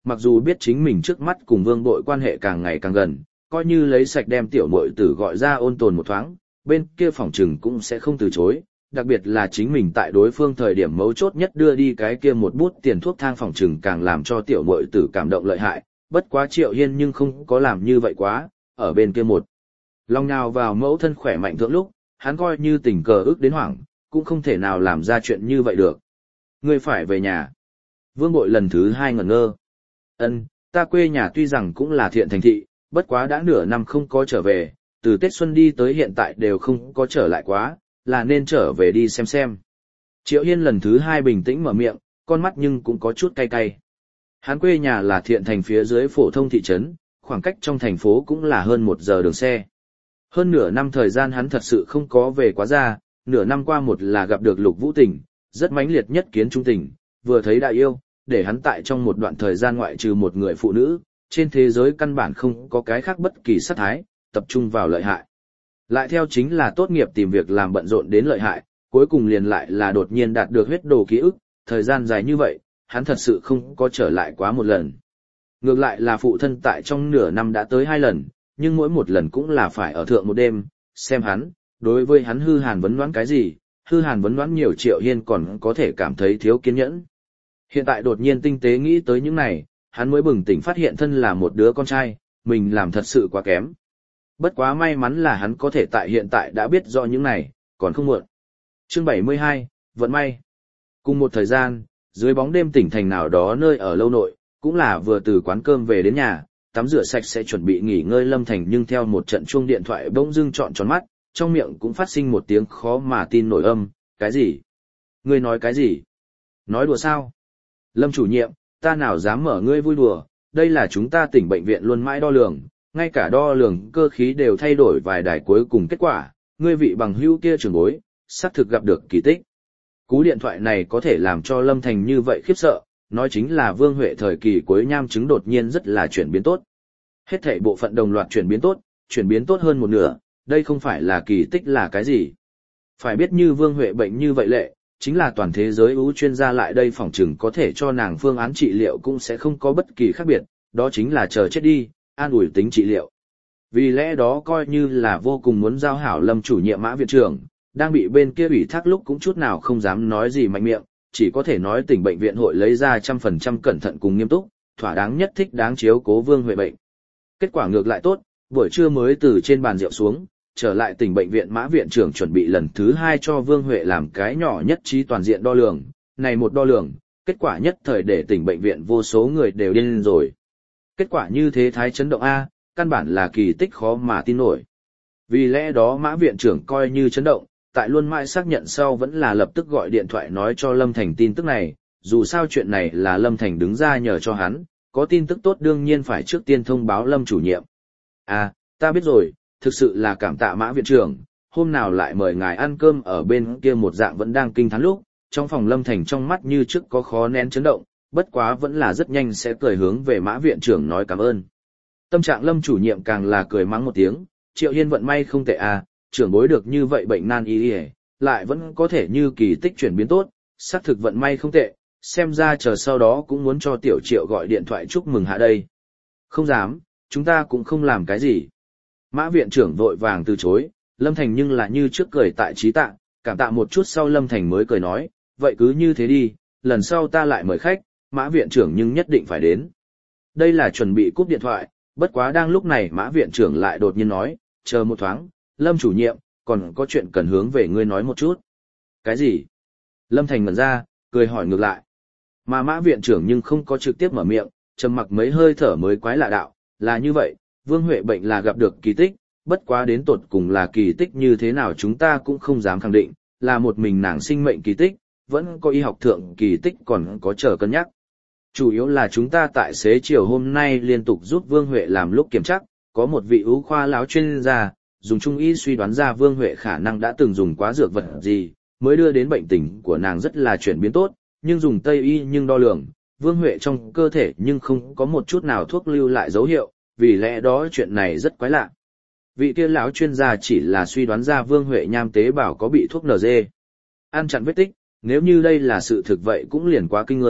mặc dù biết chính mình trước mắt cùng Vương Bội quan hệ càng ngày càng gần, coi như lấy sạch đem tiểu muội tử gọi ra ôn tồn một thoáng, bên kia phỏng trừng cũng sẽ không từ chối, đặc biệt là chính mình tại đối phương thời điểm mấu chốt nhất đưa đi cái kia một bút tiền thuốc thang phỏng trừng càng làm cho tiểu muội tử cảm động lợi hại, bất quá Triệu Hiên nhưng không có làm như vậy quá, ở bên kia một lòng nào vào mẫu thân khỏe mạnh thượng lúc, hắn coi như tình cờ ước đến hoảng, cũng không thể nào làm ra chuyện như vậy được. Ngươi phải về nhà. Vương Bội lần thứ 2 ngẩn ngơ. Ân, ta quê nhà tuy rằng cũng là Thiện Thành thị, bất quá đã nửa năm không có trở về, từ Tết Xuân đi tới hiện tại đều không có trở lại quá, là nên trở về đi xem. Triệu Hiên lần thứ 2 bình tĩnh mở miệng, con mắt nhưng cũng có chút cay cay. Hắn quê nhà là Thiện Thành phía dưới phổ thông thị trấn, khoảng cách trong thành phố cũng là hơn 1 giờ đường xe. Hơn nửa năm thời gian hắn thật sự không có về quá ra, nửa năm qua một là gặp được Lục Vũ Tình, rất mãnh liệt nhất kiến trung tình, vừa thấy đã yêu, để hắn tại trong một đoạn thời gian ngoại trừ một người phụ nữ, trên thế giới căn bản không có cái khác bất kỳ sát thái, tập trung vào lợi hại. Lại theo chính là tốt nghiệp tìm việc làm bận rộn đến lợi hại, cuối cùng liền lại là đột nhiên đạt được huyết đồ ký ức, thời gian dài như vậy, hắn thật sự không có trở lại quá một lần. Ngược lại là phụ thân tại trong nửa năm đã tới 2 lần, nhưng mỗi một lần cũng là phải ở thượng một đêm, xem hắn, đối với hắn hư hàn vấn đoán cái gì, hư hàn vấn đoán nhiều Triệu Hiên còn có thể cảm thấy thiếu kiên nhẫn. Hiện tại đột nhiên tinh tế nghĩ tới những này, hắn mới bừng tỉnh phát hiện thân là một đứa con trai, mình làm thật sự quá kém. Bất quá may mắn là hắn có thể tại hiện tại đã biết rõ những này, còn không muộn. Chương 72, vận may. Cùng một thời gian, dưới bóng đêm tỉnh thành nào đó nơi ở lâu nội, cũng là vừa từ quán cơm về đến nhà, tắm rửa sạch sẽ chuẩn bị nghỉ ngơi Lâm Thành nhưng theo một trận chuông điện thoại bỗng dưng trọn tròn mắt, trong miệng cũng phát sinh một tiếng khó mà tin nổi âm, cái gì? Ngươi nói cái gì? Nói đùa sao? Lâm chủ nhiệm, ta nào dám mở ngươi vui đùa, đây là chúng ta tỉnh bệnh viện luôn mãi đo lường, ngay cả đo lường cơ khí đều thay đổi vài đài cuối cùng kết quả, ngươi vị bằng hữu kia trưởng bối, xác thực gặp được kỳ tích. Cú điện thoại này có thể làm cho Lâm Thành như vậy khiếp sợ, nói chính là Vương Huệ thời kỳ cuối nham chứng đột nhiên rất là chuyển biến tốt. Hết thảy bộ phận đồng loạt chuyển biến tốt hơn một nửa, đây không phải là kỳ tích là cái gì. Phải biết như Vương Huệ bệnh như vậy lệ, chính là toàn thế giới ưu chuyên gia lại đây phỏng chừng có thể cho nàng phương án trị liệu cũng sẽ không có bất kỳ khác biệt, đó chính là chờ chết đi, an ủi tính trị liệu. Vì lẽ đó coi như là vô cùng muốn giao hảo Lâm chủ nhiệm Mã viện trưởng, đang bị bên kia ủy thác lúc cũng chút nào không dám nói gì mạnh miệng, chỉ có thể nói tỉnh bệnh viện hội lấy ra 100% cẩn thận cùng nghiêm túc, thỏa đáng nhất thích đáng chiếu cố Vương Huệ bệnh. Kết quả ngược lại tốt, buổi trưa mới từ trên bàn rượu xuống, trở lại tỉnh bệnh viện Mã viện trưởng chuẩn bị lần thứ 2 cho Vương Huệ làm cái nhỏ nhất trí toàn diện đo lường, này một đo lường, kết quả nhất thời để tỉnh bệnh viện vô số người đều điên rồi. Kết quả như thế thái chấn động A, căn bản là kỳ tích khó mà tin nổi. Vì lẽ đó Mã viện trưởng coi như chấn động, tại luôn mãi xác nhận sau vẫn là lập tức gọi điện thoại nói cho Lâm Thành tin tức này, dù sao chuyện này là Lâm Thành đứng ra nhờ cho hắn, có tin tức tốt đương nhiên phải trước tiên thông báo Lâm chủ nhiệm. À, ta biết rồi, thực sự là cảm tạ Mã viện trưởng, hôm nào lại mời ngài ăn cơm ở bên kia một dạng vẫn đang kinh thán lúc, trong phòng Lâm Thành trong mắt như trước có khó nén chấn động, bất quá vẫn là rất nhanh sẽ cười hướng về Mã viện trưởng nói cảm ơn. Tâm trạng Lâm chủ nhiệm càng là cười mắng một tiếng, Triệu Hiên vận may không tệ à, trưởng bối được như vậy bệnh nan y lại vẫn có thể như kỳ tích chuyển biến tốt, xác thực vận may không tệ, xem ra chờ sau đó cũng muốn cho Tiểu Triệu gọi điện thoại chúc mừng hạ đây. Không dám, chúng ta cũng không làm cái gì. Mã viện trưởng vội vàng từ chối, Lâm Thành nhưng là như trước cười tại trí tạ, cảm tạ một chút sau Lâm Thành mới cười nói, vậy cứ như thế đi, lần sau ta lại mời khách, Mã viện trưởng nhưng nhất định phải đến. Đây là chuẩn bị cúp điện thoại, bất quá đang lúc này Mã viện trưởng lại đột nhiên nói, chờ một thoáng, Lâm chủ nhiệm, còn có chuyện cần hướng về ngươi nói một chút. Cái gì? Lâm Thành ngẩn ra, cười hỏi ngược lại. Mà Mã viện trưởng nhưng không có trực tiếp mở miệng, trầm mặc mấy hơi thở mới quái lạ đạo, là như vậy, Vương Huệ bệnh là gặp được kỳ tích, bất quá đến tột cùng là kỳ tích như thế nào chúng ta cũng không dám khẳng định, là một mình nàng sinh mệnh kỳ tích, vẫn có y học thượng kỳ tích còn có chờ cân nhắc. Chủ yếu là chúng ta tại xế chiều hôm nay liên tục giúp Vương Huệ làm lúc kiểm tra, có một vị ưu khoa lão chuyên gia, dùng trung y suy đoán ra Vương Huệ khả năng đã từng dùng quá dược vật gì, mới đưa đến bệnh tình của nàng rất là chuyển biến tốt, nhưng dùng Tây y nhưng đo lường, Vương Huệ trong cơ thể nhưng không có một chút nào thuốc lưu lại dấu hiệu, vì lẽ đó chuyện này rất quái lạ. Vị kia lão chuyên gia chỉ là suy đoán ra Vương Huệ nham tế bào có bị thuốc NG ăn chặn vết tích, nếu như đây là sự thực vậy cũng liền quá kinh người,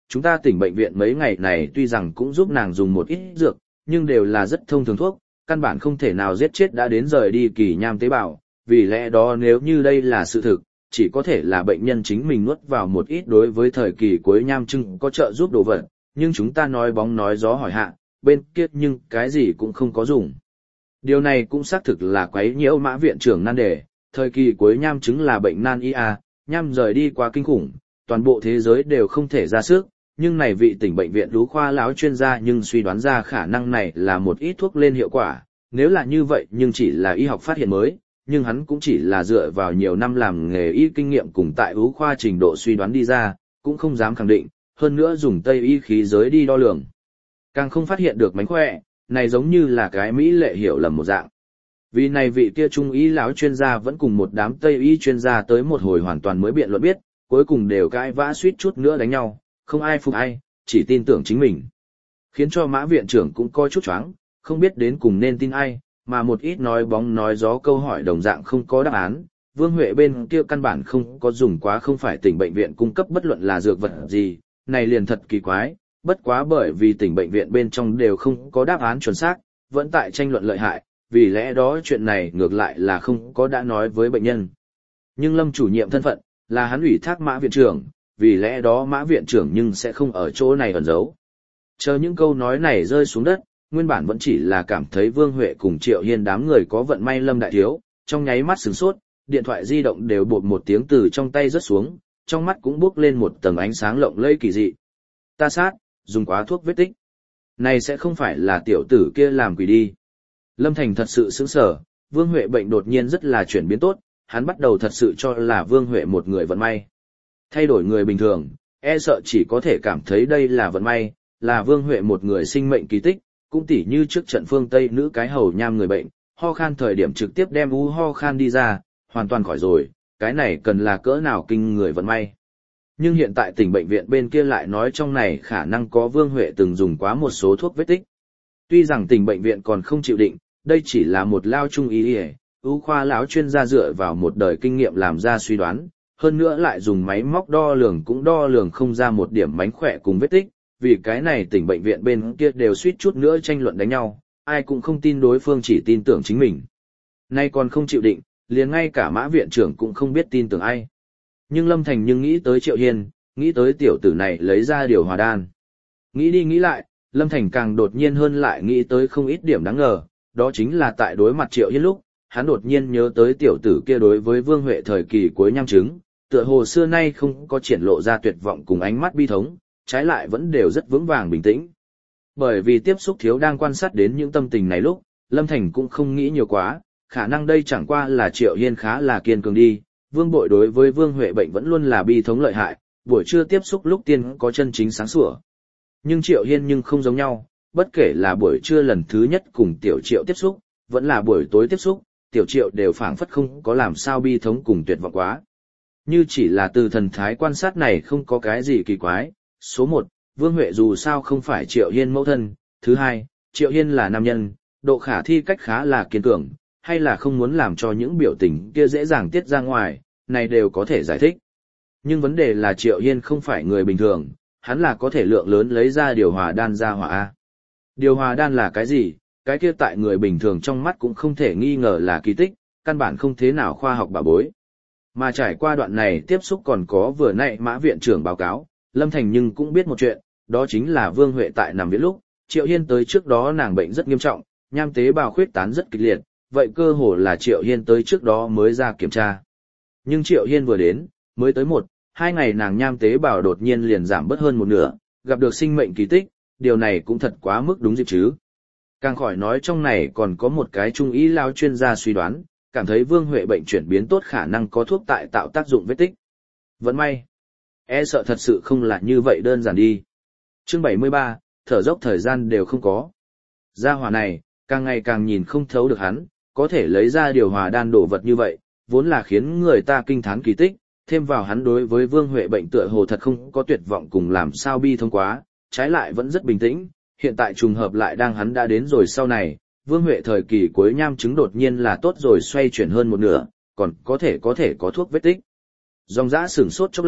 chúng ta tỉnh bệnh viện mấy ngày này tuy rằng cũng giúp nàng dùng một ít dược, nhưng đều là rất thông thường thuốc, căn bản không thể nào giết chết đã đến rời đi kỳ nham tế bào, vì lẽ đó nếu như đây là sự thực, chỉ có thể là bệnh nhân chính mình nuốt vào một ít đối với thời kỳ cuối nham chứng có trợ giúp đồ vật, nhưng chúng ta nói bóng nói gió hỏi hạ, bên kia nhưng cái gì cũng không có dùng. Điều này cũng xác thực là quấy nhiễu Mã viện trưởng nan đề, thời kỳ cuối nham chứng là bệnh nan y a, nham rời đi quá kinh khủng, toàn bộ thế giới đều không thể ra sức, nhưng này vị tỉnh bệnh viện lú khoa lão chuyên gia nhưng suy đoán ra khả năng này là một ít thuốc lên hiệu quả, nếu là như vậy nhưng chỉ là y học phát hiện mới, nhưng hắn cũng chỉ là dựa vào nhiều năm làm nghề y kinh nghiệm cùng tại lú khoa trình độ suy đoán đi ra, cũng không dám khẳng định, hơn nữa dùng Tây y khí giới đi đo lường. Càng không phát hiện được mánh khỏe, này giống như là cái mỹ lệ hiểu lầm một dạng. Vì này vị kia trung y lão chuyên gia vẫn cùng một đám Tây y chuyên gia tới một hồi hoàn toàn mới biện luận biết, cuối cùng đều cãi vã suýt chút nữa đánh nhau, không ai phục ai, chỉ tin tưởng chính mình. Khiến cho Mã viện trưởng cũng coi chút choáng, không biết đến cùng nên tin ai, mà một ít nói bóng nói gió câu hỏi đồng dạng không có đáp án. Vương Huệ bên kia căn bản không có dùng quá không phải tỉnh bệnh viện cung cấp bất luận là dược vật gì, này liền thật kỳ quái, bất quá bởi vì tỉnh bệnh viện bên trong đều không có đáp án chuẩn xác, vẫn tại tranh luận lợi hại, vì lẽ đó chuyện này ngược lại là không có đã nói với bệnh nhân. Nhưng Lâm chủ nhiệm thân phận, là hắn ủy thác Mã viện trưởng, vì lẽ đó Mã viện trưởng nhưng sẽ không ở chỗ này ẩn giấu. Chờ những câu nói này rơi xuống đất, nguyên bản vẫn chỉ là cảm thấy Vương Huệ cùng Triệu Hiên đám người có vận may Lâm đại thiếu, trong nháy mắt sửng sốt, điện thoại di động đều bột một tiếng từ trong tay rớt xuống, trong mắt cũng bốc lên một tầng ánh sáng lộng lẫy kỳ dị. Ta sát, dùng quá thuốc vết tích. Này sẽ không phải là tiểu tử kia làm quỷ đi. Lâm Thành thật sự sững sờ, Vương Huệ bệnh đột nhiên rất là chuyển biến tốt, hắn bắt đầu thật sự cho là Vương Huệ một người vận may. Thay đổi người bình thường, e sợ chỉ có thể cảm thấy đây là vận may, là Vương Huệ một người sinh mệnh kỳ tích, cũng tỉ như trước trận phương Tây nữ cái hầu nham người bệnh, ho khan thời điểm trực tiếp đem u ho khan đi ra, hoàn toàn khỏi rồi, cái này cần là cỡ nào kinh người vận may. Nhưng hiện tại tỉnh bệnh viện bên kia lại nói trong này khả năng có Vương Huệ từng dùng quá một số thuốc vết tích. Tuy rằng tỉnh bệnh viện còn không chịu định, đây chỉ là một lao trung y ưu khoa lão chuyên gia dựa vào một đời kinh nghiệm làm ra suy đoán, hơn nữa lại dùng máy móc đo lường cũng đo lường không ra một điểm mánh khỏe cùng vết tích, vì cái này tỉnh bệnh viện bên kia đều suýt chút nữa tranh luận đánh nhau, ai cũng không tin đối phương chỉ tin tưởng chính mình. Nay còn không chịu định, liền ngay cả Mã viện trưởng cũng không biết tin tưởng ai. Nhưng Lâm Thành nhưng nghĩ tới Triệu Hiên, nghĩ tới tiểu tử này lấy ra điều hòa đan. Nghĩ đi nghĩ lại, Lâm Thành càng đột nhiên hơn lại nghĩ tới không ít điểm đáng ngờ, đó chính là tại đối mặt Triệu Hiên lúc, hắn đột nhiên nhớ tới tiểu tử kia đối với Vương Huệ thời kỳ cuối nham chứng, tựa hồ xưa nay không có triển lộ ra tuyệt vọng cùng ánh mắt bi thống, trái lại vẫn đều rất vững vàng bình tĩnh. Bởi vì tiếp xúc thiếu đang quan sát đến những tâm tình này lúc, Lâm Thành cũng không nghĩ nhiều quá, khả năng đây chẳng qua là Triệu Hiên khá là kiên cường đi, Vương Bội đối với Vương Huệ bệnh vẫn luôn là bi thống lợi hại, buổi trưa tiếp xúc lúc tiên có chân chính sáng sủa. Nhưng Triệu Hiên nhưng không giống nhau, bất kể là buổi trưa lần thứ nhất cùng Tiểu Triệu tiếp xúc, vẫn là buổi tối tiếp xúc, Tiểu Triệu đều phảng phất không có làm sao bi thống cùng tuyệt vọng quá. Như chỉ là từ thần thái quan sát này không có cái gì kỳ quái. Số 1, Vương Huệ dù sao không phải Triệu Hiên mẫu thân, thứ 2, Triệu Hiên là nam nhân, độ khả thi cách khá là kiên cường, hay là không muốn làm cho những biểu tình kia dễ dàng tiết ra ngoài, này đều có thể giải thích. Nhưng vấn đề là Triệu Hiên không phải người bình thường, hắn là có thể lượng lớn lấy ra điều hòa đan ra hỏa A. Điều hòa đan là cái gì? Cái kia tại người bình thường trong mắt cũng không thể nghi ngờ là kỳ tích, căn bản không thế nào khoa học bảo bối. Mà trải qua đoạn này tiếp xúc còn có vừa nãy Mã viện trưởng báo cáo, Lâm Thành nhưng cũng biết một chuyện, đó chính là Vương Huệ tại nằm viện lúc, Triệu Hiên tới trước đó nàng bệnh rất nghiêm trọng, nham tế bào khuyết tán rất kịch liệt, vậy cơ hồ là Triệu Hiên tới trước đó mới ra kiểm tra. Nhưng Triệu Hiên vừa đến, mới tới 1-2 ngày nàng nham tế bào đột nhiên liền giảm bớt hơn một nửa, gặp được sinh mệnh kỳ tích, điều này cũng thật quá mức đúng dịp chứ. Càng khỏi nói trong này còn có một cái trung ý lao chuyên gia suy đoán, cảm thấy Vương Huệ bệnh chuyển biến tốt khả năng có thuốc tại tạo tác dụng vết tích. Vẫn may. E sợ thật sự không là như vậy đơn giản đi. Chương 73, thở dốc thời gian đều không có. Gia hỏa này, càng ngày càng nhìn không thấu được hắn, có thể lấy ra điều hòa đan đổ vật như vậy, vốn là khiến người ta kinh thán kỳ tích, thêm vào hắn đối với Vương Huệ bệnh tựa hồ thật không có tuyệt vọng cùng làm sao bi thông quá, trái lại vẫn rất bình tĩnh, hiện tại trùng hợp lại đang hắn đã đến rồi sau này, Vương Huệ thời kỳ cuối nham chứng đột nhiên là tốt rồi xoay chuyển hơn một nửa, còn có thể có thuốc vết tích. Dòng dã sửng sốt chốc lát,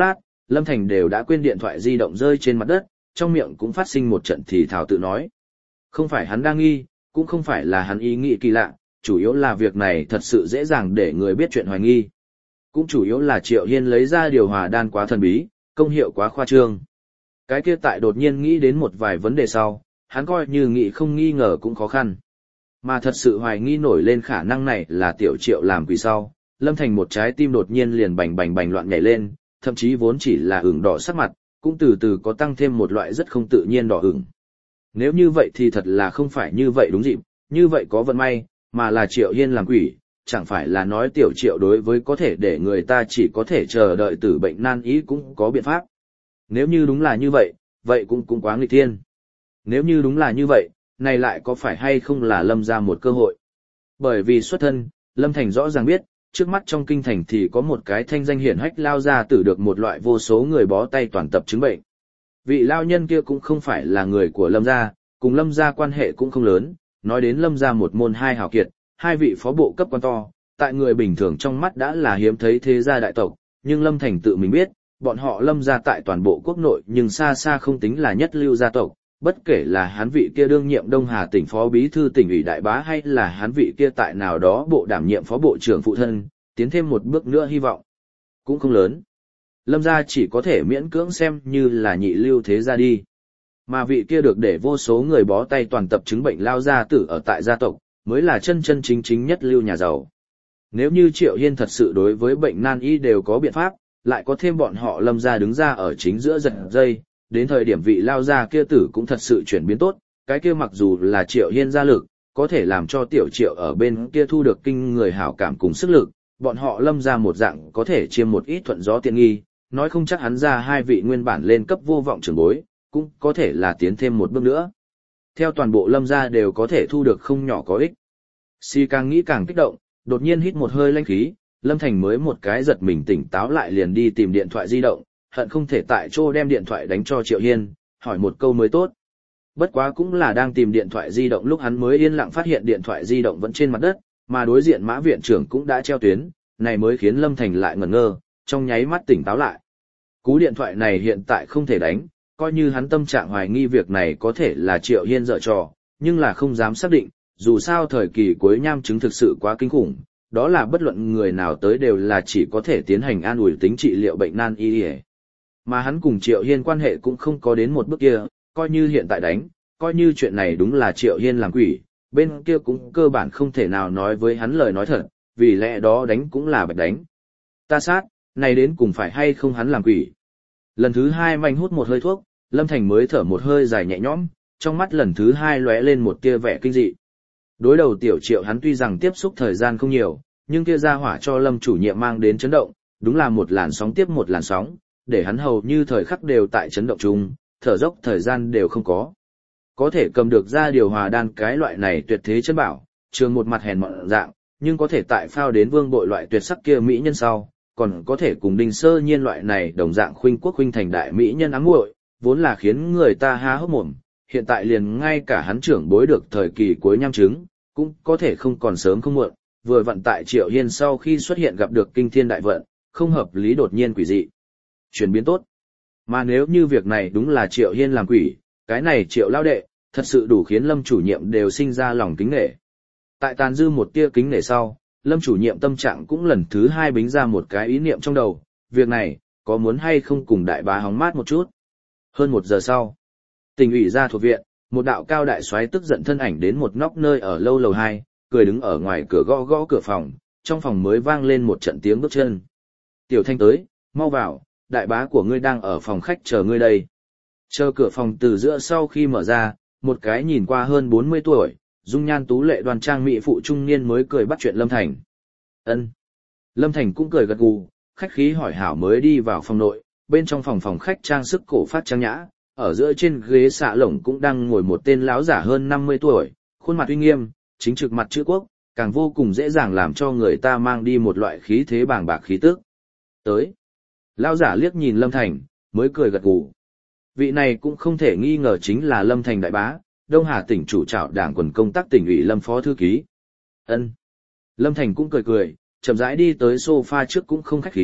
Lâm Thành đều đã quên điện thoại di động rơi trên mặt đất, trong miệng cũng phát sinh một trận thì thào tự nói. Không phải hắn đang nghi, cũng không phải là hắn ý nghĩ kỳ lạ, chủ yếu là việc này thật sự dễ dàng để người biết chuyện hoài nghi. Cũng chủ yếu là Triệu Hiên lấy ra điều hòa đan quá thần bí, công hiệu quá khoa trương. Cái kia tại đột nhiên nghĩ đến một vài vấn đề sau, hắn coi như nghĩ không nghi ngờ cũng khó khăn. Mà thật sự hoài nghi nổi lên khả năng này là Tiểu Triệu làm quỷ sau, Lâm Thành một trái tim đột nhiên liền bành bành bành loạn nhảy lên, thậm chí vốn chỉ là ửng đỏ sắc mặt, cũng từ từ có tăng thêm một loại rất không tự nhiên đỏ ửng. Nếu như vậy thì thật là không phải như vậy đúng dịp, như vậy có vận may, mà là Triệu Hiên làm quỷ, chẳng phải là nói Tiểu Triệu đối với có thể để người ta chỉ có thể chờ đợi tử bệnh nan y cũng có biện pháp. Nếu như đúng là như vậy, vậy cũng quá nghịch thiên. Nếu như đúng là như vậy, này lại có phải hay không là Lâm ra một cơ hội? Bởi vì xuất thân, Lâm Thành rõ ràng biết, trước mắt trong kinh thành thì có một cái thanh danh hiển hách lao ra tử được một loại vô số người bó tay toàn tập chứng bệnh. Vị lao nhân kia cũng không phải là người của Lâm gia, cùng Lâm gia quan hệ cũng không lớn, nói đến Lâm gia một môn hai hào kiệt, hai vị phó bộ cấp quan to, tại người bình thường trong mắt đã là hiếm thấy thế gia đại tộc, nhưng Lâm Thành tự mình biết, bọn họ Lâm gia tại toàn bộ quốc nội nhưng xa xa không tính là nhất lưu gia tộc, bất kể là hắn vị kia đương nhiệm Đông Hà tỉnh phó bí thư tỉnh ủy đại bá hay là hắn vị kia tại nào đó bộ đảm nhiệm phó bộ trưởng phụ thân, tiến thêm một bước nữa hy vọng cũng không lớn. Lâm gia chỉ có thể miễn cưỡng xem như là nhị lưu thế gia đi. Mà vị kia được để vô số người bó tay toàn tập chứng bệnh lao gia tử ở tại gia tộc, mới là chân chân chính chính nhất lưu nhà giàu. Nếu như Triệu Hiên thật sự đối với bệnh nan y đều có biện pháp, lại có thêm bọn họ Lâm gia đứng ra ở chính giữa giật dây, đến thời điểm vị lao gia kia tử cũng thật sự chuyển biến tốt, cái kia mặc dù là Triệu Hiên gia lực, có thể làm cho Tiểu Triệu ở bên kia thu được kinh người hảo cảm cùng sức lực, bọn họ Lâm gia một dạng có thể chiêm một ít thuận gió tiện nghi, nói không chắc hắn ra hai vị nguyên bản lên cấp vô vọng trưởng bối, cũng có thể là tiến thêm một bước nữa. Theo toàn bộ Lâm gia đều có thể thu được không nhỏ có ích. Si càng nghĩ càng kích động, đột nhiên hít một hơi lanh khí, Lâm Thành mới một cái giật mình tỉnh táo lại liền đi tìm điện thoại di động, hận không thể tại chỗ đem điện thoại đánh cho Triệu Hiên, hỏi một câu mới tốt. Bất quá cũng là đang tìm điện thoại di động lúc hắn mới yên lặng phát hiện điện thoại di động vẫn trên mặt đất, mà đối diện Mã viện trưởng cũng đã treo tuyến, này mới khiến Lâm Thành lại ngẩn ngơ, trong nháy mắt tỉnh táo lại. Cú điện thoại này hiện tại không thể đánh, coi như hắn tâm trạng hoài nghi việc này có thể là Triệu Hiên giở trò, nhưng là không dám xác định, dù sao thời kỳ cuối nham chứng thực sự quá kinh khủng, đó là bất luận người nào tới đều là chỉ có thể tiến hành an ủi tính trị liệu bệnh nan y. Mà hắn cùng Triệu Hiên quan hệ cũng không có đến một bước kia, coi như hiện tại đánh, coi như chuyện này đúng là Triệu Hiên làm quỷ, bên kia cũng cơ bản không thể nào nói với hắn lời nói thật, vì lẽ đó đánh cũng là bạch đánh. Ta sát, này đến cùng phải hay không hắn làm quỷ. Lần thứ hai manh hút một hơi thuốc, Lâm Thành mới thở một hơi dài nhẹ nhõm, trong mắt lần thứ hai lóe lên một tia vẻ kinh dị. Đối đầu Tiểu Triệu hắn tuy rằng tiếp xúc thời gian không nhiều, nhưng kia ra hỏa cho Lâm chủ nhiệm mang đến chấn động, đúng là một làn sóng tiếp một làn sóng, để hắn hầu như thời khắc đều tại chấn động chung, thở dốc thời gian đều không có. Có thể cầm được ra điều hòa đan cái loại này tuyệt thế chân bảo, trường một mặt hèn mọn dạng, nhưng có thể tại phao đến vương bội loại tuyệt sắc kia mỹ nhân sau, còn có thể cùng Đinh Sơ Nhiên loại này đồng dạng khuynh quốc khuynh thành đại mỹ nhân ám muội, vốn là khiến người ta há hốc mồm, hiện tại liền ngay cả hắn trưởng bối được thời kỳ cuối nham chứng, cũng có thể không còn sớm không muộn, vừa vận tại Triệu Hiên sau khi xuất hiện gặp được kinh thiên đại vận, không hợp lý đột nhiên quỷ dị. Chuyển biến tốt. Mà nếu như việc này đúng là Triệu Hiên làm quỷ, cái này Triệu lao đệ, thật sự đủ khiến Lâm chủ nhiệm đều sinh ra lòng kính nể. Tại tàn dư một tia kính nể sau, Lâm chủ nhiệm tâm trạng cũng lần thứ hai bính ra một cái ý niệm trong đầu, việc này, có muốn hay không cùng đại bá hóng mát một chút. Hơn 1 giờ sau, Tỉnh ủy ra thuộc viện, một đạo cao đại soái tức giận thân ảnh đến một nóc nơi ở lâu lầu 2, cười đứng ở ngoài cửa gõ gõ cửa phòng, trong phòng mới vang lên một trận tiếng bước chân. Tiểu Thanh tới, mau vào, đại bá của ngươi đang ở phòng khách chờ ngươi đây. Chờ cửa phòng từ giữa sau khi mở ra, một cái nhìn qua hơn 40 tuổi, dung nhan tú lệ đoan trang mỹ phụ trung niên mới cười bắt chuyện Lâm Thành. Ân. Lâm Thành cũng cười gật gù, khách khí hỏi hảo mới đi vào phòng nội, bên trong phòng khách trang sức cổ phát trang nhã, ở giữa trên ghế xạ lồng cũng đang ngồi một tên lão giả hơn 50 tuổi, khuôn mặt uy nghiêm, chính trực mặt chữ quốc, càng vô cùng dễ dàng làm cho người ta mang đi một loại khí thế bàng bạc khí tức. Tới. Lão giả liếc nhìn Lâm Thành, mới cười gật gù. Vị này cũng không thể nghi ngờ chính là Lâm Thành đại bá, Đông Hà tỉnh chủ trảo đảng quần công tác tỉnh ủy Lâm phó thư ký. Ân. Lâm Thành cũng cười cười, chậm rãi đi tới sofa trước cũng không khách khí,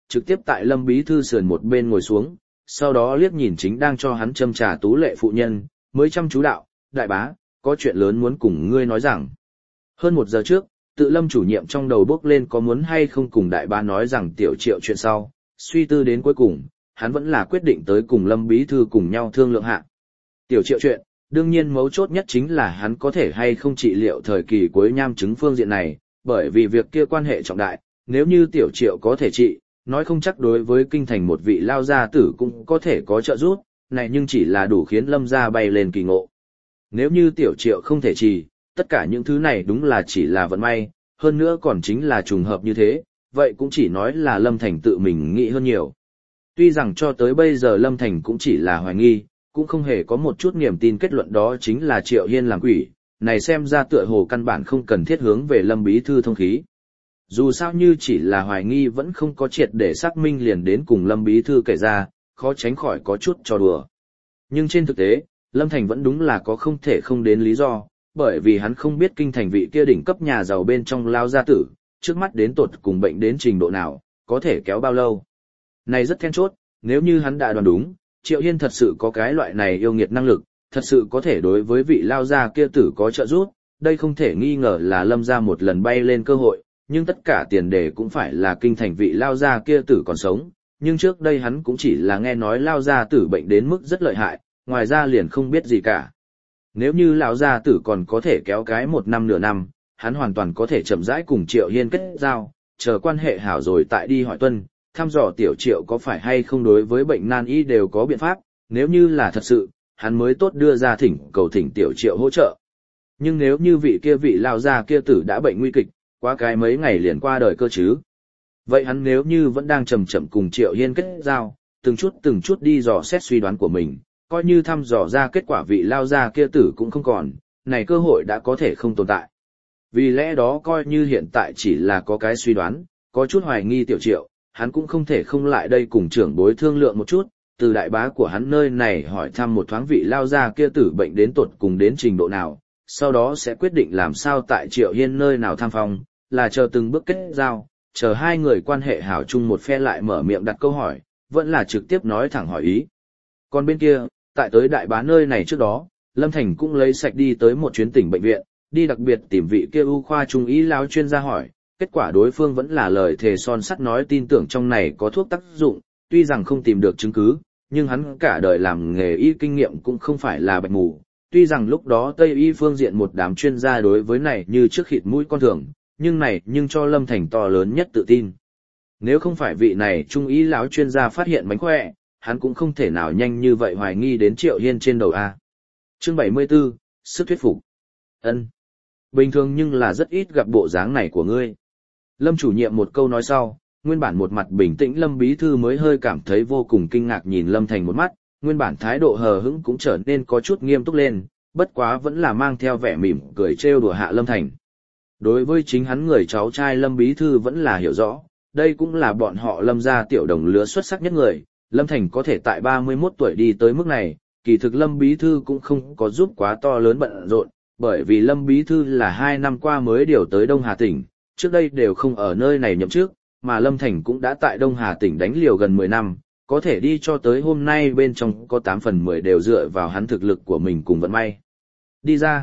trực tiếp tại Lâm Bí Thư sườn một bên ngồi xuống, sau đó liếc nhìn chính đang cho hắn châm trà Tú Lệ phụ nhân, mới chăm chú đạo, đại bá, có chuyện lớn muốn cùng ngươi nói rằng. Hơn 1 giờ trước, tự Lâm chủ nhiệm trong đầu bốc lên có muốn hay không cùng đại bá nói rằng Tiểu Triệu chuyện sau, suy tư đến cuối cùng, hắn vẫn là quyết định tới cùng Lâm Bí Thư cùng nhau thương lượng hạ. Tiểu Triệu chuyện, đương nhiên mấu chốt nhất chính là hắn có thể hay không trị liệu thời kỳ cuối nham chứng phương diện này, bởi vì việc kia quan hệ trọng đại, nếu như Tiểu Triệu có thể trị, nói không chắc đối với kinh thành một vị lao gia tử cũng có thể có trợ giúp, này nhưng chỉ là đủ khiến Lâm gia bay lên kỳ ngộ. Nếu như Tiểu Triệu không thể trị, tất cả những thứ này đúng là chỉ là vận may, hơn nữa còn chính là trùng hợp như thế, vậy cũng chỉ nói là Lâm Thành tự mình nghĩ hơn nhiều. Tuy rằng cho tới bây giờ Lâm Thành cũng chỉ là hoài nghi, cũng không hề có một chút niềm tin kết luận đó chính là Triệu Hiên làm quỷ, này xem ra tựa hồ căn bản không cần thiết hướng về Lâm Bí Thư thông khí. Dù sao như chỉ là hoài nghi vẫn không có triệt để xác minh liền đến cùng Lâm Bí Thư kể ra, khó tránh khỏi có chút trò đùa. Nhưng trên thực tế, Lâm Thành vẫn đúng là có không thể không đến lý do, bởi vì hắn không biết kinh thành vị kia đỉnh cấp nhà giàu bên trong lao gia tử, trước mắt đến tột cùng bệnh đến trình độ nào, có thể kéo bao lâu. Này rất then chốt, nếu như hắn đã đoán đúng, Triệu Hiên thật sự có cái loại này yêu nghiệt năng lực, thật sự có thể đối với vị lao gia kia tử có trợ giúp, đây không thể nghi ngờ là Lâm gia một lần bay lên cơ hội, nhưng tất cả tiền đề cũng phải là kinh thành vị lao gia kia tử còn sống, nhưng trước đây hắn cũng chỉ là nghe nói lao gia tử bệnh đến mức rất lợi hại, ngoài ra liền không biết gì cả. Nếu như lão gia tử còn có thể kéo cái 1 năm nửa năm, hắn hoàn toàn có thể chậm rãi cùng Triệu Hiên kết giao, chờ quan hệ hảo rồi tại đi hỏi tuân, thăm dò Tiểu Triệu có phải hay không đối với bệnh nan y đều có biện pháp, nếu như là thật sự, hắn mới tốt đưa ra cầu thỉnh Tiểu Triệu hỗ trợ. Nhưng nếu như vị lao gia kia tử đã bệnh nguy kịch, qua cái mấy ngày liền qua đời cơ chứ. Vậy hắn nếu như vẫn đang chậm chậm cùng Triệu Hiên kết giao, từng chút đi dò xét suy đoán của mình, coi như thăm dò ra kết quả vị lao gia kia tử cũng không còn, này cơ hội đã có thể không tồn tại. Vì lẽ đó coi như hiện tại chỉ là có cái suy đoán, có chút hoài nghi Tiểu Triệu, hắn cũng không thể không lại đây cùng trưởng bối thương lượng một chút, từ đại bá của hắn nơi này hỏi thăm một thoáng vị lao gia kia tử bệnh đến tột cùng đến trình độ nào, sau đó sẽ quyết định làm sao tại Triệu Hiên nơi nào tham phong, là chờ từng bước kết giao, chờ hai người quan hệ hảo chung một phe lại mở miệng đặt câu hỏi, vẫn là trực tiếp nói thẳng hỏi ý. Còn bên kia, tại tới đại bá nơi này trước đó, Lâm Thành cũng lấy sạch đi tới một chuyến tỉnh bệnh viện, đi đặc biệt tìm vị kia ưu khoa trung y lão chuyên gia hỏi, kết quả đối phương vẫn là lời thề son sắt nói tin tưởng trong này có thuốc tác dụng, tuy rằng không tìm được chứng cứ, nhưng hắn cả đời làm nghề y kinh nghiệm cũng không phải là bạch mù, tuy rằng lúc đó Tây y phương diện một đám chuyên gia đối với này như trước khịt mũi con thường, nhưng cho Lâm Thành to lớn nhất tự tin. Nếu không phải vị này trung y lão chuyên gia phát hiện mánh khỏe, hắn cũng không thể nào nhanh như vậy hoài nghi đến Triệu Hiên trên đầu A. Chương 74, sức thuyết phục. Ân. Bình thường nhưng là rất ít gặp bộ dáng này của ngươi. Lâm chủ nhiệm một câu nói sau, nguyên bản một mặt bình tĩnh Lâm Bí Thư mới hơi cảm thấy vô cùng kinh ngạc nhìn Lâm Thành một mắt, nguyên bản thái độ hờ hững cũng trở nên có chút nghiêm túc lên, bất quá vẫn là mang theo vẻ mỉm cười trêu đùa hạ Lâm Thành. Đối với chính hắn người cháu trai Lâm Bí Thư vẫn là hiểu rõ, đây cũng là bọn họ Lâm gia tiểu đồng lứa xuất sắc nhất người, Lâm Thành có thể tại 31 tuổi đi tới mức này, kỳ thực Lâm Bí Thư cũng không có giúp quá to lớn bận rộn, bởi vì Lâm Bí Thư là 2 năm qua mới điều tới Đông Hà tỉnh, trước đây đều không ở nơi này nhậm chức, mà Lâm Thành cũng đã tại Đông Hà tỉnh đánh liều gần 10 năm, có thể đi cho tới hôm nay bên trong có 8 phần 10 đều dựa vào hắn thực lực của mình cùng vận may. Đi ra.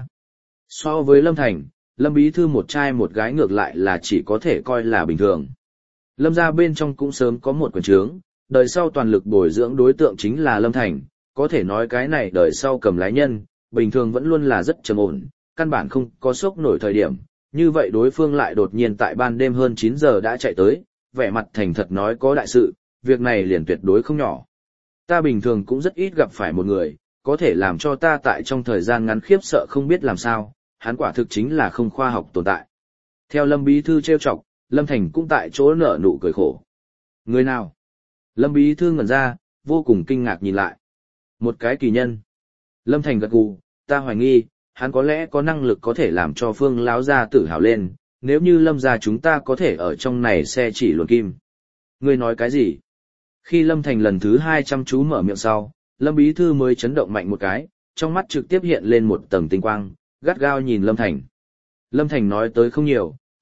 So với Lâm Thành, Lâm Bí Thư một trai một gái ngược lại là chỉ có thể coi là bình thường. Lâm gia bên trong cũng sớm có một quyền trướng, đời sau toàn lực bồi dưỡng đối tượng chính là Lâm Thành, có thể nói cái này đời sau cầm lái nhân, bình thường vẫn luôn là rất trầm ổn, căn bản không có sốc nổi thời điểm, như vậy đối phương lại đột nhiên tại ban đêm hơn 9 giờ đã chạy tới, vẻ mặt thành thật nói có đại sự, việc này liền tuyệt đối không nhỏ. Ta bình thường cũng rất ít gặp phải một người, có thể làm cho ta tại trong thời gian ngắn khiếp sợ không biết làm sao, hắn quả thực chính là không khoa học tồn tại. Theo Lâm Bí Thư trêu chọc, Lâm Thành cũng tại chỗ nở nụ cười khổ. Người nào? Lâm Bí Thư ngẩn ra, vô cùng kinh ngạc nhìn lại. Một cái kỳ nhân. Lâm Thành gật gù, ta hoài nghi, hắn có lẽ có năng lực có thể làm cho Phương lão gia tự hào lên, nếu như Lâm gia chúng ta có thể ở trong này xe chỉ luồn kim. Ngươi nói cái gì? Khi Lâm Thành lần thứ 2 chăm chú mở miệng sau, Lâm Bí Thư mới chấn động mạnh một cái, trong mắt trực tiếp hiện lên một tầng tinh quang, gắt gao nhìn Lâm Thành. Lâm Thành nói tới không nhiều,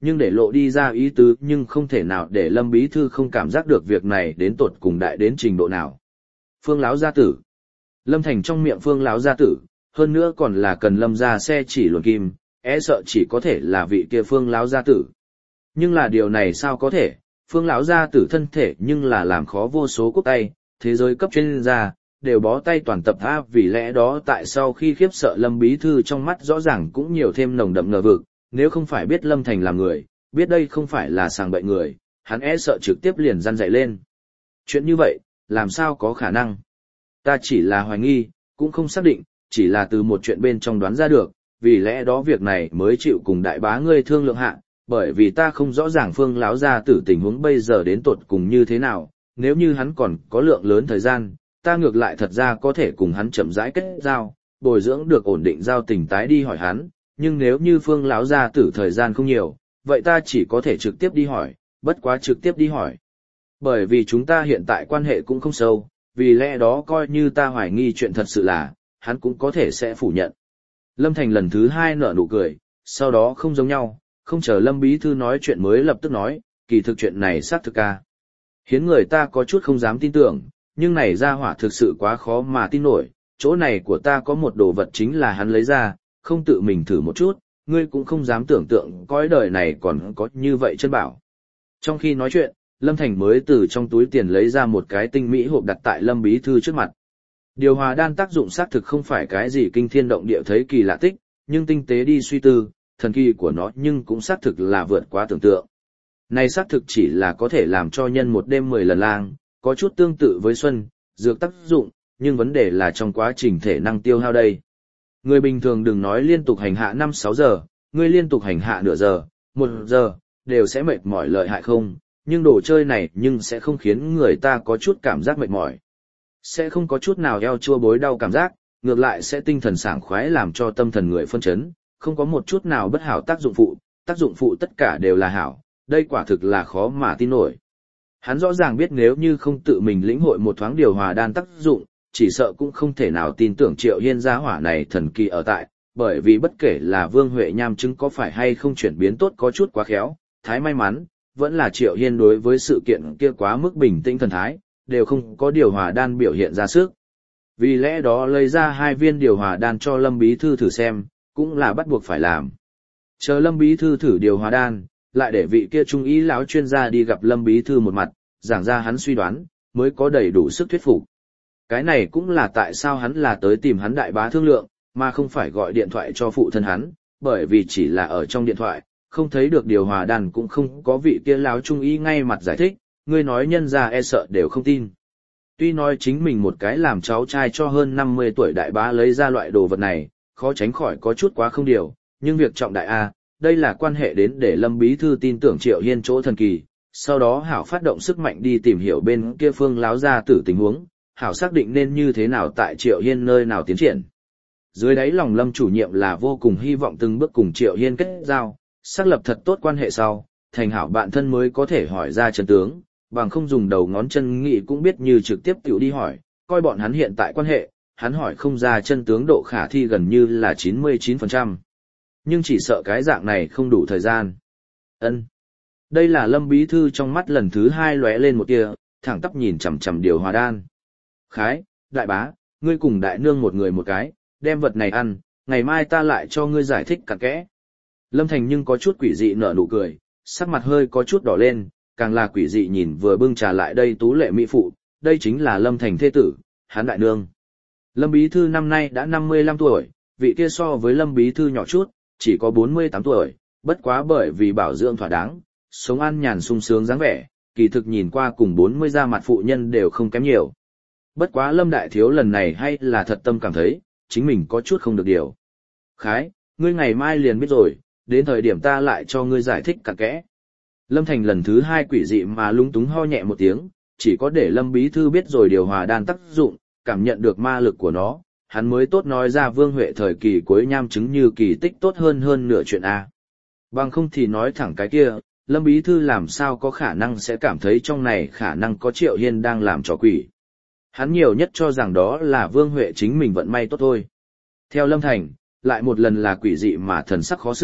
nhưng để lộ đi ra ý tứ nhưng không thể nào để Lâm Bí Thư không cảm giác được việc này đến tột cùng đại đến trình độ nào. Phương Láo gia tử. Lâm Thành trong miệng Phương Láo gia tử, hơn nữa còn là cần Lâm ra xe chỉ luồn kim, sợ chỉ có thể là vị kia Phương Láo gia tử. Nhưng là điều này sao có thể, Phương Láo gia tử thân thể nhưng là làm khó vô số quốc tay, thế giới cấp chuyên gia, đều bó tay toàn tập tha, vì lẽ đó tại sau khi khiếp sợ Lâm Bí Thư trong mắt rõ ràng cũng nhiều thêm nồng đậm ngờ vực, nếu không phải biết Lâm Thành là người, biết đây không phải là sàng bậy người, hắn sợ trực tiếp liền răn dậy lên. Chuyện như vậy, làm sao có khả năng? Ta chỉ là hoài nghi, cũng không xác định, chỉ là từ một chuyện bên trong đoán ra được, vì lẽ đó việc này mới chịu cùng đại bá ngươi thương lượng hạ, bởi vì ta không rõ ràng Phương Láo gia tử tình huống bây giờ đến tột cùng như thế nào, nếu như hắn còn có lượng lớn thời gian, ta ngược lại thật ra có thể cùng hắn chậm rãi kết giao, bồi dưỡng được ổn định giao tình tái đi hỏi hắn, nhưng nếu như Phương Láo gia tử thời gian không nhiều, vậy ta chỉ có thể trực tiếp đi hỏi, bất quá trực tiếp đi hỏi. Bởi vì chúng ta hiện tại quan hệ cũng không sâu, vì lẽ đó coi như ta hoài nghi chuyện thật sự là, hắn cũng có thể sẽ phủ nhận. Lâm Thành lần thứ hai nở nụ cười, sau đó không giống nhau, không chờ Lâm Bí Thư nói chuyện mới lập tức nói, kỳ thực chuyện này xác thực ca. Khiến người ta có chút không dám tin tưởng, nhưng này ra hỏa thực sự quá khó mà tin nổi, chỗ này của ta có một đồ vật chính là hắn lấy ra, không tự mình thử một chút, ngươi cũng không dám tưởng tượng cõi đời này còn có như vậy chân bảo. Trong khi nói chuyện, Lâm Thành mới từ trong túi tiền lấy ra một cái tinh mỹ hộp đặt tại Lâm Bí Thư trước mặt. Điều hòa đan tác dụng xác thực không phải cái gì kinh thiên động địa thấy kỳ lạ tích, nhưng tinh tế đi suy tư, thần kỳ của nó nhưng cũng xác thực là vượt quá tưởng tượng. Này xác thực chỉ là có thể làm cho nhân một đêm 10 lần lang, có chút tương tự với xuân, dược tác dụng, nhưng vấn đề là trong quá trình thể năng tiêu hao đây. Người bình thường đừng nói liên tục hành hạ 5-6 giờ, người liên tục hành hạ nửa giờ, 1 giờ, đều sẽ mệt mỏi lợi hại không, nhưng đồ chơi này nhưng sẽ không khiến người ta có chút cảm giác mệt mỏi. Sẽ không có chút nào eo chua bối đau cảm giác, ngược lại sẽ tinh thần sảng khoái làm cho tâm thần người phân chấn, không có một chút nào bất hảo tác dụng phụ tất cả đều là hảo, đây quả thực là khó mà tin nổi. Hắn rõ ràng biết nếu như không tự mình lĩnh hội một thoáng điều hòa đan tác dụng, chỉ sợ cũng không thể nào tin tưởng Triệu Hiên gia hỏa này thần kỳ ở tại, bởi vì bất kể là Vương Huệ nham chứng có phải hay không chuyển biến tốt có chút quá khéo, thái may mắn, vẫn là Triệu Hiên đối với sự kiện kia quá mức bình tĩnh thần thái, đều không có điều hòa đan biểu hiện ra sức. Vì lẽ đó lấy ra 2 viên điều hòa đan cho Lâm Bí Thư thử xem, cũng là bắt buộc phải làm. Chờ Lâm Bí Thư thử điều hòa đan, lại để vị kia trung ý lão chuyên gia đi gặp Lâm Bí Thư một mặt, giảng ra hắn suy đoán, mới có đầy đủ sức thuyết phục. Cái này cũng là tại sao hắn là tới tìm hắn đại bá thương lượng, mà không phải gọi điện thoại cho phụ thân hắn, bởi vì chỉ là ở trong điện thoại, không thấy được điều hòa đan cũng không có vị kia lão trung ý ngay mặt giải thích, ngươi nói nhân ra sợ đều không tin. Tuy nói chính mình một cái làm cháu trai cho hơn 50 tuổi đại bá lấy ra loại đồ vật này, khó tránh khỏi có chút quá không điều, nhưng việc trọng đại A, đây là quan hệ đến để Lâm Bí Thư tin tưởng Triệu Hiên chỗ thần kỳ, sau đó hảo phát động sức mạnh đi tìm hiểu bên kia Phương Láo gia tử tình huống, hảo xác định nên như thế nào tại Triệu Hiên nơi nào tiến triển. Dưới đáy lòng Lâm chủ nhiệm là vô cùng hy vọng từng bước cùng Triệu Hiên kết giao, xác lập thật tốt quan hệ sau, thành hảo bạn thân mới có thể hỏi ra chân tướng, bằng không dùng đầu ngón chân nghĩ cũng biết như trực tiếp tiểu đi hỏi, coi bọn hắn hiện tại quan hệ, hắn hỏi không ra chân tướng độ khả thi gần như là 99%. Nhưng chỉ sợ cái dạng này không đủ thời gian. Ân. Đây là Lâm Bí Thư trong mắt lần thứ 2 lóe lên một tia, thẳng tắp nhìn chằm chằm điều hòa đan. Khái, đại bá, ngươi cùng đại nương một người một cái, đem vật này ăn, ngày mai ta lại cho ngươi giải thích cặn kẽ. Lâm Thành nhưng có chút quỷ dị nở nụ cười, sắc mặt hơi có chút đỏ lên, càng là quỷ dị nhìn vừa bưng trà lại đây tú lệ mỹ phụ, đây chính là Lâm Thành thê tử, hắn đại nương. Lâm Bí Thư năm nay đã 55 tuổi, vị kia so với Lâm Bí Thư nhỏ chút, chỉ có 48 tuổi, bất quá bởi vì bảo dưỡng thỏa đáng, sống an nhàn sung sướng dáng vẻ, kỳ thực nhìn qua cùng 40 da mặt phụ nhân đều không kém nhiều. Bất quá Lâm Đại Thiếu lần này hay là thật tâm cảm thấy, chính mình có chút không được điều. Khái, ngươi ngày mai liền biết rồi, đến thời điểm ta lại cho ngươi giải thích cặn kẽ. Lâm Thành lần thứ 2 quỷ dị mà lúng túng ho nhẹ một tiếng, chỉ có để Lâm Bí Thư biết rồi điều hòa đan tác dụng, cảm nhận được ma lực của nó, hắn mới tốt nói ra Vương Huệ thời kỳ cuối nham chứng như kỳ tích tốt hơn nửa chuyện A. Bằng không thì nói thẳng cái kia, Lâm Bí Thư làm sao có khả năng sẽ cảm thấy trong này khả năng có Triệu Hiên đang làm trò quỷ. Hắn nhiều nhất cho rằng đó là Vương Huệ chính mình vận may tốt thôi. Theo Lâm Thành, lại một lần là quỷ dị mà thần sắc khó xử,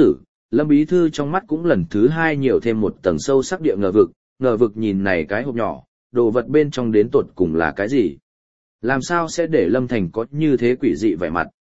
Lâm Bí Thư trong mắt cũng lần thứ hai nhiều thêm một tầng sâu sắc địa ngờ vực nhìn này cái hộp nhỏ, đồ vật bên trong đến tột cùng là cái gì? Làm sao sẽ để Lâm Thành có như thế quỷ dị vẻ mặt?